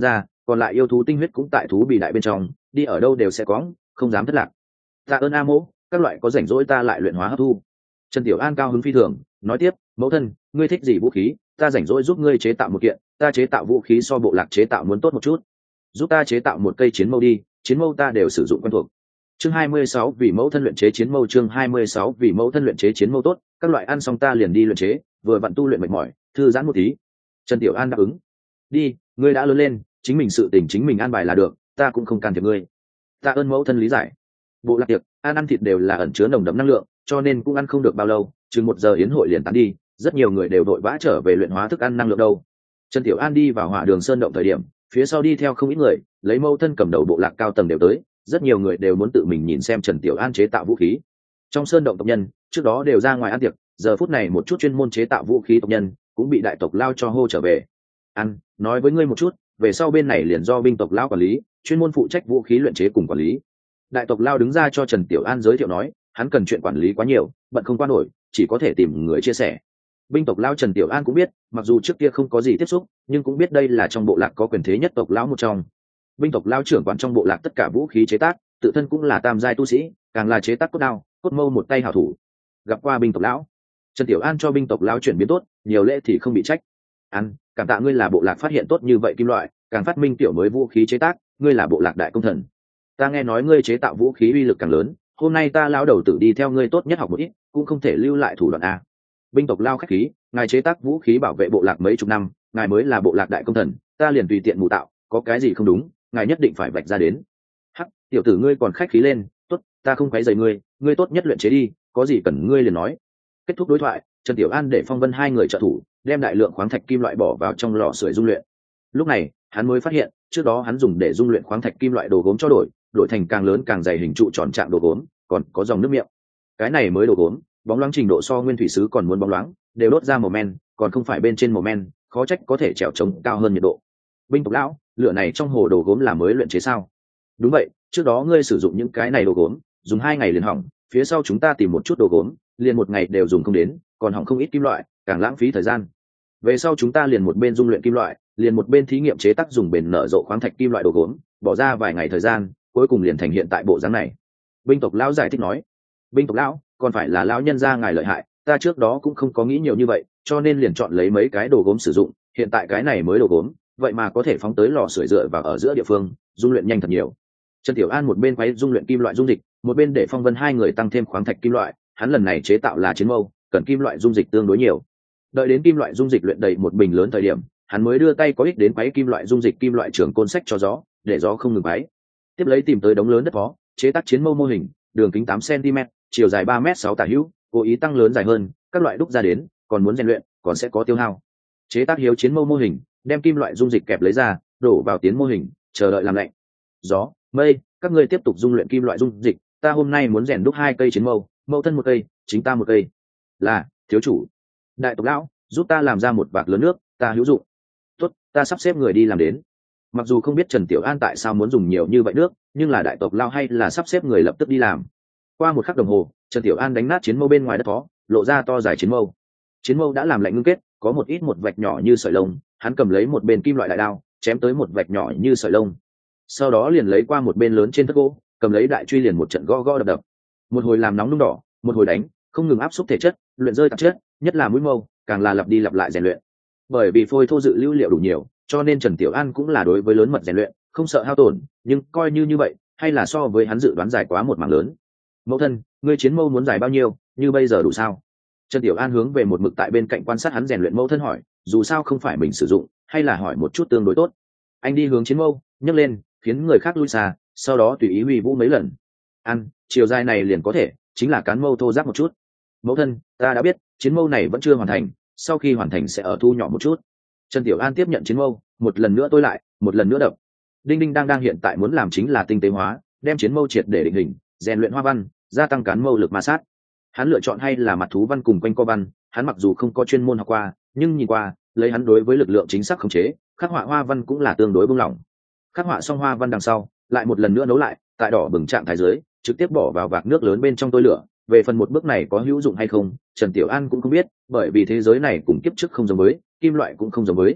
còn lại yêu thú tinh huyết cũng tại thú bì đại bên trong, đi ở đâu đều sẽ có, không dám thất lạc. Tạ ơn A Mỗ, các loại có rảnh rỗi ta lại luyện hóa hấp thu. Trần Tiểu An cao hứng phi thường, nói tiếp, mẫu thân, ngươi thích gì vũ khí, ta rảnh rỗi giúp ngươi chế tạo một kiện, ta chế tạo vũ khí so bộ lạc chế tạo muốn tốt một chút. Giúp ta chế tạo một cây chiến mâu đi, chiến mâu ta đều sử dụng quen thuộc. Chương 26 vì mẫu thân luyện chế chiến mâu, chương 26 vì mẫu thân luyện chế chiến mâu tốt, các loại ăn xong ta liền đi luyện chế, vừa vặn tu luyện mệt mỏi, thư giãn một tí. Trần Tiểu An đáp ứng. Đi, ngươi đã lớn lên, chính mình sự tình chính mình an bài là được, ta cũng không can thiệp ngươi. Tạ ơn mẫu thân lý giải. Bộ lạc tiệc, ăn thịt đều là ẩn chứa nồng đậm năng lượng, cho nên cũng ăn không được bao lâu, chừng 1 giờ yến hội liền tán đi, rất nhiều người đều vội vã trở về luyện hóa thức ăn năng lượng đâu. Trần Tiểu An đi vào Hỏa Đường Sơn động thời điểm, phía sau đi theo không ít người, lấy mẫu thân cầm đầu bộ lạc cao tầng đều tới, rất nhiều người đều muốn tự mình nhìn xem Trần Tiểu An chế tạo vũ khí. Trong sơn động tộc nhân, trước đó đều ra ngoài ăn tiệc, giờ phút này một chút chuyên môn chế tạo vũ khí tộc nhân cũng bị đại tộc lao cho hô trở về. Ăn, nói với ngươi một chút, về sau bên này liền do binh tộc lao quản lý, chuyên môn phụ trách vũ khí luyện chế cùng quản lý. Đại tộc lao đứng ra cho Trần Tiểu An giới thiệu nói, hắn cần chuyện quản lý quá nhiều, bận không qua nổi, chỉ có thể tìm người chia sẻ. Binh tộc lao Trần Tiểu An cũng biết, mặc dù trước kia không có gì tiếp xúc, nhưng cũng biết đây là trong bộ lạc có quyền thế nhất tộc lão một trong. Binh tộc lao trưởng quản trong bộ lạc tất cả vũ khí chế tác, tự thân cũng là tam giai tu sĩ, càng là chế tác cốt đao, cốt mâu một tay hảo thủ. Gặp qua binh tộc lão, Trần Tiểu An cho binh tộc lão chuyển biến tốt, nhiều lễ thì không bị trách. An, cảm tạ ngươi là bộ lạc phát hiện tốt như vậy kim loại, càng phát minh tiểu mới vũ khí chế tác, ngươi là bộ lạc đại công thần. Ta nghe nói ngươi chế tạo vũ khí uy lực càng lớn, hôm nay ta lão đầu tử đi theo ngươi tốt nhất học một ít, cũng không thể lưu lại thủ đoạn a. Binh tộc lao khách khí, ngài chế tác vũ khí bảo vệ bộ lạc mấy chục năm, ngài mới là bộ lạc đại công thần, ta liền tùy tiện mù tạo, có cái gì không đúng, ngài nhất định phải vạch ra đến. Hắc, tiểu tử ngươi còn khách khí lên, tốt, ta không quấy rầy ngươi, ngươi tốt nhất luyện chế đi, có gì cần ngươi liền nói. Kết thúc đối thoại, Trần Tiểu An để Phong Vân hai người trợ thủ, đem đại lượng khoáng thạch kim loại bỏ vào trong lò sưởi dung luyện. Lúc này, hắn mới phát hiện, trước đó hắn dùng để dung luyện khoáng thạch kim loại đồ gốm cho đổi thành càng lớn càng dày hình trụ tròn trạng đồ gốm, còn có dòng nước miệng. Cái này mới đồ gốm, bóng loáng trình độ so nguyên thủy sứ còn muốn bóng loáng, đều đốt ra màu men, còn không phải bên trên màu men, khó trách có thể trèo chống cao hơn nhiệt độ. Binh tộc lão, lửa này trong hồ đồ gốm là mới luyện chế sao? Đúng vậy, trước đó ngươi sử dụng những cái này đồ gốm, dùng 2 ngày liền hỏng, phía sau chúng ta tìm một chút đồ gốm, liền 1 ngày đều dùng không đến, còn hỏng không ít kim loại, càng lãng phí thời gian. Về sau chúng ta liền một bên dung luyện kim loại, liền một bên thí nghiệm chế tác dùng bền nở rộ khoáng thạch kim loại đồ gốm, bỏ ra vài ngày thời gian, cuối cùng liền thành hiện tại bộ dáng này. Binh tộc lão giải thích nói. Binh tộc lão, còn phải là lão nhân gia ngài lợi hại, ta trước đó cũng không có nghĩ nhiều như vậy, cho nên liền chọn lấy mấy cái đồ gốm sử dụng, hiện tại cái này mới đồ gốm, vậy mà có thể phóng tới lò sưởi dựa vào ở giữa địa phương, dung luyện nhanh thật nhiều. Trần Tiểu An một bên quay dung luyện kim loại dung dịch, một bên để Phong Vân hai người tăng thêm khoáng thạch kim loại, hắn lần này chế tạo là chiến mâu, cần kim loại dung dịch tương đối nhiều. Đợi đến kim loại dung dịch luyện đầy một bình lớn thời điểm, hắn mới đưa tay có ích đến quấy kim loại dung dịch kim loại trường côn sách cho gió, để gió không ngừng quấy. Tiếp lấy tìm tới đống lớn đất phó, chế tác chiến mâu mô hình, đường kính 8 cm, chiều dài 3m6 tả hữu, cố ý tăng lớn dài hơn, các loại đúc ra đến, còn muốn rèn luyện, còn sẽ có tiêu hao. Chế tác hiếu chiến mâu mô hình, đem kim loại dung dịch kẹp lấy ra, đổ vào tiến mô hình, chờ đợi làm lạnh. Gió, mây, các ngươi tiếp tục dung luyện kim loại dung dịch, ta hôm nay muốn rèn đúc 2 cây chiến mâu, mâu thân 1 cây, chính ta 1 cây. Là, thiếu chủ. Đại tộc lão, giúp ta làm ra một vạc lớn nước, ta hữu dụng. Tốt, ta sắp xếp người đi làm đến. Mặc dù không biết Trần Tiểu An tại sao muốn dùng nhiều như vậy nước, nhưng là đại tộc lao hay là sắp xếp người lập tức đi làm. Qua 1 khắc đồng hồ, Trần Tiểu An đánh nát chiến mâu bên ngoài đất phó, lộ ra to dài chiến mâu. Chiến mâu đã làm lạnh ngưng kết, có một ít một vạch nhỏ như sợi lông, hắn cầm lấy một bên kim loại đại đao, chém tới một vạch nhỏ như sợi lông. Sau đó liền lấy qua một bên lớn trên thất gỗ, cầm lấy đại truy liền một trận gõ gõ đập đập. Một hồi làm nóng nung đỏ, một hồi đánh, không ngừng áp xúc thể chất, luyện rơi tạp chất, nhất là mũi mâu, càng là lặp đi lặp lại rèn luyện. Bởi vì phôi thô dự lưu liệu đủ nhiều, cho nên Trần Tiểu An cũng là đối với lớn mật rèn luyện, không sợ hao tổn, nhưng coi như vậy, hay là so với hắn dự đoán dài quá một mảng lớn. Mẫu thân, ngươi chiến mâu muốn dài bao nhiêu, như bây giờ đủ sao? Trần Tiểu An hướng về một mực tại bên cạnh quan sát hắn rèn luyện mẫu thân hỏi, dù sao không phải mình sử dụng, hay là hỏi một chút tương đối tốt. Anh đi hướng chiến mâu, nhấc lên, khiến người khác lui xa, sau đó tùy ý huy vũ mấy lần. Ăn, chiều dài này liền có thể, chính là cán mâu thô ráp một chút. Mẫu thân, ta đã biết, chiến mâu này vẫn chưa hoàn thành, sau khi hoàn thành sẽ ở thu nhỏ một chút. Trần Tiểu An tiếp nhận chiến mâu, một lần nữa tôi lại, một lần nữa đập. Đinh Đinh đang hiện tại muốn làm chính là tinh tế hóa, đem chiến mâu triệt để định hình, rèn luyện hoa văn, gia tăng cán mâu lực ma sát. Hắn lựa chọn hay là mặt thú văn cùng quanh co văn, hắn mặc dù không có chuyên môn học qua, nhưng nhìn qua, lấy hắn đối với lực lượng chính xác khống chế, khắc họa hoa văn cũng là tương đối buông lỏng. Khắc họa xong hoa văn đằng sau, lại một lần nữa nấu lại, tại đỏ bừng trạng thái dưới, trực tiếp bỏ vào vạc nước lớn bên trong tôi lửa. Về phần một bước này có hữu dụng hay không, Trần Tiểu An cũng không biết, bởi vì thế giới này cùng kiếp trước không giống với, kim loại cũng không giống với.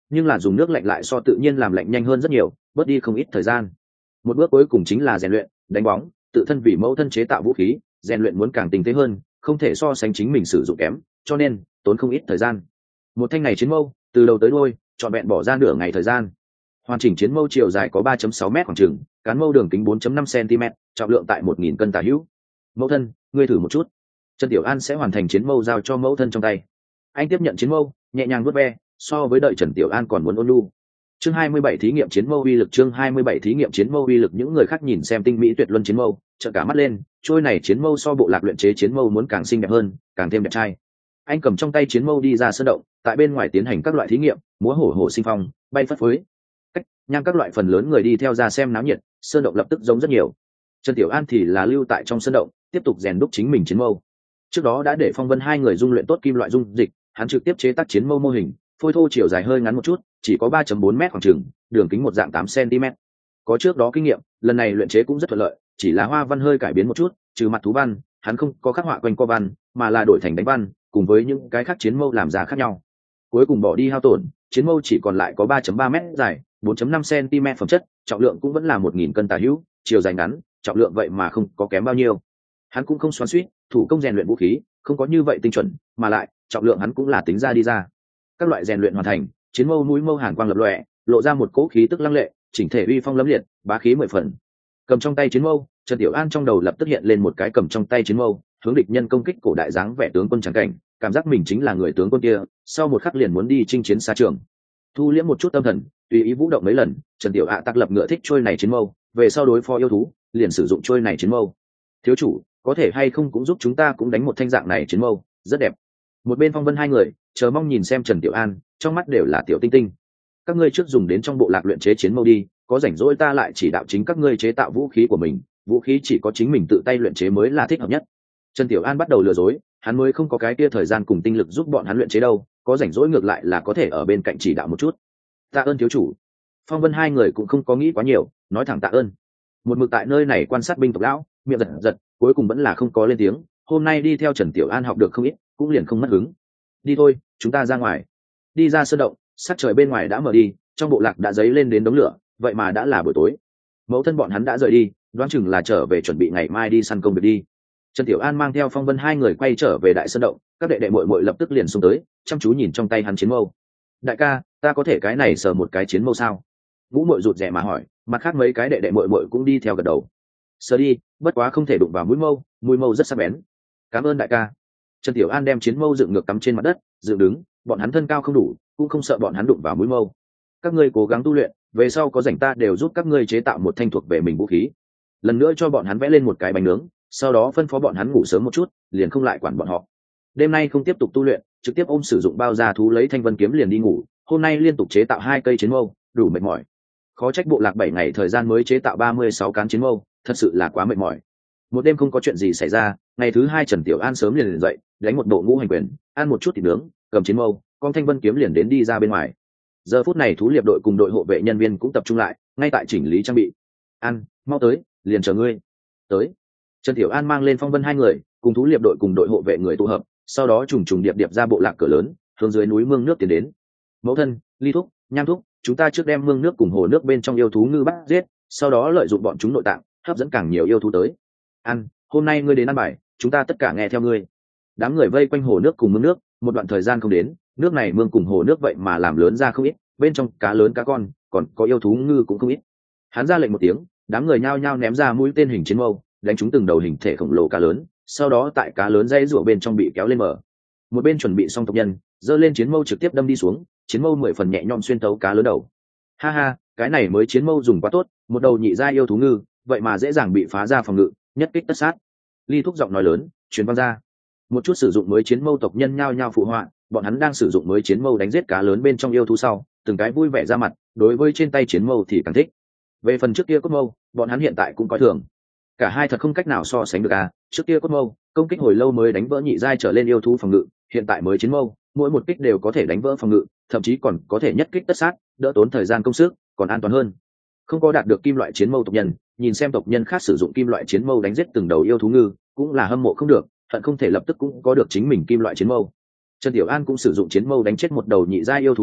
nhưng là dùng nước lạnh lại so tự nhiên làm lạnh nhanh hơn rất nhiều, bớt đi không ít thời gian. Một bước cuối cùng chính là rèn luyện, đánh bóng, tự thân vì mẫu thân chế tạo vũ khí, rèn luyện muốn càng tinh tế hơn, không thể so sánh chính mình sử dụng kém, cho nên tốn không ít thời gian. Một thanh này chiến mâu, từ đầu tới đuôi, trọn vẹn bỏ ra nửa ngày thời gian. Hoàn chỉnh chiến mâu chiều dài có 3.6 m khoảng chừng, cán mâu đường kính 4.5 cm, trọng lượng tại 1.000 cân tả hữu. Mẫu thân, ngươi thử một chút. Trần Tiểu An sẽ hoàn thành chiến mâu giao cho mẫu thân trong tay. Anh tiếp nhận chiến mâu, nhẹ nhàng vuốt ve, so với đợi Trần Tiểu An còn muốn ôn nhu. Chương 27 thí nghiệm chiến mâu uy lực. Chương 27 thí nghiệm chiến mâu uy lực. Những người khác nhìn xem tinh mỹ tuyệt luân chiến mâu, trợn cả mắt lên, trôi này chiến mâu so bộ lạc luyện chế chiến mâu muốn càng xinh đẹp hơn, càng thêm đẹp trai. Anh cầm trong tay chiến mâu đi ra sơn động, tại bên ngoài tiến hành các loại thí nghiệm, múa hổ hổ sinh phong, bay phất phới. Nhang các loại phần lớn người đi theo ra xem náo nhiệt, sơn động lập tức giống rất nhiều. Trần Tiểu An thì là lưu tại trong sơn động, tiếp tục rèn đúc chính mình chiến mâu. Trước đó đã để Phong Vân hai người dung luyện tốt kim loại dung dịch, hắn trực tiếp chế tác chiến mâu mô hình, phôi thô chiều dài hơi ngắn một chút, chỉ có 3.4 m khoảng chừng, đường kính một dạng 8 cm. Có trước đó kinh nghiệm, lần này luyện chế cũng rất thuận lợi, chỉ là hoa văn hơi cải biến một chút, trừ mặt thú văn, hắn không có khắc họa quanh co văn, mà là đổi thành đánh văn, cùng với những cái khác chiến mâu làm ra khác nhau. Cuối cùng bỏ đi hao tổn, chiến mâu chỉ còn lại có 3.3 m dài, 4.5 cm phẩm chất, trọng lượng cũng vẫn là 1.000 cân tả hữu, chiều dài ngắn, trọng lượng vậy mà không có kém bao nhiêu. Hắn cũng không xoắn xuýt, thủ công rèn luyện vũ khí, không có như vậy tinh chuẩn, mà lại trọng lượng hắn cũng là tính ra đi ra. Các loại rèn luyện hoàn thành, chiến mâu mũi mâu hàn quang lập lòe, lộ ra một cỗ khí tức lăng lệ, chỉnh thể uy phong lẫm liệt, bá khí mười phần. Cầm trong tay chiến mâu, Trần Tiểu An trong đầu lập tức hiện lên một cái cầm trong tay chiến mâu, hướng địch nhân công kích cổ đại dáng vẻ tướng quân trắng cảnh, cảm giác mình chính là người tướng quân kia, sau một khắc liền muốn đi chinh chiến xa trường. Thu liễm một chút tâm thần, tùy ý vũ động mấy lần, Trần Tiểu Ạ tác lập ngựa thích trôi này chiến mâu, về sau đối phó yêu thú, liền sử dụng trôi này chiến mâu. Thiếu chủ, có thể hay không cũng giúp chúng ta cũng đánh một thanh dạng này chiến mâu, rất đẹp. Một bên Phong Vân hai người chờ mong nhìn xem Trần Tiểu An, trong mắt đều là tiểu tinh tinh. Các ngươi trước dùng đến trong bộ lạc luyện chế chiến mâu đi, có rảnh rỗi ta lại chỉ đạo chính các ngươi chế tạo vũ khí của mình, vũ khí chỉ có chính mình tự tay luyện chế mới là thích hợp nhất. Trần Tiểu An bắt đầu lừa dối, hắn mới không có cái kia thời gian cùng tinh lực giúp bọn hắn luyện chế đâu, có rảnh rỗi ngược lại là có thể ở bên cạnh chỉ đạo một chút. Tạ ơn thiếu chủ. Phong Vân hai người cũng không có nghĩ quá nhiều, nói thẳng tạ ơn. Một mực tại nơi này quan sát binh tộc lão, miệng giật giật, cuối cùng vẫn là không có lên tiếng. Hôm nay đi theo Trần Tiểu An học được không ít, cũng liền không mất hứng. Đi thôi, chúng ta ra ngoài. Đi ra sơn động, sắc trời bên ngoài đã mở đi, trong bộ lạc đã dấy lên đến đống lửa, vậy mà đã là buổi tối. Mẫu thân bọn hắn đã rời đi, đoán chừng là trở về chuẩn bị ngày mai đi săn công việc đi. Trần Tiểu An mang theo Phong Vân hai người quay trở về đại sơn động, các đệ đệ muội muội lập tức liền xông tới, chăm chú nhìn trong tay hắn chiến mâu. Đại ca, ta có thể cái này sờ một cái chiến mâu sao? Ngũ muội rụt rè mà hỏi, mặt khác mấy cái đệ đệ muội muội cũng đi theo gật đầu. Sờ đi, bất quá không thể đụng vào mũi mâu rất sắc bén. Cảm ơn đại ca. Trần Tiểu An đem chiến mâu dựng ngược cắm trên mặt đất, dựng đứng, bọn hắn thân cao không đủ, cũng không sợ bọn hắn đụng vào mũi mâu. Các ngươi cố gắng tu luyện, về sau có rảnh ta đều giúp các ngươi chế tạo một thanh thuộc về mình vũ khí. Lần nữa cho bọn hắn vẽ lên một cái bánh nướng, sau đó phân phó bọn hắn ngủ sớm một chút, liền không lại quản bọn họ. Đêm nay không tiếp tục tu luyện, trực tiếp ôm sử dụng bao da thú lấy thanh vân kiếm liền đi ngủ. Hôm nay liên tục chế tạo 2 cây chiến mâu, đủ mệt mỏi. Khó trách bộ lạc 7 ngày thời gian mới chế tạo 36 cán chiến mâu, thật sự là quá mệt mỏi. Một đêm không có chuyện gì xảy ra, ngày thứ 2 Trần Tiểu An sớm liền dậy, đánh một bộ ngũ hành quyền, ăn một chút thịt nướng, cầm chiến mâu, con thanh vân kiếm liền đến đi ra bên ngoài. Giờ phút này thú liệp đội cùng đội hộ vệ nhân viên cũng tập trung lại, ngay tại chỉnh lý trang bị. An, mau tới, liền chờ ngươi. Tới. Trần Tiểu An mang lên Phong Vân hai người, cùng thú liệp đội cùng đội hộ vệ người tụ hợp, sau đó trùng trùng điệp điệp ra bộ lạc cửa lớn, hướng dưới núi mương nước tiến đến. Mẫu thân, Ly thúc, Nham thúc, chúng ta trước đem mương nước cùng hồ nước bên trong yêu thú ngư bắt giết, sau đó lợi dụng bọn chúng nội tạng, hấp dẫn càng nhiều yêu thú tới. An, hôm nay ngươi đến ăn bài, chúng ta tất cả nghe theo ngươi. Đám người vây quanh hồ nước cùng mương nước, một đoạn thời gian không đến, nước này mương cùng hồ nước vậy mà làm lớn ra không ít, bên trong cá lớn cá con, còn có yêu thú ngư cũng không ít. Hắn ra lệnh một tiếng, đám người nhao nhao ném ra mũi tên hình chiến mâu, đánh trúng từng đầu hình thể khổng lồ cá lớn, sau đó tại cá lớn dây rủa bên trong bị kéo lên mở. Một bên chuẩn bị xong tộc nhân, giơ lên chiến mâu trực tiếp đâm đi xuống, chiến mâu 10 phần nhẹ nhõm xuyên tấu cá lớn đầu. Ha ha, cái này mới chiến mâu dùng quá tốt, một đầu nhị giai yêu thú ngư, vậy mà dễ dàng bị phá ra phòng ngự, nhất kích tất sát. Ly thúc giọng nói lớn, truyền vang ra. Một chút sử dụng mới chiến mâu tộc nhân nhao nhao phụ họa, bọn hắn đang sử dụng mới chiến mâu đánh giết cá lớn bên trong yêu thú sau, từng cái vui vẻ ra mặt, đối với trên tay chiến mâu thì càng thích. Về phần trước kia cốt mâu, bọn hắn hiện tại cũng coi thường. Cả hai thật không cách nào so sánh được à, trước kia cốt mâu, công kích hồi lâu mới đánh vỡ nhị giai trở lên yêu thú phòng ngự, hiện tại mới chiến mâu, mỗi một kích đều có thể đánh vỡ phòng ngự, thậm chí còn có thể nhất kích tất sát, đỡ tốn thời gian công sức, còn an toàn hơn. Không có đạt được kim loại chiến mâu tộc nhân, nhìn xem tộc nhân khác sử dụng kim loại chiến mâu đánh giết từng đầu yêu thú ngư, cũng là hâm mộ không được, hận không thể lập tức cũng có được chính mình kim loại chiến mâu. Trần Tiểu An cũng sử dụng chiến mâu đánh chết một đầu nhị giai yêu thú ngư,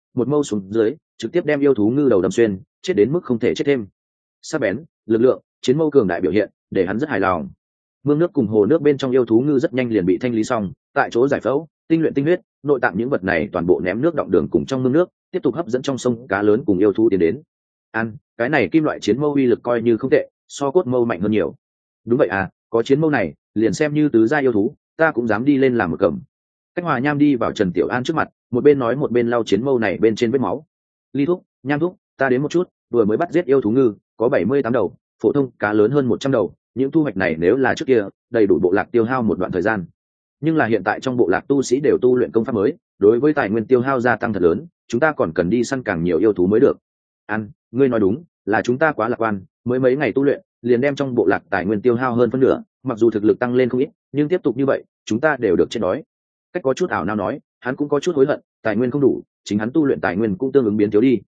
một mâu xuống dưới trực tiếp đem yêu thú ngư đầu đâm xuyên, chết đến mức không thể chết thêm. Sắc bén, lực lượng, chiến mâu cường đại biểu hiện để hắn rất hài lòng. Mương nước cùng hồ nước bên trong yêu thú ngư rất nhanh liền bị thanh lý xong, tại chỗ giải phẫu, tinh luyện tinh huyết, nội tạng những vật này toàn bộ ném nước đọng đường cùng trong mương nước, tiếp tục hấp dẫn trong sông cá lớn cùng yêu thú tiến đến. Ăn, cái này kim loại chiến mâu uy lực coi như không tệ, so cốt mâu mạnh hơn nhiều. Đúng vậy à, có chiến mâu này, liền xem như tứ gia yêu thú, ta cũng dám đi lên làm một cầm. Cách Hòa Nham đi vào Trần Tiểu An trước mặt, một bên nói một bên lau chiến mâu này bên trên vết máu. Ly thúc, Nham thúc, ta đến một chút, vừa mới bắt giết yêu thú ngư, có 78 đầu, phổ thông cá lớn hơn 100 đầu, những thu hoạch này nếu là trước kia, đầy đủ bộ lạc tiêu hao một đoạn thời gian. Nhưng là hiện tại trong bộ lạc tu sĩ đều tu luyện công pháp mới, đối với tài nguyên tiêu hao gia tăng thật lớn, chúng ta còn cần đi săn càng nhiều yêu thú mới được. An, ngươi nói đúng, là chúng ta quá lạc quan, mới mấy ngày tu luyện, liền đem trong bộ lạc tài nguyên tiêu hao hơn phân nửa, mặc dù thực lực tăng lên không ít, nhưng tiếp tục như vậy, chúng ta đều được chết đói. Cách có chút ảo não nói, hắn cũng có chút hối hận, tài nguyên không đủ, chính hắn tu luyện tài nguyên cũng tương ứng biến thiếu đi.